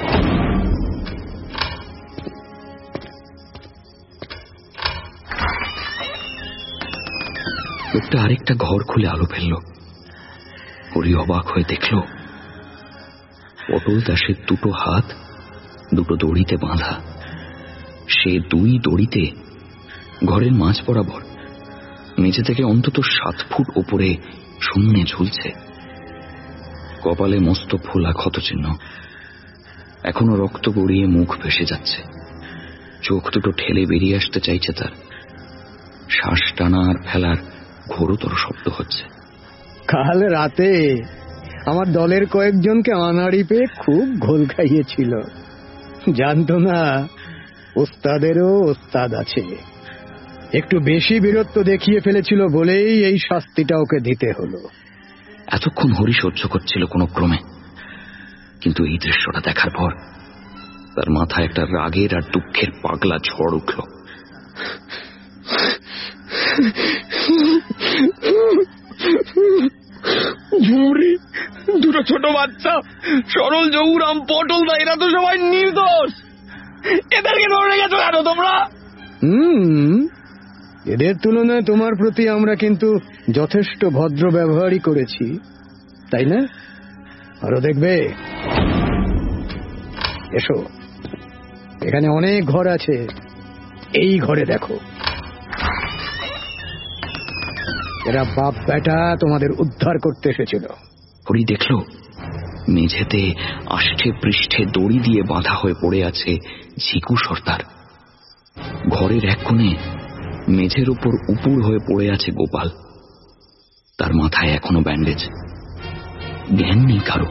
লোকটা আরেকটা ঘর খুলে আলো ফেলল। হরি অবাক হয়ে দেখল পটল দাসের দুটো হাত দুটো দড়িতে বাঁধা। সে দুই দড়িতে ঘরের মাঝ বরাবর নিচে থেকে অন্তত সাত ফুট ওপরে শূন্যে ঝুলছে। কপালে মস্ত ফোলা ক্ষতচিহ্ন, এখনো রক্ত গড়িয়ে মুখ ভেসে যাচ্ছে। চোখ দুটো ঠেলে বেরিয়ে আসতে চাইছে তার। শ্বাস টানা আর ফেলার ঘোরতর শব্দ হচ্ছে। কাল রাতে আমার দলের কয়েকজনকে আনাড়ি পেয়ে খুব ঘোল খাইয়েছিল। জানতো না ওস্তাদেরও ওস্তাদ আছে। একটু বেশি বীরত্ব দেখিয়ে ফেলেছিল বলেই এই শাস্তিটা ওকে দিতে হলো। এতক্ষণ হরি সহ্য করছিল কোন ক্রমে, কিন্তু এই দৃশ্যটা দেখার পর তার মাথায় একটা রাগের আর দুঃখের পাগলা ঝড় উঠল। ঝুমরি, দুটো ছোট বাচ্চা, সরল, যোগুরাম, পটলদা, এরা তো সবাই নির্দোষ। এদেরকে ধরে গেছো কেন তোমরা? হুম, এদের তুলনায় তোমার প্রতি আমরা কিন্তু যথেষ্ট ভদ্র ব্যবহারই করেছি, তাই না? আরো দেখবে? এসো, এখানে অনেক ঘর আছে, এই ঘরে দেখো। এরা বাপ বেটা তোমাদের উদ্ধার করতে এসেছিল। হরি দেখল মেঝেতে আষ্ঠে পৃষ্ঠে দড়ি দিয়ে বাঁধা হয়ে পড়ে আছে ঝিকু সর্দার। ঘরের এক কোণে মেঝের উপর উপুর হয়ে পড়ে আছে গোপাল। তার মাথায় এখনো ব্যান্ডেজ। জ্ঞান নেই কারো।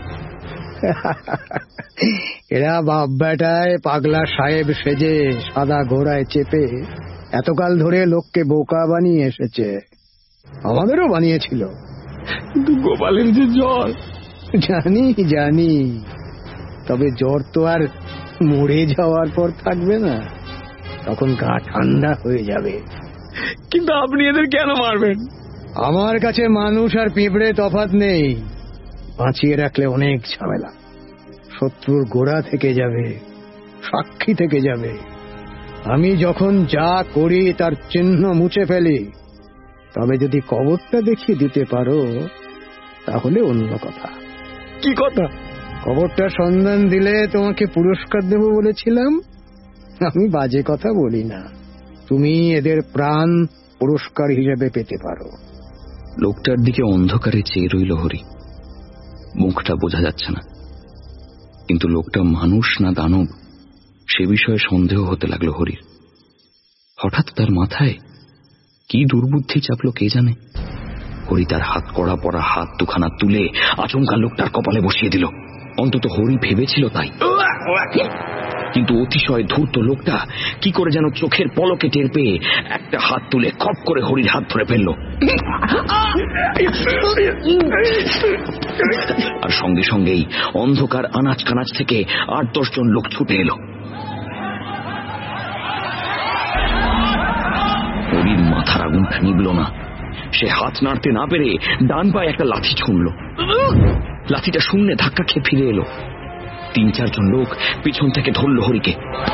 এরা বাপ বেটায় পাগলা সাহেব সেজে সাদা ঘোড়ায় চেপে এতকাল ধরে লোককে বোকা বানিয়ে এসেছে। আমাদেরও বানিয়েছিল। কিন্তু গোপালের যে জ্বর। জানি জানি, তবে জ্বর তো আর মরে যাওয়ার পর থাকবে না, তখন গা ঠান্ডা হয়ে যাবে। কিন্তু আপনি এদের কেন মারবেন? আমার কাছে মানুষ আর পিঁপড়ে তফাৎ নেই। বাঁচিয়ে রাখলে অনেক ঝামেলা। শত্রুর গোড়া থেকে যাবে, সাক্ষী থেকে যাবে। আমি যখন যা করি তার চিহ্ন মুছে ফেলি। তবে যদি কবরটা দেখিয়ে দিতে পারো তাহলে অন্য কথা। কি কথা? কবরটা সন্ধান দিলে তোমাকে পুরস্কার দেব বলেছিলাম। আমি বাজে কথা বলি না। তুমি এদের প্রাণ পুরস্কার হিসেবে পেতে পারো। লোকটার দিকে অন্ধকারে চেয়ে রইল হরি। মুখটা বোঝা যাচ্ছে না, কিন্তু লোকটা মানুষ না দানব সে বিষয়ে সন্দেহ হতে লাগলো হরির। হঠাৎ তার মাথায় কি দুর্বুদ্ধি চাপলো কে জানে। হরি তার হাত কড়া পড়া হাত দুখানা তুলে আচমকা লোকটার কপালে বসিয়ে দিল। অন্তত হরি ভেবেছিল তাই, কিন্তু অতিশয় ধূর্ত লোকটা কি করে যেন চোখের পলকে টের পেয়ে একটা হাত তুলে খপ করে হরির হাত ধরে ফেলল। আর সঙ্গে সঙ্গেই অন্ধকার আনাচ কানাচ থেকে আট দশ জন লোক ছুটে এলো। হরির মাথার আগুনটা নিবল না। সে হাত নাড়তে না পেরে ডান পায়ে একটা লাঠি ছুঁড়ল। লাঠিটা শূন্যে ধাক্কা খেয়ে ফিরে এলো। তিন চারজন লোক পিছন থেকে ধরল হরিকে।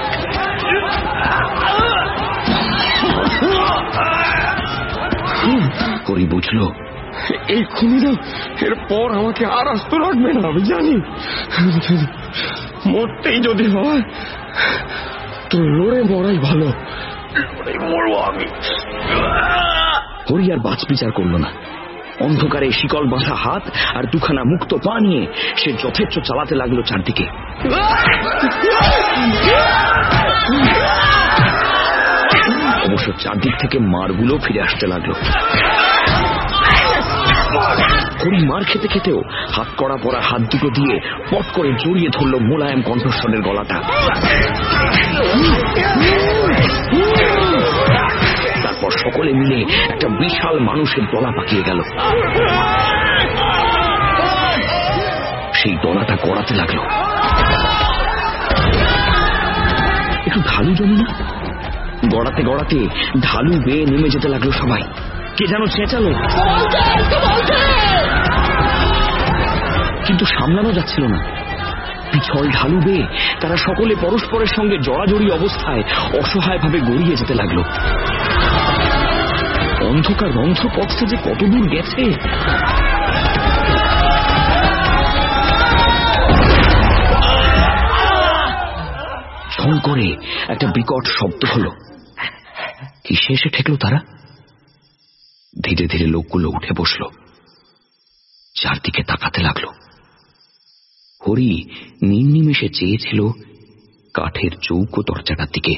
হরি বুঝল এই খুনিরা এরপর আমাকে আর আস্ত রাখবে না। আমি জানি মরতেই যদি হয় তো লড়ে মরাই ভালো। মরবো আমি। হরি আর বাছ বিচার করল না। অন্ধকারে শিকল বাঁধা হাত আর দুখানা মুক্ত পা নিয়ে সে যথেচ্ছ চালাতে লাগলো চারদিকে। অবশ্য চারদিক থেকে মারগুলো ফিরে আসতে লাগলো। হরি মার খেতে খেতেও হাত কড়া পরা হাত দুটো দিয়ে পট করে জড়িয়ে ধরল মোলায়েম কণ্ঠস্বরের গলাটা। তারপর সকলে মিলে একটা বিশাল মানুষের দলা পাকিয়ে গেল। সেই দলাটা গড়াতে লাগলো। একটু ঢালু জমি না, গড়াতে গড়াতে ঢালু বেয়ে নেমে যেতে লাগলো সবাই। কে যেন চেঁচালো, কিন্তু সামলানো যাচ্ছিল না। পিছল ঢালু বেয়ে তারা সকলে পরস্পরের সঙ্গে জড়াজড়ি অবস্থায় অসহায়ভাবে গড়িয়ে যেতে লাগলো। অন্ধকার রন্ধ্র পথে যে কত দূর গেছে। ঝং করে একটা বিকট শব্দ হলো। কিসে এসে ঠেকলো তারা? ধীরে ধীরে লোকগুলো উঠে বসলো, চারদিকে তাকাতে লাগলো। হরি নির্নিমেষে চেয়েছিল কাঠের চৌকো দরজাটার দিকে।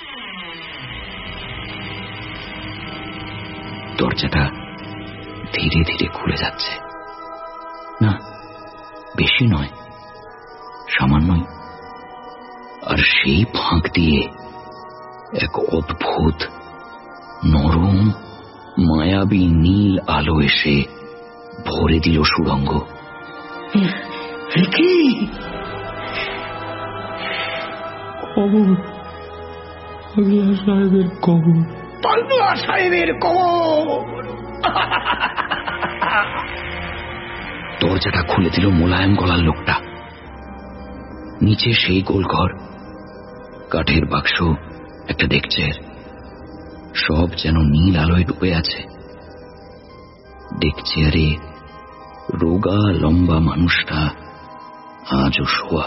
দরজাটা ধীরে ধীরে খুলে যাচ্ছে। না, বেশি নয়, সামান্যই। আর সেই ফাঁক দিয়ে এক অদ্ভুত নরম মায়াবী নীল আলো এসে ভরে দিল সুড়ঙ্গ। কবর, পাগলা সাহেবের কবর, পাগলা সাহেবের কবর। দরজাটা খুলে দিল মোলায়েম গলার লোকটা। নিচে সেই গোলঘর, কাঠের বাক্স, একটা ডেকচেয়ার, সব যেন নীল আলোয় ডুবে আছে। ডেকচেয়ারে রোগা লম্বা মানুষটা আজও শোয়া,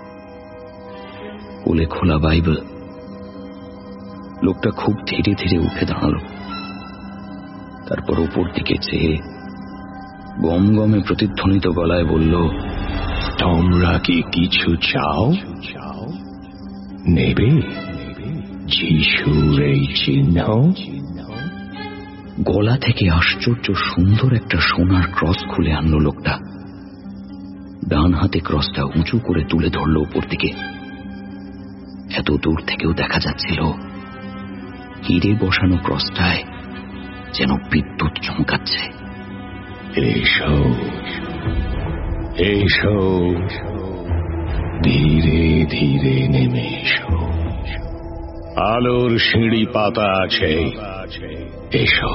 কোলে খোলা বাইবেল। লোকটা খুব ধীরে ধীরে উঠে দাঁড়ালো। তারপর ওপর দিকে চেয়ে গম গমে প্রতিধ্বনিত গলায় বলল, তোমরা কি কিছু চাও? নেবে যিশুর এই চিহ্ন? গলা থেকে আশ্চর্য সুন্দর একটা সোনার ক্রস খুলে আনলো লোকটা। ডান হাতে ক্রসটা উঁচু করে তুলে ধরল উপর দিকে। এত দূর থেকেও দেখা যাচ্ছিল হিরে বসানো ক্রসটায় যেন বিদ্যুৎ চমকাচ্ছে। এসো, এসো, ধীরে ধীরে নেমে এসো। আলোর সিঁড়ি পাতা আছে, এসো।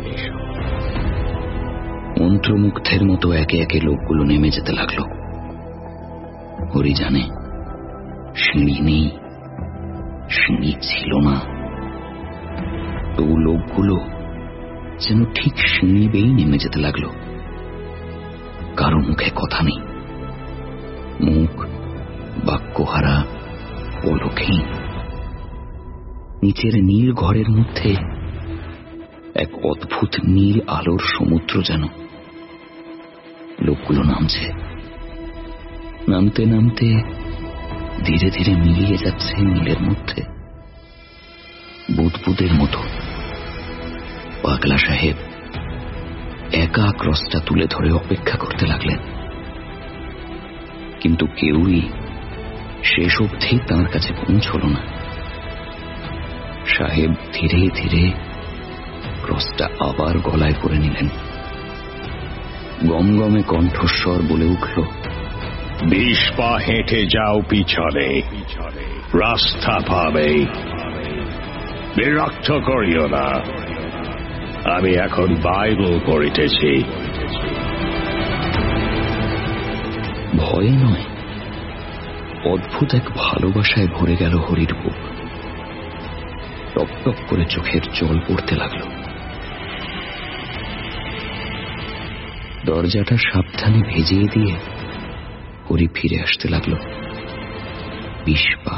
মন্ত্রমুগ্ধের মতো একে একে লোকগুলো নেমে যেতে লাগলো। হরি জানে সিঁড়ি নেই, সিঁড়ি ছিল না। তো লোকগুলো যেন ঠিক সিঁড়ি বেয়েই নেমে যেতে লাগলো। কারো মুখে কথা নেই, মুখ বাক্যহারা, পলকহীন। নিচের নীল ঘরের মধ্যে এক অদ্ভুত নীল আলোর সমুদ্র যেন। লোকগুলো নামছে, নামতে নামতে ধীরে ধীরে মিলিয়ে যাচ্ছে নীলের মধ্যে, বুদবুদের মতো। পাগলা সাহেব একা ক্রসটা তুলে ধরে অপেক্ষা করতে লাগলেন, কিন্তু কেউই শেষ অবধি তাঁর কাছে পৌঁছল না। সাহেব ধীরে ধীরে ক্রসটা আবার গলায় করে নিলেন। গমগমে কণ্ঠস্বর বলে উঠল, বিশ পা হেঁটে যাও পিছনে, রাস্তা পাবে। বিরক্ত করিও না, আমি এখন বাইবেল পড়িতেছি। ভয়ে নয়, অদ্ভুত এক ভালোবাসায় ভরে গেল হরির বুক। টপ টপ করে চোখের জল পড়তে লাগলো। দরজাটা সাবধানে ভেজিয়ে দিয়ে হরি ফিরে আসতে লাগলো। বিশ পা।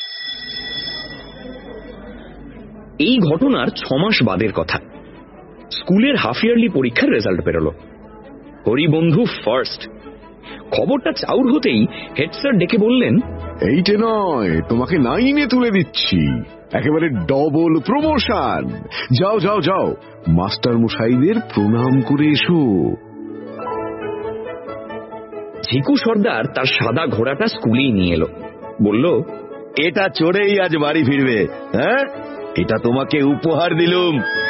এই ঘটনার ছমাস বাদের কথা। স্কুলের হাফ ইয়ারলি পরীক্ষার রেজাল্ট বেরোলো। হরিবন্ধু ফার্স্ট। খবরটা চাউর হতেই হেড স্যার ডেকে বললেন, এইটে নয়, তোমাকে নাইনে তুলে দিচ্ছি, একেবারে ডবল প্রমোশন। যাও যাও যাও, মাস্টার মশাইদের প্রণাম করে এসো। ঝিকু সর্দার তার সাদা ঘোড়াটা স্কুলেই নিয়ে এলো, বলল, এটা চড়েই আজ বাড়ি ফিরবে। হ্যাঁ, এটা তোমাকে উপহার দিলুম।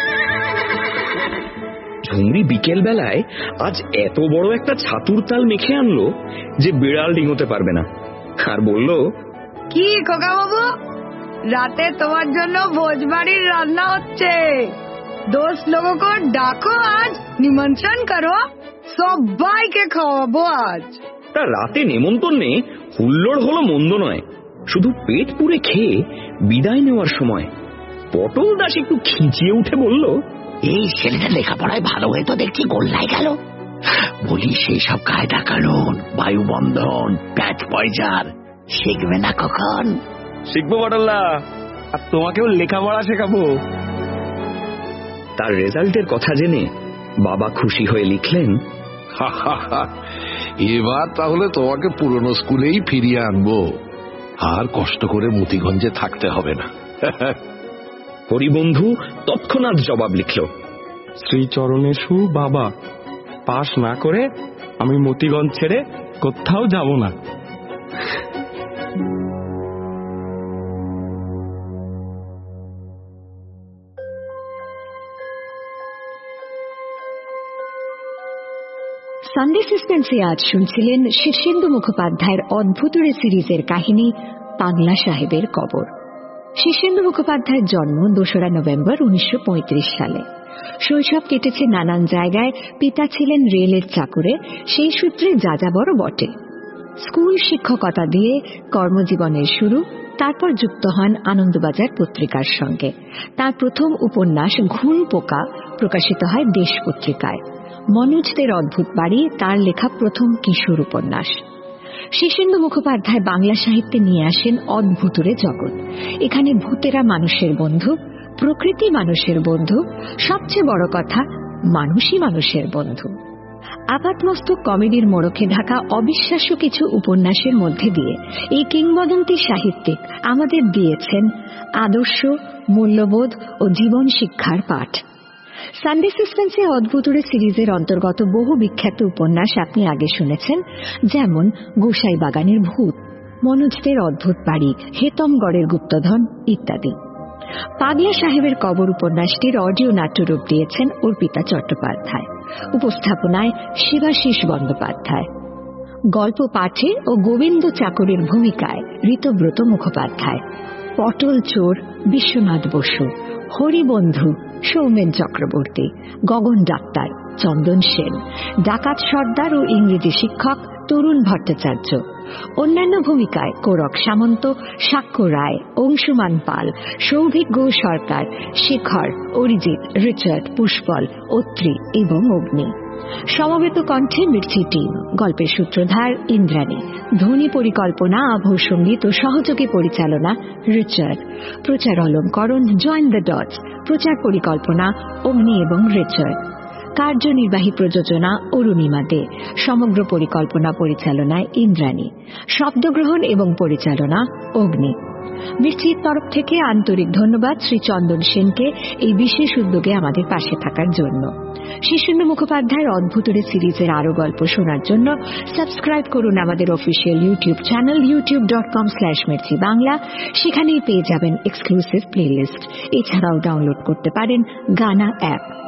ঝুমরি বিকেল বেলায় আজ এত বড় একটা ছাতুর তাল মেখে আনলো যে বিড়াল ডিঙোতে পারবে না, আর বলল, কি খোকা বাবু, রাতে তোমার জন্য ভোজবাড়ির রান্না হচ্ছে, দোস্ত লোগোকে ডাকো, আজ নিমন্ত্রণ করো, সবাইকে খাওয়াবো আজ। তা রাতে নেমন্তন্নে হুল্লোড় হলো মন্দ নয়, শুধু পেট পুরে খেয়ে বিদায় নেওয়ার সময় পটল দাস একটু খিঁচিয়ে উঠে বলল, এই ছেলেটা লেখাপড়ায় ভালো হয়ে তো দেখছি গোল্লায় গেল। বলি সেই সব কায়দা কানুন, বায়ুবন্ধন, প্যাচ পয়জার শিখবে না কখন? শিখবো পটলদা, আর তোমাকেও লেখাপড়া শেখাবো। তার রেজাল্টের কথা জেনে বাবা খুশি হয়ে লিখলেন, এবার তাহলে তোমাকে পুরনো স্কুলেই ফিরিয়ে আনবো, আর কষ্ট করে মতিগঞ্জে থাকতে হবে না। হরিবন্ধু তৎক্ষণাৎ জবাব লিখল, শ্রীচরণেশু বাবা, পাশ না করে আমি মতিগঞ্জ ছেড়ে কোথাও যাব না। সানডে সাসপেন্সে আজ শুনছিলেন শীর্ষেন্দু মুখোপাধ্যায়ের অদ্ভুতুড়ে সিরিজের কাহিনী পাগলা সাহেবের কবর। শীর্ষেন্দু মুখোপাধ্যায়ের জন্ম দোসরা নভেম্বর উনিশশো পঁয়ত্রিশ সালে। শৈশব কেটেছে নানান জায়গায়, পিতা ছিলেন রেলের চাকুরে, সেই সূত্রে যাযাবরও বটে। স্কুল শিক্ষকতা দিয়ে কর্মজীবনের শুরু, তারপর যুক্ত হন আনন্দবাজার পত্রিকার সঙ্গে। তার প্রথম উপন্যাস ঘুণ পোকা প্রকাশিত হয় দেশ পত্রিকায়। মনোজদের অদ্ভুত বাড়ি তার লেখা প্রথম কিশোর উপন্যাস। শীর্ষেন্দু মুখোপাধ্যায় বাংলা সাহিত্যে নিয়ে আসেন অদ্ভুতুড়ে জগৎ। এখানে ভূতেরা মানুষের বন্ধু, প্রকৃতি মানুষের বন্ধু, সবচেয়ে বড় কথা মানুষই মানুষের বন্ধু। আপাতমস্তক কমেডির মোড়কে ঢাকা অবিশ্বাস্য কিছু উপন্যাসের মধ্যে দিয়ে এই কিংবদন্তি সাহিত্যিক আমাদের দিয়েছেন আদর্শ, মূল্যবোধ ও জীবন শিক্ষার পাঠ। সানডে সাসপেন্সে অদ্ভুতুড়ে সিরিজের অন্তর্গত বহু বিখ্যাত উপন্যাস আপনি আগে শুনেছেন, যেমন গোসাই বাগানের ভূত, মনোজদের অদ্ভুত বাড়ি, হেতমগড়ের গুপ্তধন ইত্যাদি। পাগলা সাহেবের কবর উপন্যাসটির অডিও নাট্যরূপ দিয়েছেন অর্পিতা চট্টোপাধ্যায়। উপস্থাপনায় শিবাশিস বন্দ্যোপাধ্যায়। গল্প পাঠে ও গোবিন্দ চাকরের ভূমিকায় ঋতব্রত মুখোপাধ্যায়। পটল চোর বিশ্বনাথ বসু, হরিবন্ধু সৌমেন চক্রবর্তী, গগন ডাক্তার চন্দন সেন, ডাকাত সর্দার ও ইংরেজি শিক্ষক তরুণ ভট্টাচার্য। অন্যান্য ভূমিকায় কোরক সামন্ত, সাক্ষ্য রায়, অংশুমান পাল, সৌভিক গৌ সরকার, শেখর, অরিজিৎ, রিচার্ড, পুষ্পল, অত্রি এবং অগ্নি। সমবেত কণ্ঠে মির্চি টিম। গল্পের সূত্রধার ইন্দ্রাণী। ধ্বনি পরিকল্পনা, আবহ সঙ্গীত ও সহযোগী পরিচালনা রিচার্ড। প্রচার অলঙ্করণ জয়েন দ্য ডটস। প্রচার পরিকল্পনা অগ্নি এবং রিচার্ড। কার্যনির্বাহী প্রযোজনা অরুণিমা দে। সমগ্র পরিকল্পনা পরিচালনায় ইন্দ্রাণী। শব্দগ্রহণ এবং পরিচালনা অগ্নি। মির্চির তরফ থেকে আন্তরিক ধন্যবাদ শ্রী চন্দন সেনকে এই বিশেষ উদ্যোগে আমাদের পাশে থাকার জন্য। শীর্ষেন্দু মুখোপাধ্যায়ের অদ্ভুতুড়ে সিরিজের আরো গল্প শোনার জন্য সাবস্ক্রাইব করুন আমাদের official YouTube channel YouTube dot com slash Mirchi Bangla. সেখানেই পেয়ে যাবেন এক্সক্লুসিভ প্লেলিস্ট। এছাড়াও ডাউনলোড করতে পারেন গানা অ্যাপ।